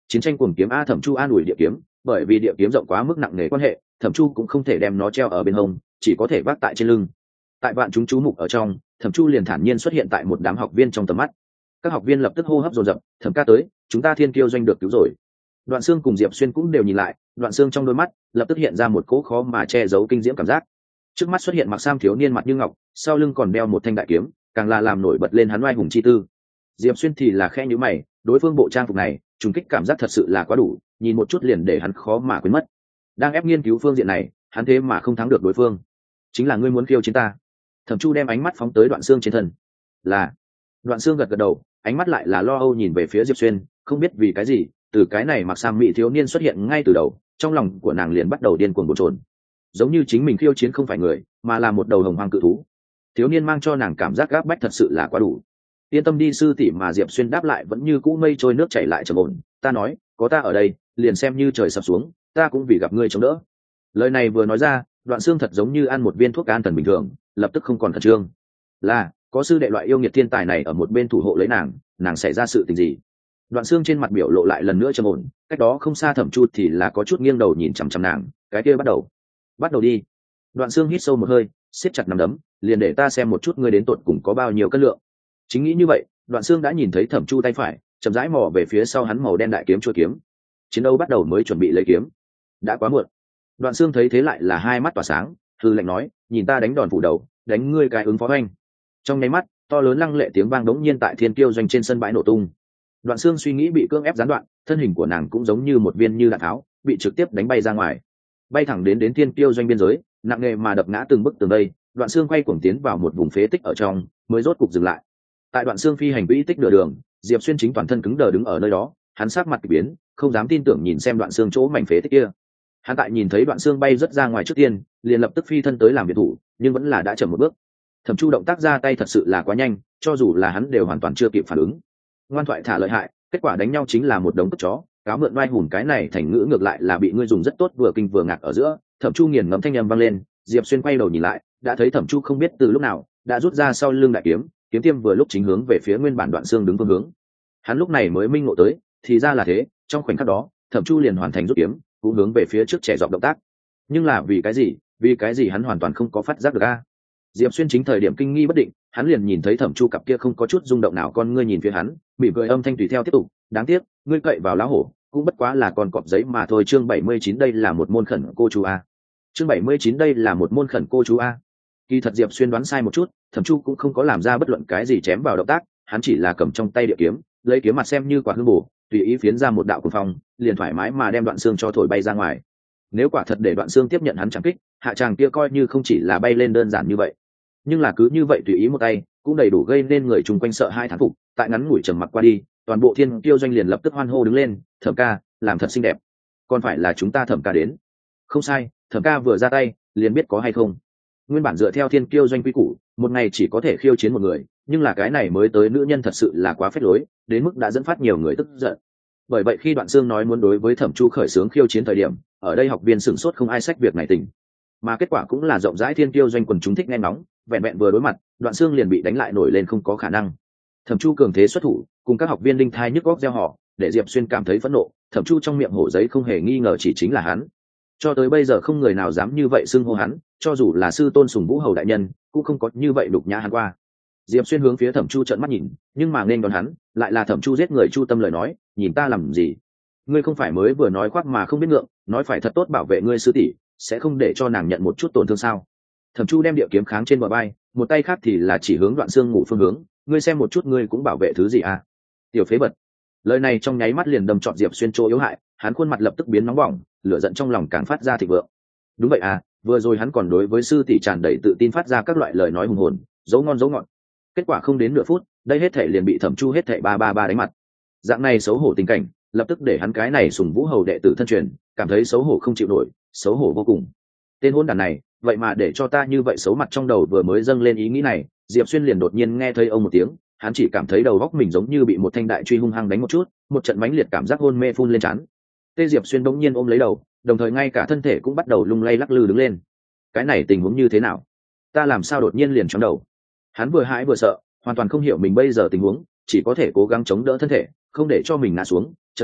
chiến tranh cuồng kiếm a. Thẩm Chu an ủi địa kiếm, bởi vì địa kiếm rộng quá mức nặng nề quan hệ, Thẩm Chu cũng không thể đem nó treo ở bên hông, chỉ có thể vác tại trên lưng. Tại vạn chúng chú mục ở trong, Thẩm Chu liền thản nhiên xuất hiện tại một đám học viên trong tầm mắt. Các học viên lập tức hô hấp dồn dập, Thẩm ca tới, chúng ta Thiên Kiêu doanh được cứu rồi. Đoạn Xương cùng Diệp Xuyên cũng đều nhìn lại, Đoạn Xương trong đôi mắt lập tức hiện ra một cỗ khó mà che giấu kinh diễm cảm giác. Trước mắt xuất hiện mặc sam thiếu niên mặt như ngọc, sau lưng còn đeo một thanh đại kiếm, càng là làm nổi bật lên hắn oai hùng chi tư. Diệp Xuyên thì là khẽ nhíu mày, đối phương bộ trang phục này trùng kích cảm giác thật sự là quá đủ, nhìn một chút liền để hắn khó mà quên mất. Đang ép nghiên cứu phương diện này, hắn thế mà không thắng được đối phương. Chính là ngươi muốn khiêu chiến ta. Thẩm Chu đem ánh mắt phóng tới Đoạn Xương trên thân. Là. Đoạn Xương gật gật đầu, ánh mắt lại là lo âu nhìn về phía Diệp Xuyên, không biết vì cái gì, từ cái này mặc sam mỹ thiếu niên xuất hiện ngay từ đầu, trong lòng của nàng liền bắt đầu điên cuồng bồn chồn, giống như chính mình khiêu chiến không phải người, mà là một đầu hồng hoang cự thú. Thiếu niên mang cho nàng cảm giác gáp bách thật sự là quá đủ. Yên tâm đi sư tỷ. Mà Diệp Xuyên đáp lại vẫn như cũ mây trôi nước chảy lại trầm ổn, ta nói, có ta ở đây, liền xem như trời sập xuống, ta cũng vì gặp ngươi chống đỡ. Lời này vừa nói ra, Đoạn Xương thật giống như ăn một viên thuốc an thần bình thường, lập tức không còn khẩn trương. Là, có sư đệ loại yêu nghiệt thiên tài này ở một bên thủ hộ lấy nàng xảy ra sự tình gì? Đoạn Xương trên mặt biểu lộ lại lần nữa trầm ổn, cách đó không xa Thẩm Chu thì là có chút nghiêng đầu nhìn chằm chằm nàng, cái kia bắt đầu đi. Đoạn Xương hít sâu một hơi, siết chặt nắm đấm, liền để ta xem một chút ngươi đến tột cùng có bao nhiêu cân lượng. Chính nghĩ như vậy, Đoạn Xương đã nhìn thấy Thẩm Chu tay phải chậm rãi mò về phía sau hắn màu đen đại kiếm chuôi kiếm. Chiến đấu bắt đầu mới chuẩn bị lấy kiếm, đã quá muộn. Đoạn Xương thấy thế lại là hai mắt tỏa sáng, hư lệnh nói, nhìn ta đánh đòn phủ đầu, đánh ngươi cái ứng phó anh. Trong nháy mắt, to lớn lăng lệ tiếng vang đống nhiên tại Thiên Kiêu doanh trên sân bãi nổ tung. Đoạn Xương suy nghĩ bị cưỡng ép gián đoạn, thân hình của nàng cũng giống như một viên như đạn tháo, bị trực tiếp đánh bay ra ngoài, bay thẳng đến Thiên Kiêu doanh biên giới, nặng nề mà đập ngã từng bức tường đây. Đoạn Xương quay cuồng tiến vào một vùng phế tích ở trong, mới rốt cục dừng lại. Tại Đoạn Xương phi hành quỹ tích nửa đường, Diệp Xuyên chính toàn thân cứng đờ đứng ở nơi đó, hắn sắc mặt kỳ biến, không dám tin tưởng nhìn xem Đoạn Xương chỗ mảnh phế tích kia. Hắn tại nhìn thấy Đoạn Xương bay rất ra ngoài trước tiên, liền lập tức phi thân tới làm biệt thủ, nhưng vẫn là đã chậm một bước. Thẩm Chu động tác ra tay thật sự là quá nhanh, cho dù là hắn đều hoàn toàn chưa kịp phản ứng. Ngoan thoại thả lợi hại, kết quả đánh nhau chính là một đống cất chó, cáo mượn oai hùn cái này thành ngữ ngược lại là bị ngươi dùng rất tốt, vừa kinh vừa ngạc ở giữa. Thẩm Chu nghiền ngẫm thanh âm vang lên, Diệp Xuyên quay đầu nhìn lại, đã thấy Thẩm Chu không biết từ lúc nào đã rút ra sau lưng đại kiếm, kiếm tiêm vừa lúc chính hướng về phía nguyên bản Đoạn Xương đứng phương hướng. Hắn lúc này mới minh ngộ tới, thì ra là thế, trong khoảnh khắc đó, Thẩm Chu liền hoàn thành rút kiếm, cũng hướng về phía trước trẻ dọc động tác. Nhưng là vì cái gì hắn hoàn toàn không có phát giác được a. Diệp Xuyên chính thời điểm kinh nghi bất định, hắn liền nhìn thấy Thẩm Chu cặp kia không có chút rung động nào con ngươi nhìn phía hắn, mỉm cười âm thanh tùy theo tiếp tục, đáng tiếc, ngươi cậy vào lá hổ, cũng bất quá là con cọp giấy mà thôi. Chương 79 đây là một môn khẩn cô chú a. Chương 79 đây là một môn khẩn cô chú a. Kỳ thật Diệp Xuyên đoán sai một chút, Thẩm Chu cũng không có làm ra bất luận cái gì chém vào động tác, hắn chỉ là cầm trong tay địa kiếm, lấy kiếm mặt xem như quả hương bổ, tùy ý phiến ra một đạo cuồng phong, liền thoải mái mà đem Đoạn Xương cho thổi bay ra ngoài. Nếu quả thật để Đoạn Xương tiếp nhận hắn chẳng kích, hạ tràng kia coi như không chỉ là bay lên đơn giản như vậy. Nhưng là cứ như vậy tùy ý một tay, cũng đầy đủ gây nên người chung quanh sợ hai thán phục. Tại ngắn ngủi trầm mặc qua đi, toàn bộ Thiên Kiêu doanh liền lập tức hoan hô đứng lên, Thẩm ca, làm thật xinh đẹp. Còn phải là chúng ta Thẩm ca đến. Không sai, Thẩm ca vừa ra tay, liền biết có hay không. Nguyên bản dựa theo Thiên Kiêu doanh quy củ, một ngày chỉ có thể khiêu chiến một người, nhưng là cái này mới tới nữ nhân thật sự là quá phết lối, đến mức đã dẫn phát nhiều người tức giận. Bởi vậy khi Đoạn Xương nói muốn đối với Thẩm Chu khởi xướng khiêu chiến thời điểm, ở đây học viên sửng sốt không ai xách việc này tình. Mà kết quả cũng là rộng rãi Thiên Kiêu doanh quần chúng thích nghe nóng, vẹn vẹn vừa đối mặt, Đoạn Xương liền bị đánh lại nổi lên không có khả năng. Thẩm Chu cường thế xuất thủ, cùng các học viên đinh thai nhức góc reo hò, để Diệp Xuyên cảm thấy phẫn nộ. Thẩm Chu trong miệng hổ giấy không hề nghi ngờ chỉ chính là hắn. Cho tới bây giờ không người nào dám như vậy xưng hô hắn, cho dù là sư tôn Sùng Vũ Hầu đại nhân, cũng không có như vậy đục nhã hắn qua. Diệp Xuyên hướng phía Thẩm Chu trợn mắt nhìn, nhưng mà nên đón hắn, lại là Thẩm Chu giết người Chu Tâm lời nói, nhìn ta làm gì? Ngươi không phải mới vừa nói khoác mà không biết ngượng, nói phải thật tốt bảo vệ ngươi sư tỷ, sẽ không để cho nàng nhận một chút tổn thương sao? Thẩm Chu đem địa kiếm kháng trên bờ vai, một tay khác thì là chỉ hướng Đoạn Xương ngủ phương hướng, ngươi xem một chút ngươi cũng bảo vệ thứ gì à? Tiểu phế vật. Lời này trong nháy mắt liền đâm trọn Diệp Xuyên chỗ yếu hại, hắn khuôn mặt lập tức biến nóng bỏng, lửa giận trong lòng càng phát ra thịnh vượng. Đúng vậy à, vừa rồi hắn còn đối với sư tỷ tràn đầy tự tin phát ra các loại lời nói hùng hồn, dấu ngon dấu ngọt. Kết quả không đến nửa phút, đây hết thảy liền bị Thẩm Chu hết thảy ba đánh mặt. Dạng này xấu hổ tình cảnh, lập tức để hắn cái này Sùng Vũ Hầu đệ tử thân truyền, cảm thấy xấu hổ không chịu nổi, xấu hổ vô cùng. Tên hỗn đản này, vậy mà để cho ta như vậy xấu mặt. Trong đầu vừa mới dâng lên ý nghĩ này, Diệp Xuyên liền đột nhiên nghe thấy ông một tiếng, hắn chỉ cảm thấy đầu góc mình giống như bị một thanh đại truy hung hăng đánh một chút, một trận mãnh liệt cảm giác hôn mê phun lên trán. Tê Diệp Xuyên bỗng nhiên ôm lấy đầu, đồng thời ngay cả thân thể cũng bắt đầu lung lay lắc lư đứng lên. Cái này tình huống như thế nào? Ta làm sao đột nhiên liền chóng đầu? Hắn vừa hãi vừa sợ, hoàn toàn không hiểu mình bây giờ tình huống, chỉ có thể cố gắng chống đỡ thân thể, không để cho mình ngã xuống. Chậc chậc,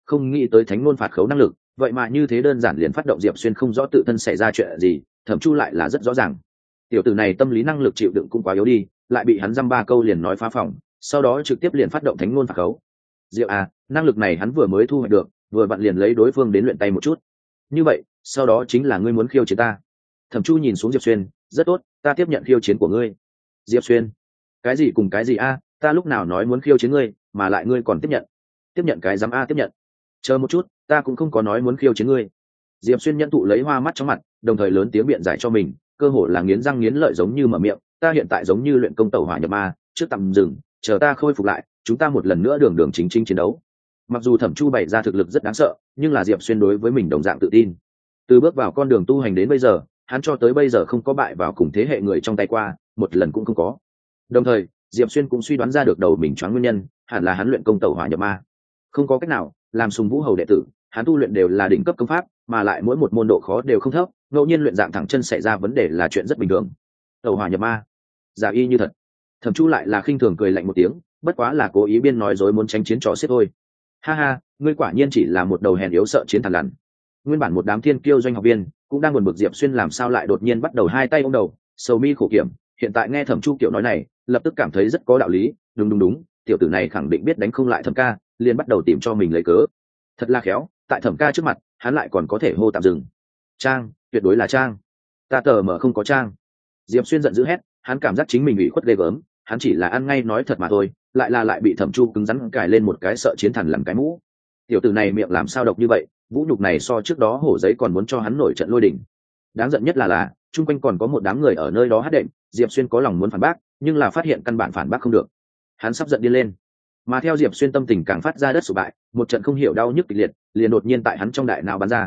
không nghĩ tới thánh ngôn phạt khấu năng lực vậy mà như thế đơn giản liền phát động. Diệp Xuyên không rõ tự thân xảy ra chuyện gì, Thẩm Chu lại là rất rõ ràng. Tiểu tử này tâm lý năng lực chịu đựng cũng quá yếu đi, lại bị hắn dăm ba câu liền nói phá phòng, sau đó trực tiếp liền phát động thánh ngôn phạt khấu. Diệu à, năng lực này hắn vừa mới thu hoạch được, vừa vặn liền lấy đối phương đến luyện tay một chút. Như vậy sau đó chính là ngươi muốn khiêu chiến ta. Thẩm Chu nhìn xuống Diệp Xuyên, rất tốt, ta tiếp nhận khiêu chiến của ngươi. Diệp Xuyên, cái gì cùng cái gì a, ta lúc nào nói muốn khiêu chiến ngươi mà lại ngươi còn tiếp nhận? Tiếp nhận cái dám a tiếp nhận? Chờ một chút, ta cũng không có nói muốn khiêu chiến ngươi. Diệp Xuyên nhẫn tụ lấy hoa mắt trong mặt, đồng thời lớn tiếng biện giải cho mình, cơ hồ là nghiến răng nghiến lợi giống như mở miệng, ta hiện tại giống như luyện công tẩu hỏa nhập ma, trước tạm dừng, chờ ta khôi phục lại, chúng ta một lần nữa đường đường chính chính chiến đấu. Mặc dù Thẩm Chu bày ra thực lực rất đáng sợ, nhưng là Diệp Xuyên đối với mình đồng dạng tự tin. Từ bước vào con đường tu hành đến bây giờ, hắn cho tới bây giờ không có bại vào cùng thế hệ người trong tay qua, một lần cũng không có. Đồng thời, Diệp Xuyên cũng suy đoán ra được đầu mình choáng nguyên nhân, hẳn là hắn luyện công tẩu hỏa nhập ma. Không có cách nào, làm Sùng Vũ hầu đệ tử, hắn tu luyện đều là đỉnh cấp công pháp, mà lại mỗi một môn độ khó đều không thấp, ngẫu nhiên luyện dạng thẳng chân xảy ra vấn đề là chuyện rất bình thường. Tẩu hỏa nhập ma, giả y như thật. Thẩm Chu lại là khinh thường cười lạnh một tiếng, bất quá là cố ý biên nói dối muốn tránh chiến trò xiết thôi. Ha ha, ngươi quả nhiên chỉ là một đầu hèn yếu sợ chiến thằn lằn. Nguyên bản một đám thiên kiêu doanh học viên cũng đang buồn bực Diệp Xuyên làm sao lại đột nhiên bắt đầu hai tay ôm đầu, sầu mi khổ kiểm. Hiện tại nghe Thẩm Chu kiểu nói này, lập tức cảm thấy rất có đạo lý. Đúng, tiểu tử này khẳng định biết đánh không lại Thẩm ca, liền bắt đầu tìm cho mình lấy cớ. Thật là khéo, tại Thẩm ca trước mặt, hắn lại còn có thể hô tạm dừng. Trang, tuyệt đối là Trang. Ta tờ mở không có Trang. Diệp Xuyên giận dữ hét, hắn cảm giác chính mình bị khuất ghê gớm, hắn chỉ là ăn ngay nói thật mà thôi, lại bị Thẩm Chu cứng rắn cài lên một cái sợ chiến thần làm cái mũ. Tiểu tử này miệng làm sao độc như vậy, vũ nhục này so trước đó hổ giấy còn muốn cho hắn nổi trận lôi đình. Đáng giận nhất là chung quanh còn có một đám người ở nơi đó hát đệm. Diệp Xuyên có lòng muốn phản bác, nhưng là phát hiện căn bản phản bác không được, hắn sắp giận điên lên. Mà theo Diệp Xuyên tâm tình càng phát ra đất sụp bại, một trận không hiểu đau nhức kịch liệt liền đột nhiên tại hắn trong đại não bắn ra.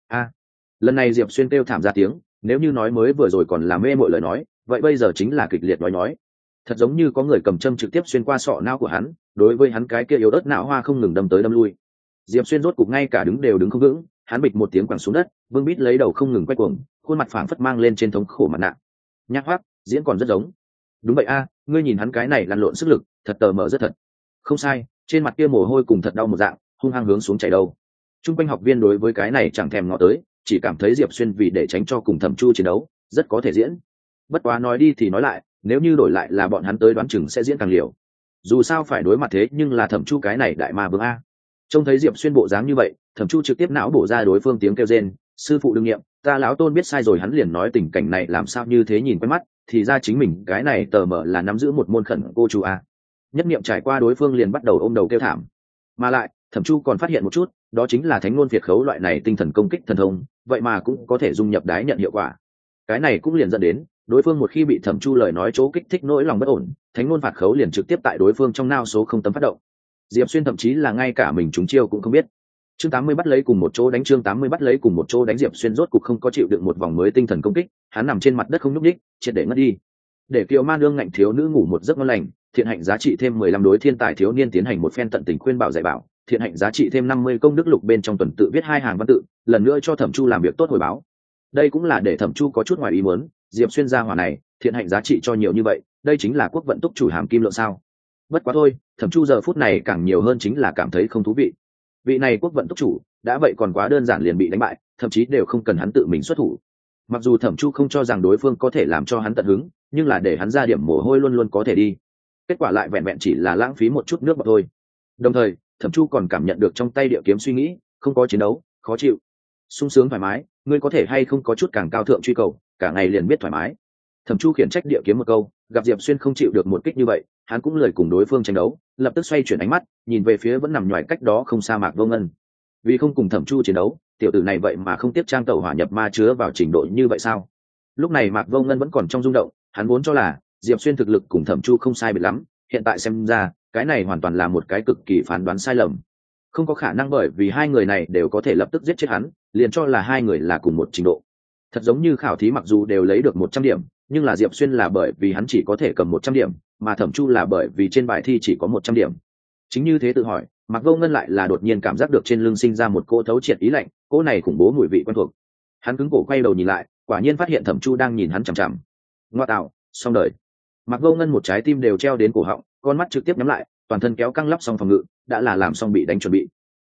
Lần này Diệp Xuyên kêu thảm ra tiếng, nếu như nói mới vừa rồi còn là mê mội lời nói, vậy bây giờ chính là kịch liệt nói. Thật giống như có người cầm châm trực tiếp xuyên qua sọ não của hắn, đối với hắn cái kia yếu ớt não hoa không ngừng đâm tới đâm lui. Diệp Xuyên rốt cục ngay cả đứng đều đứng không vững, hắn bịch một tiếng quẳng xuống đất, vương bít lấy đầu không ngừng quay cuồng, khuôn mặt phảng phất mang lên trên thống khổ mặt nạ. Nhắc hoác, diễn còn rất giống. Đúng vậy a, ngươi nhìn hắn cái này lăn lộn sức lực, thật tờ mờ rất thật. Không sai, trên mặt kia mồ hôi cùng thật đau một dạng, hung hăng hướng xuống chảy đâu. Trung quanh học viên đối với cái này chẳng thèm ngó tới, chỉ cảm thấy Diệp Xuyên vì để tránh cho cùng Thẩm Chu chiến đấu, rất có thể diễn. Bất quá nói đi thì nói lại, nếu như đổi lại là bọn hắn tới đoán chừng sẽ diễn càng liều. Dù sao phải đối mặt thế nhưng là Thẩm Chu cái này đại ma vương a. Trông thấy Diệp Xuyên bộ dáng như vậy, Thẩm Chu trực tiếp não bổ ra đối phương tiếng kêu rên, sư phụ đương nhiệm, ta lão tôn biết sai rồi. Hắn liền nói tình cảnh này làm sao như thế nhìn quen mắt, thì ra chính mình cái này tờ mở là nắm giữ một môn khẩn cô chú a. Nhất niệm trải qua đối phương liền bắt đầu ôm đầu kêu thảm. Mà lại, Thẩm Chu còn phát hiện một chút, đó chính là thánh ngôn phiệt khấu loại này tinh thần công kích thần thông, vậy mà cũng có thể dung nhập đái nhận hiệu quả. Cái này cũng liền dẫn đến, đối phương một khi bị Thẩm Chu lời nói chỗ kích thích nỗi lòng bất ổn, thánh ngôn phạt khấu liền trực tiếp tại đối phương trong nao số không tấm phát động. Diệp Xuyên thậm chí là ngay cả mình trúng chiêu cũng không biết. Chương 80 bắt lấy cùng một chỗ đánh, chương 80 bắt lấy cùng một chỗ đánh. Diệp Xuyên rốt cục không có chịu đựng một vòng mới tinh thần công kích, hắn nằm trên mặt đất không nhúc nhích, triệt để ngất đi. Để Kiều Ma Nương ngạnh thiếu nữ ngủ một giấc ngon lành, thiện hạnh giá trị thêm 15 đối thiên tài thiếu niên tiến hành một phen tận tình khuyên bảo dạy bảo, thiện hạnh giá trị thêm 50 công đức lục bên trong tuần tự viết 2 hàng văn tự, lần nữa cho Thẩm Chu làm việc tốt hồi báo. Đây cũng là để Thẩm Chu có chút ngoài ý muốn, Diệp Xuyên gia hỏa này, thiện hạnh giá trị cho nhiều như vậy, đây chính là quốc vận túc chủ hàm kim lượng sao? Bất quá thôi, Thẩm Chu giờ phút này càng nhiều hơn chính là cảm thấy không thú vị. Vị này quốc vận túc chủ, đã vậy còn quá đơn giản liền bị đánh bại, thậm chí đều không cần hắn tự mình xuất thủ. Mặc dù Thẩm Chu không cho rằng đối phương có thể làm cho hắn tận hứng, nhưng là để hắn ra điểm mồ hôi luôn luôn có thể đi. Kết quả lại vẹn vẹn chỉ là lãng phí một chút nước bọt thôi. Đồng thời, Thẩm Chu còn cảm nhận được trong tay địa kiếm suy nghĩ, không có chiến đấu, khó chịu. Sung sướng thoải mái, ngươi có thể hay không có chút càng cao thượng truy cầu, cả ngày liền biết thoải mái. Thẩm Chu khiển trách địa kiếm một câu, gặp Diệp Xuyên không chịu được một kích như vậy, hắn cũng lười cùng đối phương tranh đấu, lập tức xoay chuyển ánh mắt, nhìn về phía vẫn nằm nhòi cách đó không xa Mạc Vô Ngân. Vì không cùng Thẩm Chu chiến đấu, tiểu tử này vậy mà không tiếp trang tẩu hỏa nhập ma chứa vào trình độ như vậy sao? Lúc này Mạc Vô Ngân vẫn còn trong rung động, hắn vốn cho là Diệp Xuyên thực lực cùng Thẩm Chu không sai biệt lắm, hiện tại xem ra, cái này hoàn toàn là một cái cực kỳ phán đoán sai lầm. Không có khả năng, bởi vì hai người này đều có thể lập tức giết chết hắn, liền cho là hai người là cùng một trình độ. Thật giống như khảo thí mặc dù đều lấy được 100 điểm, nhưng là Diệp Xuyên là bởi vì hắn chỉ có thể cầm 100 điểm, mà Thẩm Chu là bởi vì trên bài thi chỉ có 100 điểm. Chính như thế tự hỏi, Mạc Vô Ngân lại là đột nhiên cảm giác được trên lưng sinh ra một cỗ thấu triệt ý lạnh, cỗ này khủng bố mùi vị quen thuộc. Hắn cứng cổ quay đầu nhìn lại, quả nhiên phát hiện Thẩm Chu đang nhìn hắn chằm chằm. Ngoa tạo, xong đời. Mạc Vô Ngân một trái tim đều treo đến cổ họng, con mắt trực tiếp nhắm lại, toàn thân kéo căng lắp xong phòng ngự, đã là làm xong bị đánh chuẩn bị.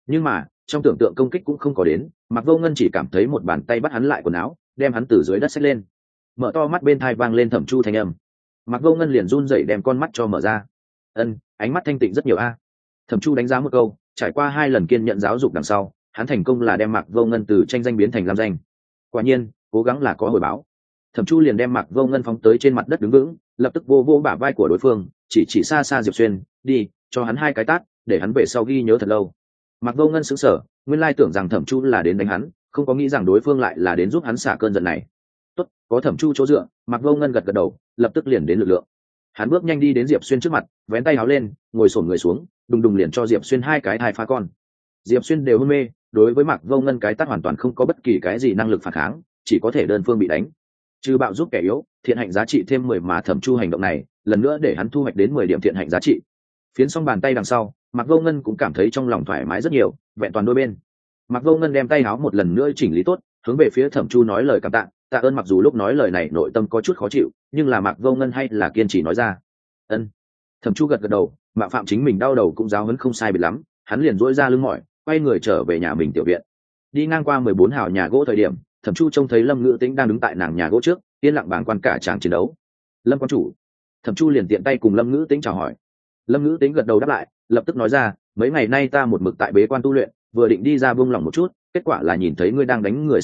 Nhưng mà trong tưởng tượng công kích cũng không có đến, Mạc Vô Ngân chỉ cảm thấy một bàn tay bắt hắn lại quần áo, đem hắn từ dưới đất xách lên. Mở to mắt bên tai vang lên Thẩm Chu thanh âm. Mạc Vô Ngân liền run rẩy đem con mắt cho mở ra. Ánh mắt thanh tịnh rất nhiều a. Thẩm Chu đánh giá một câu, trải qua 2 lần kiên nhận giáo dục đằng sau, hắn thành công là đem Mạc Vô Ngân từ tranh danh biến thành lam danh. Quả nhiên, cố gắng là có hồi báo. Thẩm Chu liền đem Mạc Vô Ngân phóng tới trên mặt đất đứng vững, lập tức vô vô bả vai của đối phương, chỉ xa xa Diệp Xuyên, đi, cho hắn 2 cái tát, để hắn về sau ghi nhớ thật lâu. Mạc Vô Ngân sững sờ, nguyên lai tưởng rằng Thẩm Chu là đến đánh hắn, không có nghĩ rằng đối phương lại là đến giúp hắn xả cơn giận này. Tốt, có Thẩm Chu chỗ dựa, Mạc Vô Ngân gật gật đầu, lập tức liền đến lực lượng. Hắn bước nhanh đi đến Diệp Xuyên trước mặt, vén tay áo lên, ngồi xổm người xuống, đùng đùng liền cho Diệp Xuyên 2 cái thai phá con. Diệp Xuyên đều hôn mê, đối với Mạc Vô Ngân cái tát hoàn toàn không có bất kỳ cái gì năng lực phản kháng, chỉ có thể đơn phương bị đánh. Trừ bạo giúp kẻ yếu, thiện hạnh giá trị thêm 10 mà Thẩm Chu hành động này, lần nữa để hắn thu hoạch đến 10 điểm thiện hạnh giá trị. Phiến xong bàn tay đằng sau, Mạc Vô Ngân cũng cảm thấy trong lòng thoải mái rất nhiều, vẹn toàn đôi bên. Mạc Vô Ngân đem tay áo một lần nữa chỉnh lý tốt, hướng về phía Thẩm Chu nói lời cảm tạ, tạ ơn. Mặc dù lúc nói lời này nội tâm có chút khó chịu, nhưng là Mạc Vô Ngân hay là kiên trì nói ra. Thẩm Chu gật gật đầu, mạo phạm chính mình đau đầu cũng giáo huấn không sai biệt lắm, hắn liền duỗi ra lưng mỏi, quay người trở về nhà mình tiểu viện. Đi ngang qua 14 hào nhà gỗ thời điểm, Thẩm Chu trông thấy Lâm Ngữ Tĩnh đang đứng tại nàng nhà gỗ trước, yên lặng bàng quan cả tràng chiến đấu. Lâm quan chủ. Thẩm Chu liền tiện tay cùng Lâm Ngữ Tĩnh chào hỏi. Lâm Ngữ Tĩnh gật đầu đáp lại, lập tức nói ra, mấy ngày nay ta một mực tại bế quan tu luyện, vừa định đi ra buông lòng một chút, kết quả là nhìn thấy ngươi đang đánh người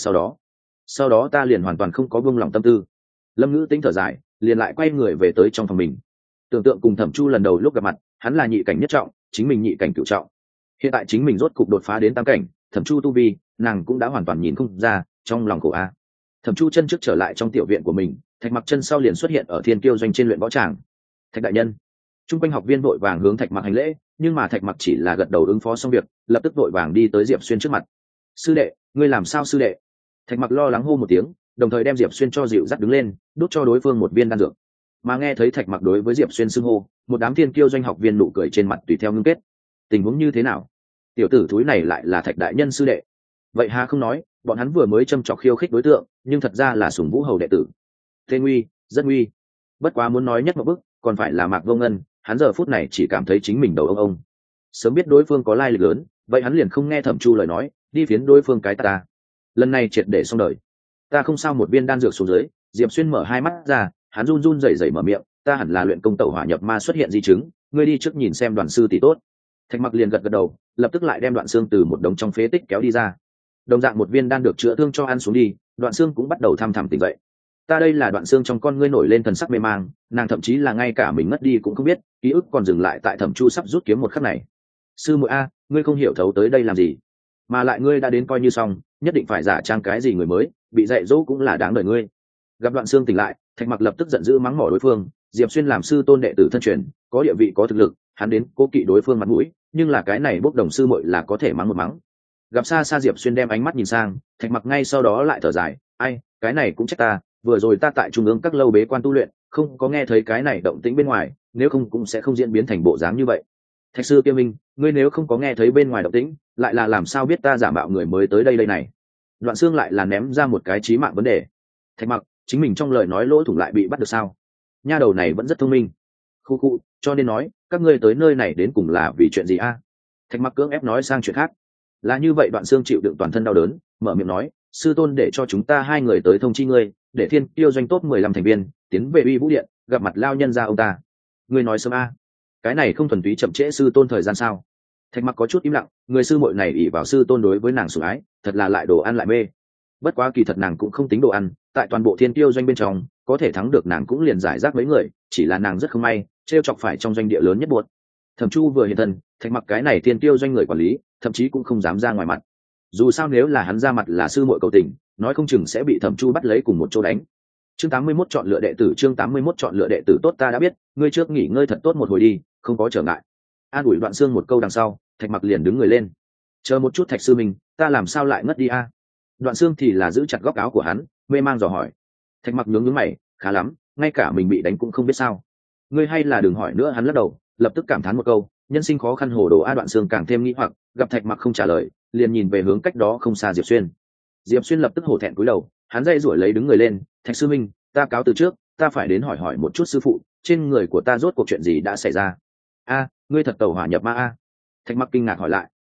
sau đó ta liền hoàn toàn không có buông lòng tâm tư. Lâm Ngữ Tĩnh thở dài, liền lại quay người về tới trong phòng mình. Tưởng tượng cùng Thẩm Chu lần đầu lúc gặp mặt, hắn là nhị cảnh nhất trọng, chính mình nhị cảnh cửu trọng. Hiện tại chính mình rốt cục đột phá đến tam cảnh, Thẩm Chu tu vi, nàng cũng đã hoàn toàn nhìn không ra, trong lòng khổ a. Thẩm Chu chân trước trở lại trong tiểu viện của mình, Thạch Mặc chân sau liền xuất hiện ở Thiên Kiêu doanh trên luyện võ tràng. Thạch đại nhân. Trung quanh học viên vội vàng hướng Thạch Mặc hành lễ, nhưng mà Thạch Mặc chỉ là gật đầu ứng phó xong việc, lập tức vội vàng đi tới Diệp Xuyên trước mặt. Sư đệ, ngươi làm sao sư đệ? Thạch Mặc lo lắng hô một tiếng, đồng thời đem Diệp Xuyên cho dịu dắt đứng lên, đút cho đối phương một viên đan dược. Mà nghe thấy Thạch Mặc đối với Diệp Xuyên xưng hô, một đám Thiên Kiêu doanh học viên nụ cười trên mặt tùy theo ngưng kết. Tình huống như thế nào? Tiểu tử thúi này lại là Thạch đại nhân sư đệ? Vậy hà không nói, bọn hắn vừa mới châm chọc khiêu khích đối tượng, nhưng thật ra là Sùng Vũ hầu đệ tử. Thế nguy, rất nguy. Bất quá muốn nói nhất một bức, còn phải là Mạc Vô Ngân, hắn giờ phút này chỉ cảm thấy chính mình đầu ông. Sớm biết đối phương có lai lịch lớn, vậy hắn liền không nghe Thẩm Chu lời nói, đi phiến đối phương cái ta. Lần này triệt để xong đời. Ta không sao. Một viên đan dược xuống dưới, Diệp Xuyên mở 2 mắt ra, hắn run run rẩy rẩy mở miệng, ta hẳn là luyện công tẩu hỏa nhập ma xuất hiện di chứng, ngươi đi trước nhìn xem Đoàn sư tỷ tốt. Thạch Mặc liền gật gật đầu, lập tức lại đem Đoạn Xương từ một đống trong phế tích kéo đi ra. Đồng dạng một viên đan được chữa thương cho ăn xuống đi, Đoạn Xương cũng bắt đầu thăm thẳm tỉnh dậy. Ta đây là Đoạn Xương trong con ngươi nổi lên thần sắc mê mang, nàng thậm chí là ngay cả mình mất đi cũng không biết, ký ức còn dừng lại tại Thẩm Chu sắp rút kiếm một khắc này. Sư muội a, ngươi không hiểu thấu tới đây làm gì? Mà lại ngươi đã đến coi như xong, nhất định phải giả trang cái gì người mới, bị dạy dỗ cũng là đáng đời ngươi. Gặp Đoạn Xương tỉnh lại, Thạch Mặc lập tức giận dữ mắng mỏ đối phương. Diệp Xuyên làm sư tôn đệ tử thân truyền, có địa vị có thực lực, hắn đến cố kỵ đối phương mặt mũi, nhưng là cái này bốc đồng sư muội là có thể mắng một mắng. Gặp xa xa Diệp Xuyên đem ánh mắt nhìn sang, Thạch Mặc ngay sau đó lại thở dài, ai, cái này cũng trách ta, vừa rồi ta tại trung ương các lâu bế quan tu luyện, không có nghe thấy cái này động tĩnh bên ngoài, nếu không cũng sẽ không diễn biến thành bộ dáng như vậy. Thạch sư Kiêm Minh, ngươi nếu không có nghe thấy bên ngoài động tĩnh, lại là làm sao biết ta giả mạo người mới tới đây này? Đoạn Xương lại là ném ra một cái chí mạng vấn đề. Thạch Mặc, chính mình trong lời nói lỗ thủng lại bị bắt được sao? Nha đầu này vẫn rất thông minh. Khu, cho nên nói, các ngươi tới nơi này đến cùng là vì chuyện gì a? Thạch Mặc cưỡng ép nói sang chuyện khác. Là như vậy. Đoạn Xương chịu đựng toàn thân đau đớn, mở miệng nói, sư tôn để cho chúng ta 2 người tới thông chi ngươi, để Thiên Kiêu doanh top 15 thành viên tiến về Uy Vũ điện, gặp mặt lao nhân gia ông ta. Ngươi nói sớm a? Cái này không thuần túy chậm trễ sư tôn thời gian sao? Thạch Mặc có chút im lặng, người sư muội này ỷ vào sư tôn đối với nàng sủng ái, thật là lại đồ ăn lại mê. Bất quá kỳ thật nàng cũng không tính đồ ăn, tại toàn bộ Thiên Kiêu doanh bên trong, có thể thắng được nàng cũng liền giải rác mấy người, chỉ là nàng rất không may, trêu chọc phải trong doanh địa lớn nhất buột. Thẩm Chu vừa hiện thân, Thạch Mặc cái này Thiên Kiêu doanh người quản lý, thậm chí cũng không dám ra ngoài mặt. Dù sao nếu là hắn ra mặt là sư muội cầu tình, nói không chừng sẽ bị Thẩm Chu bắt lấy cùng một chỗ đánh. Chương 81 chọn lựa đệ tử, chương 81 chọn lựa đệ tử tốt, ta đã biết, ngươi trước nghỉ ngơi thật tốt một hồi đi, không có trở ngại. An ủi Đoạn Xương một câu đằng sau, Thạch Mặc liền đứng người lên. Chờ một chút Thạch sư mình, ta làm sao lại ngất đi a? Đoạn Xương thì là giữ chặt góc áo của hắn, mê mang dò hỏi. Thạch Mặc nhướng nhướng mày, khá lắm, ngay cả mình bị đánh cũng không biết sao. Ngươi hay là đừng hỏi nữa. Hắn lắc đầu, lập tức cảm thán một câu, nhân sinh khó khăn hồ đồ a. Đoạn Xương càng thêm nghĩ hoặc, gặp Thạch Mặc không trả lời, liền nhìn về hướng cách đó không xa Diệp Xuyên. Diệp Xuyên lập tức hổ thẹn cúi đầu, hắn dây rủi lấy đứng người lên, Thạch sư minh, ta cáo từ trước, ta phải đến hỏi một chút sư phụ, trên người của ta rốt cuộc chuyện gì đã xảy ra? A, ngươi thật tẩu hỏa nhập ma a? Thạch Mặc kinh ngạc hỏi lại.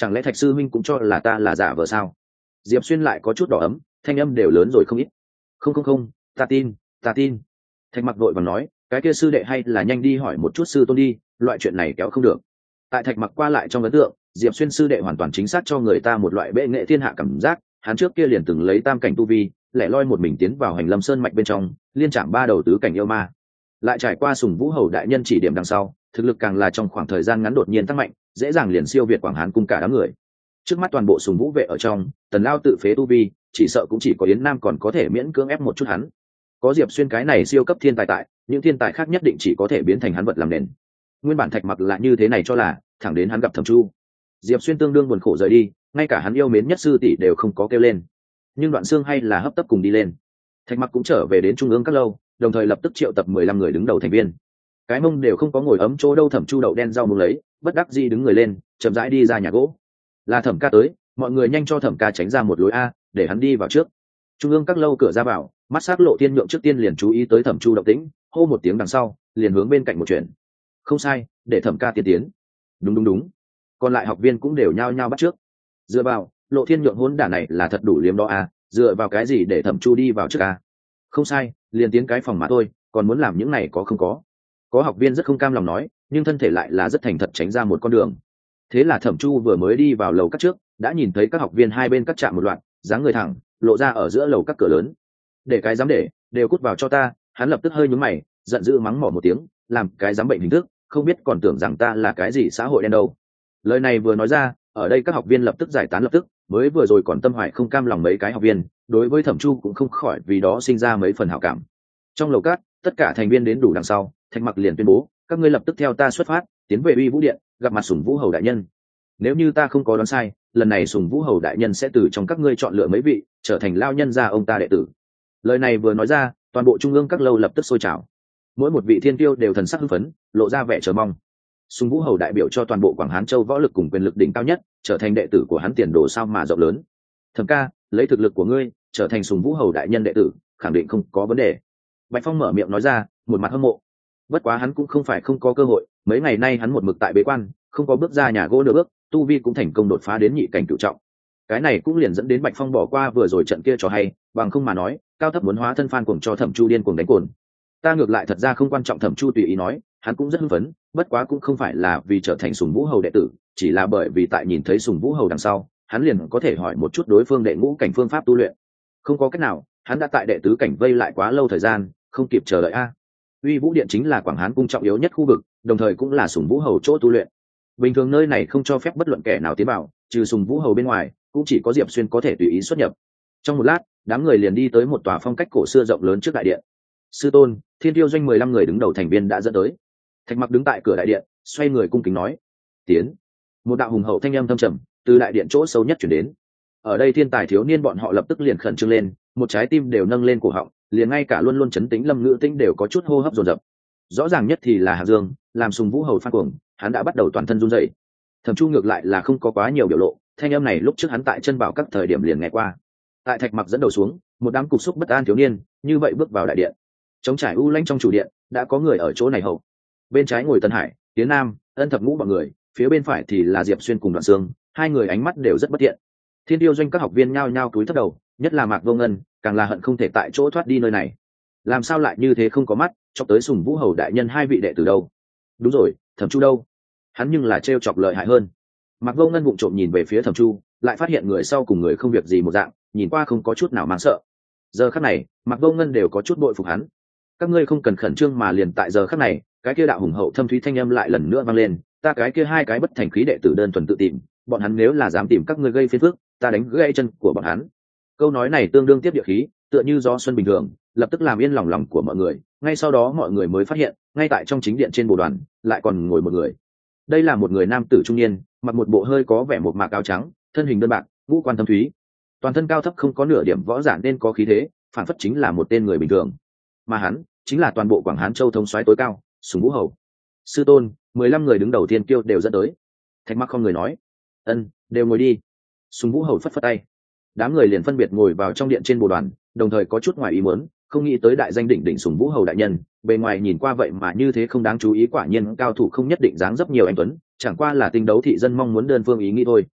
chẳng lẽ Thạch sư huynh cũng cho là ta là giả vờ sao? Diệp Xuyên lại có chút đỏ ấm, thanh âm đều lớn rồi không ít. Không, ta tin. Thạch Mặc vội vàng nói, cái kia sư đệ hay là nhanh đi hỏi một chút sư tôn đi, loại chuyện này kéo không được. Tại Thạch Mặc qua lại trong ấn tượng, Diệp Xuyên sư đệ hoàn toàn chính xác cho người ta một loại bệ nghệ thiên hạ cảm giác. Hắn trước kia liền từng lấy tam cảnh tu vi, lẻ loi một mình tiến vào Hành Lâm Sơn mạch bên trong, liên chạm 3 đầu tứ cảnh yêu ma. Lại trải qua Sùng Vũ Hầu đại nhân chỉ điểm đằng sau, thực lực càng là trong khoảng thời gian ngắn đột nhiên tăng mạnh, dễ dàng liền siêu việt Quảng Hàn cung cả đám người. Trước mắt toàn bộ Sùng Vũ vệ ở trong, Tần Lao tự phế tu vi, chỉ sợ cũng chỉ có Yến Nam còn có thể miễn cưỡng ép một chút hắn. Có Diệp Xuyên cái này siêu cấp thiên tài tại, những thiên tài khác nhất định chỉ có thể biến thành hắn vật làm nền. Nguyên bản Thạch Mặc là như thế này cho là, thẳng đến hắn gặp Thẩm Chu. Diệp Xuyên tương đương buồn khổ rời đi, ngay cả hắn yêu mến nhất sư tỷ đều không có kêu lên. Nhưng Đoạn Xương hay là hấp tấp cùng đi lên. Thạch Mặc cũng trở về đến trung ương các lâu, đồng thời lập tức triệu tập 15 người đứng đầu thành viên. Cái mông đều không có ngồi ấm chỗ đâu, Thẩm Chu đậu đen rau muống lấy, bất đắc dĩ đứng người lên, chậm rãi đi ra nhà gỗ. Là Thẩm ca tới, mọi người nhanh cho Thẩm ca tránh ra một lối a, để hắn đi vào trước. Trung ương các lâu cửa ra vào, mắt sắc Lộ Thiên Nhượng trước tiên liền chú ý tới Thẩm Chu động tĩnh, hô một tiếng đằng sau, liền hướng bên cạnh một chuyện. Không sai, để Thẩm ca tiên tiến. Đúng. Còn lại học viên cũng đều nhao nhao bắt trước. Dựa vào, Lộ Thiên Nhượng hỗn đả này là thật đủ liếm đó a, dựa vào cái gì để Thẩm Chu đi vào trước a? Không sai, liền tiến cái phòng mà thôi, còn muốn làm những này có không có. Có học viên rất không cam lòng nói, nhưng thân thể lại là rất thành thật tránh ra một con đường. Thế là Thẩm Chu vừa mới đi vào lầu các trước, đã nhìn thấy các học viên hai bên cắt chạm một loạt, dáng người thẳng, lộ ra ở giữa lầu các cửa lớn. Để cái dám để, đều cút vào cho ta. Hắn lập tức hơi nhướng mày, giận dữ mắng mỏ một tiếng, làm cái dám bệnh hình thức, không biết còn tưởng rằng ta là cái gì xã hội đen đâu. Lời này vừa nói ra, ở đây các học viên lập tức giải tán lập tức, mới vừa rồi còn tâm hoài không cam lòng mấy cái học viên, đối với Thẩm Chu cũng không khỏi vì đó sinh ra mấy phần hảo cảm. Trong lầu cát, tất cả thành viên đến đủ đằng sau, Thạch Mặc liền tuyên bố, các ngươi lập tức theo ta xuất phát, tiến về Uy Vũ điện, gặp mặt Sùng Vũ Hầu đại nhân. Nếu như ta không có đoán sai, lần này Sùng Vũ Hầu đại nhân sẽ từ trong các ngươi chọn lựa mấy vị, trở thành lao nhân gia ông ta đệ tử. Lời này vừa nói ra, toàn bộ trung ương các lâu lập tức sôi trào. Mỗi một vị thiên tiêu đều thần sắc hưng phấn, lộ ra vẻ chờ mong. Sùng Vũ Hầu đại biểu cho toàn bộ Quảng Hán Châu võ lực cùng quyền lực đỉnh cao nhất, trở thành đệ tử của hắn tiền đồ sao mà rộng lớn. Thẩm ca, lấy thực lực của ngươi, trở thành Sùng Vũ Hầu đại nhân đệ tử, khẳng định không có vấn đề. Bạch Phong mở miệng nói ra, một mặt hâm mộ. Bất quá hắn cũng không phải không có cơ hội, mấy ngày nay hắn một mực tại bế quan, không có bước ra nhà gỗ nửa bước, tu vi cũng thành công đột phá đến nhị cảnh cửu trọng. Cái này cũng liền dẫn đến Bạch Phong bỏ qua vừa rồi trận kia cho hay, bằng không mà nói, cao thấp muốn hóa thân phan cuồng cho Thẩm Chu điên cuồng đánh cồn. Ta ngược lại thật ra không quan trọng, Thẩm Chu tùy ý nói, hắn cũng rất hưng phấn, bất quá cũng không phải là vì trở thành Sùng Vũ Hầu đệ tử, chỉ là bởi vì tại nhìn thấy Sùng Vũ Hầu đằng sau, hắn liền có thể hỏi một chút đối phương đệ ngũ cảnh phương pháp tu luyện. Không có cách nào, hắn đã tại đệ tứ cảnh vây lại quá lâu thời gian, không kịp chờ đợi a. Uy Vũ điện chính là Quảng Hán cung trọng yếu nhất khu vực, đồng thời cũng là Sùng Vũ Hầu chỗ tu luyện. Bình thường nơi này không cho phép bất luận kẻ nào tiến vào, trừ Sùng Vũ Hầu bên ngoài, cũng chỉ có Diệp Xuyên có thể tùy ý xuất nhập. Trong một lát, đám người liền đi tới một tòa phong cách cổ xưa rộng lớn trước đại điện. Sư tôn, Thiên Tiêu doanh 15 người đứng đầu thành viên đã dẫn tới. Thạch Mặc đứng tại cửa đại điện, xoay người cung kính nói: "Tiến." Một đạo hùng hậu thanh âm thâm trầm từ đại điện chỗ sâu nhất truyền đến. Ở đây thiên tài thiếu niên bọn họ lập tức liền khẩn trương lên, một trái tim đều nâng lên cổ họng, liền ngay cả luôn luôn trấn tĩnh Lâm Ngữ Tĩnh đều có chút hô hấp dồn dập. Rõ ràng nhất thì là Hạc Dương, làm Sùng Vũ Hầu phan cuồng, hắn đã bắt đầu toàn thân run rẩy. Thẩm Chu ngược lại là không có quá nhiều biểu lộ, thanh âm này lúc trước hắn tại chân bảo các thời điểm liền nghe qua. Tại Thạch Mặc dẫn đầu xuống, một đám cục xúc bất an thiếu niên như vậy bước vào đại điện. Trống trải u lãnh trong chủ điện, đã có người ở chỗ này hầu. Bên trái ngồi Tân Hải, Tiến Nam, Ân Thập Ngũ bọn người, phía bên phải thì là Diệp Xuyên cùng Đoạn Sương, hai người ánh mắt đều rất bất thiện. Thiên Tiêu doanh các học viên nhao nhao cúi thấp đầu, nhất là Mạc Vô Ngân, càng là hận không thể tại chỗ thoát đi nơi này. Làm sao lại như thế không có mắt, chọc tới Sùng Vũ Hầu đại nhân hai vị đệ tử đâu? Đúng rồi, Thẩm Chu đâu? Hắn nhưng là trêu chọc lợi hại hơn. Mạc Vô Ngân vụng trộm nhìn về phía Thẩm Chu, lại phát hiện người sau cùng người không việc gì một dạng, nhìn qua không có chút nào mang sợ. Giờ khắc này, Mạc Vô Ngân đều có chút bội phục hắn. Các ngươi không cần khẩn trương, mà liền tại giờ khắc này, cái kia đạo hùng hậu thâm thúy thanh âm lại lần nữa vang lên, ta cái kia hai cái bất thành khí đệ tử đơn thuần tự tìm, bọn hắn nếu là dám tìm các ngươi gây phiền phức, ta đánh gãy chân của bọn hắn. Câu nói này tương đương tiếp địa khí, tựa như gió xuân bình thường, lập tức làm yên lòng của mọi người. Ngay sau đó mọi người mới phát hiện, ngay tại trong chính điện trên bồ đoàn, lại còn ngồi một người. Đây là một người nam tử trung niên, mặc một bộ hơi có vẻ một mạc áo trắng, thân hình đơn bạc, ngũ quan thâm thúy, toàn thân cao thấp không có nửa điểm võ giả nên có khí thế, phản phất chính là một tên người bình thường. Mà hắn chính là toàn bộ Quảng Hán Châu thống soái tối cao, Sùng Vũ Hầu. Sư tôn, 15 người đứng đầu tiên kiêu đều dẫn tới. Thạch Mặc không người nói: "Ân, đều ngồi đi." Sùng Vũ Hầu phất phất tay. Đám người liền phân biệt ngồi vào trong điện trên bồ đoàn, đồng thời có chút ngoài ý muốn, không nghĩ tới đại danh đỉnh đỉnh Sùng Vũ Hầu đại nhân, bề ngoài nhìn qua vậy mà như thế không đáng chú ý, quả nhiên cao thủ không nhất định dáng dấp nhiều anh tuấn, chẳng qua là tinh đấu thị dân mong muốn đơn phương ý nghĩ thôi.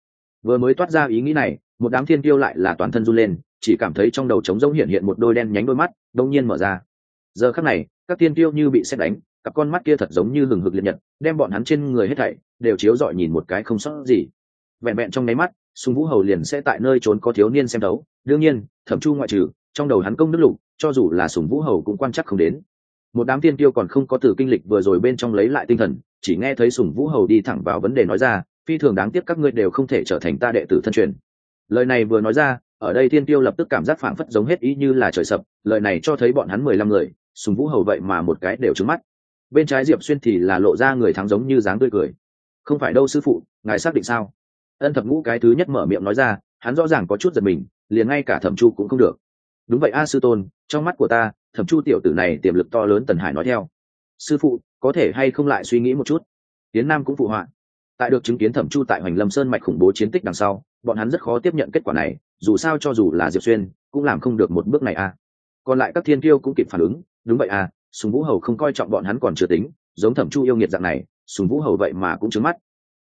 Vừa mới toát ra ý nghĩ này, một đám thiên tiêu lại là toàn thân run lên, chỉ cảm thấy trong đầu trống rỗng hiện một đôi đen nhánh đôi mắt đông nhiên mở ra. Giờ khắc này các thiên tiêu như bị sét đánh, cặp con mắt kia thật giống như hừng hực liệt nhật, đem bọn hắn trên người hết thảy đều chiếu rọi nhìn một cái không sót gì. Vẹn vẹn trong nháy mắt, Sùng Vũ Hầu liền sẽ tại nơi trốn có thiếu niên xem đấu, đương nhiên Thẩm Chu ngoại trừ, trong đầu hắn công đức lục, cho dù là Sùng Vũ Hầu cũng quan chắc không đến. Một đám thiên tiêu còn không có từ kinh lịch vừa rồi bên trong lấy lại tinh thần, chỉ nghe thấy Sùng Vũ Hầu đi thẳng vào vấn đề nói ra, phi thường đáng tiếc các ngươi đều không thể trở thành ta đệ tử thân truyền. Lời này vừa nói ra, ở đây thiên tiêu lập tức cảm giác phảng phất giống hết ý như là trời sập, lời này cho thấy bọn hắn 15 người, Sùng Vũ Hầu vậy mà một cái đều trừng mắt. Bên trái Diệp Xuyên thì là lộ ra người thắng giống như dáng tươi cười. Không phải đâu sư phụ, ngài xác định sao? Ân Thập Ngũ cái thứ nhất mở miệng nói ra, hắn rõ ràng có chút giật mình, liền ngay cả Thẩm Chu cũng không được. Đúng vậy a sư tôn, trong mắt của ta, Thẩm Chu tiểu tử này tiềm lực to lớn. Tần Hải nói theo. Sư phụ, có thể hay không lại suy nghĩ một chút? Tiến Nam cũng phụ họa. Tại được chứng kiến Thẩm Chu tại Hoành Lâm Sơn mạch khủng bố chiến tích đằng sau, bọn hắn rất khó tiếp nhận kết quả này, dù sao cho dù là Diệp Xuyên cũng làm không được một bước này a. Còn lại các thiên kiêu cũng kịp phản ứng, đúng vậy a, Sùng Vũ Hầu không coi trọng bọn hắn còn chưa tính, giống Thẩm Chu yêu nghiệt dạng này, Sùng Vũ Hầu vậy mà cũng trướng mắt.